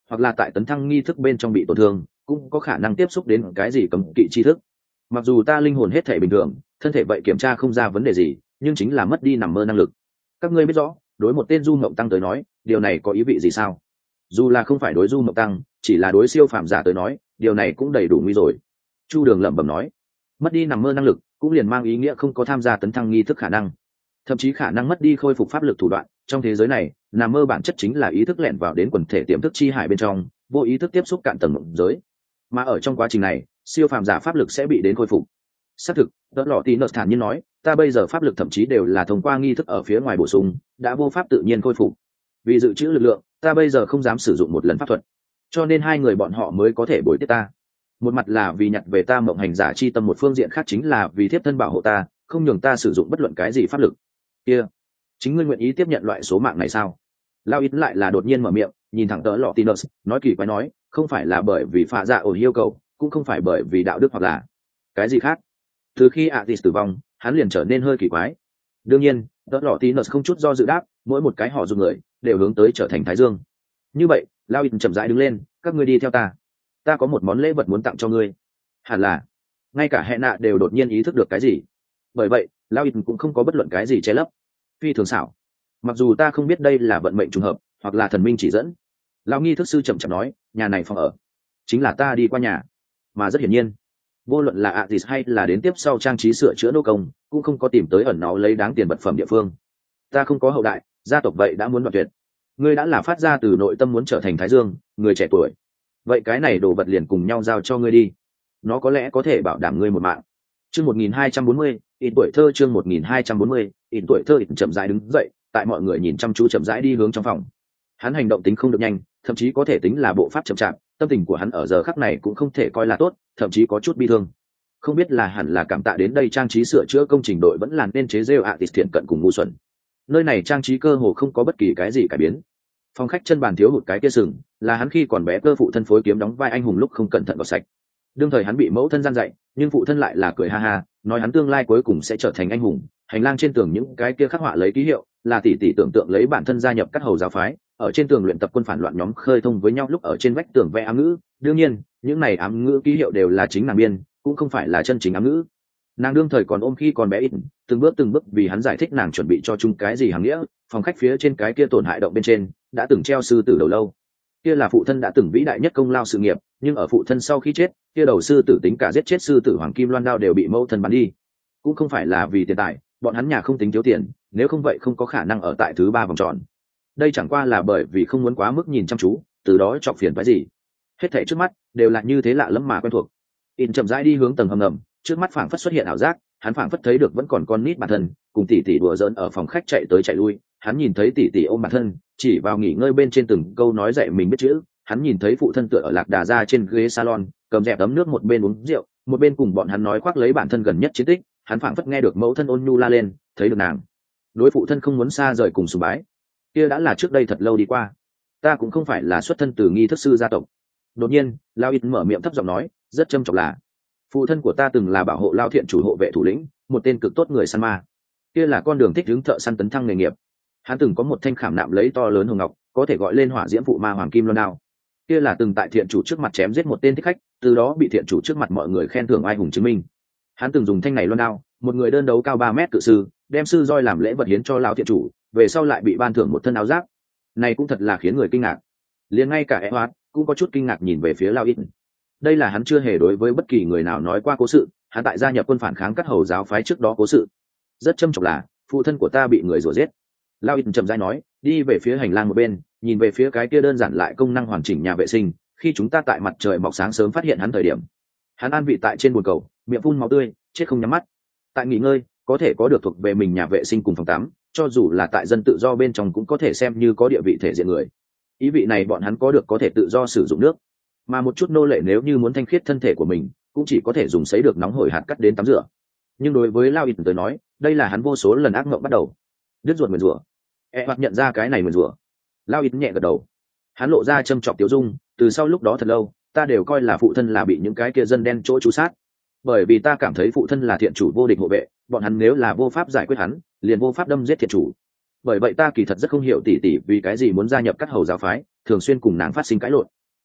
hoặc là tại tấn thăng nghi thức bên trong bị tổn thương, cũng có khả năng tiếp xúc đến cái gì cấm kỵ tri thức. Mặc dù ta linh hồn hết thể bình thường, thân thể vậy kiểm tra không ra vấn đề gì, nhưng chính là mất đi nằm mơ năng lực. Các ngươi biết rõ, đối một tên du mộng tăng tới nói, điều này có ý vị gì sao? Dù là không phải đối du mộng tăng, chỉ là đối siêu phàm giả tới nói, điều này cũng đầy đủ nguy rồi. Chu Đường lẩm bẩm nói, mất đi nằm mơ năng lực cũng liền mang ý nghĩa không có tham gia tấn thăng nghi thức khả năng, thậm chí khả năng mất đi khôi phục pháp lực thủ đoạn. Trong thế giới này, nằm mơ bản chất chính là ý thức lẻn vào đến quần thể tiềm thức chi hải bên trong, vô ý thức tiếp xúc cạn tầng mộng giới, mà ở trong quá trình này, siêu phàm giả pháp lực sẽ bị đến khôi phục. Xác thực, đỡ lọ tí nợ thản nhiên nói, ta bây giờ pháp lực thậm chí đều là thông qua nghi thức ở phía ngoài bổ sung, đã vô pháp tự nhiên khôi phục. Vì dự trữ lực lượng, ta bây giờ không dám sử dụng một lần pháp thuật, cho nên hai người bọn họ mới có thể bồi tiếp ta. Một mặt là vì nhặt về ta mộng hành giả chi tâm, một phương diện khác chính là vì thiếp thân bảo hộ ta, không nhường ta sử dụng bất luận cái gì pháp lực. Kia, chính ngươi nguyện ý tiếp nhận loại số mạng này sao? Lao ít lại là đột nhiên mở miệng, nhìn thẳng tới lọ tí nợ, nói kỳ quái nói, không phải là bởi vì phạ dạ ổ yêu cầu, cũng không phải bởi vì đạo đức hoặc là cái gì khác. Từ khi Atis tử vong, hắn liền trở nên hơi kỳ quái. Đương nhiên, đỡ lọ tí nợ không chút do dự đáp, mỗi một cái họ dùng người đều hướng tới trở thành Thái Dương. Như vậy, Lao ít chậm rãi đứng lên, các ngươi đi theo ta. Ta có một món lễ vật muốn tặng cho ngươi. Hẳn là, ngay cả hệ nạ đều đột nhiên ý thức được cái gì. Bởi vậy, Lao ít cũng không có bất luận cái gì che lấp. Phi thường xảo. Mặc dù ta không biết đây là vận mệnh trùng hợp, hoặc là thần minh chỉ dẫn. Lão nghi thức sư chậm chậm nói, nhà này phòng ở, chính là ta đi qua nhà. Mà rất hiển nhiên, vô luận là Atis hay là đến tiếp sau trang trí sửa chữa nô công, cũng không có tìm tới ẩn nó lấy đáng tiền vật phẩm địa phương. Ta không có hậu đại, gia tộc vậy đã muốn đoạn tuyệt. Ngươi đã là phát ra từ nội tâm muốn trở thành Thái Dương, người trẻ tuổi. Vậy cái này đồ vật liền cùng nhau giao cho ngươi đi. Nó có lẽ có thể bảo đảm ngươi một mạng. Chương một nghìn hai trăm bốn mươi, ít tuổi thơ chương một nghìn hai trăm bốn mươi, ít tuổi thơ ít chậm rãi đứng dậy, tại mọi người nhìn chăm chú chậm rãi đi hướng trong phòng. Hắn hành động tính không được nhanh, thậm chí có thể tính là bộ pháp chậm chạp, tâm tình của hắn ở giờ khắc này cũng không thể coi là tốt, thậm chí có chút bi thương. Không biết là hẳn là cảm tạ đến đây trang trí sửa chữa công trình đội vẫn làm nên chế rêu Atis thiện cận cùng ngu xuẩn. Nơi này trang trí cơ hồ không có bất kỳ cái gì cải biến. Phòng khách chân bàn thiếu hụt cái kia sừng, là hắn khi còn bé cơ phụ thân phối kiếm đóng vai anh hùng lúc không cẩn thận gọt sạch. Đương thời hắn bị mẫu thân gian dạy, nhưng phụ thân lại là cười ha ha, nói hắn tương lai cuối cùng sẽ trở thành anh hùng. Hành lang trên tường những cái kia khắc họa lấy ký hiệu, là tỷ tỷ tưởng tượng lấy bản thân gia nhập các hầu giáo phái, ở trên tường luyện tập quân phản loạn nhóm khơi thông với nhau lúc ở trên vách tường vẽ ám ngữ. Đương nhiên, những này ám ngữ ký hiệu đều là chính nàng biên, cũng không phải là chân chính ám ngữ. Nàng đương thời còn ôm khi còn bé ít, từng bước từng bước vì hắn giải thích nàng chuẩn bị cho chúng cái gì hàng nghĩa. Phòng khách phía trên cái kia tổn hại động bên trên đã từng treo sư tử đầu lâu, kia là phụ thân đã từng vĩ đại nhất công lao sự nghiệp, nhưng ở phụ thân sau khi chết, kia đầu sư tử tính cả giết chết sư tử hoàng kim loan đao đều bị mẫu thân bắn đi. Cũng không phải là vì tiền tài, bọn hắn nhà không tính thiếu tiền, nếu không vậy không có khả năng ở tại thứ ba vòng tròn. Đây chẳng qua là bởi vì không muốn quá mức nhìn chăm chú, từ đó chọc phiền cái gì. Hết thảy trước mắt đều là như thế lạ lẫm mà quen thuộc. In chậm rãi đi hướng tầng hầm ngầm, trước mắt phảng phất xuất hiện ảo giác, hắn phảng phất thấy được vẫn còn con nít bản thân, cùng tỷ tỷ đùa giỡn ở phòng khách chạy tới chạy lui. Hắn nhìn thấy tỷ tỷ ôm bản thân, chỉ vào nghỉ ngơi bên trên từng câu nói dạy mình biết chữ. Hắn nhìn thấy phụ thân tựa ở lạc đà ra trên ghế salon, cầm dẹp ấm nước một bên uống rượu, một bên cùng bọn hắn nói khoác lấy bản thân gần nhất chiến tích. Hắn phảng phất nghe được mẫu thân ôn nhu la lên, thấy được nàng đối phụ thân không muốn xa rời cùng sùng bái. Kia đã là trước đây thật lâu đi qua. Ta cũng không phải là xuất thân từ nghi thức sư gia tộc. Đột nhiên, Lao Ít mở miệng thấp giọng nói, rất châm chọc là, phụ thân của ta từng là bảo hộ Lao Thiện chủ hộ vệ thủ lĩnh, một tên cực tốt người săn ma. Kia là con đường thích hướng thợ săn tấn thăng nghề nghiệp. Hắn từng có một thanh khảm nạm lấy to lớn hồng ngọc, có thể gọi lên hỏa diễm phụ ma hoàng kim loan đao. Kia là từng tại thiện chủ trước mặt chém giết một tên thích khách, từ đó bị thiện chủ trước mặt mọi người khen thưởng ai hùng chứng minh. Hắn từng dùng thanh này loan đao, một người đơn đấu cao ba mét cự sư, đem sư roi làm lễ vật hiến cho Lão thiện chủ, về sau lại bị ban thưởng một thân áo giáp. Này cũng thật là khiến người kinh ngạc. Liền ngay cả Edward cũng có chút kinh ngạc nhìn về phía Lao Ít. Đây là hắn chưa hề đối với bất kỳ người nào nói qua cố sự, hắn tại gia nhập quân phản kháng các hầu giáo phái trước đó cố sự. Rất châm chọc là, phụ thân của ta bị người rủa giết. Lao Ít chậm rãi nói, đi về phía hành lang một bên, nhìn về phía cái kia đơn giản lại công năng hoàn chỉnh nhà vệ sinh, khi chúng ta tại mặt trời mọc sáng sớm phát hiện hắn thời điểm. Hắn an vị tại trên bồn cầu, miệng phun máu tươi, chết không nhắm mắt. Tại nghỉ ngơi, có thể có được thuộc về mình nhà vệ sinh cùng phòng tắm, cho dù là tại dân tự do bên trong cũng có thể xem như có địa vị thể diện người. Ý vị này bọn hắn có được có thể tự do sử dụng nước, mà một chút nô lệ nếu như muốn thanh khiết thân thể của mình, cũng chỉ có thể dùng sấy được nóng hổi hạt cắt đến tắm rửa. Nhưng đối với Lao Ít tới nói, đây là hắn vô số lần ác mộng bắt đầu. Đứt ruột nguyền rủa. E hoặc nhận ra cái này nguyền rủa. Lao Ít nhẹ gật đầu. Hắn lộ ra châm chọc tiêu dung, từ sau lúc đó thật lâu, ta đều coi là phụ thân là bị những cái kia dân đen chỗ chú sát. Bởi vì ta cảm thấy phụ thân là thiện chủ vô địch hộ vệ, bọn hắn nếu là vô pháp giải quyết hắn, liền vô pháp đâm giết thiện chủ. Bởi vậy ta kỳ thật rất không hiểu tỷ tỷ vì cái gì muốn gia nhập các hầu giáo phái, thường xuyên cùng nàng phát sinh cãi lộn.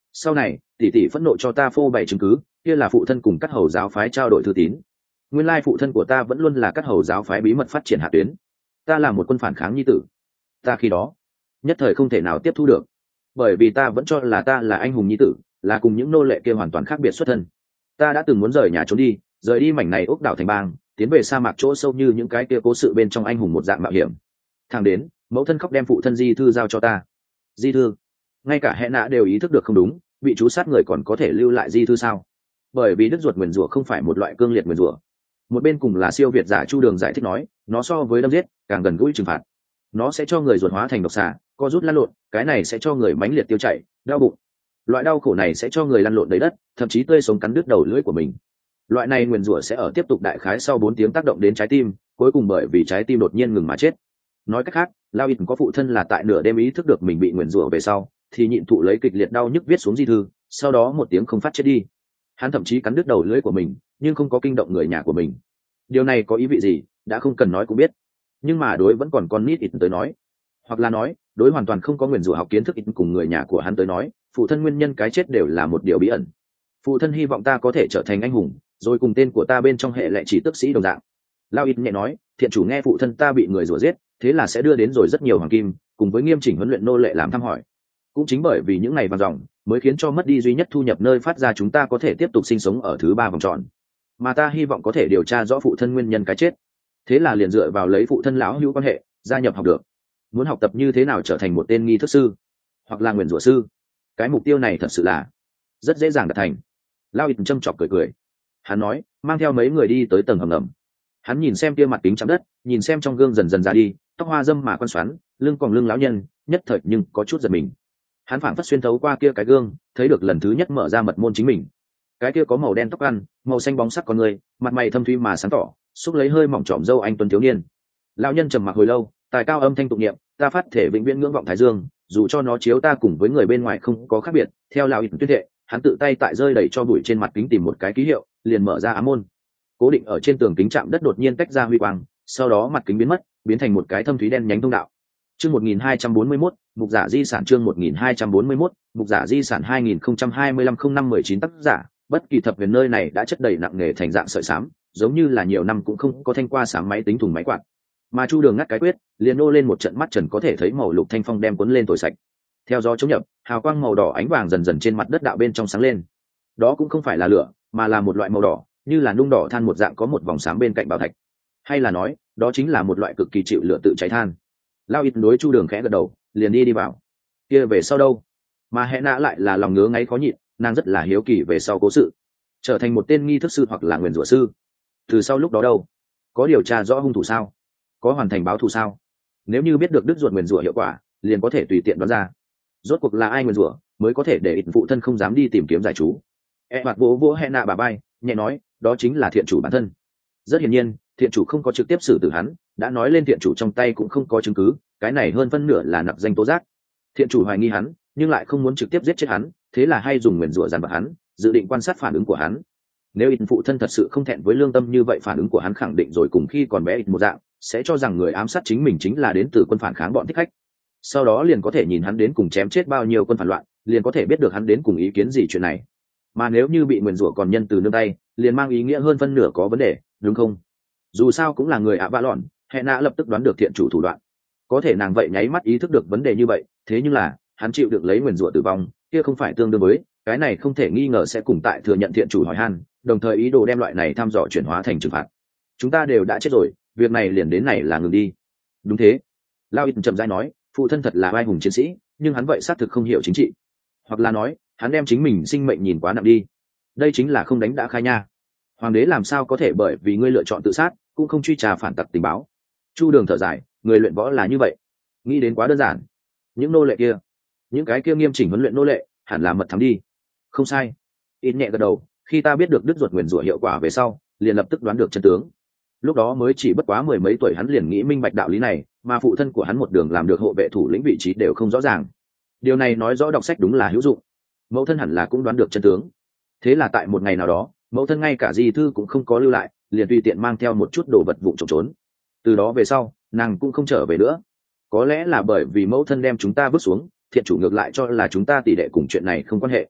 sau này tỷ tỷ phẫn nộ cho ta phô bày chứng cứ, kia là phụ thân cùng các hầu giáo phái trao đổi thư tín. Nguyên lai phụ thân của ta vẫn luôn là các hầu giáo phái bí mật phát triển hạ tuyến. Ta là một quân phản kháng nhi tử. Ta khi đó nhất thời không thể nào tiếp thu được, bởi vì ta vẫn cho là ta là anh hùng nhi tử, là cùng những nô lệ kia hoàn toàn khác biệt xuất thân. Ta đã từng muốn rời nhà trốn đi, rời đi mảnh này ốc đảo thành bang, tiến về sa mạc chỗ sâu như những cái kia cố sự bên trong anh hùng một dạng mạo hiểm. Thằng đến mẫu thân khóc đem phụ thân di thư giao cho ta. Di thư? Ngay cả hệ nã đều ý thức được không đúng, bị chú sát người còn có thể lưu lại di thư sao? Bởi vì đứt ruột nguyền rủa không phải một loại cương liệt nguyền rủa. Một bên cùng là siêu việt giả Chu Đường giải thích nói, nó so với đâm giết càng gần gũi trừng phạt. Nó sẽ cho người ruột hóa thành độc xà, co rút lăn lộn, cái này sẽ cho người mãnh liệt tiêu chảy, đau bụng. Loại đau khổ này sẽ cho người lăn lộn đầy đất, thậm chí tươi sống cắn đứt đầu lưỡi của mình. Loại này nguyền rủa sẽ ở tiếp tục đại khái sau bốn tiếng tác động đến trái tim, cuối cùng bởi vì trái tim đột nhiên ngừng mà chết. Nói cách khác, Lao Ít có phụ thân là tại nửa đêm ý thức được mình bị nguyền rủa về sau, thì nhịn thụ lấy kịch liệt đau nhức viết xuống di thư, sau đó một tiếng không phát chết đi. Hắn thậm chí cắn đứt đầu lưỡi của mình, nhưng không có kinh động người nhà của mình. Điều này có ý vị gì, đã không cần nói cũng biết. Nhưng mà đối vẫn còn con nít ít tới nói, hoặc là nói, đối hoàn toàn không có nguyền rủa học kiến thức ít cùng người nhà của hắn tới nói, phụ thân nguyên nhân cái chết đều là một điều bí ẩn. Phụ thân hy vọng ta có thể trở thành anh hùng, rồi cùng tên của ta bên trong hệ lệ chỉ tức sĩ đồng dạng. Lao ít nhẹ nói, thiện chủ nghe phụ thân ta bị người rủa giết, thế là sẽ đưa đến rồi rất nhiều hoàng kim, cùng với nghiêm chỉnh huấn luyện nô lệ làm thăm hỏi. Cũng chính bởi vì những ngày vàng dòng, mới khiến cho mất đi duy nhất thu nhập nơi phát ra chúng ta có thể tiếp tục sinh sống ở thứ ba vòng tròn. Mà ta hy vọng có thể điều tra rõ phụ thân nguyên nhân cái chết. Thế là liền dựa vào lấy phụ thân lão hữu quan hệ, gia nhập học được. Muốn học tập như thế nào trở thành một tên nghi thức sư, hoặc là nguyền rủa sư. Cái mục tiêu này thật sự là rất dễ dàng đạt thành. Lao ít châm chọc cười cười. Hắn nói, mang theo mấy người đi tới tầng hầm ngầm. Hắn nhìn xem kia mặt kính chạm đất, nhìn xem trong gương dần dần ra đi, tóc hoa dâm mà quan xoắn, lưng còn lưng lão nhân, nhất thời nhưng có chút giật mình. Hắn phảng phất xuyên thấu qua kia cái gương, thấy được lần thứ nhất mở ra mật môn chính mình. Cái kia có màu đen tóc ăn, màu xanh bóng sắc con người, mặt mày thâm thúy mà sáng tỏ, xúc lấy hơi mỏng trọm dâu anh tuấn thiếu niên. Lão nhân trầm mặc hồi lâu, tài cao âm thanh tụng niệm, ta phát thể vĩnh viễn ngưỡng vọng thái dương, dù cho nó chiếu ta cùng với người bên ngoài không có khác biệt. Theo lão ít tuyên thệ, hắn tự tay tại rơi đẩy cho bụi trên mặt kính tìm một cái ký hiệu, liền mở ra ám môn. Cố định ở trên tường kính chạm đất đột nhiên tách ra huy quang, sau đó mặt kính biến mất, biến thành một cái thâm thúy đen nhánh thông đạo. Chương một nghìn hai trăm bốn mươi mốt, mục giả di sản chương một nghìn hai trăm bốn mươi mốt, mục giả di sản hai nghìn không trăm hai mươi lăm không năm mười chín tác giả, bất kỳ thập huyền nơi này đã chất đầy nặng nề thành dạng sợi xám, giống như là nhiều năm cũng không có thanh qua xám máy tính thùng máy quạt. Mà Chu Đường ngắt cái quyết, liền nô lên một trận mắt trần có thể thấy màu lục thanh phong đem cuốn lên thổi sạch. Theo gió chống nhập, hào quang màu đỏ ánh vàng dần dần trên mặt đất đạo bên trong sáng lên. Đó cũng không phải là lửa, mà là một loại màu đỏ, như là nung đỏ than một dạng có một vòng sáng bên cạnh bảo thạch. Hay là nói, đó chính là một loại cực kỳ chịu lửa tự cháy than. Lao ít đối Chu Đường khẽ gật đầu, liền đi đi vào. Kia về sau đâu? Mà hệ nã lại là lòng ngứa ngáy khó nhịn, nàng rất là hiếu kỳ về sau cố sự. Trở thành một tên nghi thức sư hoặc là nguyền rủa sư. Từ sau lúc đó đâu? Có điều tra rõ hung thủ sao? Có hoàn thành báo thù sao? Nếu như biết được đứt ruột nguyền rủa hiệu quả, liền có thể tùy tiện đoán ra. Rốt cuộc là ai nguyền rủa, mới có thể để ít phụ thân không dám đi tìm kiếm giải chú. E mặt vỗ vỗ hệ nạ bà bay, nhẹ nói, đó chính là thiện chủ bản thân. Rất hiển nhiên, thiện chủ không có trực tiếp xử tử hắn, đã nói lên thiện chủ trong tay cũng không có chứng cứ, cái này hơn phân nửa là nặc danh tố giác. Thiện chủ hoài nghi hắn, nhưng lại không muốn trực tiếp giết chết hắn, thế là hay dùng nguyền rủa dằn vặt hắn, dự định quan sát phản ứng của hắn. Nếu ít phụ thân thật sự không thẹn với lương tâm như vậy, phản ứng của hắn khẳng định rồi cùng khi còn bé ít một dạng, sẽ cho rằng người ám sát chính mình chính là đến từ quân phản kháng bọn thích khách. Sau đó liền có thể nhìn hắn đến cùng chém chết bao nhiêu quân phản loạn, liền có thể biết được hắn đến cùng ý kiến gì chuyện này. Mà nếu như bị nguyền rủa còn nhân từ nương tay, liền mang ý nghĩa hơn phân nửa có vấn đề, đúng không? Dù sao cũng là người ạ vạ lọn, hệ nạ lập tức đoán được thiện chủ thủ đoạn. Có thể nàng vậy nháy mắt ý thức được vấn đề như vậy, thế nhưng là hắn chịu được lấy nguyền rủa tử vong, kia không phải tương đương với cái này, không thể nghi ngờ sẽ cùng tại thừa nhận thiện chủ hỏi han, đồng thời ý đồ đem loại này thăm dò chuyển hóa thành trừng phạt. Chúng ta đều đã chết rồi, việc này liền đến này là ngừng đi. Đúng thế. Lao ít chậm rãi nói, phụ thân thật là vai hùng chiến sĩ, nhưng hắn vậy xác thực không hiểu chính trị, hoặc là nói hắn đem chính mình sinh mệnh nhìn quá nặng đi. Đây chính là không đánh đã khai nha. Hoàng đế làm sao có thể bởi vì ngươi lựa chọn tự sát cũng không truy trà phản tặc tình báo. Chu Đường thở dài, người luyện võ là như vậy, nghĩ đến quá đơn giản. Những nô lệ kia, những cái kia nghiêm chỉnh huấn luyện nô lệ, hẳn là mật thám đi. Không sai. Ít nhẹ gật đầu, khi ta biết được đứt ruột nguyền rủa hiệu quả về sau, liền lập tức đoán được chân tướng. Lúc đó mới chỉ bất quá mười mấy tuổi, hắn liền nghĩ minh bạch đạo lý này, mà phụ thân của hắn một đường làm được hộ vệ thủ lĩnh vị trí đều không rõ ràng. Điều này nói rõ đọc sách đúng là hữu dụng. Mẫu thân hẳn là cũng đoán được chân tướng. Thế là tại một ngày nào đó, mẫu thân ngay cả di thư cũng không có lưu lại, liền tùy tiện mang theo một chút đồ vật vụng trộm trốn. Từ đó về sau, nàng cũng không trở về nữa. Có lẽ là bởi vì mẫu thân đem chúng ta vứt xuống, thiện chủ ngược lại cho là chúng ta tỷ đệ cùng chuyện này không quan hệ,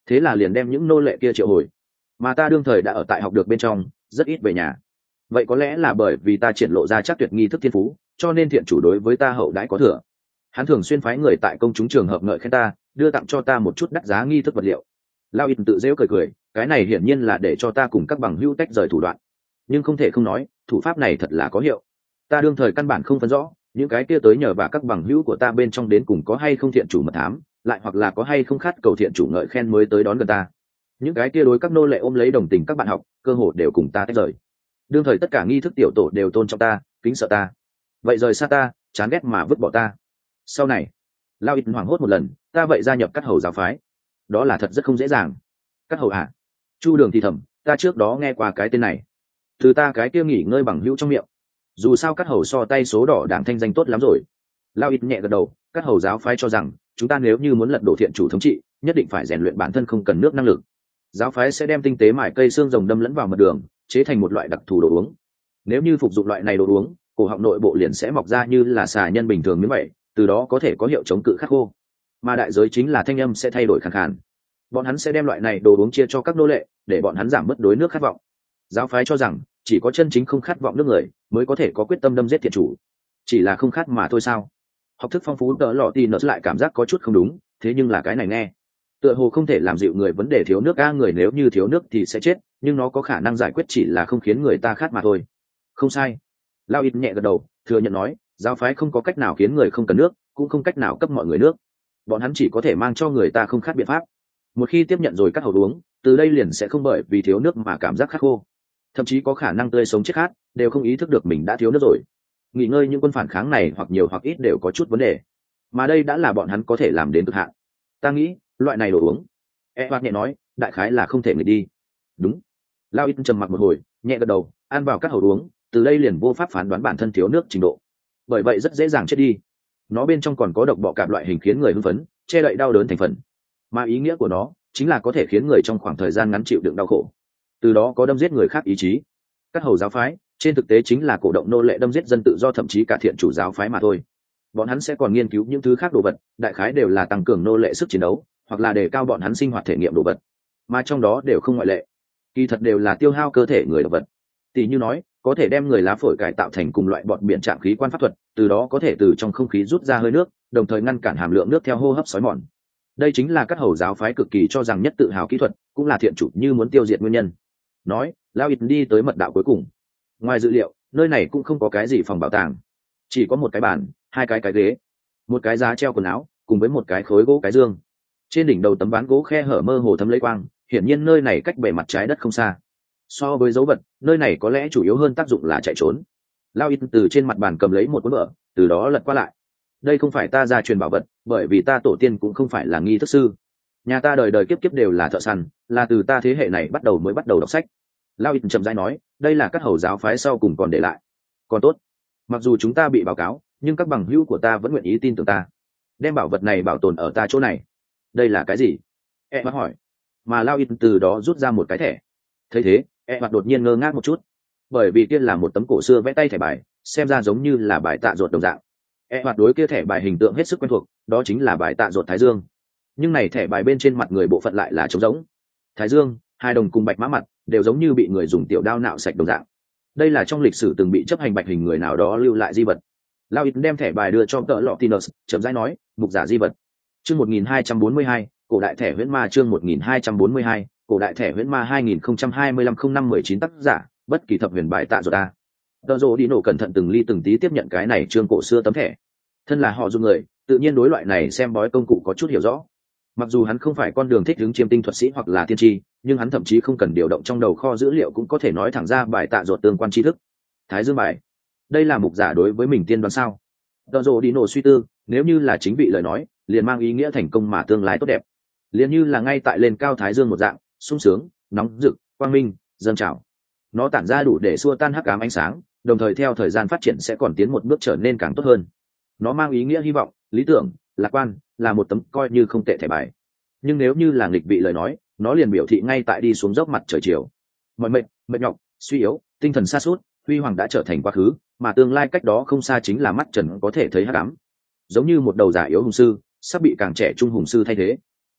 thế là liền đem những nô lệ kia triệu hồi. Mà ta đương thời đã ở tại học được bên trong, rất ít về nhà. Vậy có lẽ là bởi vì ta triển lộ ra chắc tuyệt nghi thức thiên phú, cho nên thiện chủ đối với ta hậu đãi có thừa. Hắn thường xuyên phái người tại công chúng trường hợp ngợi khen ta, đưa tặng cho ta một chút đắt giá nghi thức vật liệu. Lao ít tự dễu cười cười, cái này hiển nhiên là để cho ta cùng các bằng hữu tách rời thủ đoạn. Nhưng không thể không nói, thủ pháp này thật là có hiệu. Ta đương thời căn bản không phân rõ những cái kia tới nhờ và các bằng hữu của ta bên trong đến cùng có hay không thiện chủ mật thám, lại hoặc là có hay không khát cầu thiện chủ ngợi khen mới tới đón gần ta. Những cái kia đối các nô lệ ôm lấy đồng tình các bạn học, cơ hội đều cùng ta tách rời. Đương thời tất cả nghi thức tiểu tổ đều tôn trọng ta, kính sợ ta. Vậy rời xa ta, chán ghét mà vứt bỏ ta. Sau này, Lao ít hoảng hốt một lần, ta vậy gia nhập các hầu giáo phái. Đó là thật rất không dễ dàng. Các hầu à? Chu Đường thì thầm, ta trước đó nghe qua cái tên này. Từ ta cái kia nghỉ ngơi bằng hữu trong miệng. Dù sao các hầu so tay số đỏ đảng thanh danh tốt lắm rồi. Lao ít nhẹ gật đầu, các hầu giáo phái cho rằng chúng ta nếu như muốn lật đổ thiện chủ thống trị, nhất định phải rèn luyện bản thân không cần nước năng lực. Giáo phái sẽ đem tinh tế mài cây xương rồng đâm lẫn vào mật đường, chế thành một loại đặc thù đồ uống. Nếu như phục dụng loại này đồ uống, cổ họng nội bộ liền sẽ mọc ra như là xà nhân bình thường như vậy, từ đó có thể có hiệu chống cự khắc khô. Mà đại giới chính là thanh âm sẽ thay đổi khàn khàn. Bọn hắn sẽ đem loại này đồ uống chia cho các nô lệ, để bọn hắn giảm bớt đối nước khát vọng. Giáo phái cho rằng chỉ có chân chính không khát vọng nước người mới có thể có quyết tâm đâm giết thiện chủ. Chỉ là không khát mà thôi sao? Học thức phong phú đỡ lọ tin nợ lại cảm giác có chút không đúng, thế nhưng là cái này nghe tựa hồ không thể làm dịu người vấn đề thiếu nước. A người nếu như thiếu nước thì sẽ chết, nhưng nó có khả năng giải quyết, chỉ là không khiến người ta khát mà thôi. Không sai. Lao ít nhẹ gật đầu, thừa nhận nói, giáo phái không có cách nào khiến người không cần nước, cũng không cách nào cấp mọi người nước. Bọn hắn chỉ có thể mang cho người ta không khát biện pháp. Một khi tiếp nhận rồi các hầu uống, từ đây liền sẽ không bởi vì thiếu nước mà cảm giác khát khô, thậm chí có khả năng tươi sống chết khát, đều không ý thức được mình đã thiếu nước rồi. Nghỉ ngơi những quân phản kháng này hoặc nhiều hoặc ít đều có chút vấn đề, mà đây đã là bọn hắn có thể làm đến cực hạn. Ta nghĩ loại này đồ uống, e hoặc nhẹ nói, đại khái là không thể người đi. Đúng. Lao ít trầm mặc một hồi, nhẹ gật đầu, ăn vào các hầu uống, từ đây liền vô pháp phán đoán bản thân thiếu nước trình độ, bởi vậy rất dễ dàng chết đi. Nó bên trong còn có độc bọ cạp loại hình khiến người hưng phấn, che đậy đau đớn thành phần, mà ý nghĩa của nó chính là có thể khiến người trong khoảng thời gian ngắn chịu đựng đau khổ, từ đó có đâm giết người khác ý chí. Các hầu giáo phái trên thực tế chính là cổ động nô lệ đâm giết dân tự do, thậm chí cả thiện chủ giáo phái mà thôi. Bọn hắn sẽ còn nghiên cứu những thứ khác đồ vật, đại khái đều là tăng cường nô lệ sức chiến đấu, hoặc là đề cao bọn hắn sinh hoạt thể nghiệm đồ vật, mà trong đó đều không ngoại lệ, kỳ thật đều là tiêu hao cơ thể người đồ vật. Tỷ như nói, có thể đem người lá phổi cải tạo thành cùng loại bọt biển trạng khí quan pháp thuật, từ đó có thể từ trong không khí rút ra hơi nước, đồng thời ngăn cản hàm lượng nước theo hô hấp xói mòn. Đây chính là các hầu giáo phái cực kỳ cho rằng nhất tự hào kỹ thuật, cũng là thiện chủ như muốn tiêu diệt nguyên nhân. Nói, Lao ít đi tới mật đạo cuối cùng. Ngoài dự liệu, nơi này cũng không có cái gì phòng bảo tàng, chỉ có một cái bàn, hai cái cái ghế, một cái giá treo quần áo, cùng với một cái khối gỗ cái dương. Trên đỉnh đầu tấm ván gỗ khe hở mơ hồ thấm lấy quang, hiển nhiên nơi này cách bề mặt trái đất không xa. So với dấu vật, nơi này có lẽ chủ yếu hơn tác dụng là chạy trốn. Lao ít từ trên mặt bàn cầm lấy một cuốn vở, từ đó lật qua lại. Đây không phải ta gia truyền bảo vật, bởi vì ta tổ tiên cũng không phải là nghi thức sư. Nhà ta đời đời kiếp kiếp đều là thợ săn, là từ ta thế hệ này bắt đầu mới bắt đầu đọc sách. Lao ít chậm rãi nói, đây là các hầu giáo phái sau cùng còn để lại. Còn tốt, mặc dù chúng ta bị báo cáo, nhưng các bằng hữu của ta vẫn nguyện ý tin tưởng ta, đem bảo vật này bảo tồn ở ta chỗ này. Đây là cái gì? E bắt hỏi. Mà Lao ít từ đó rút ra một cái thẻ. Thấy thế, E bắt đột nhiên ngơ ngác một chút, bởi vì kia là một tấm cổ xưa vẽ tay thẻ bài, xem ra giống như là bài tạ ruột đồng dạng. E bắt đối kia thẻ bài hình tượng hết sức quen thuộc, đó chính là bài tạ ruột Thái Dương. Nhưng này thẻ bài bên trên mặt người bộ phận lại là trống rỗng. Thái Dương, hai đồng cùng bạch mã mặt đều giống như bị người dùng tiểu đao nạo sạch đồng dạng. Đây là trong lịch sử từng bị chấp hành bạch hình người nào đó lưu lại di vật. Lao ít đem thẻ bài đưa cho tợ lọ Tinus, chậm rãi nói, mục giả di vật. Chương một nghìn hai trăm bốn mươi hai, cổ đại thẻ huyễn ma. Chương một nghìn hai trăm bốn mươi hai, cổ đại thẻ huyễn ma hai nghìn không trăm hai mươi lăm không năm mười chín tác giả, bất kỳ thập huyền bài tạ ruột ta. Tợ rồ đi nổ cẩn thận từng ly từng tí tiếp nhận cái này chương cổ xưa tấm thẻ. Thân là họ dùng người, tự nhiên đối loại này xem bói công cụ có chút hiểu rõ. Mặc dù hắn không phải con đường thích hướng chiêm tinh thuật sĩ hoặc là tiên tri, nhưng hắn thậm chí không cần điều động trong đầu kho dữ liệu cũng có thể nói thẳng ra bài tạ ruột tương quan tri thức. Thái Dương bài, đây là mục giả đối với mình tiên đoán sao? Tợ rồ đi nổ suy tư, nếu như là chính vị lời nói, liền mang ý nghĩa thành công mà tương lai tốt đẹp, liền như là ngay tại lên cao Thái Dương một dạng, sung sướng, nóng rực, quang minh, dâng trào. Nó tản ra đủ để xua tan hắc ám ánh sáng, đồng thời theo thời gian phát triển sẽ còn tiến một bước trở nên càng tốt hơn. Nó mang ý nghĩa hy vọng, lý tưởng, lạc quan, là một tấm coi như không tệ thẻ bài. Nhưng nếu như là nghịch vị lời nói, nó liền biểu thị ngay tại đi xuống dốc mặt trời chiều. Mọi mệt, mệt nhọc, suy yếu, tinh thần sa sút, huy hoàng đã trở thành quá khứ, mà tương lai cách đó không xa chính là mắt trần có thể thấy hắc ám. Giống như một đầu giả yếu hùng sư, sắp bị càng trẻ trung hùng sư thay thế.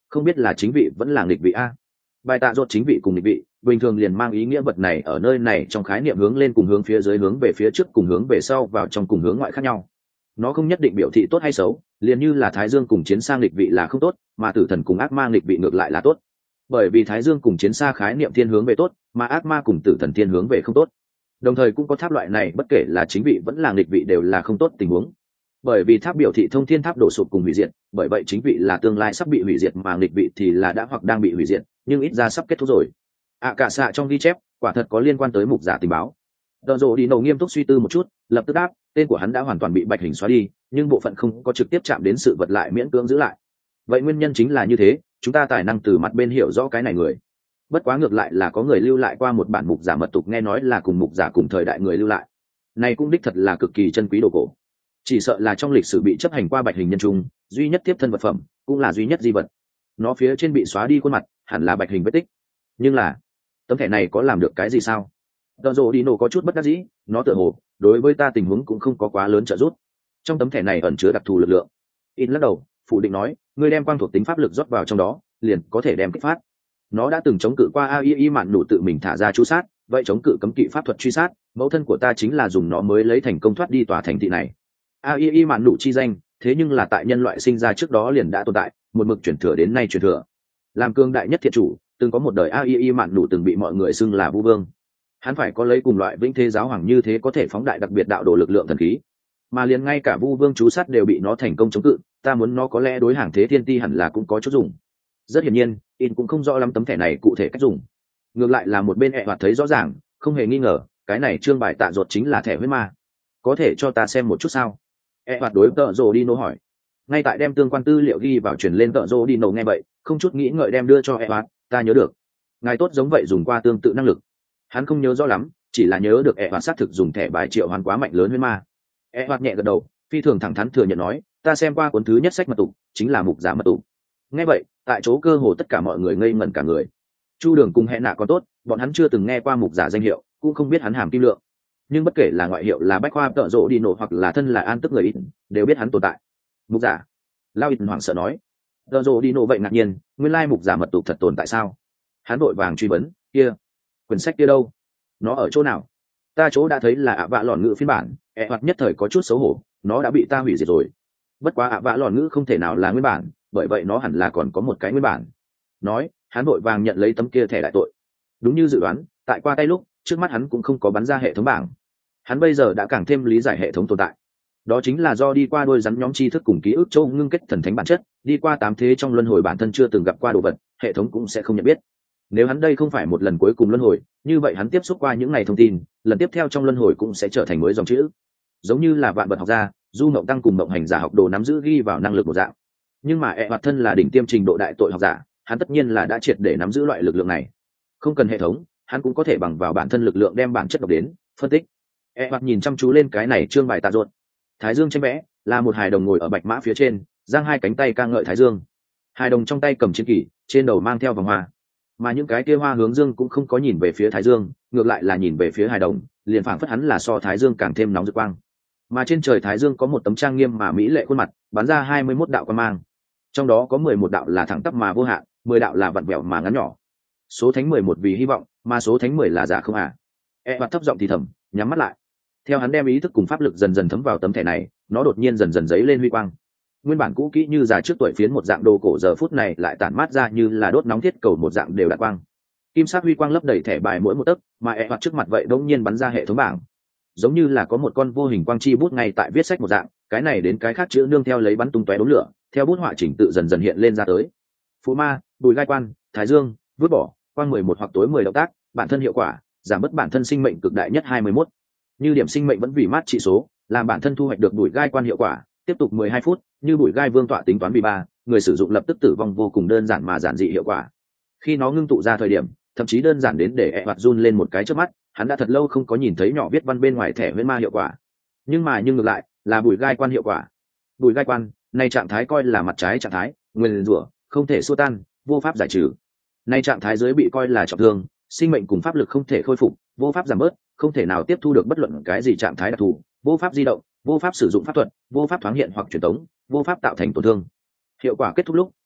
không biết là chính vị vẫn là nghịch vị a. Bài tạ ruột chính vị cùng nghịch vị bình thường liền mang ý nghĩa vật này ở nơi này trong khái niệm hướng lên cùng hướng phía dưới, hướng về phía trước cùng hướng về sau vào trong cùng hướng ngoại khác nhau. Nó không nhất định biểu thị tốt hay xấu, liền như là thái dương cùng chiến xa nghịch vị là không tốt, mà tử thần cùng ác ma nghịch vị ngược lại là tốt. Bởi vì thái dương cùng chiến xa khái niệm thiên hướng về tốt, mà ác ma cùng tử thần thiên hướng về không tốt. Đồng thời cũng có tháp loại này bất kể là chính vị vẫn là nghịch vị đều là không tốt tình huống. Bởi vì tháp biểu thị thông thiên tháp đổ sụp cùng hủy diệt, bởi vậy chính vị là tương lai sắp bị hủy diệt, mà nghịch vị thì là đã hoặc đang bị hủy diệt, nhưng ít ra sắp kết thúc rồi. À cả xạ trong ghi chép, quả thật có liên quan tới mục giả tình báo. Đờ rồ đi nổ nghiêm túc suy tư một chút, lập tức đáp, tên của hắn đã hoàn toàn bị bạch hình xóa đi, nhưng bộ phận không có trực tiếp chạm đến sự vật lại miễn cưỡng giữ lại. Vậy nguyên nhân chính là như thế, chúng ta tài năng từ mặt bên hiểu rõ cái này người. Bất quá ngược lại là có người lưu lại qua một bản mục giả mật tục, nghe nói là cùng mục giả cùng thời đại người lưu lại. Này cũng đích thật là cực kỳ chân quý đồ cổ. Chỉ sợ là trong lịch sử bị chấp hành qua bạch hình nhân trung, duy nhất tiếp thân vật phẩm, cũng là duy nhất di vật. Nó phía trên bị xóa đi khuôn mặt, hẳn là bạch hình vết tích. Nhưng là, tấm thẻ này có làm được cái gì sao? Tờ rồ đi nổ có chút bất đắc dĩ, nó tựa hồ đối với ta tình huống cũng không có quá lớn trợ giúp. Trong tấm thẻ này ẩn chứa đặc thù lực lượng. In lắc đầu, phủ định nói, ngươi đem quang thuộc tính pháp lực rót vào trong đó, liền có thể đem kích phát. Nó đã từng chống cự qua a i i mạn nụ tự mình thả ra chú sát, vậy chống cự cấm kỵ pháp thuật truy sát, mẫu thân của ta chính là dùng nó mới lấy thành công thoát đi tòa thành thị này. a i i mạn nụ chi danh, thế nhưng là tại nhân loại sinh ra trước đó liền đã tồn tại, một mực chuyển thừa đến nay truyền thừa. Làm cương đại nhất thiện chủ, từng có một đời a i i mạn nụ từng bị mọi người xưng là vu vương. Hắn phải có lấy cùng loại vĩnh thế giáo hoàng như thế có thể phóng đại đặc biệt đạo đồ lực lượng thần khí, mà liền ngay cả vu vương chú sát đều bị nó thành công chống cự, ta muốn nó có lẽ đối hàng thế thiên ti hẳn là cũng có chút dùng. Rất hiển nhiên, in cũng không rõ lắm tấm thẻ này cụ thể cách dùng. Ngược lại là một bên ẹ hoạt thấy rõ ràng, không hề nghi ngờ, cái này trương bài tạ ruột chính là thẻ huyết ma. Có thể cho ta xem một chút sao? ẹ hoạt đối tợ rồ đi nô hỏi. Ngay tại đem tương quan tư liệu ghi vào truyền lên, tợ rồ đi nô nghe vậy, không chút nghĩ ngợi đem đưa cho ẹ hoạt. Ta nhớ được, ngài tốt giống vậy dùng qua tương tự năng lực. Hắn không nhớ rõ lắm, chỉ là nhớ được ẹ hoạt xác thực dùng thẻ bài triệu hoán quá mạnh lớn huyết ma. ẹ hoạt nhẹ gật đầu, phi thường thẳng thắn thừa nhận nói, ta xem qua cuốn thứ nhất sách mật tụ, chính là mục giả mật tụ. Nghe vậy, tại chỗ cơ hồ tất cả mọi người ngây ngẩn cả người. Chu Đường cùng Hẹ Nạ còn tốt, bọn hắn chưa từng nghe qua mục giả danh hiệu, cũng không biết hắn hàm kim lượng. Nhưng bất kể là ngoại hiệu là bách khoa tợ rộ đi nổ hoặc là thân là an tức người ít, đều biết hắn tồn tại. Mục giả? Lao ít hoảng sợ nói. Tợ rộ đi nổ vậy ngạc nhiên, nguyên lai mục giả mật tụ thật tồn tại sao? Hắn vội vàng truy vấn, kia, quyển sách kia đâu? Nó ở chỗ nào? Ta chỗ đã thấy là ạ vạ lòn ngữ phiên bản, ẹ hoặc nhất thời có chút xấu hổ, nó đã bị ta hủy diệt rồi. Bất quá ạ vạ lòn ngữ không thể nào là nguyên bản, bởi vậy nó hẳn là còn có một cái nguyên bản. Nói, hắn vội vàng nhận lấy tấm kia thẻ đại tội. Đúng như dự đoán, tại qua tay lúc, trước mắt hắn cũng không có bắn ra hệ thống bảng. Hắn bây giờ đã càng thêm lý giải hệ thống tồn tại. Đó chính là do đi qua đôi rắn nhóm tri thức cùng ký ức châu ngưng kết thần thánh bản chất, đi qua tám thế trong luân hồi bản thân chưa từng gặp qua đồ vật, hệ thống cũng sẽ không nhận biết. Nếu hắn đây không phải một lần cuối cùng luân hồi, như vậy hắn tiếp xúc qua những ngày thông tin, lần tiếp theo trong luân hồi cũng sẽ trở thành mới dòng chữ. Giống như là vạn vật học gia, du mộng tăng cùng mộng hành giả học đồ nắm giữ ghi vào năng lực một dạng. Nhưng mà ẹ hoạt thân là đỉnh tiêm trình độ đại tội học giả, hắn tất nhiên là đã triệt để nắm giữ loại lực lượng này. Không cần hệ thống, hắn cũng có thể bằng vào bản thân lực lượng đem bản chất đọc đến, phân tích. ẹ hoạt nhìn chăm chú lên cái này trương bài tạ ruột. Thái dương trên vẽ là một hài đồng ngồi ở bạch mã phía trên, giang hai cánh tay ca ngợi thái dương. Hài đồng trong tay cầm chiến kỷ, trên đầu mang theo vòng hoa. Mà những cái kia hoa hướng dương cũng không có nhìn về phía thái dương, ngược lại là nhìn về phía hài đồng, liền phảng phất hắn là so thái dương càng thêm nóng rực quang. Mà trên trời thái dương có một tấm trang nghiêm mà mỹ lệ khuôn mặt, bắn ra hai mươi mốt đạo quang mang. Trong đó có mười một đạo là thẳng tắp mà vô hạn, mười đạo là vặn vẹo mà ngắn nhỏ. Số thánh mười một vì hy vọng, mà số thánh mười là giả không à? E mặt thấp giọng thì thầm, nhắm mắt lại. Theo hắn đem ý thức cùng pháp lực dần dần thấm vào tấm thẻ này, nó đột nhiên dần dần dấy lên huy quang. Nguyên bản cũ kỹ như già trước tuổi phiến một dạng đồ cổ giờ phút này lại tản mát ra như là đốt nóng thiết cầu một dạng đều đặn quang. Kim sắc huy quang lấp đầy thẻ bài mỗi một tấc, mà e mặt trước mặt vậy đột nhiên bắn ra hệ thống bảng. Giống như là có một con vô hình quang chi bút ngay tại viết sách một dạng, cái này đến cái khác chữ nương theo lấy bắn tung tóe đốm lửa, theo bút họa chỉnh tự dần dần hiện lên ra tới. Phú ma, bùi gai quan, thái dương, vứt bỏ, quang mười một hoặc tối mười động tác, bản thân hiệu quả, giảm bớt bản thân sinh mệnh cực đại nhất hai mươi mốt. Như điểm sinh mệnh vẫn vì mát trị số, làm bản thân thu hoạch được bùi gai quan hiệu quả, tiếp tục mười hai phút, như bùi gai vương tọa tính toán vì ba, người sử dụng lập tức tử vong vô cùng đơn giản mà giản dị hiệu quả. Khi nó ngưng tụ ra thời điểm, thậm chí đơn giản đến để ẹ hoạt run lên một cái trước mắt, hắn đã thật lâu không có nhìn thấy nhỏ viết văn bên ngoài thẻ huyễn ma hiệu quả. Nhưng mà nhưng ngược lại, là bùi gai quan hiệu quả. Bùi gai quan, này trạng thái coi là mặt trái trạng thái, nguyên rủa, không thể xua tan, vô pháp giải trừ. Này trạng thái dưới bị coi là trọng thương, sinh mệnh cùng pháp lực không thể khôi phục, vô pháp giảm bớt, không thể nào tiếp thu được bất luận cái gì trạng thái đặc thù, vô pháp di động, vô pháp sử dụng pháp thuật, vô pháp thoáng hiện hoặc truyền tống, vô pháp tạo thành tổn thương. Hiệu quả kết thúc lúc,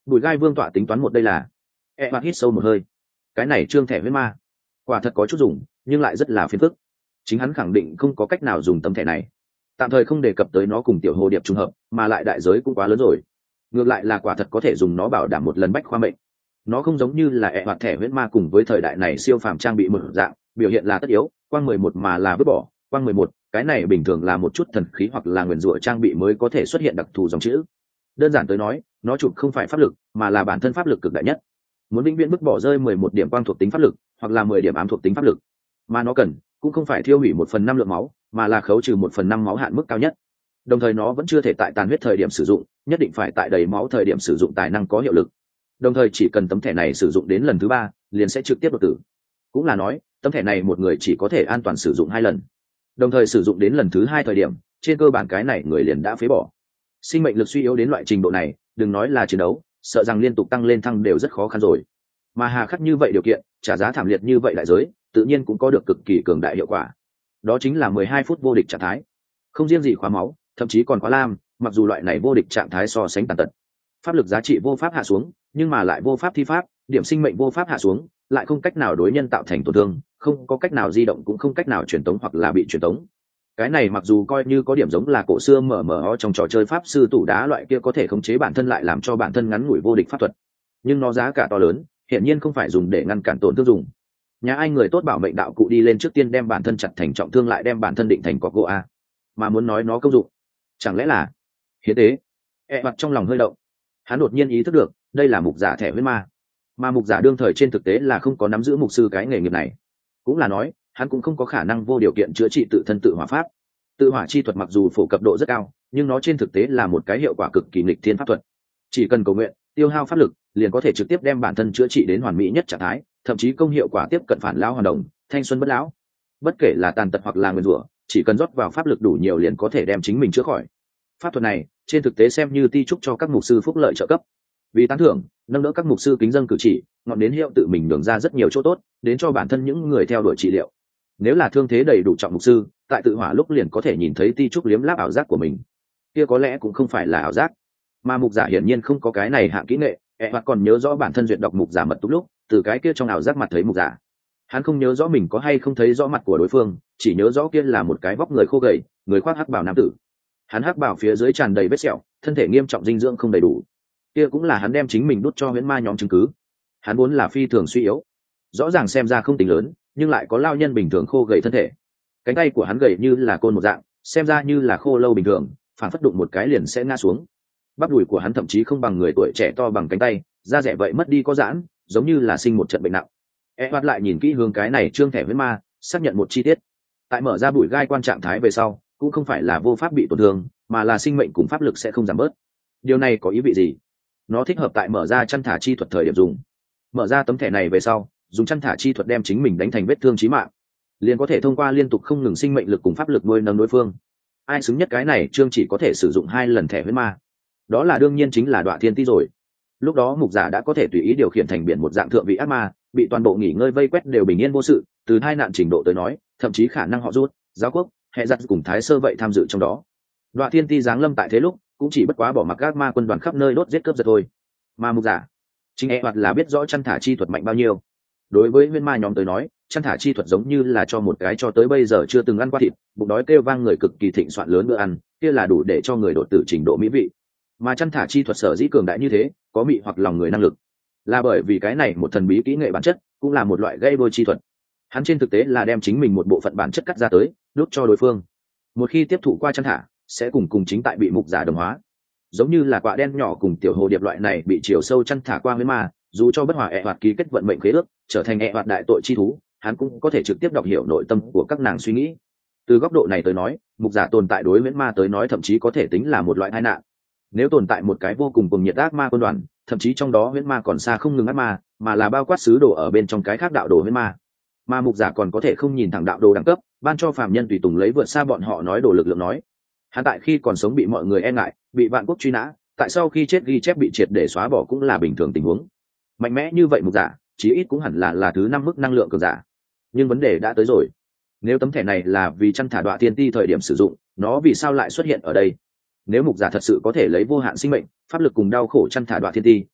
Bùi gai vương tọa tính toán một đây là e hoặc hít sâu một hơi. Cái này trương thẻ huyết ma quả thật có chút dùng, nhưng lại rất là phiền phức. Chính hắn khẳng định không có cách nào dùng tấm thẻ này, tạm thời không đề cập tới nó cùng tiểu hồ điệp trùng hợp, mà lại đại giới cũng quá lớn rồi. Ngược lại là quả thật có thể dùng nó bảo đảm một lần bách khoa mệnh. Nó không giống như là e hoặc thẻ huyết ma cùng với thời đại này siêu phàm trang bị một dạng biểu hiện là tất yếu quang mười một mà là vứt bỏ. Quang mười một cái này bình thường là một chút thần khí hoặc là nguyền rủa trang bị mới có thể xuất hiện đặc thù dòng chữ. Đơn giản tới nói, nó chụp không phải pháp lực mà là bản thân pháp lực cực đại nhất. Muốn vĩnh viễn vứt bỏ rơi mười một điểm quang thuộc tính pháp lực hoặc là mười điểm ám thuộc tính pháp lực, mà nó cần cũng không phải thiêu hủy một phần năm lượng máu mà là khấu trừ một phần năm máu hạn mức cao nhất. Đồng thời nó vẫn chưa thể tại tàn huyết thời điểm sử dụng, nhất định phải tại đầy máu thời điểm sử dụng tài năng có hiệu lực. Đồng thời chỉ cần tấm thẻ này sử dụng đến lần thứ ba liền sẽ trực tiếp đột tử. Cũng là nói tấm thẻ này một người chỉ có thể an toàn sử dụng hai lần, đồng thời sử dụng đến lần thứ hai thời điểm trên cơ bản cái này người liền đã phế bỏ. Sinh mệnh lực suy yếu đến loại trình độ này, đừng nói là chiến đấu, sợ rằng liên tục tăng lên thăng đều rất khó khăn rồi. Mà hà khắc như vậy điều kiện, trả giá thảm liệt như vậy đại giới, tự nhiên cũng có được cực kỳ cường đại hiệu quả. Đó chính là mười hai phút vô địch trạng thái. Không riêng gì khóa máu, thậm chí còn khóa lam, mặc dù loại này vô địch trạng thái so sánh tàn tật. Pháp lực giá trị vô pháp hạ xuống, nhưng mà lại vô pháp thi pháp, điểm sinh mệnh vô pháp hạ xuống, lại không cách nào đối nhân tạo thành tổn thương, không có cách nào di động cũng không cách nào truyền tống hoặc là bị truyền tống. Cái này mặc dù coi như có điểm giống là cổ xưa mở mở trong trò chơi pháp sư tủ đá loại kia có thể khống chế bản thân lại làm cho bản thân ngắn ngủi vô địch pháp thuật, nhưng nó giá cả to lớn, hiển nhiên không phải dùng để ngăn cản tổn thương dùng. Nhà ai người tốt bảo mệnh đạo cụ đi lên trước tiên đem bản thân chặt thành trọng thương lại đem bản thân định thành cọc gỗ a, mà muốn nói nó công dụng, chẳng lẽ là hiến tế? E mặt trong lòng hơi động, hắn đột nhiên ý thức được đây là mục giả thẻ huyết ma, mà mục giả đương thời trên thực tế là không có nắm giữ mục sư cái nghề nghiệp này, cũng là nói hắn cũng không có khả năng vô điều kiện chữa trị tự thân tự hỏa pháp. Tự hỏa chi thuật mặc dù phổ cập độ rất cao, nhưng nó trên thực tế là một cái hiệu quả cực kỳ nghịch thiên pháp thuật. Chỉ cần cầu nguyện, tiêu hao pháp lực, liền có thể trực tiếp đem bản thân chữa trị đến hoàn mỹ nhất trạng thái, thậm chí công hiệu quả tiếp cận phản lão hoàn đồng, thanh xuân bất lão. Bất kể là tàn tật hoặc là nguyên rủa, chỉ cần rót vào pháp lực đủ nhiều liền có thể đem chính mình chữa khỏi. Pháp thuật này, trên thực tế xem như ti trúc cho các mục sư phúc lợi trợ cấp. Vì tán thưởng, nâng đỡ các mục sư kính dâng cử chỉ, ngọn đến hiệu tự mình đường ra rất nhiều chỗ tốt, đến cho bản thân những người theo đuổi trị liệu. Nếu là thương thế đầy đủ trọng mục sư, tại tự hỏa lúc liền có thể nhìn thấy ti trúc liếm láp ảo giác của mình, kia có lẽ cũng không phải là ảo giác. Mà mục giả hiển nhiên không có cái này hạng kỹ nghệ, e hoặc còn nhớ rõ bản thân duyệt đọc mục giả mật túc lúc, từ cái kia trong ảo giác mặt thấy mục giả. Hắn không nhớ rõ mình có hay không thấy rõ mặt của đối phương, chỉ nhớ rõ kia là một cái vóc người khô gầy, người khoác hắc bào nam tử. Hắn hắc bào phía dưới tràn đầy vết sẹo, thân thể nghiêm trọng dinh dưỡng không đầy đủ. Kia cũng là hắn đem chính mình đút cho huyễn ma nhóm chứng cứ. Hắn vốn là phi thường suy yếu, rõ ràng xem ra không tính lớn, nhưng lại có lao nhân bình thường khô gầy thân thể. Cánh tay của hắn gầy như là côn một dạng, xem ra như là khô lâu bình thường, phản phất đụng một cái liền sẽ ngã xuống. Bắp đùi của hắn thậm chí không bằng người tuổi trẻ to bằng cánh tay, da rẻ vậy mất đi có giãn, giống như là sinh một trận bệnh nặng. E hoạt lại nhìn kỹ hướng cái này trương thẻ huyễn ma, xác nhận một chi tiết. Tại mở ra bụi gai quan trạng thái về sau, cũng không phải là vô pháp bị tổn thương, mà là sinh mệnh cùng pháp lực sẽ không giảm bớt. Điều này có ý vị gì? Nó thích hợp tại mở ra chăn thả chi thuật thời điểm dùng. Mở ra tấm thẻ này về sau, dùng chăn thả chi thuật đem chính mình đánh thành vết thương chí mạng, liền có thể thông qua liên tục không ngừng sinh mệnh lực cùng pháp lực nuôi nấng đối phương. Ai xứng nhất cái này trương chỉ có thể sử dụng hai lần thẻ huyễn ma, đó là đương nhiên chính là Đoạ Thiên Ti rồi. Lúc đó mục giả đã có thể tùy ý điều khiển thành biển một dạng thượng vị ác ma, bị toàn bộ nghỉ ngơi vây quét đều bình yên vô sự. Từ hai nạn trình độ tới nói, thậm chí khả năng họ rút giáo quốc hệ giặc cùng thái sơ vậy tham dự trong đó. Đoạ Thiên Ti giáng lâm tại thế lúc cũng chỉ bất quá bỏ mặc ác ma quân đoàn khắp nơi đốt giết cướp giật thôi. Mà mục giả chính e hoặc là biết rõ chăn thả chi thuật mạnh bao nhiêu. Đối với huyễn ma nhóm tới nói, chăn thả chi thuật giống như là cho một cái cho tới bây giờ chưa từng ăn qua thịt, bụng đói kêu vang người cực kỳ thịnh soạn lớn bữa ăn, kia là đủ để cho người đột tử trình độ mỹ vị. Mà chăn thả chi thuật sở dĩ cường đại như thế, có mị hoặc lòng người năng lực, là bởi vì cái này một thần bí kỹ nghệ bản chất, cũng là một loại gây đôi chi thuật. Hắn trên thực tế là đem chính mình một bộ phận bản chất cắt ra tới, đút cho đối phương. Một khi tiếp thụ qua chăn thả, sẽ cùng cùng chính tại bị mục giả đồng hóa. Giống như là quả đen nhỏ cùng tiểu hồ điệp loại này bị chiều sâu chăn thả qua với ma, dù cho bất hòa e hoạt ký kết vận mệnh khế ước, trở thành e hoạt đại tội chi thú, hắn cũng có thể trực tiếp đọc hiểu nội tâm của các nàng suy nghĩ. Từ góc độ này tới nói, mục giả tồn tại đối với ma tới nói thậm chí có thể tính là một loại tai nạn. Nếu tồn tại một cái vô cùng cuồng nhiệt ác ma quân đoàn, thậm chí trong đó huyễn ma còn xa không ngừng ác ma, mà là bao quát sứ đồ ở bên trong cái khác đạo đồ huyễn ma. Mà mục giả còn có thể không nhìn thẳng đạo đồ đẳng cấp, ban cho phàm nhân tùy tùng lấy vượt xa bọn họ nói đồ lực lượng nói. Hắn tại khi còn sống bị mọi người e ngại, bị vạn quốc truy nã, tại sau khi chết ghi chép bị triệt để xóa bỏ cũng là bình thường tình huống. Mạnh mẽ như vậy mục giả, chí ít cũng hẳn là là thứ năm mức năng lượng cường giả. Nhưng vấn đề đã tới rồi. Nếu tấm thẻ này là vì chăn thả Đoạ Thiên Ti thời điểm sử dụng, nó vì sao lại xuất hiện ở đây? Nếu mục giả thật sự có thể lấy vô hạn sinh mệnh, pháp lực cùng đau khổ chăn thả Đoạ Thiên Ti,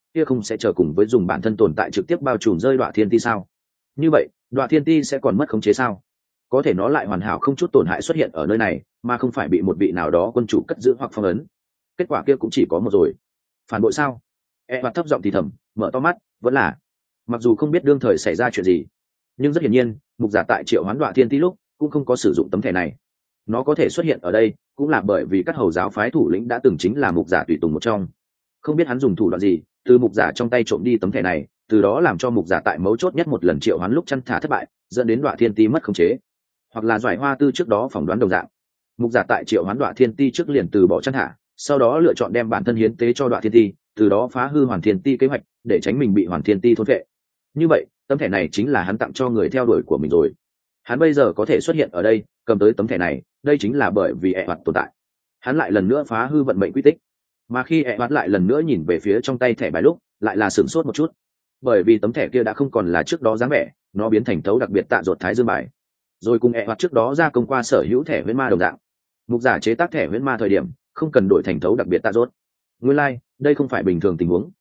kia không sẽ chờ cùng với dùng bản thân tồn tại trực tiếp bao trùm rơi Đoạ Thiên Ti sao? Như vậy Đoạ Thiên Ti sẽ còn mất khống chế sao? Có thể nó lại hoàn hảo không chút tổn hại xuất hiện ở nơi này, mà không phải bị một vị nào đó quân chủ cất giữ hoặc phong ấn. Kết quả kia cũng chỉ có một rồi. Phản bội sao? E mặt thấp giọng thì thầm, mở to mắt, vẫn là. Mặc dù không biết đương thời xảy ra chuyện gì, nhưng rất hiển nhiên, mục giả tại triệu hoán Đoạ Thiên Ti lúc cũng không có sử dụng tấm thẻ này. Nó có thể xuất hiện ở đây, cũng là bởi vì các hầu giáo phái thủ lĩnh đã từng chính là mục giả tùy tùng một trong. Không biết hắn dùng thủ đoạn gì, từ mục giả trong tay trộm đi tấm thẻ này, từ đó làm cho mục giả tại mấu chốt nhất một lần triệu hoán lúc chăn thả thất bại, dẫn đến Đoạ Thiên Ti mất khống chế. Hoặc là Doại Hoa Tư trước đó phỏng đoán đồng dạng, mục giả tại triệu hoán Đoạ Thiên Ti trước liền từ bỏ chăn thả, sau đó lựa chọn đem bản thân hiến tế cho Đoạ Thiên Ti, từ đó phá hư Hoàn Thiên Ti kế hoạch, để tránh mình bị Hoàn Thiên Ti thôn vệ. Như vậy, tấm thẻ này chính là hắn tặng cho người theo đuổi của mình rồi. Hắn bây giờ có thể xuất hiện ở đây, cầm tới tấm thẻ này, đây chính là bởi vì ẹ hoạt tồn tại. Hắn lại lần nữa phá hư vận mệnh quy tích. Mà khi ẹ hoạt lại lần nữa nhìn về phía trong tay thẻ bài lúc, lại là sửng sốt một chút, bởi vì tấm thẻ kia đã không còn là trước đó dáng vẻ, nó biến thành thấu đặc biệt tạ ruột thái dương bài, rồi cùng ẹ hoạt trước đó ra công qua sở hữu thẻ huyễn ma đồng dạng. Mục giả chế tác thẻ huyễn ma thời điểm không cần đổi thành thấu đặc biệt tạ ruột. Nguyên lai, like, đây không phải bình thường tình huống.